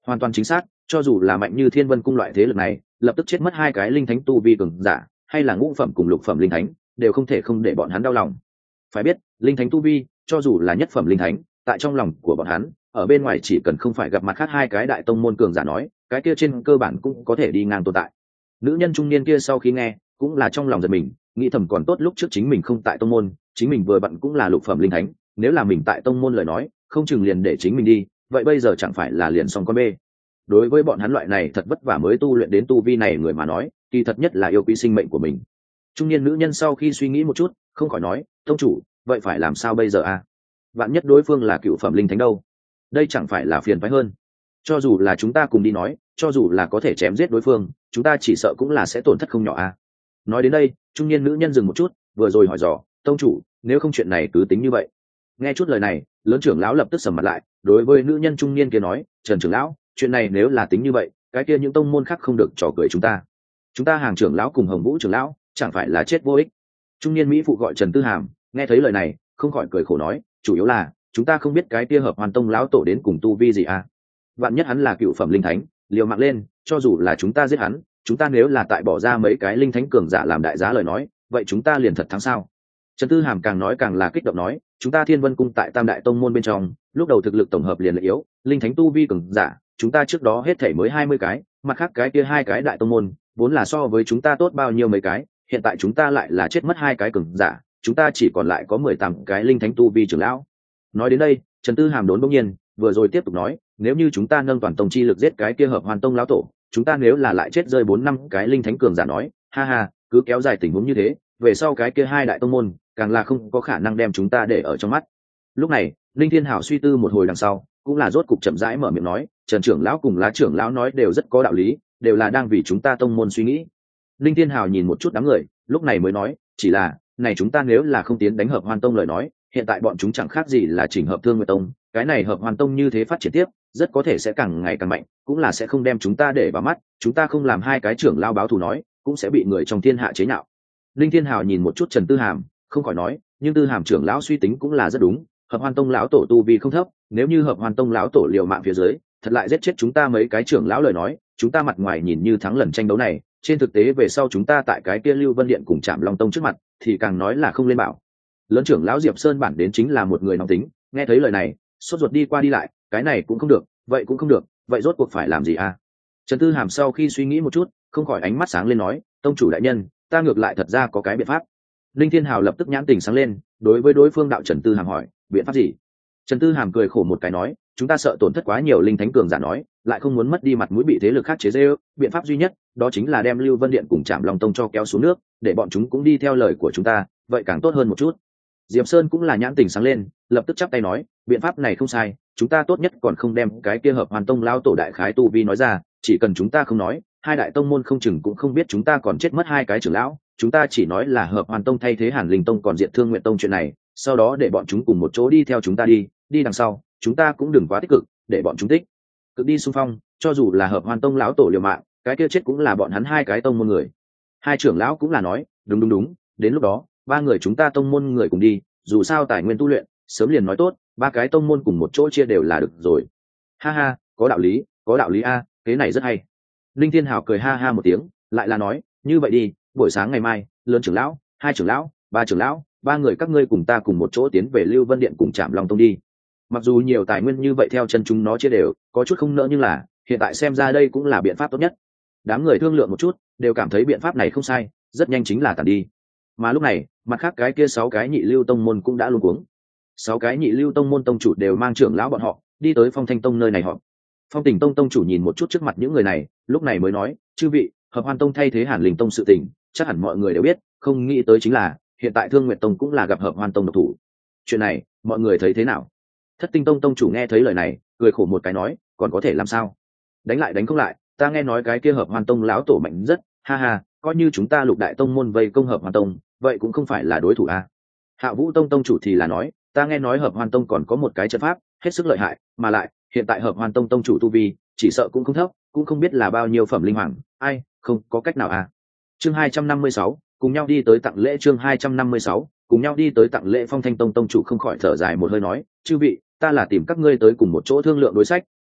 Hoàn toàn chính xác, cho dù là mạnh như Thiên Vân cung loại thế lực này lập tức chết mất hai cái linh thánh tu vi cường giả, hay là ngũ phẩm cùng lục phẩm linh thánh, đều không thể không để bọn hắn đau lòng. Phải biết, linh thánh tu vi cho dù là nhất phẩm linh thánh, tại trong lòng của bọn hắn, ở bên ngoài chỉ cần không phải gặp mặt khác hai cái đại tông môn cường giả nói, cái kia trên cơ bản cũng có thể đi ngang tồn tại. Nữ nhân trung niên kia sau khi nghe, cũng là trong lòng giật mình, nghĩ thầm còn tốt lúc trước chính mình không tại tông môn, chính mình vừa bận cũng là lục phẩm linh thánh, nếu là mình tại tông môn lời nói, không chừng liền để chính mình đi, vậy bây giờ chẳng phải là liền xong con bê. Đối với bọn hắn loại này thật vất vả mới tu luyện đến tu vi này người mà nói, kỳ thật nhất là yêu quý sinh mệnh của mình. Trung niên nữ nhân sau khi suy nghĩ một chút, không khỏi nói, tông chủ, vậy phải làm sao bây giờ a? Vạn nhất đối phương là cựu phẩm linh thánh đâu, đây chẳng phải là phiền phái hơn. Cho dù là chúng ta cùng đi nói, cho dù là có thể chém giết đối phương, chúng ta chỉ sợ cũng là sẽ tổn thất không nhỏ a. Nói đến đây, trung niên nữ nhân dừng một chút, vừa rồi hỏi dò, tông chủ, nếu không chuyện này cứ tính như vậy. Nghe chút lời này, lớn trưởng lão lập tức sầm mặt lại, đối với nữ nhân trung niên kia nói, Trần trưởng lão, chuyện này nếu là tính như vậy, cái kia những tông môn khác không được trò cười chúng ta. Chúng ta hàng trưởng lão cùng Hồng Vũ trưởng lão, chẳng phải là chết vô ích. Trung niên mỹ phụ gọi Trần Tư Hàm, nghe thấy lời này, không khỏi cười khổ nói, chủ yếu là chúng ta không biết cái kia Hợp Hoàn tông lão tổ đến cùng tu vi gì à? Vạn nhất hắn là cựu phẩm linh thánh, liều mạng lên, cho dù là chúng ta giết hắn, chúng ta nếu là tại bỏ ra mấy cái linh thánh cường giả làm đại giá lời nói, vậy chúng ta liền thật thắng sao? Trần Tư Hàm càng nói càng là kích động nói, chúng ta Thiên Vân cung tại Tam đại tông môn bên trong, lúc đầu thực lực tổng hợp liền là yếu, linh thánh tu vi cường giả, chúng ta trước đó hết thảy mới hai mươi cái, mặt khác cái kia hai cái đại tông môn, vốn là so với chúng ta tốt bao nhiêu mấy cái, hiện tại chúng ta lại là chết mất hai cái cường giả, chúng ta chỉ còn lại có mười tám cái linh thánh tu vi trưởng lão. Nói đến đây, Trần Tư Hàm đốn bỗng nhiên, vừa rồi tiếp tục nói, nếu như chúng ta nâng toàn tông chi lực giết cái kia Hợp Hoàn tông lão tổ, chúng ta nếu là lại chết rơi bốn năm cái linh thánh cường giả nói, ha ha, cứ kéo dài tình huống như thế, về sau cái kia hai đại tông môn, càng là không có khả năng đem chúng ta để ở trong mắt. Lúc này, Linh Thiên Hảo suy tư một hồi đằng sau, cũng là rốt cục chậm rãi mở miệng nói, Trần trưởng lão cùng Lá trưởng lão nói đều rất có đạo lý, đều là đang vì chúng ta tông môn suy nghĩ. Linh Thiên Hảo nhìn một chút đám người, lúc này mới nói, chỉ là, này chúng ta nếu là không tiến đánh Hợp Hoàn tông lời nói, hiện tại bọn chúng chẳng khác gì là chỉnh hợp Thương Nguyệt tông, cái này Hợp Hoàn tông như thế phát triển tiếp, rất có thể sẽ càng ngày càng mạnh, cũng là sẽ không đem chúng ta để vào mắt, chúng ta không làm hai cái trưởng lão báo thù nói, cũng sẽ bị người trong thiên hạ chế nhạo. Linh Thiên Hảo nhìn một chút Trần Tư Hàm, không khỏi nói, nhưng Tư Hàm trưởng lão suy tính cũng là rất đúng, Hợp Hoàn tông lão tổ tu vi không thấp, nếu như Hợp Hoàn tông lão tổ liều mạng phía dưới, thật lại giết chết chúng ta mấy cái trưởng lão lời nói, chúng ta mặt ngoài nhìn như thắng lần tranh đấu này, trên thực tế về sau chúng ta tại cái kia Lưu Vân điện cùng Trảm Long tông trước mặt, thì càng nói là không lên bảo. Lớn trưởng lão Diệp Sơn bản đến chính là một người nóng tính, nghe thấy lời này, sốt ruột đi qua đi lại, cái này cũng không được, vậy cũng không được, vậy rốt cuộc phải làm gì à? Trần Tư Hàm sau khi suy nghĩ một chút, không khỏi ánh mắt sáng lên nói, tông chủ đại nhân, ta ngược lại thật ra có cái biện pháp. Linh Thiên Hào lập tức nhãn tình sáng lên, đối với đối phương đạo Trần Tư Hàm hỏi, biện pháp gì? Trần Tư Hàm cười khổ một cái nói, chúng ta sợ tổn thất quá nhiều linh thánh cường giả nói, lại không muốn mất đi mặt mũi bị thế lực khác chế giễu, biện pháp duy nhất, đó chính là đem Lưu Vân điện cùng Trảm Long tông cho kéo xuống nước, để bọn chúng cũng đi theo lời của chúng ta, vậy càng tốt hơn một chút. Diệp Sơn cũng là nhãn tình sáng lên, lập tức chắp tay nói, biện pháp này không sai, chúng ta tốt nhất còn không đem cái kia Hợp Hoàn tông lao tổ đại khái tu vi nói ra, chỉ cần chúng ta không nói, hai đại tông môn không chừng cũng không biết chúng ta còn chết mất hai cái trưởng lão, chúng ta chỉ nói là Hợp Hoàn tông thay thế Hàn Linh tông còn diệt Thương Nguyện tông chuyện này, sau đó để bọn chúng cùng một chỗ đi theo chúng ta đi, đi đằng sau, chúng ta cũng đừng quá tích cực, để bọn chúng tích cực đi xung phong, cho dù là Hợp Hoàn tông lão tổ liều mạng, cái kia chết cũng là bọn hắn hai cái tông môn người. Hai trưởng lão cũng là nói, đúng đúng đúng, đến lúc đó, ba người chúng ta tông môn người cùng đi, dù sao tài nguyên tu luyện, sớm liền nói tốt, ba cái tông môn cùng một chỗ chia đều là được rồi. Ha ha, có đạo lý, có đạo lý a, cái này rất hay. Linh Thiên Hào cười ha ha một tiếng, lại là nói, như vậy đi, buổi sáng ngày mai, lớn trưởng lão, hai trưởng lão, ba trưởng lão, ba người các ngươi cùng ta cùng một chỗ tiến về Lưu Vân điện cùng Trảm Long tông đi. Mặc dù nhiều tài nguyên như vậy theo chân chúng nó chia đều, có chút không nỡ nhưng là, hiện tại xem ra đây cũng là biện pháp tốt nhất. Đám người thương lượng một chút, đều cảm thấy biện pháp này không sai, rất nhanh chính là tản đi. Mà lúc này, mặt khác cái kia sáu cái nhị lưu tông môn cũng đã luống cuống. Sáu cái nhị lưu tông môn tông chủ đều mang trưởng lão bọn họ đi tới Phong Thanh tông nơi này họ. Phong Tình tông tông chủ nhìn một chút trước mặt những người này, lúc này mới nói, chư vị, Hợp Hoàn tông thay thế Hàn Linh tông sự tình, chắc hẳn mọi người đều biết, không nghĩ tới chính là hiện tại Thương Nguyệt tông cũng là gặp Hợp Hoàn tông độc thủ. Chuyện này, mọi người thấy thế nào? Thất Tinh tông tông chủ nghe thấy lời này, cười khổ một cái nói, còn có thể làm sao? Đánh lại đánh không lại, ta nghe nói cái kia Hợp Hoàn tông lão tổ mạnh rất, ha ha, coi như chúng ta lục đại tông môn vây công Hợp Hoàn tông, vậy cũng không phải là đối thủ a. Hạ Vũ tông tông chủ thì là nói, ta nghe nói Hợp Hoàn tông còn có một cái trận pháp hết sức lợi hại, mà lại hiện tại Hợp Hoàn tông tông chủ tu vi chỉ sợ cũng không thấp, cũng không biết là bao nhiêu phẩm linh hoàng, ai, không có cách nào à. Chương hai trăm năm mươi sáu, cùng nhau đi tới tặng lễ. Chương hai trăm năm mươi sáu, cùng nhau đi tới tặng lễ. Phong Thanh tông tông chủ không khỏi thở dài một hơi nói, chư vị, ta là tìm các ngươi tới cùng một chỗ thương lượng đối sách,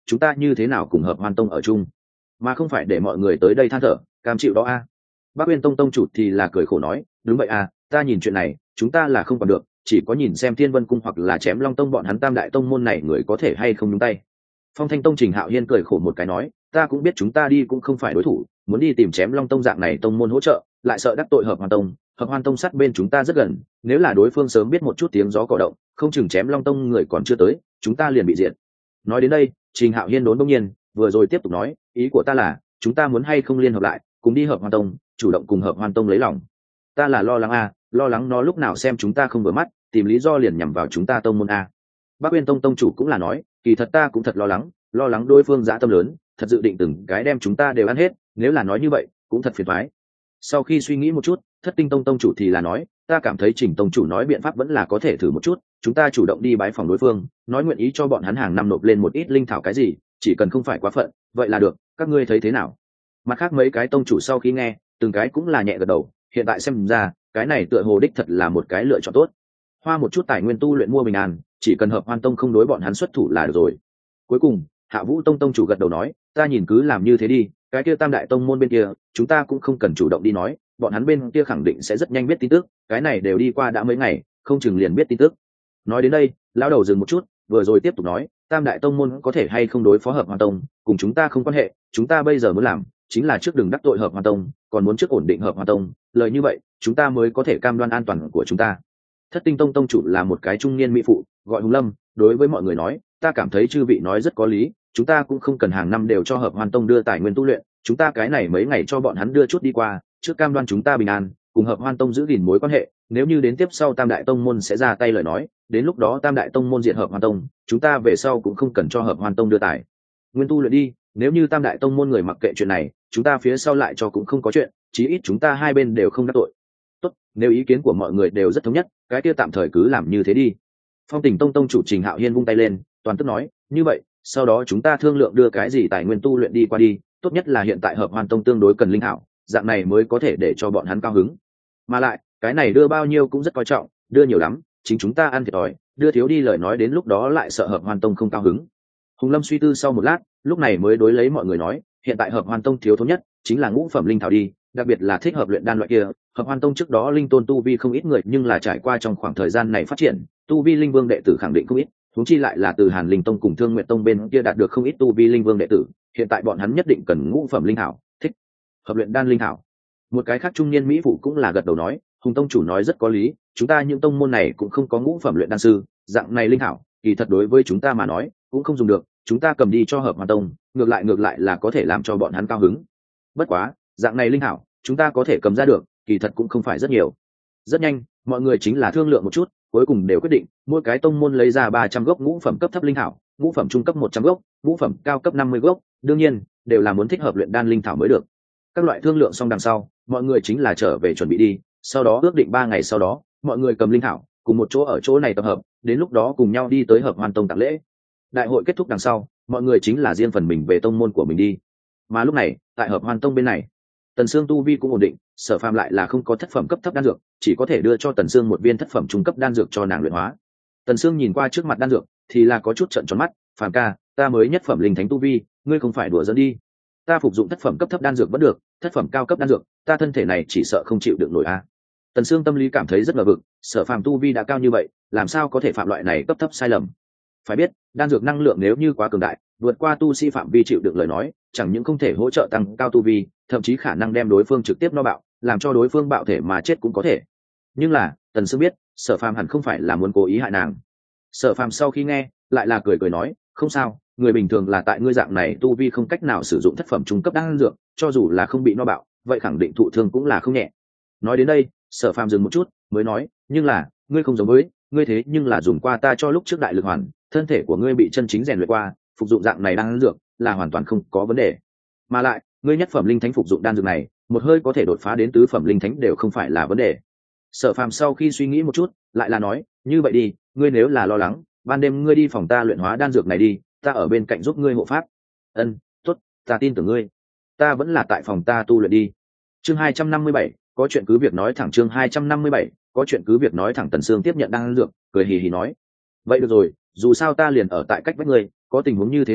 chúng ta như thế nào cùng hợp hoan tông ở chung, mà không phải để mọi người tới đây than thở cam chịu đó a. Bác Uyên tông tông chủ thì là cười khổ nói, đúng vậy à, ta nhìn chuyện này chúng ta là không còn được, chỉ có nhìn xem Thiên Vân cung hoặc là Chém Long tông bọn hắn tam đại tông môn này người có thể hay không nhúng tay. Phong Thanh tông Trình Hạo Hiên cười khổ một cái nói, ta cũng biết chúng ta đi cũng không phải đối thủ, muốn đi tìm Chém Long tông dạng này tông môn hỗ trợ, lại sợ đắc tội hợp hoan tông, hợp hoan tông sát bên chúng ta rất gần, nếu là đối phương sớm biết một chút tiếng gió cỏ động, không chừng Chém Long tông người còn chưa tới, chúng ta liền bị diệt. Nói đến đây, Trình Hạo Hiên đốn bỗng nhiên, vừa rồi tiếp tục nói, ý của ta là, chúng ta muốn hay không liên hợp lại, cùng đi hợp hoan tông, chủ động cùng hợp hoan tông lấy lòng. Ta là lo lắng a, lo lắng nó lúc nào xem chúng ta không vừa mắt, tìm lý do liền nhằm vào chúng ta tông môn a. Bác Uyên tông tông chủ cũng là nói, kỳ thật ta cũng thật lo lắng, lo lắng đối phương dã tâm lớn, thật dự định từng cái đem chúng ta đều ăn hết, nếu là nói như vậy, cũng thật phiền toái. Sau khi suy nghĩ một chút, Thất Tinh tông tông chủ thì là nói, ta cảm thấy Trình tông chủ nói biện pháp vẫn là có thể thử một chút, chúng ta chủ động đi bái phòng đối phương, nói nguyện ý cho bọn hắn hàng năm nộp lên một ít linh thảo cái gì, chỉ cần không phải quá phận, vậy là được, các ngươi thấy thế nào? Mặt khác mấy cái tông chủ sau khi nghe, từng cái cũng là nhẹ gật đầu, hiện tại xem ra, cái này tựa hồ đích thật là một cái lựa chọn tốt. Hoa một chút tài nguyên tu luyện mua bình an, chỉ cần hợp hoan tông không đối bọn hắn xuất thủ là được rồi. Cuối cùng, Hạ Vũ tông tông chủ gật đầu nói, ta nhìn cứ làm như thế đi, cái kia tam đại tông môn bên kia, chúng ta cũng không cần chủ động đi nói, bọn hắn bên kia khẳng định sẽ rất nhanh biết tin tức, cái này đều đi qua đã mấy ngày, không chừng liền biết tin tức. Nói đến đây, lão đầu dừng một chút, vừa rồi tiếp tục nói, tam đại tông môn có thể hay không đối phó hợp hoan tông, cùng chúng ta không quan hệ, chúng ta bây giờ muốn làm chính là trước đừng đắc tội hợp hoan tông, còn muốn trước ổn định hợp hoan tông, lời như vậy chúng ta mới có thể cam đoan an toàn của chúng ta. Thất Tinh tông tông chủ là một cái trung niên mỹ phụ, gọi Hùng Lâm, đối với mọi người nói, ta cảm thấy chư vị nói rất có lý, chúng ta cũng không cần hàng năm đều cho hợp hoan tông đưa tài nguyên tu luyện, chúng ta cái này mấy ngày cho bọn hắn đưa chút đi qua, trước cam đoan chúng ta bình an, cùng hợp hoan tông giữ gìn mối quan hệ, nếu như đến tiếp sau tam đại tông môn sẽ ra tay lời nói, đến lúc đó tam đại tông môn diệt hợp hoan tông, chúng ta về sau cũng không cần cho hợp hoan tông đưa tài nguyên tu luyện đi, nếu như tam đại tông môn người mặc kệ chuyện này, chúng ta phía sau lại cho cũng không có chuyện, chí ít chúng ta hai bên đều không đắc tội. Tốt, nếu ý kiến của mọi người đều rất thống nhất, cái kia tạm thời cứ làm như thế đi. Phong Tình tông tông chủ Trình Hạo Hiên vung tay lên, toàn tức nói, như vậy sau đó chúng ta thương lượng đưa cái gì tài nguyên tu luyện đi qua đi, tốt nhất là hiện tại hợp hoan tông tương đối cần linh thảo, dạng này mới có thể để cho bọn hắn cao hứng, mà lại cái này đưa bao nhiêu cũng rất coi trọng, đưa nhiều lắm chính chúng ta ăn thiệt thòi, đưa thiếu đi lời nói đến lúc đó lại sợ hợp hoan tông không cao hứng. Hùng Lâm suy tư sau một lát, lúc này mới đối lấy mọi người nói, hiện tại hợp hoan tông thiếu thốn nhất chính là ngũ phẩm linh thảo đi, đặc biệt là thích hợp luyện đan loại kia. Hợp hoan tông trước đó linh tôn tu vi không ít người, nhưng là trải qua trong khoảng thời gian này phát triển, tu vi linh vương đệ tử khẳng định không ít, huống chi lại là từ Hàn Linh tông cùng Thương Nguyệt tông bên kia đạt được không ít tu vi linh vương đệ tử, hiện tại bọn hắn nhất định cần ngũ phẩm linh thảo, thích hợp luyện đan linh thảo. Một cái khác trung niên mỹ phụ cũng là gật đầu nói, Hùng tông chủ nói rất có lý, chúng ta những tông môn này cũng không có ngũ phẩm luyện đan sư, dạng này linh thảo kỳ thật đối với chúng ta mà nói cũng không dùng được, chúng ta cầm đi cho hợp hoan tông, ngược lại ngược lại là có thể làm cho bọn hắn cao hứng. Bất quá dạng này linh thảo chúng ta có thể cầm ra được, kỳ thật cũng không phải rất nhiều. Rất nhanh mọi người chính là thương lượng một chút, cuối cùng đều quyết định mỗi cái tông môn lấy ra ba trăm gốc ngũ phẩm cấp thấp linh thảo, ngũ phẩm trung cấp một trăm gốc, ngũ phẩm cao cấp năm mươi gốc, đương nhiên đều là muốn thích hợp luyện đan linh thảo mới được. Các loại thương lượng xong đằng sau, mọi người chính là trở về chuẩn bị đi, sau đó ước định ba ngày sau đó mọi người cầm linh thảo cùng một chỗ ở chỗ này tập hợp, đến lúc đó cùng nhau đi tới hợp hoan tông tặng lễ. Đại hội kết thúc đằng sau, mọi người chính là riêng phần mình về tông môn của mình đi. Mà lúc này tại hợp hoan tông bên này, Tần Sương tu vi cũng ổn định, Sở Phàm lại là không có thất phẩm cấp thấp đan dược, chỉ có thể đưa cho Tần Sương một viên thất phẩm trung cấp đan dược cho nàng luyện hóa. Tần Sương nhìn qua trước mặt đan dược thì là có chút trợn tròn mắt, Phàm ca, ta mới nhất phẩm linh thánh tu vi, ngươi không phải đùa giỡn đi? Ta phục dụng thất phẩm cấp thấp đan dược vẫn được, thất phẩm cao cấp đan dược, ta thân thể này chỉ sợ không chịu được nổi a. Tần Sương tâm lý cảm thấy rất ngờ vực, Sở Phàm tu vi đã cao như vậy, làm sao có thể phạm loại này cấp thấp sai lầm? Phải biết, đan dược năng lượng nếu như quá cường đại, vượt qua tu sĩ phạm vi chịu được lời nói, chẳng những không thể hỗ trợ tăng cao tu vi, thậm chí khả năng đem đối phương trực tiếp no bạo, làm cho đối phương bạo thể mà chết cũng có thể. Nhưng là, Tần Sương biết, Sở Phàm hẳn không phải là muốn cố ý hại nàng. Sở Phàm sau khi nghe, lại là cười cười nói, không sao, người bình thường là tại ngươi dạng này tu vi không cách nào sử dụng thất phẩm trung cấp đan dược, cho dù là không bị no bạo, vậy khẳng định thụ thương cũng là không nhẹ. Nói đến đây, Sở Phàm dừng một chút, mới nói, nhưng là, ngươi không giống với, ngươi thế nhưng là dùng qua ta cho lúc trước đại lực hoàn, thân thể của ngươi bị chân chính rèn luyện qua, phục dụng dạng này đan dược là hoàn toàn không có vấn đề. Mà lại, ngươi nhất phẩm linh thánh phục dụng đan dược này, một hơi có thể đột phá đến tứ phẩm linh thánh đều không phải là vấn đề. Sở Phàm sau khi suy nghĩ một chút, lại là nói, như vậy đi, ngươi nếu là lo lắng, ban đêm ngươi đi phòng ta luyện hóa đan dược này đi, ta ở bên cạnh giúp ngươi hộ pháp. Ân, tốt, ta tin tưởng ngươi. Ta vẫn là tại phòng ta tu luyện đi. Chương hai trăm năm mươi bảy, có chuyện cứ việc nói thẳng. Chương hai trăm năm mươi bảy, có chuyện cứ việc nói thẳng. Tần Sương tiếp nhận đan dược, cười hì hì nói, vậy được rồi, dù sao ta liền ở tại cách vách ngươi, có tình huống như thế nào,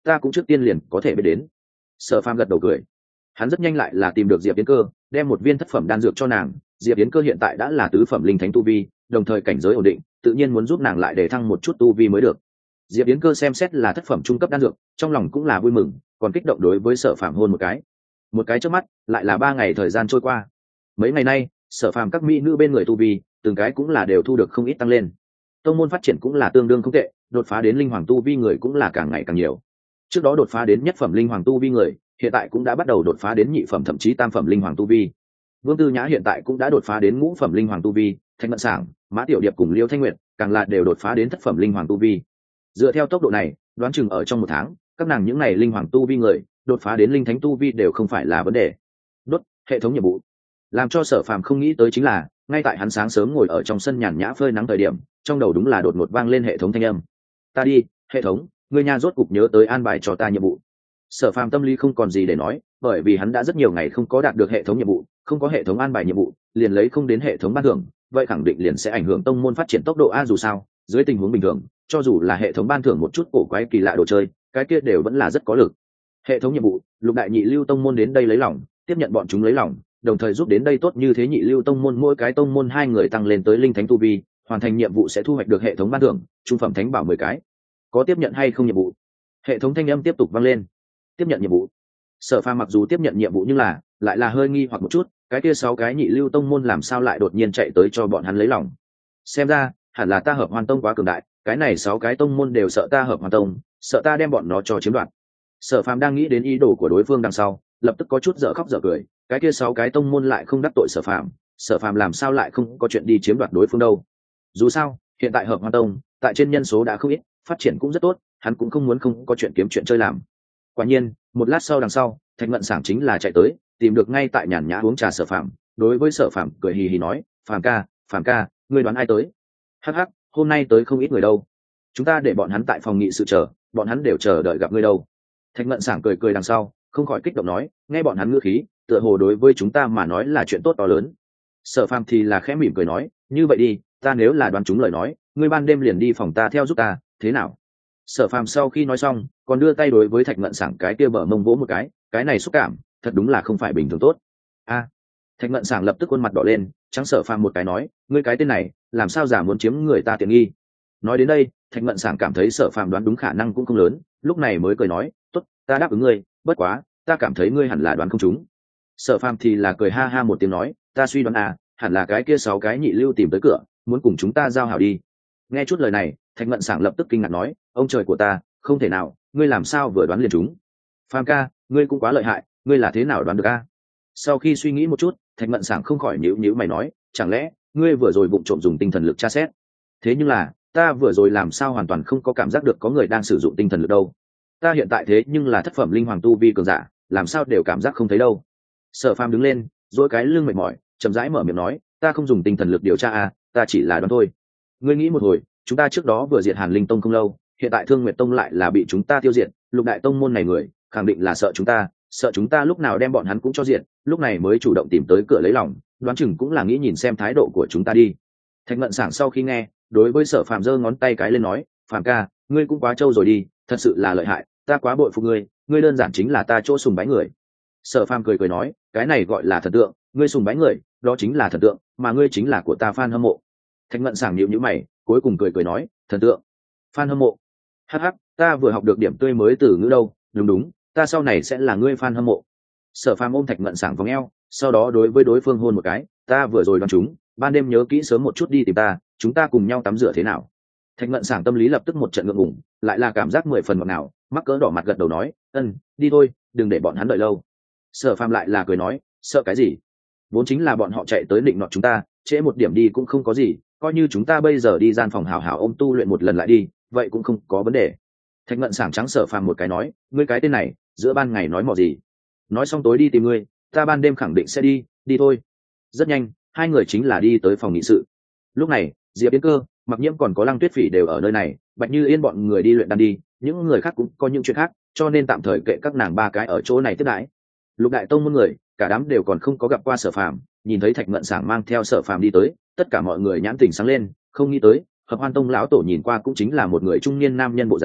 ta cũng trước tiên liền có thể biết đến. Sở Phàm gật đầu cười, hắn rất nhanh lại là tìm được Diệp Yến Cơ, đem một viên thất phẩm đan dược cho nàng. Diệp Yến Cơ hiện tại đã là tứ phẩm linh thánh tu vi, đồng thời cảnh giới ổn định, tự nhiên muốn giúp nàng lại để thăng một chút tu vi mới được. Diệp Yến Cơ xem xét là thất phẩm trung cấp đan dược, trong lòng cũng là vui mừng, còn kích động đối với Sở Phàm hôn một cái. Một cái trước mắt, lại là ba ngày thời gian trôi qua. Mấy ngày nay, Sở Phàm các mỹ nữ bên người tu vi, từng cái cũng là đều thu được không ít tăng lên. Tông môn phát triển cũng là tương đương không tệ, đột phá đến linh hoàng tu vi người cũng là càng ngày càng nhiều. Trước đó đột phá đến nhất phẩm linh hoàng tu vi người, hiện tại cũng đã bắt đầu đột phá đến nhị phẩm thậm chí tam phẩm linh hoàng tu vi. Vương Tư Nhã hiện tại cũng đã đột phá đến ngũ phẩm linh hoàng tu vi, Thanh Mận Sảng, Mã Tiểu Điệp cùng Liêu Thanh Nguyệt càng là đều đột phá đến thất phẩm linh hoàng tu vi. Dựa theo tốc độ này, đoán chừng ở trong một tháng, các nàng những này linh hoàng tu vi người, đột phá đến linh thánh tu vi đều không phải là vấn đề. Đốt hệ thống nhiệm vụ. Làm cho Sở Phàm không nghĩ tới chính là, ngay tại hắn sáng sớm ngồi ở trong sân nhàn nhã phơi nắng thời điểm, trong đầu đúng là đột ngột vang lên hệ thống thanh âm. Ta đi, hệ thống, ngươi nha rốt cục nhớ tới an bài cho ta nhiệm vụ. Sở Phàm tâm lý không còn gì để nói, bởi vì hắn đã rất nhiều ngày không có đạt được hệ thống nhiệm vụ, không có hệ thống an bài nhiệm vụ, liền lấy không đến hệ thống ban thưởng, vậy khẳng định liền sẽ ảnh hưởng tông môn phát triển tốc độ a. Dù sao, dưới tình huống bình thường, cho dù là hệ thống ban thưởng một chút cổ quái kỳ lạ đồ chơi, cái kia đều vẫn là rất có lực. Hệ thống nhiệm vụ, lục đại nhị lưu tông môn đến đây lấy lòng, tiếp nhận bọn chúng lấy lòng, đồng thời giúp đến đây tốt như thế nhị lưu tông môn mỗi cái tông môn hai người tăng lên tới linh thánh tu vi, hoàn thành nhiệm vụ sẽ thu hoạch được hệ thống ban thưởng, trung phẩm thánh bảo mười cái. Có tiếp nhận hay không nhiệm vụ? Hệ thống thanh âm tiếp tục vang lên. Tiếp nhận nhiệm vụ. Sở Phàm mặc dù tiếp nhận nhiệm vụ nhưng là lại là hơi nghi hoặc một chút, cái kia sáu cái nhị lưu tông môn làm sao lại đột nhiên chạy tới cho bọn hắn lấy lòng? Xem ra, hẳn là ta Hợp Hoan Tông quá cường đại, cái này sáu cái tông môn đều sợ ta Hợp Hoan Tông, sợ ta đem bọn nó cho chiếm đoạt. Sở Phàm đang nghĩ đến ý đồ của đối phương đằng sau, lập tức có chút dở khóc dở cười, cái kia sáu cái tông môn lại không đắc tội Sở Phàm, Sở Phàm làm sao lại không có chuyện đi chiếm đoạt đối phương đâu? Dù sao, hiện tại Hợp Hoan Tông, tại trên nhân số đã không ít, phát triển cũng rất tốt, hắn cũng không muốn không có chuyện kiếm chuyện chơi làm. Quả nhiên, một lát sau đằng sau, Thạch Mận Sảng chính là chạy tới, tìm được ngay tại nhàn nhã uống trà Sở Phàm, đối với Sở Phàm cười hì hì nói, "Phàm ca, Phàm ca, ngươi đoán ai tới?" "Hắc hắc, hôm nay tới không ít người đâu. Chúng ta để bọn hắn tại phòng nghị sự chờ, bọn hắn đều chờ đợi gặp ngươi đâu." Thạch Mận Sảng cười cười đằng sau, không khỏi kích động nói, nghe bọn hắn ngữ khí, tựa hồ đối với chúng ta mà nói là chuyện tốt to lớn. Sở Phàm thì là khẽ mỉm cười nói, "Như vậy đi, ta nếu là đoán chúng lời nói, ngươi ban đêm liền đi phòng ta theo giúp ta, thế nào?" Sở Phàm sau khi nói xong, còn đưa tay đối với Thạch Mận Sảng cái kia bờ mông vỗ một cái, cái này xúc cảm, thật đúng là không phải bình thường tốt. A, Thạch Mận Sảng lập tức khuôn mặt đỏ lên, trắng Sở Phàm một cái nói, ngươi cái tên này, làm sao giả muốn chiếm người ta tiện nghi? Nói đến đây, Thạch Mận Sảng cảm thấy Sở Phàm đoán đúng khả năng cũng không lớn, lúc này mới cười nói, tốt, ta đáp ứng ngươi, bất quá, ta cảm thấy ngươi hẳn là đoán không trúng. Sở Phàm thì là cười ha ha một tiếng nói, ta suy đoán à, hẳn là cái kia sáu cái nhị lưu tìm tới cửa, muốn cùng chúng ta giao hảo đi. Nghe chút lời này, Thạch Mận Sảng lập tức kinh ngạc nói, ông trời của ta, không thể nào, ngươi làm sao vừa đoán liền chúng? Phàm ca, ngươi cũng quá lợi hại, ngươi là thế nào đoán được a? Sau khi suy nghĩ một chút, Thạch Mận Sảng không khỏi nhíu nhíu mày nói, chẳng lẽ ngươi vừa rồi vụng trộm dùng tinh thần lực tra xét? Thế nhưng là, ta vừa rồi làm sao hoàn toàn không có cảm giác được có người đang sử dụng tinh thần lực đâu? Ta hiện tại thế nhưng là thất phẩm linh hoàng tu vi cường giả, làm sao đều cảm giác không thấy đâu? Sở Phàm đứng lên, duỗi cái lưng mệt mỏi, chậm rãi mở miệng nói, ta không dùng tinh thần lực điều tra a, ta chỉ là đoán thôi. Ngươi nghĩ một hồi, chúng ta trước đó vừa diệt Hàn Linh Tông không lâu, hiện tại Thương Nguyệt Tông lại là bị chúng ta tiêu diệt, lục đại tông môn này người, khẳng định là sợ chúng ta, sợ chúng ta lúc nào đem bọn hắn cũng cho diệt, lúc này mới chủ động tìm tới cửa lấy lòng, đoán chừng cũng là nghĩ nhìn xem thái độ của chúng ta đi. Thạch Mận Sảng sau khi nghe, đối với Sở Phàm giơ ngón tay cái lên nói, Phàm ca, ngươi cũng quá trâu rồi đi, thật sự là lợi hại, ta quá bội phục ngươi, ngươi đơn giản chính là ta chỗ sùng bái người. Sở Phàm cười cười nói, cái này gọi là thần tượng, ngươi sùng bái người, đó chính là thần tượng, mà ngươi chính là của ta fan hâm mộ. Thạch Mận Sảng nhíu nhíu mày, cuối cùng cười cười nói, thần tượng, fan hâm mộ. Hắc hắc, ta vừa học được điểm tươi mới từ ngữ đâu, đúng đúng, ta sau này sẽ là ngươi fan hâm mộ. Sở Phàm ôm Thạch Mận Sảng vòng eo, sau đó đối với đối phương hôn một cái, ta vừa rồi đoán chúng, ban đêm nhớ kỹ sớm một chút đi tìm ta, chúng ta cùng nhau tắm rửa thế nào? Thạch Mận Sảng tâm lý lập tức một trận ngượng ngùng, lại là cảm giác mười phần ngọt ngào, mắc cỡ đỏ mặt gật đầu nói, ân, đi thôi, đừng để bọn hắn đợi lâu. Sở Phàm lại là cười nói, sợ cái gì? Vốn chính là bọn họ chạy tới định nọt chúng ta, trễ một điểm đi cũng không có gì, coi như chúng ta bây giờ đi gian phòng hào hào ôm tu luyện một lần lại đi, vậy cũng không có vấn đề. Thạch Mận Sảng trắng Sở Phàm một cái nói, ngươi cái tên này, giữa ban ngày nói mò gì? Nói xong tối đi tìm ngươi, ta ban đêm khẳng định sẽ đi, đi thôi. Rất nhanh, hai người chính là đi tới phòng nghị sự. Lúc này, Diệp Yến Cơ, Mặc Nhiễm còn có Lăng Tuyết Phỉ đều ở nơi này, Bạch Như Yên bọn người đi luyện đan đi, những người khác cũng có những chuyện khác, cho nên tạm thời kệ các nàng ba cái ở chỗ này tiếp đãi. Lục đại tông môn người, cả đám đều còn không có gặp qua Sở Phàm, nhìn thấy Thạch Mận Sảng mang theo Sở Phàm đi tới, tất cả mọi người nhãn tình sáng lên, không nghĩ tới, Hợp Hoan Tông lão tổ nhìn qua cũng chính là một người trung niên nam nhân bộ dáng,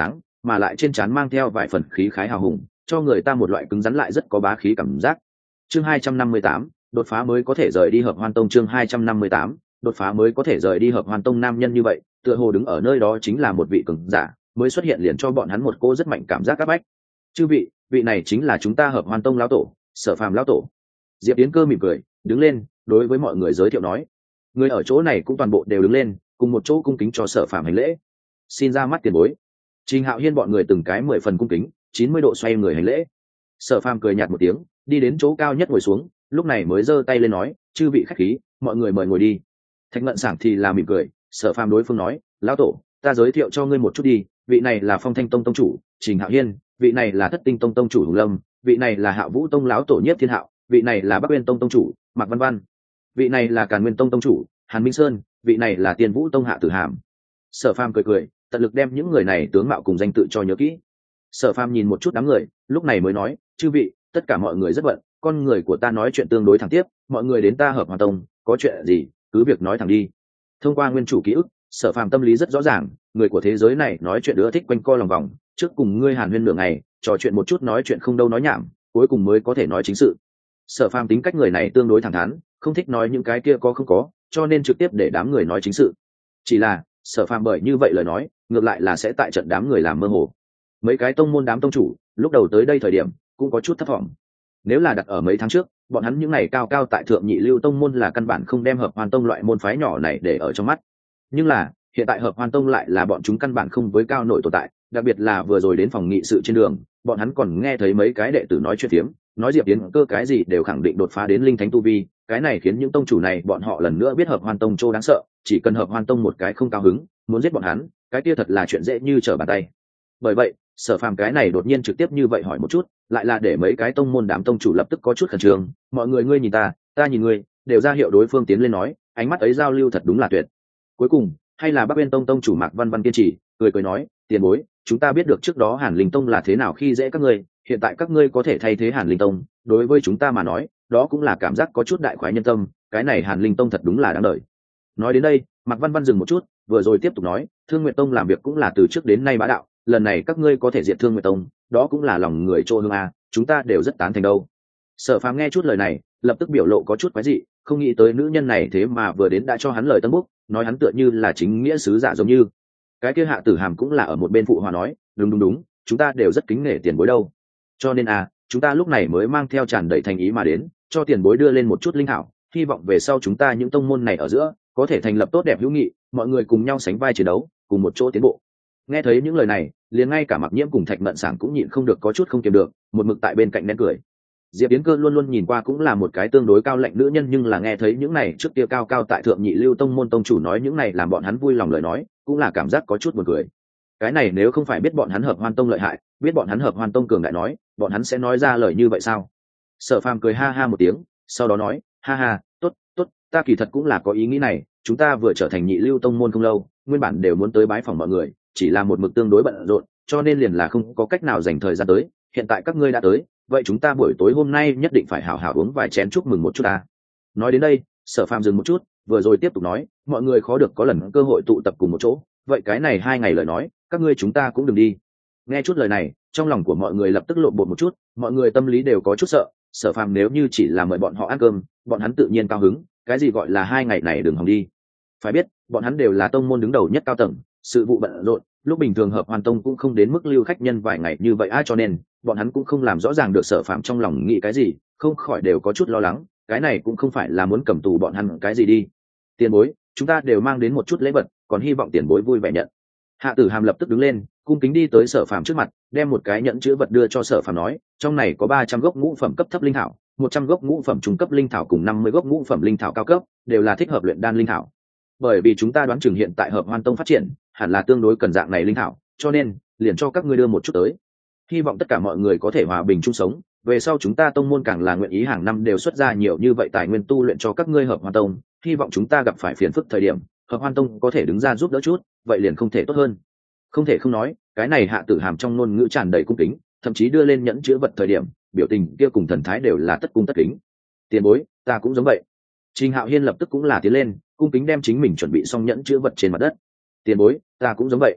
mà lại trên trán mang theo vài phần khí khái hào hùng, cho người ta một loại cứng rắn lại rất có bá khí cảm giác. Chương hai trăm năm mươi tám, đột phá mới có thể rời đi Hợp Hoan Tông. Chương hai trăm năm mươi tám, đột phá mới có thể rời đi Hợp Hoan Tông. Nam nhân như vậy, tựa hồ đứng ở nơi đó chính là một vị cường giả, mới xuất hiện liền cho bọn hắn một cô rất mạnh cảm giác áp bách. Chư vị, vị này chính là chúng ta Hợp Hoan Tông lão tổ, Sở Phàm lão tổ. Diệp Yến Cơ mỉm cười, đứng lên, đối với mọi người giới thiệu nói. Người ở chỗ này cũng toàn bộ đều đứng lên, cùng một chỗ cung kính cho Sở Phàm hành lễ. Xin ra mắt tiền bối. Trình Hạo Hiên bọn người từng cái mười phần cung kính, chín mươi độ xoay người hành lễ. Sở Phàm cười nhạt một tiếng, đi đến chỗ cao nhất ngồi xuống, lúc này mới giơ tay lên nói, chư vị khách khí, mọi người mời ngồi đi. Thạch Ngận Sảng thì là mỉm cười, Sở Phàm đối phương nói, lão tổ, ta giới thiệu cho ngươi một chút đi, vị này là Phong Thanh Tông tông chủ Trình Hạo Hiên, vị này là Thất Tinh Tông tông chủ Hùng Lâm, vị này là Hạ Vũ Tông lão tổ Nhiếp Thiên Hạo, vị này là Bắc Uyên Tông tông chủ Mạc Văn Văn, vị này là Càn Nguyên Tông tông chủ Hàn Minh Sơn, vị này là Tiên Vũ Tông Hạ Tử Hàm. Sở Phàm cười cười, tận lực đem những người này tướng mạo cùng danh tự cho nhớ kỹ. Sở Phàm nhìn một chút đám người, lúc này mới nói, chư vị, tất cả mọi người rất bận, con người của ta nói chuyện tương đối thẳng tiếp, mọi người đến ta Hợp Hoan Tông, có chuyện gì, cứ việc nói thẳng đi. Thông qua nguyên chủ ký ức, Sở Phàm tâm lý rất rõ ràng, người của thế giới này nói chuyện ưa thích quanh co lòng vòng, trước cùng ngươi hàn huyên nửa ngày, trò chuyện một chút nói chuyện không đâu nói nhảm, cuối cùng mới có thể nói chính sự. Sở Phàm tính cách người này tương đối thẳng thắn, không thích nói những cái kia có không có, cho nên trực tiếp để đám người nói chính sự. Chỉ là, Sở Phàm bởi như vậy lời nói, ngược lại là sẽ tại trận đám người làm mơ hồ. Mấy cái tông môn đám tông chủ, lúc đầu tới đây thời điểm, cũng có chút thất vọng. Nếu là đặt ở mấy tháng trước, bọn hắn những này cao cao tại thượng nhị lưu tông môn là căn bản không đem Hợp Hoan Tông loại môn phái nhỏ này để ở trong mắt. Nhưng là, hiện tại Hợp Hoan Tông lại là bọn chúng căn bản không với cao nổi tồn tại, đặc biệt là vừa rồi đến phòng nghị sự trên đường, bọn hắn còn nghe thấy mấy cái đệ tử nói chuyện phiếm, nói Diệp Yến Cơ cái gì đều khẳng định đột phá đến linh thánh tu vi, cái này khiến những tông chủ này bọn họ lần nữa biết Hợp Hoan Tông trô đáng sợ, chỉ cần Hợp Hoan Tông một cái không cao hứng, muốn giết bọn hắn, cái kia thật là chuyện dễ như trở bàn tay. Bởi vậy, Sở Phàm cái này đột nhiên trực tiếp như vậy hỏi một chút, lại là để mấy cái tông môn đám tông chủ lập tức có chút khẩn trương, mọi người ngươi nhìn ta, ta nhìn ngươi, đều ra hiệu đối phương tiến lên nói, ánh mắt ấy giao lưu thật đúng là tuyệt. Cuối cùng, hay là Bắc Uyên Tông tông chủ Mạc Văn Văn kiên trì, cười cười nói, tiền bối, chúng ta biết được trước đó Hàn Linh Tông là thế nào khi dễ các ngươi, hiện tại các ngươi có thể thay thế Hàn Linh Tông, đối với chúng ta mà nói, đó cũng là cảm giác có chút đại khoái nhân tâm, cái này Hàn Linh Tông thật đúng là đáng đợi. Nói đến đây, Mạc Văn Văn dừng một chút, vừa rồi tiếp tục nói, Thương Nguyệt Tông làm việc cũng là từ trước đến nay bá đạo, lần này các ngươi có thể diệt Thương Nguyệt Tông, đó cũng là lòng người trô hương a, chúng ta đều rất tán thành đâu. Sở Phàm nghe chút lời này, lập tức biểu lộ có chút quái dị, không nghĩ tới nữ nhân này thế mà vừa đến đã cho hắn lời tân búc, nói hắn tựa như là chính nghĩa sứ giả giống như. Cái kia Hạ Tử Hàm cũng là ở một bên phụ hòa nói, đúng đúng đúng, chúng ta đều rất kính nể tiền bối đâu. Cho nên à, chúng ta lúc này mới mang theo tràn đầy thành ý mà đến, cho tiền bối đưa lên một chút linh thảo, hy vọng về sau chúng ta những tông môn này ở giữa có thể thành lập tốt đẹp hữu nghị, mọi người cùng nhau sánh vai chiến đấu, cùng một chỗ tiến bộ. Nghe thấy những lời này, liền ngay cả Mặc Nhiễm cùng Thạch Mận Sảng cũng nhịn không được có chút không kiềm được, một mực tại bên cạnh nén cười. Diệp Yến Cơ luôn luôn nhìn qua cũng là một cái tương đối cao lạnh nữ nhân, nhưng là nghe thấy những này trước kia cao cao tại thượng nhị lưu tông môn tông chủ nói những này làm bọn hắn vui lòng lời nói, cũng là cảm giác có chút buồn cười. Cái này nếu không phải biết bọn hắn Hợp Hoan Tông lợi hại, biết bọn hắn Hợp Hoan Tông cường đại nói, bọn hắn sẽ nói ra lời như vậy sao? Sở Phàm cười ha ha một tiếng, sau đó nói, ha ha, tốt, tốt, ta kỳ thật cũng là có ý nghĩ này, chúng ta vừa trở thành nhị lưu tông môn không lâu, nguyên bản đều muốn tới bái phỏng mọi người, chỉ là một mực tương đối bận rộn, cho nên liền là không có cách nào dành thời gian tới, hiện tại các ngươi đã tới, vậy chúng ta buổi tối hôm nay nhất định phải hảo hảo uống vài chén chúc mừng một chút ta. Nói đến đây, Sở Phàm dừng một chút, vừa rồi tiếp tục nói, mọi người khó được có lần cơ hội tụ tập cùng một chỗ, vậy cái này hai ngày lời nói, các ngươi chúng ta cũng đừng đi. Nghe chút lời này, trong lòng của mọi người lập tức lộn bột một chút, mọi người tâm lý đều có chút sợ, Sở Phàm nếu như chỉ là mời bọn họ ăn cơm, bọn hắn tự nhiên cao hứng, cái gì gọi là hai ngày này đừng hòng đi. Phải biết, bọn hắn đều là tông môn đứng đầu nhất cao tầng, sự vụ bận rộn, lúc bình thường Hợp Hoan Tông cũng không đến mức lưu khách nhân vài ngày như vậy ai, cho nên bọn hắn cũng không làm rõ ràng được Sở Phạm trong lòng nghĩ cái gì, không khỏi đều có chút lo lắng, cái này cũng không phải là muốn cầm tù bọn hắn cái gì đi. Tiền bối, chúng ta đều mang đến một chút lễ vật, còn hy vọng tiền bối vui vẻ nhận. Hạ Tử Hàm lập tức đứng lên, cung kính đi tới Sở Phạm trước mặt, đem một cái nhẫn chứa vật đưa cho Sở Phạm nói, trong này có ba trăm gốc ngũ phẩm cấp thấp linh thảo, một trăm gốc ngũ phẩm trung cấp linh thảo cùng năm mươi gốc ngũ phẩm linh thảo cao cấp, đều là thích hợp luyện đan linh thảo. Bởi vì chúng ta đoán chừng hiện tại Hợp Hoan Tông phát triển, hẳn là tương đối cần dạng này linh thảo, cho nên liền cho các ngươi đưa một chút tới. Hy vọng tất cả mọi người có thể hòa bình chung sống, về sau chúng ta tông môn càng là nguyện ý hàng năm đều xuất ra nhiều như vậy tài nguyên tu luyện cho các ngươi Hợp Hoan Tông, hy vọng chúng ta gặp phải phiền phức thời điểm, Hợp Hoan Tông có thể đứng ra giúp đỡ chút, vậy liền không thể tốt hơn. Không thể không nói, cái này Hạ Tử Hàm trong ngôn ngữ tràn đầy cung kính, thậm chí đưa lên nhẫn chứa vật thời điểm, biểu tình kia cùng thần thái đều là tất cung tất kính. Tiền bối, ta cũng giống vậy. Trình Hạo Hiên lập tức cũng là tiến lên, cung kính đem chính mình chuẩn bị xong nhẫn chứa vật trên mặt đất. Tiền bối, ta cũng giống vậy.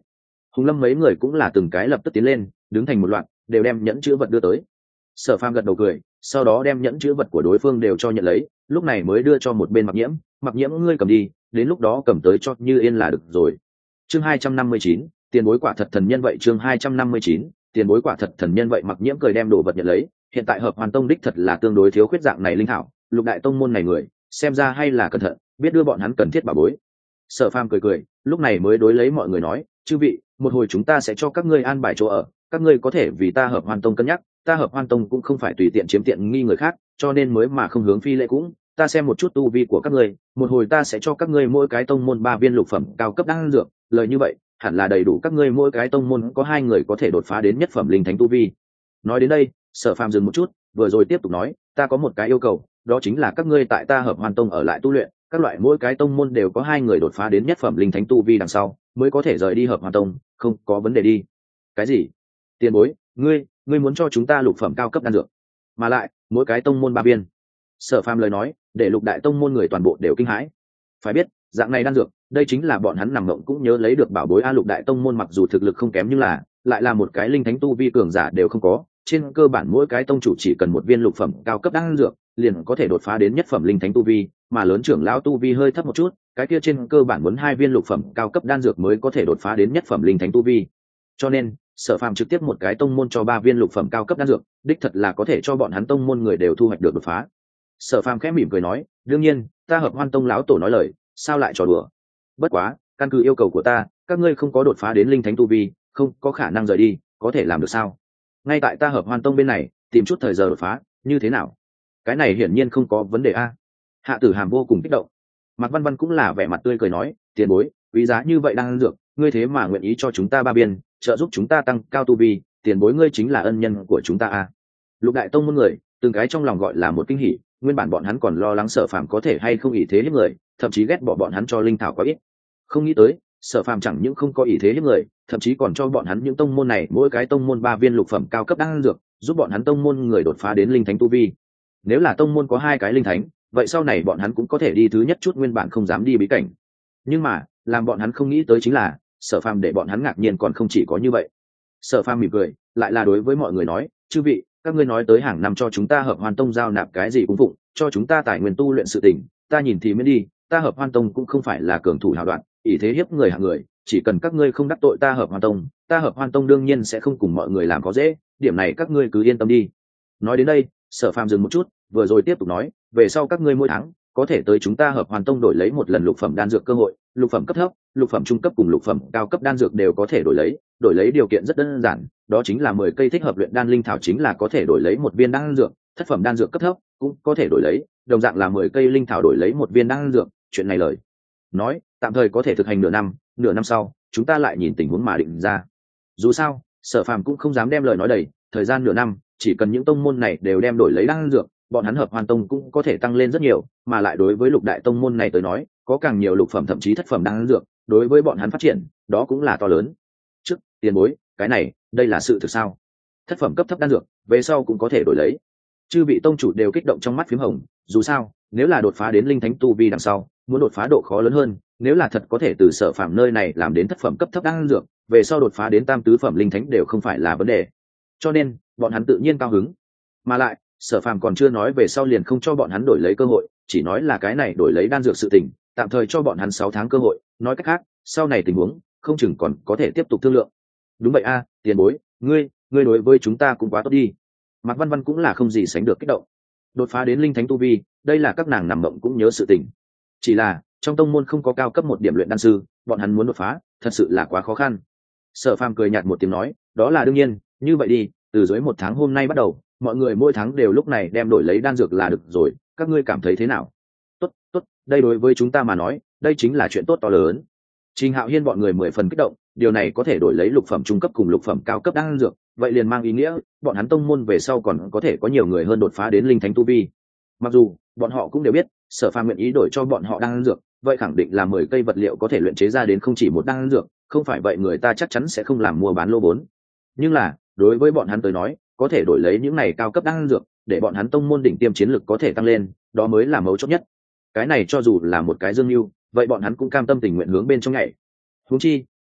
Hùng Lâm mấy người cũng là từng cái lập tức tiến lên, đứng thành một loạt, đều đem nhẫn chữ vật đưa tới. Sở Phàm gật đầu cười, sau đó đem nhẫn chữ vật của đối phương đều cho nhận lấy, lúc này mới đưa cho một bên Mặc Nhiễm, Mặc Nhiễm ngươi cầm đi, đến lúc đó cầm tới cho Như Yên là được rồi. Chương hai trăm năm mươi chín, tiền bối quả thật thần nhân vậy. Chương hai trăm năm mươi chín, tiền bối quả thật thần nhân vậy. Mặc Nhiễm cười đem đồ vật nhận lấy, hiện tại Hợp Hoàn Tông đích thật là tương đối thiếu khuyết dạng này linh thảo, lục đại tông môn này người, xem ra hay là cẩn thận, biết đưa bọn hắn cần thiết bảo bối. Sở Phàm cười cười, lúc này mới đối lấy mọi người nói, chư vị, một hồi chúng ta sẽ cho các ngươi an bài chỗ ở, các ngươi có thể vì ta Hợp Hoàn Tông cân nhắc, ta Hợp Hoàn Tông cũng không phải tùy tiện chiếm tiện nghi người khác, cho nên mới mà không hướng phi lễ cũng, ta xem một chút tu vi của các ngươi, một hồi ta sẽ cho các ngươi mỗi cái tông môn ba viên lục phẩm cao cấp đan dược, lời như vậy, hẳn là đầy đủ các ngươi mỗi cái tông môn có hai người có thể đột phá đến nhất phẩm linh thánh tu vi. Nói đến đây, Sở Phàm dừng một chút, vừa rồi tiếp tục nói, ta có một cái yêu cầu, đó chính là các ngươi tại ta Hợp Hoàn Tông ở lại tu luyện, các loại mỗi cái tông môn đều có hai người đột phá đến nhất phẩm linh thánh tu vi đằng sau, mới có thể rời đi Hợp Hoàn Tông, không có vấn đề đi. Cái gì? Tiền bối, ngươi, ngươi muốn cho chúng ta lục phẩm cao cấp đan dược, mà lại mỗi cái tông môn ba viên. Sở Phàm lời nói, để lục đại tông môn người toàn bộ đều kinh hãi. Phải biết, dạng này đan dược, đây chính là bọn hắn nằm mộng cũng nhớ lấy được bảo bối a. Lục đại tông môn mặc dù thực lực không kém nhưng là, lại là một cái linh thánh tu vi cường giả đều không có, trên cơ bản mỗi cái tông chủ chỉ cần một viên lục phẩm cao cấp đan dược, liền có thể đột phá đến nhất phẩm linh thánh tu vi, mà lớn trưởng lão tu vi hơi thấp một chút, cái kia trên cơ bản muốn hai viên lục phẩm cao cấp đan dược mới có thể đột phá đến nhất phẩm linh thánh tu vi. Cho nên, Sở Phàm trực tiếp một cái tông môn cho ba viên lục phẩm cao cấp đan dược, đích thật là có thể cho bọn hắn tông môn người đều thu hoạch được đột phá. Sở Phàm khẽ mỉm cười nói, đương nhiên, ta Hợp Hoan Tông lão tổ nói lời, sao lại trò đùa? Bất quá, căn cứ yêu cầu của ta, các ngươi không có đột phá đến linh thánh tu vi, không có khả năng rời đi, có thể làm được sao? Ngay tại ta Hợp Hoan Tông bên này, tìm chút thời giờ đột phá, như thế nào? Cái này hiển nhiên không có vấn đề a. Hạ Tử Hàm vô cùng kích động. Mạc Văn Văn cũng là vẻ mặt tươi cười nói, tiền bối, quý giá như vậy đang dược, ngươi thế mà nguyện ý cho chúng ta ba viên, trợ giúp chúng ta tăng cao tu vi, tiền bối ngươi chính là ân nhân của chúng ta a. Lục đại tông môn người, từng cái trong lòng gọi là một kinh hỉ, nguyên bản bọn hắn còn lo lắng Sở Phàm có thể hay không ỷ thế hiếp người, thậm chí ghét bỏ bọn hắn cho linh thảo quá ít. Không nghĩ tới, Sở Phàm chẳng những không có ỷ thế hiếp người, thậm chí còn cho bọn hắn những tông môn này mỗi cái tông môn ba viên lục phẩm cao cấp đan dược, giúp bọn hắn tông môn người đột phá đến linh thánh tu vi. Nếu là tông môn có hai cái linh thánh, vậy sau này bọn hắn cũng có thể đi thứ nhất chút nguyên bản không dám đi bí cảnh. Nhưng mà, làm bọn hắn không nghĩ tới chính là, Sở Phàm để bọn hắn ngạc nhiên còn không chỉ có như vậy. Sở Phàm mỉm cười, lại là đối với mọi người nói, chư vị, các ngươi nói tới hàng năm cho chúng ta Hợp Hoan Tông giao nạp cái gì cũng phụng, cho chúng ta tài nguyên tu luyện sự tình, ta nhìn thì mới đi, ta Hợp Hoan Tông cũng không phải là cường thủ hào đoạn, ỷ thế hiếp người hạng người, chỉ cần các ngươi không đắc tội ta Hợp Hoan Tông, ta Hợp Hoan Tông đương nhiên sẽ không cùng mọi người làm có dễ, điểm này các ngươi cứ yên tâm đi. Nói đến đây, Sở Phàm dừng một chút, vừa rồi tiếp tục nói, về sau các ngươi mỗi tháng có thể tới chúng ta Hợp Hoàn Tông đổi lấy một lần lục phẩm đan dược cơ hội, lục phẩm cấp thấp, lục phẩm trung cấp cùng lục phẩm cao cấp đan dược đều có thể đổi lấy, đổi lấy điều kiện rất đơn giản, đó chính là mười cây thích hợp luyện đan linh thảo chính là có thể đổi lấy một viên đan dược, thất phẩm đan dược cấp thấp cũng có thể đổi lấy, đồng dạng là mười cây linh thảo đổi lấy một viên đan dược, chuyện này lời nói, tạm thời có thể thực hành nửa năm, nửa năm sau, chúng ta lại nhìn tình huống mà định ra. Dù sao, Sở Phàm cũng không dám đem lời nói đầy, thời gian nửa năm, chỉ cần những tông môn này đều đem đổi lấy đan dược, bọn hắn Hợp Hoàn Tông cũng có thể tăng lên rất nhiều, mà lại đối với lục đại tông môn này tới nói, có càng nhiều lục phẩm thậm chí thất phẩm đan dược, đối với bọn hắn phát triển, đó cũng là to lớn. Trước, tiền bối, cái này, đây là sự thực sao? Thất phẩm cấp thấp đan dược, về sau cũng có thể đổi lấy. Chư vị tông chủ đều kích động trong mắt phím hồng, dù sao, nếu là đột phá đến linh thánh tu vi đằng sau, muốn đột phá độ khó lớn hơn, nếu là thật có thể từ Sở Phàm nơi này làm đến thất phẩm cấp thấp đan dược, về sau đột phá đến tam tứ phẩm linh thánh đều không phải là vấn đề. Cho nên, bọn hắn tự nhiên cao hứng. Mà lại, Sở Phàm còn chưa nói về sau liền không cho bọn hắn đổi lấy cơ hội, chỉ nói là cái này đổi lấy đan dược sự tình, tạm thời cho bọn hắn sáu tháng cơ hội, nói cách khác, sau này tình huống, không chừng còn có thể tiếp tục thương lượng. Đúng vậy a, tiền bối, ngươi, ngươi đối với chúng ta cũng quá tốt đi. Mạc Văn Văn cũng là không gì sánh được kích động. Đột phá đến linh thánh tu vi, đây là các nàng nằm mộng cũng nhớ sự tình. Chỉ là, trong tông môn không có cao cấp một điểm luyện đan sư, bọn hắn muốn đột phá, thật sự là quá khó khăn. Sở Phàm cười nhạt một tiếng nói, đó là đương nhiên, như vậy đi, từ dưới một tháng hôm nay bắt đầu, mọi người mỗi tháng đều lúc này đem đổi lấy đan dược là được rồi, các ngươi cảm thấy thế nào? Tốt, tốt, đây đối với chúng ta mà nói, đây chính là chuyện tốt to lớn. Trình Hạo Hiên bọn người mười phần kích động, điều này có thể đổi lấy lục phẩm trung cấp cùng lục phẩm cao cấp đan dược, vậy liền mang ý nghĩa, bọn hắn tông môn về sau còn có thể có nhiều người hơn đột phá đến linh thánh tu vi. Mặc dù, bọn họ cũng đều biết, Sở Phàm nguyện ý đổi cho bọn họ đan dược, vậy khẳng định là mười cây vật liệu có thể luyện chế ra đến không chỉ một đan dược, không phải vậy người ta chắc chắn sẽ không làm mua bán lô vốn. Nhưng là, đối với bọn hắn tới nói, có thể đổi lấy những này cao cấp đan dược, để bọn hắn tông môn đỉnh tiêm chiến lực có thể tăng lên, đó mới là mấu chốt nhất. Cái này cho dù là một cái dương mưu, vậy bọn hắn cũng cam tâm tình nguyện hướng bên trong nhảy. Huống chi,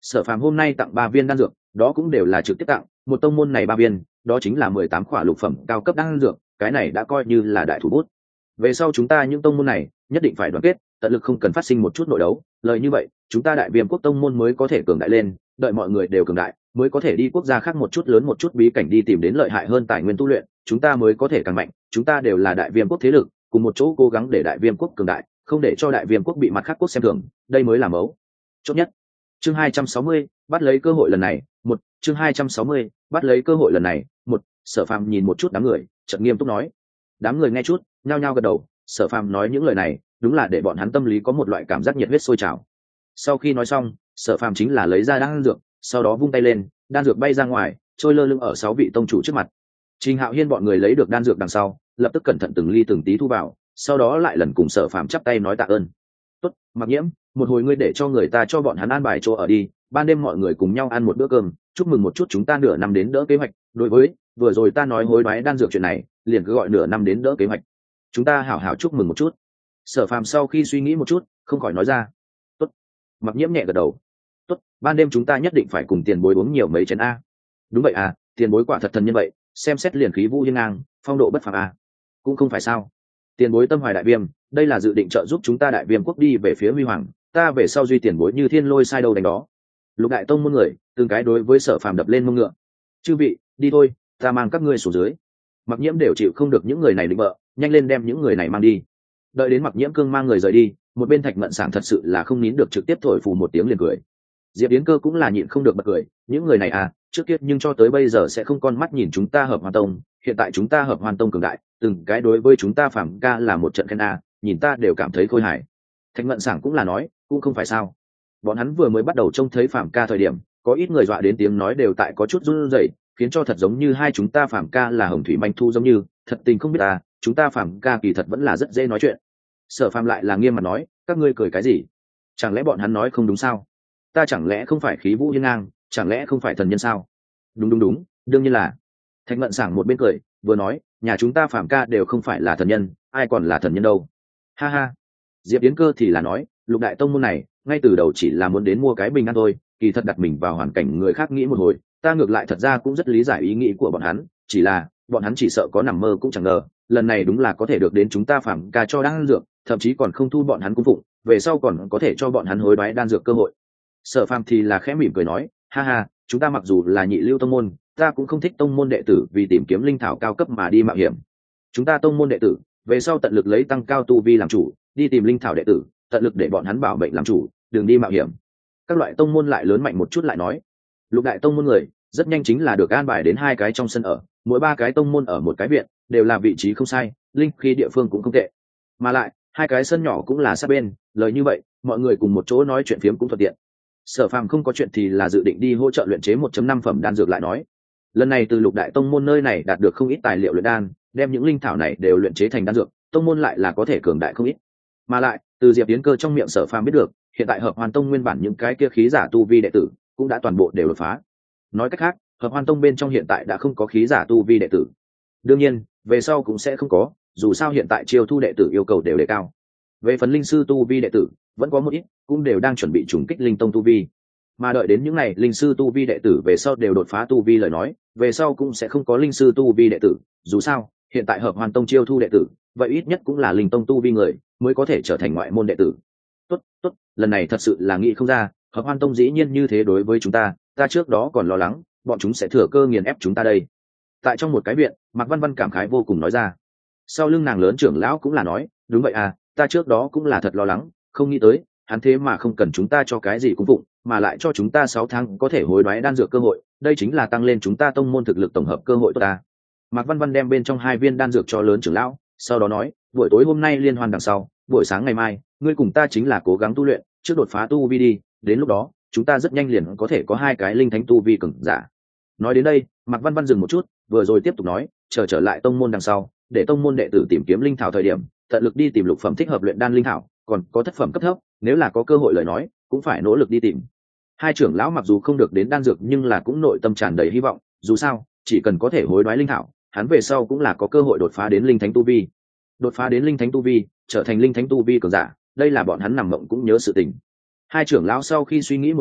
Sở Phàm hôm nay tặng ba viên đan dược, đó cũng đều là trực tiếp tặng, một tông môn này ba viên, đó chính là mười tám khỏa lục phẩm cao cấp đan dược, cái này đã coi như là đại thủ bút. Về sau chúng ta những tông môn này nhất định phải đoàn kết, tận lực không cần phát sinh một chút nội đấu, lời như vậy, chúng ta Đại Viêm quốc tông môn mới có thể cường đại lên, đợi mọi người đều cường đại, mới có thể đi quốc gia khác một chút lớn một chút bí cảnh đi tìm đến lợi hại hơn tài nguyên tu luyện, chúng ta mới có thể càng mạnh, chúng ta đều là Đại Viêm quốc thế lực, cùng một chỗ cố gắng để Đại Viêm quốc cường đại, không để cho Đại Viêm quốc bị mặt khác quốc xem thường, đây mới là mấu chốt nhất. Chương hai trăm sáu mươi, bắt lấy cơ hội lần này, một, chương hai trăm sáu mươi, bắt lấy cơ hội lần này, một, Sở Phàm nhìn một chút đám người, chợt nghiêm túc nói. Đám người nghe chút, nhao nhao gật đầu, Sở Phàm nói những lời này, đúng là để bọn hắn tâm lý có một loại cảm giác nhiệt huyết sôi trào. Sau khi nói xong, Sở Phàm chính là lấy ra đan dược, sau đó vung tay lên, đan dược bay ra ngoài, trôi lơ lửng ở sáu vị tông chủ trước mặt. Trình Hạo Hiên bọn người lấy được đan dược đằng sau, lập tức cẩn thận từng ly từng tí thu vào, sau đó lại lần cùng Sở Phàm chắp tay nói tạ ơn. "Tốt, Mặc Nhiễm, một hồi ngươi để cho người ta cho bọn hắn an bài chỗ ở đi, ban đêm mọi người cùng nhau ăn một bữa cơm, chúc mừng một chút chúng ta nửa năm đến đỡ kế hoạch, đối với vừa rồi ta nói hối đoái đan dược chuyện này, liền cứ gọi nửa năm đến đỡ kế hoạch. Chúng ta hảo hảo chúc mừng một chút." Sở Phàm sau khi suy nghĩ một chút, không khỏi nói ra. "Tốt." Mặc Nhiễm nhẹ gật đầu. "Tốt, ban đêm chúng ta nhất định phải cùng tiền bối uống nhiều mấy chén a." "Đúng vậy à, tiền bối quả thật thần nhân vậy, xem xét liền khí vũ hiên ngang, phong độ bất phàm a." "Cũng không phải sao. Tiền bối tâm hoài Đại Viêm, đây là dự định trợ giúp chúng ta Đại Viêm quốc đi về phía huy hoàng, ta về sau duy tiền bối như thiên lôi sai đâu đánh đó." Lục đại tông môn người từng cái đối với Sở Phàm đập lên mông ngựa. "Chư vị, đi thôi, ta mang các ngươi xuống dưới." Mặc Nhiễm đều chịu không được những người này định bợ, nhanh lên đem những người này mang đi. Đợi đến Mặc Nhiễm cương mang người rời đi, một bên Thạch Mận Sảng thật sự là không nín được trực tiếp thổi phù một tiếng liền cười. Diệp Yến Cơ cũng là nhịn không được bật cười, những người này à, trước kia nhưng cho tới bây giờ sẽ không con mắt nhìn chúng ta Hợp Hoan Tông, hiện tại chúng ta Hợp Hoan Tông cường đại, từng cái đối với chúng ta Phàm ca là một trận khen a, nhìn ta đều cảm thấy khôi hài. Thạch Mận Sảng cũng là nói, cũng không phải sao. Bọn hắn vừa mới bắt đầu trông thấy Phàm ca thời điểm, có ít người dọa đến tiếng nói đều tại có chút run rẩy, khiến cho thật giống như hai chúng ta Phàm ca là hồng thủy manh thu giống như, thật tình không biết à, chúng ta Phàm ca kỳ thật vẫn là rất dễ nói chuyện. Sở Phàm lại là nghiêm mặt nói, các ngươi cười cái gì? Chẳng lẽ bọn hắn nói không đúng sao? Ta chẳng lẽ không phải khí vũ hiên ngang, chẳng lẽ không phải thần nhân sao? Đúng đúng đúng, đương nhiên là. Thạch Mận Sảng một bên cười, vừa nói, nhà chúng ta Phàm ca đều không phải là thần nhân, ai còn là thần nhân đâu? Ha ha. Diệp Yến Cơ thì là nói, Lục đại tông môn này, ngay từ đầu chỉ là muốn đến mua cái bình an thôi, kỳ thật đặt mình vào hoàn cảnh người khác nghĩ một hồi, ta ngược lại thật ra cũng rất lý giải ý nghĩ của bọn hắn, chỉ là bọn hắn chỉ sợ có nằm mơ cũng chẳng ngờ, lần này đúng là có thể được đến chúng ta Phàm ca cho đan dược, thậm chí còn không thu bọn hắn cung phụng, về sau còn có thể cho bọn hắn hối đoái đan dược cơ hội. Sở Phàm thì là khẽ mỉm cười nói, ha ha, chúng ta mặc dù là nhị lưu tông môn, ta cũng không thích tông môn đệ tử vì tìm kiếm linh thảo cao cấp mà đi mạo hiểm. Chúng ta tông môn đệ tử, về sau tận lực lấy tăng cao tu vi làm chủ, đi tìm linh thảo đệ tử, tận lực để bọn hắn bảo mệnh làm chủ, đừng đi mạo hiểm. Các loại tông môn lại lớn mạnh một chút lại nói, Lục đại tông môn người rất nhanh chính là được an bài đến hai cái trong sân ở, mỗi ba cái tông môn ở một cái viện, đều là vị trí không sai, linh khí địa phương cũng không tệ. Mà lại, hai cái sân nhỏ cũng là sát bên, lời như vậy, mọi người cùng một chỗ nói chuyện phiếm cũng thuận tiện. Sở Phàm không có chuyện thì là dự định đi hỗ trợ luyện chế một chấm năm phẩm đan dược lại nói. Lần này từ Lục đại tông môn nơi này đạt được không ít tài liệu luyện đan, đem những linh thảo này đều luyện chế thành đan dược, tông môn lại là có thể cường đại không ít. Mà lại, từ Diệp Yến Cơ trong miệng Sở Phàm biết được, hiện tại Hợp Hoan Tông nguyên bản những cái kia khí giả tu vi đệ tử cũng đã toàn bộ đều đột phá. Nói cách khác, Hợp Hoan Tông bên trong hiện tại đã không có khí giả tu vi đệ tử. Đương nhiên, về sau cũng sẽ không có, dù sao hiện tại chiêu thu đệ tử yêu cầu đều đề cao. Về phần linh sư tu vi đệ tử, vẫn có một ít, cũng đều đang chuẩn bị trùng kích linh tông tu vi. Mà đợi đến những ngày linh sư tu vi đệ tử về sau đều đột phá tu vi lời nói, về sau cũng sẽ không có linh sư tu vi đệ tử, dù sao, hiện tại Hợp Hoan Tông chiêu thu đệ tử, vậy ít nhất cũng là linh tông tu vi người mới có thể trở thành ngoại môn đệ tử. Tốt, tốt, lần này thật sự là nghĩ không ra, Hợp Hoan Tông dĩ nhiên như thế đối với chúng ta, ta trước đó còn lo lắng, bọn chúng sẽ thừa cơ nghiền ép chúng ta đây. Tại trong một cái viện, Mạc Văn Văn cảm khái vô cùng nói ra. Sau lưng nàng lớn trưởng lão cũng là nói, đúng vậy à, ta trước đó cũng là thật lo lắng, không nghĩ tới, hắn thế mà không cần chúng ta cho cái gì cũng phụng, mà lại cho chúng ta sáu tháng có thể hối đoái đan dược cơ hội, đây chính là tăng lên chúng ta tông môn thực lực tổng hợp cơ hội tốt ta. Mạc Văn Văn đem bên trong hai viên đan dược cho lớn trưởng lão, sau đó nói, buổi tối hôm nay liên hoan đằng sau, buổi sáng ngày mai, ngươi cùng ta chính là cố gắng tu luyện, trước đột phá tu vi đi, đến lúc đó, chúng ta rất nhanh liền có thể có hai cái linh thánh tu vi cường giả. Nói đến đây, Mạc Văn Văn dừng một chút, vừa rồi tiếp tục nói, chờ trở lại tông môn đằng sau, để tông môn đệ tử tìm kiếm linh thảo thời điểm, tận lực đi tìm lục phẩm thích hợp luyện đan linh thảo, còn có thất phẩm cấp thấp, nếu là có cơ hội lời nói, cũng phải nỗ lực đi tìm. Hai trưởng lão mặc dù không được đến đan dược nhưng là cũng nội tâm tràn đầy hy vọng, dù sao, chỉ cần có thể hối đoái linh thảo, hắn về sau cũng là có cơ hội đột phá đến linh thánh tu vi. Đột phá đến linh thánh tu vi, trở thành linh thánh tu vi cường giả, đây là bọn hắn nằm mộng cũng nhớ sự tình. Hai trưởng lão sau khi suy nghĩ một chút,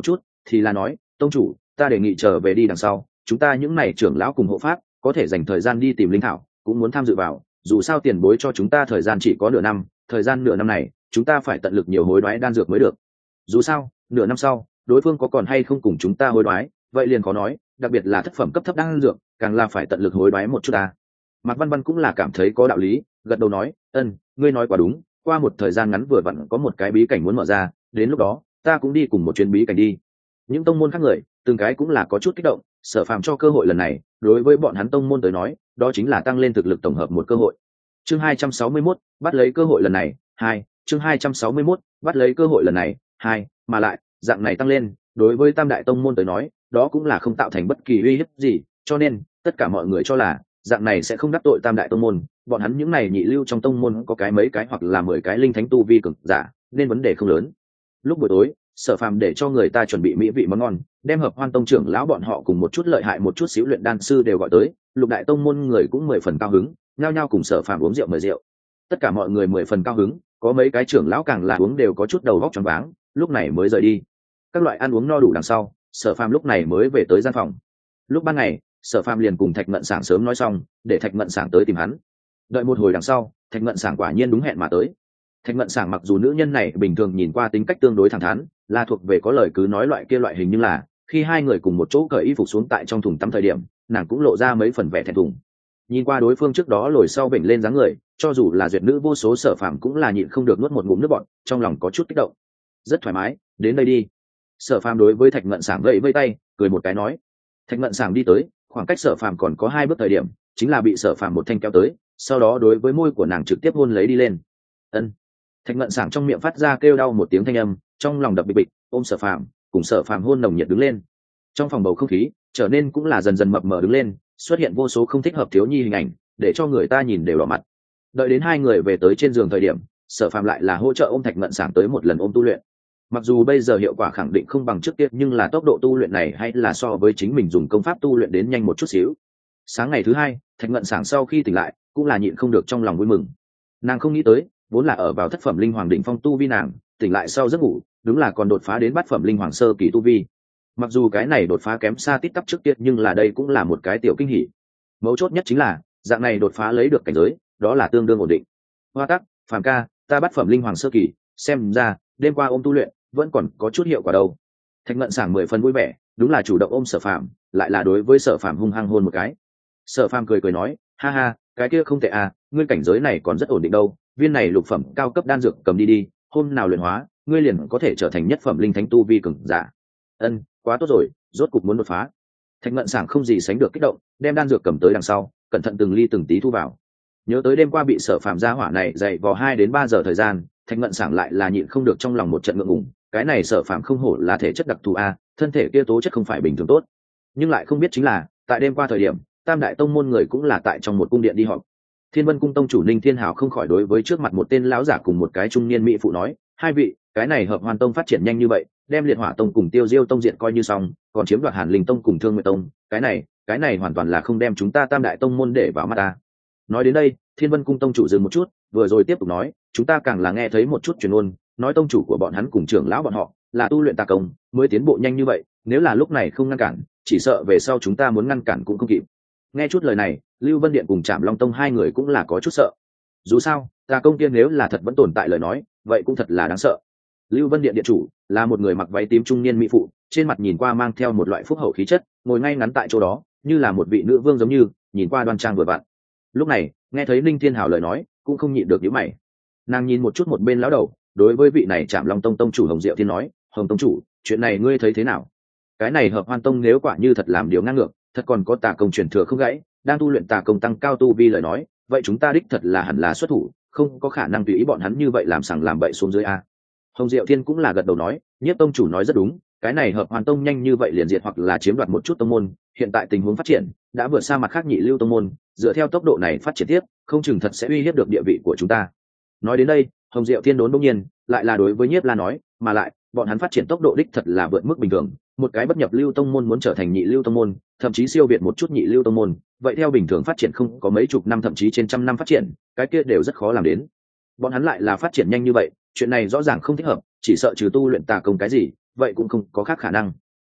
thì là nói tông chủ, ta đề nghị trở về đi đằng sau chúng ta những này trưởng lão cùng hộ pháp có thể dành thời gian đi tìm linh thảo, cũng muốn tham dự vào, dù sao tiền bối cho chúng ta thời gian chỉ có nửa năm, thời gian nửa năm này chúng ta phải tận lực nhiều hối đoái đan dược mới được. Dù sao nửa năm sau đối phương có còn hay không cùng chúng ta hối đoái vậy liền khó nói, đặc biệt là thất phẩm cấp thấp đan dược càng là phải tận lực hối đoái một chút ta. Mạc Văn Văn cũng là cảm thấy có đạo lý, gật đầu nói ân, ngươi nói quả đúng, qua một thời gian ngắn vừa vặn có một cái bí cảnh muốn mở ra, đến lúc đó ta cũng đi cùng một chuyến bí cảnh đi. Những tông môn khác người từng cái cũng là có chút kích động, Sở Phàm cho cơ hội lần này đối với bọn hắn tông môn tới nói đó chính là tăng lên thực lực tổng hợp một cơ hội. Chương hai trăm sáu mươi mốt, bắt lấy cơ hội lần này hai. Chương hai trăm sáu mươi mốt, bắt lấy cơ hội lần này hai. Mà lại dạng này tăng lên đối với tam đại tông môn tới nói đó cũng là không tạo thành bất kỳ uy hiếp gì, cho nên tất cả mọi người cho là dạng này sẽ không đắc tội tam đại tông môn, bọn hắn những này nhị lưu trong tông môn có cái mấy cái hoặc là mười cái linh thánh tu vi cực giả nên vấn đề không lớn. Lúc buổi tối Sở Phàm để cho người ta chuẩn bị mỹ vị món ngon, đem Hợp Hoan tông trưởng lão bọn họ cùng một chút lợi hại một chút xíu luyện đan sư đều gọi tới, lục đại tông môn người cũng mười phần cao hứng, nhao nhao cùng Sở Phàm uống rượu mời rượu. Tất cả mọi người mười phần cao hứng, có mấy cái trưởng lão càng là uống đều có chút đầu vóc choáng váng, lúc này mới rời đi. Các loại ăn uống no đủ đằng sau, Sở Phàm lúc này mới về tới gian phòng. Lúc ban ngày Sở Phàm liền cùng Thạch Ngận Sảng sớm nói xong để Thạch Ngận Sảng tới tìm hắn. Đợi một hồi đằng sau Thạch Ngận Sảng quả nhiên đúng hẹn mà tới. Thạch Ngận Sảng mặc dù nữ nhân này bình thường nhìn qua tính cách tương đối thẳng thắn, là thuộc về có lời cứ nói loại kia loại hình, nhưng là khi hai người cùng một chỗ cởi y phục xuống tại trong thùng tắm thời điểm nàng cũng lộ ra mấy phần vẻ thẹn thùng. Nhìn qua đối phương trước đó lồi sau bệnh lên dáng người, cho dù là duyệt nữ vô số Sở Phàm cũng là nhịn không được nuốt một ngụm nước bọt, trong lòng có chút kích động. Rất thoải mái, đến đây đi. Sở Phàm đối với Thạch Ngận Sảng vẫy vẫy tay, cười một cái nói. Thạch Ngận Sảng đi tới, khoảng cách Sở Phàm còn có hai bước thời điểm chính là bị Sở Phàm một thanh kéo tới, sau đó đối với môi của nàng trực tiếp hôn lấy đi lên. Ân. Thạch Ngận Sảng trong miệng phát ra kêu đau một tiếng thanh âm, trong lòng đập bịch bịch, ôm Sở Phàm cùng Sở Phàm hôn nồng nhiệt đứng lên. Trong phòng bầu không khí trở nên cũng là dần dần mập mờ đứng lên, xuất hiện vô số không thích hợp thiếu nhi hình ảnh để cho người ta nhìn đều đỏ mặt. Đợi đến hai người về tới trên giường thời điểm, Sở Phàm lại là hỗ trợ ôm Thạch Ngận Sảng tới một lần ôm tu luyện. Mặc dù bây giờ hiệu quả khẳng định không bằng trước kia, nhưng là tốc độ tu luyện này hay là so với chính mình dùng công pháp tu luyện đến nhanh một chút xíu. Sáng ngày thứ hai Thạch Ngận Sảng sau khi tỉnh lại cũng là nhịn không được trong lòng vui mừng. Nàng không nghĩ tới vốn là ở vào thất phẩm linh hoàng đỉnh phong tu vi nàng tỉnh lại sau giấc ngủ đúng là còn đột phá đến bát phẩm linh hoàng sơ kỳ tu vi. Mặc dù cái này đột phá kém xa tít tắp trước kia, nhưng là đây cũng là một cái tiểu kinh hỉ. Mấu chốt nhất chính là dạng này đột phá lấy được cảnh giới đó là tương đương ổn định. Hoa tắc, Phàm ca, ta bát phẩm linh hoàng sơ kỳ, xem ra đêm qua ôm tu luyện vẫn còn có chút hiệu quả đâu. Thạch Ngận Sảng mười phần vui vẻ, đúng là chủ động ôm Sở Phàm, lại là đối với Sở Phàm hung hăng hôn một cái. Sở Phàm cười cười nói, ha ha, cái kia không tệ à, ngươi cảnh giới này còn rất ổn định đâu, viên này lục phẩm cao cấp đan dược cầm đi đi, hôm nào luyện hóa ngươi liền có thể trở thành nhất phẩm linh thánh tu vi cường giả. Ân, quá tốt rồi, rốt cục muốn đột phá. Thạch Ngận Sảng không gì sánh được kích động, đem đan dược cầm tới đằng sau cẩn thận từng ly từng tí thu vào. Nhớ tới đêm qua bị Sở Phàm gia hỏa này dày vò hai đến ba giờ thời gian, Thạch Ngận Sảng lại là nhịn không được trong lòng một trận ngượng ngùng. Cái này Sở Phàm không hổ là thể chất đặc thù a, thân thể kia tố chất không phải bình thường tốt. Nhưng lại không biết chính là tại đêm qua thời điểm tam đại tông môn người cũng là tại trong một cung điện đi họp. Thiên Vân cung tông chủ Ninh Thiên Hảo không khỏi đối với trước mặt một tên lão giả cùng một cái trung niên mỹ phụ nói, hai vị, cái này Hợp Hoan tông phát triển nhanh như vậy, đem Liệt Hỏa tông cùng Tiêu Diêu tông diện coi như xong, còn chiếm đoạt Hàn Linh tông cùng Thương Nguyệt tông, cái này cái này hoàn toàn là không đem chúng ta tam đại tông môn để vào mắt ta. Nói đến đây Thiên Vân cung tông chủ dừng một chút, vừa rồi tiếp tục nói, chúng ta càng là nghe thấy một chút truyền ngôn, nói tông chủ của bọn hắn cùng trưởng lão bọn họ là tu luyện tà công mới tiến bộ nhanh như vậy, nếu là lúc này không ngăn cản chỉ sợ về sau chúng ta muốn ngăn cản cũng không kịp. Nghe chút lời này Lưu Vân Điện cùng Trảm Long tông hai người cũng là có chút sợ. Dù sao tà công kia nếu là thật vẫn tồn tại lời nói vậy cũng thật là đáng sợ. Lưu Vân Điện điện chủ là một người mặc váy tím trung niên mỹ phụ, trên mặt nhìn qua mang theo một loại phúc hậu khí chất, ngồi ngay ngắn tại chỗ đó như là một vị nữ vương giống như, nhìn qua đoan trang vừa vặn. Lúc này nghe thấy Ninh Thiên Hảo lời nói cũng không nhịn được nhíu mày. Nàng nhìn một chút một bên lão đầu, đối với vị này Trảm Long tông tông chủ Hồng Diệu Thiên nói, Hồng tông chủ, chuyện này ngươi thấy thế nào? Cái này Hợp Hoan tông nếu quả như thật làm điều ngang ngược, thật còn có tà công truyền thừa không gãy, đang tu luyện tà công tăng cao tu vi lời nói, vậy chúng ta đích thật là hẳn là xuất thủ, không có khả năng tùy ý bọn hắn như vậy làm sằng làm bậy xuống dưới a. Hồng Diệu Thiên cũng là gật đầu nói, Nhiếp tông chủ nói rất đúng, cái này Hợp Hoan tông nhanh như vậy liền diệt hoặc là chiếm đoạt một chút tông môn, hiện tại tình huống phát triển đã vượt xa mặt khác nhị lưu tông môn, dựa theo tốc độ này phát triển tiếp, không chừng thật sẽ uy hiếp được địa vị của chúng ta. Nói đến đây Hồng Diệu Thiên đốn bỗng nhiên lại là đối với Nhiếp La nói, mà lại bọn hắn phát triển tốc độ đích thật là vượt mức bình thường, một cái bất nhập lưu tông môn muốn trở thành nhị lưu tông môn, thậm chí siêu việt một chút nhị lưu tông môn, vậy theo bình thường phát triển không có mấy chục năm thậm chí trên trăm năm phát triển, cái kia đều rất khó làm đến. Bọn hắn lại là phát triển nhanh như vậy, chuyện này rõ ràng không thích hợp, chỉ sợ trừ tu luyện tà công cái gì vậy cũng không có khác khả năng.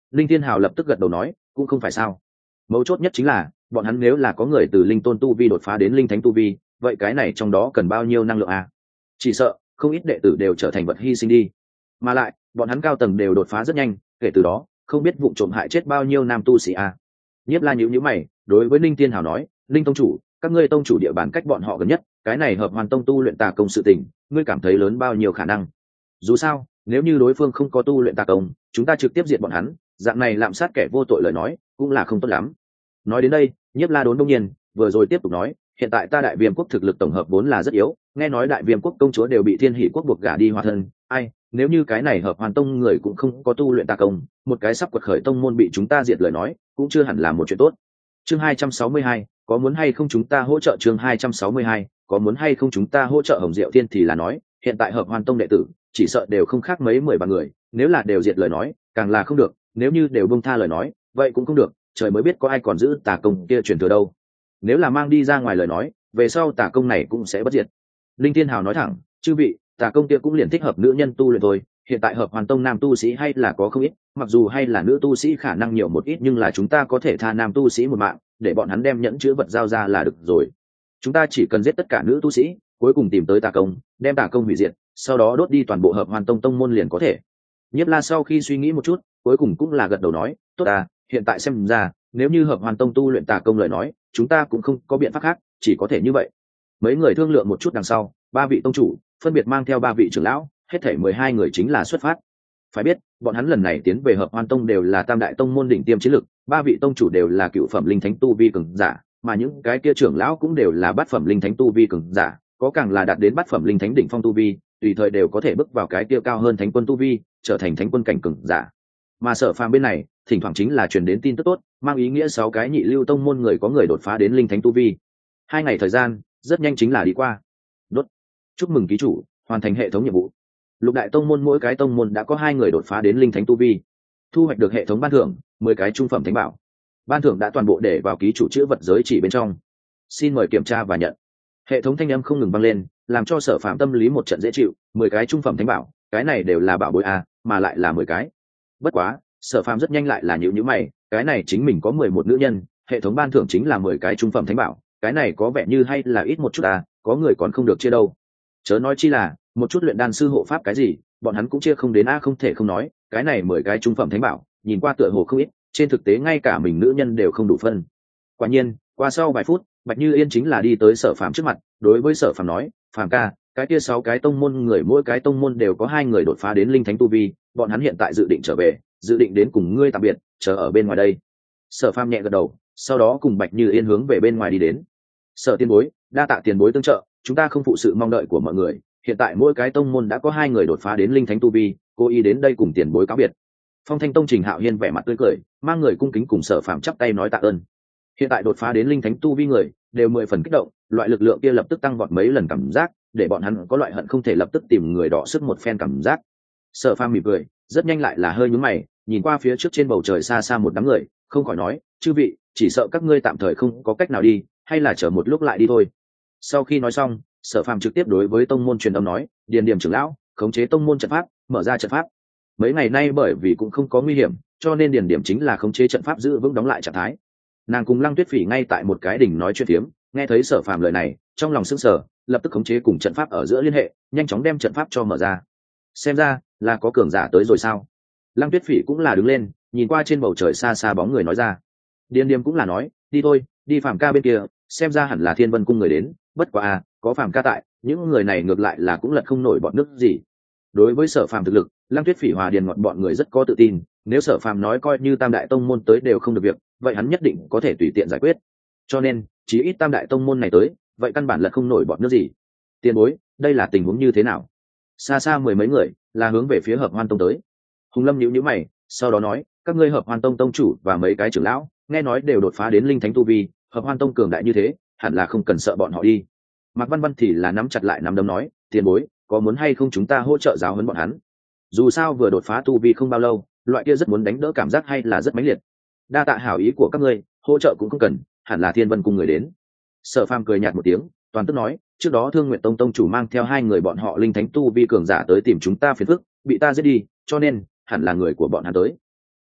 Linh Thiên Hào lập tức gật đầu nói, cũng không phải sao. Mấu chốt nhất chính là bọn hắn nếu là có người từ linh tôn tu vi đột phá đến linh thánh tu vi, vậy cái này trong đó cần bao nhiêu năng lượng à? Chỉ sợ không ít đệ tử đều trở thành vật hy sinh đi. Mà lại bọn hắn cao tầng đều đột phá rất nhanh, kể từ đó không biết vụ trộm hại chết bao nhiêu nam tu sĩ à. Nhiếp La nhíu nhíu mày, đối với Linh Thiên Hào nói, Linh tông chủ, các ngươi tông chủ địa bàn cách bọn họ gần nhất, cái này hợp hoàn tông tu luyện tà công sự tình, ngươi cảm thấy lớn bao nhiêu khả năng? Dù sao nếu như đối phương không có tu luyện tà công, chúng ta trực tiếp diệt bọn hắn, dạng này lạm sát kẻ vô tội lời nói cũng là không tốt lắm. Nói đến đây Nhiếp La đốn đông nhiên vừa rồi tiếp tục nói, hiện tại ta đại viêm quốc thực lực tổng hợp vốn là rất yếu, nghe nói đại viêm quốc công chúa đều bị thiên hỷ quốc buộc gả đi hòa thân, ai nếu như cái này hợp hoàn tông người cũng không có tu luyện tà công, một cái sắp quật khởi tông môn bị chúng ta diệt lời nói cũng chưa hẳn là một chuyện tốt. Chương hai trăm sáu mươi hai, có muốn hay không chúng ta hỗ trợ? Chương hai trăm sáu mươi hai, có muốn hay không chúng ta hỗ trợ? Hồng Diệu Thiên thì là nói, hiện tại hợp hoàn tông đệ tử chỉ sợ đều không khác mấy mười ba người, nếu là đều diệt lời nói càng là không được, nếu như đều buông tha lời nói vậy cũng không được, trời mới biết có ai còn giữ tà công kia truyền thừa đâu. Nếu là mang đi ra ngoài lời nói, về sau tà công này cũng sẽ bất diệt. Linh Thiên Hào nói thẳng, chư vị, tà công kia cũng liền thích hợp nữ nhân tu luyện thôi, hiện tại hợp hoàn tông nam tu sĩ hay là có không ít, mặc dù hay là nữ tu sĩ khả năng nhiều một ít, nhưng là chúng ta có thể tha nam tu sĩ một mạng, để bọn hắn đem nhẫn chứa vật giao ra là được rồi. Chúng ta chỉ cần giết tất cả nữ tu sĩ, cuối cùng tìm tới tà công, đem tà công hủy diệt, sau đó đốt đi toàn bộ hợp hoàn tông tông môn liền có thể. Nhiếp La sau khi suy nghĩ một chút, cuối cùng cũng là gật đầu nói, tốt à, hiện tại xem ra nếu như hợp hoàn tông tu luyện tà công lời nói, chúng ta cũng không có biện pháp khác, chỉ có thể như vậy. Mấy người thương lượng một chút đằng sau, ba vị tông chủ phân biệt mang theo ba vị trưởng lão, hết thảy mười hai người chính là xuất phát. Phải biết bọn hắn lần này tiến về hợp hoàn tông đều là tam đại tông môn đỉnh tiêm chiến lực, ba vị tông chủ đều là cựu phẩm linh thánh tu vi cường giả, mà những cái kia trưởng lão cũng đều là bát phẩm linh thánh tu vi cường giả, có càng là đạt đến bát phẩm linh thánh đỉnh phong tu vi, tùy thời đều có thể bước vào cái kia cao hơn thánh quân tu vi, trở thành thánh quân cảnh cường giả. Mà Sở Phàm bên này thỉnh thoảng chính là truyền đến tin tức tốt, mang ý nghĩa sáu cái nhị lưu tông môn người có người đột phá đến linh thánh tu vi. Hai ngày thời gian rất nhanh chính là đi qua. Đốt. Chúc mừng ký chủ hoàn thành hệ thống nhiệm vụ. Lục đại tông môn mỗi cái tông môn đã có hai người đột phá đến linh thánh tu vi, thu hoạch được hệ thống ban thưởng mười cái trung phẩm thánh bảo. Ban thưởng đã toàn bộ để vào ký chủ chữ vật giới chỉ bên trong, xin mời kiểm tra và nhận. Hệ thống thanh âm không ngừng vang lên, làm cho Sở Phạm tâm lý một trận dễ chịu. Mười cái trung phẩm thánh bảo, cái này đều là bảo bối a, mà lại là mười cái. Bất quá Sở Phạm rất nhanh lại là nhíu nhíu mày, cái này chính mình có mười một nữ nhân, hệ thống ban thưởng chính là mười cái trung phẩm thánh bảo, cái này có vẻ như hay là ít một chút à, có người còn không được chia đâu. Chớ nói chi là một chút luyện đan sư hộ pháp cái gì, bọn hắn cũng chia không đến a. Không thể không nói, cái này mười cái trung phẩm thánh bảo nhìn qua tựa hồ không ít, trên thực tế ngay cả mình nữ nhân đều không đủ phân. Quả nhiên qua sau vài phút, Bạch Như Yên chính là đi tới Sở Phạm trước mặt, đối với Sở Phạm nói, Phạm ca, cái kia sáu cái tông môn người mỗi cái tông môn đều có hai người đột phá đến linh thánh tu vi, bọn hắn hiện tại dự định trở về, dự định đến cùng ngươi tạm biệt, chờ ở bên ngoài đây. Sở Phạm nhẹ gật đầu, sau đó cùng Bạch Như Yên hướng về bên ngoài đi đến. Sở tiền bối, đa tạ tiền bối tương trợ, chúng ta không phụ sự mong đợi của mọi người, hiện tại mỗi cái tông môn đã có hai người đột phá đến linh thánh tu vi, cố ý đến đây cùng tiền bối cáo biệt. Phong Thanh Tông Trình Hạo Hiên vẻ mặt tươi cười, mang người cung kính cùng Sở Phạm chắp tay nói tạ ơn. Hiện tại đột phá đến linh thánh tu vi người đều mười phần kích động, loại lực lượng kia lập tức tăng vọt mấy lần cảm giác, để bọn hắn có loại hận không thể lập tức tìm người đọ sức một phen cảm giác. Sở Phạm mỉm cười, rất nhanh lại là hơi nhướng mày, nhìn qua phía trước trên bầu trời xa xa một đám người, không khỏi nói, chư vị, chỉ sợ các ngươi tạm thời không có cách nào đi, hay là chờ một lúc lại đi thôi. Sau khi nói xong, Sở Phạm trực tiếp đối với tông môn truyền âm nói, điền điểm trưởng lão, khống chế tông môn trận pháp, mở ra trận pháp. Mấy ngày nay bởi vì cũng không có nguy hiểm, cho nên điền điểm chính là khống chế trận pháp giữ vững đóng lại trạng thái. Nàng cùng Lăng Tuyết Phỉ ngay tại một cái đỉnh nói chuyện phiếm, nghe thấy Sở Phạm lời này, trong lòng sững sờ, lập tức khống chế cùng trận pháp ở giữa liên hệ, nhanh chóng đem trận pháp cho mở ra. Xem ra là có cường giả tới rồi sao? Lăng Tuyết Phỉ cũng là đứng lên, nhìn qua trên bầu trời xa xa bóng người nói ra. Điền điểm cũng là nói, đi thôi, đi Phạm ca bên kia, xem ra hẳn là Thiên Vân cung người đến, bất quá à, có Phạm ca tại, những người này ngược lại là cũng lật không nổi bọn nước gì. Đối với Sở Phạm thực lực, Lăng Tuyết Phỉ hòa điền ngọt bọn người rất có tự tin, nếu Sở Phạm nói coi như tam đại tông môn tới đều không được việc, vậy hắn nhất định có thể tùy tiện giải quyết. Cho nên chí ít tam đại tông môn này tới, vậy căn bản là không nổi bọn nước gì. Tiền bối, đây là tình huống như thế nào? Xa xa mười mấy người là hướng về phía Hợp Hoan tông tới. Hùng Lâm nhíu nhíu mày, sau đó nói, các ngươi Hợp Hoan tông tông chủ và mấy cái trưởng lão, nghe nói đều đột phá đến linh thánh tu vi, Hợp Hoan tông cường đại như thế, hẳn là không cần sợ bọn họ đi. Mạc Văn Văn thì là nắm chặt lại nắm đấm nói, tiền bối, có muốn hay không chúng ta hỗ trợ giáo huấn bọn hắn? Dù sao vừa đột phá tu vi không bao lâu, loại kia rất muốn đánh đỡ cảm giác hay là rất mãnh liệt. Đa tạ hảo ý của các ngươi, hỗ trợ cũng không cần, hẳn là Thiên Vân cung người đến. Sở Phàm cười nhạt một tiếng, toàn tức nói, trước đó Thương Nguyện tông tông chủ mang theo hai người bọn họ linh thánh tu vi cường giả tới tìm chúng ta phiền phức, bị ta giết đi, cho nên hẳn là người của bọn hắn tới.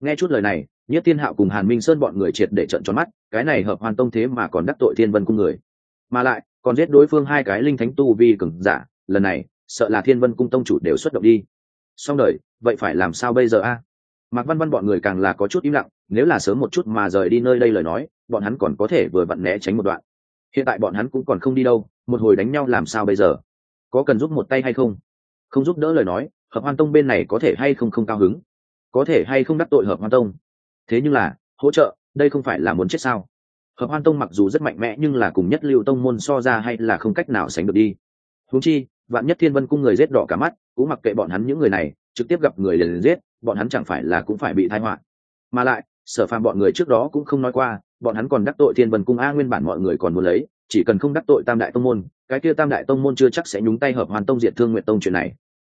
Nghe chút lời này, Nhiếp Thiên Hạo cùng Hàn Minh Sơn bọn người triệt để trợn tròn mắt, cái này Hợp Hoan Tông thế mà còn đắc tội Thiên Vân cung người, mà lại còn giết đối phương hai cái linh thánh tu vi cường giả, lần này sợ là Thiên Vân cung tông chủ đều xuất động đi. Xong đời, vậy phải làm sao bây giờ a? Mạc Văn Văn bọn người càng là có chút im lặng, nếu là sớm một chút mà rời đi nơi đây lời nói, bọn hắn còn có thể vừa vặn né tránh một đoạn. Hiện tại bọn hắn cũng còn không đi đâu, một hồi đánh nhau làm sao bây giờ? Có cần giúp một tay hay không? Không giúp đỡ lời nói, Hợp Hoan Tông bên này có thể hay không không cao hứng? Có thể hay không đắc tội Hợp Hoan Tông? Thế nhưng là, hỗ trợ, đây không phải là muốn chết sao? Hợp Hoan Tông mặc dù rất mạnh mẽ nhưng là cùng nhất lưu tông môn so ra hay là không cách nào sánh được đi. Huống chi, vạn nhất Thiên Vân cung người giết đỏ cả mắt, cũng mặc kệ bọn hắn những người này, trực tiếp gặp người liền giết, bọn hắn chẳng phải là cũng phải bị tai họa. Mà lại, Sở Phàm bọn người trước đó cũng không nói qua, bọn hắn còn đắc tội Thiên Vân cung a, nguyên bản mọi người còn muốn lấy, chỉ cần không đắc tội Tam đại tông môn, cái kia Tam đại tông môn chưa chắc sẽ nhúng tay Hợp Hoan Tông diệt Thương Nguyệt Tông chuyện này.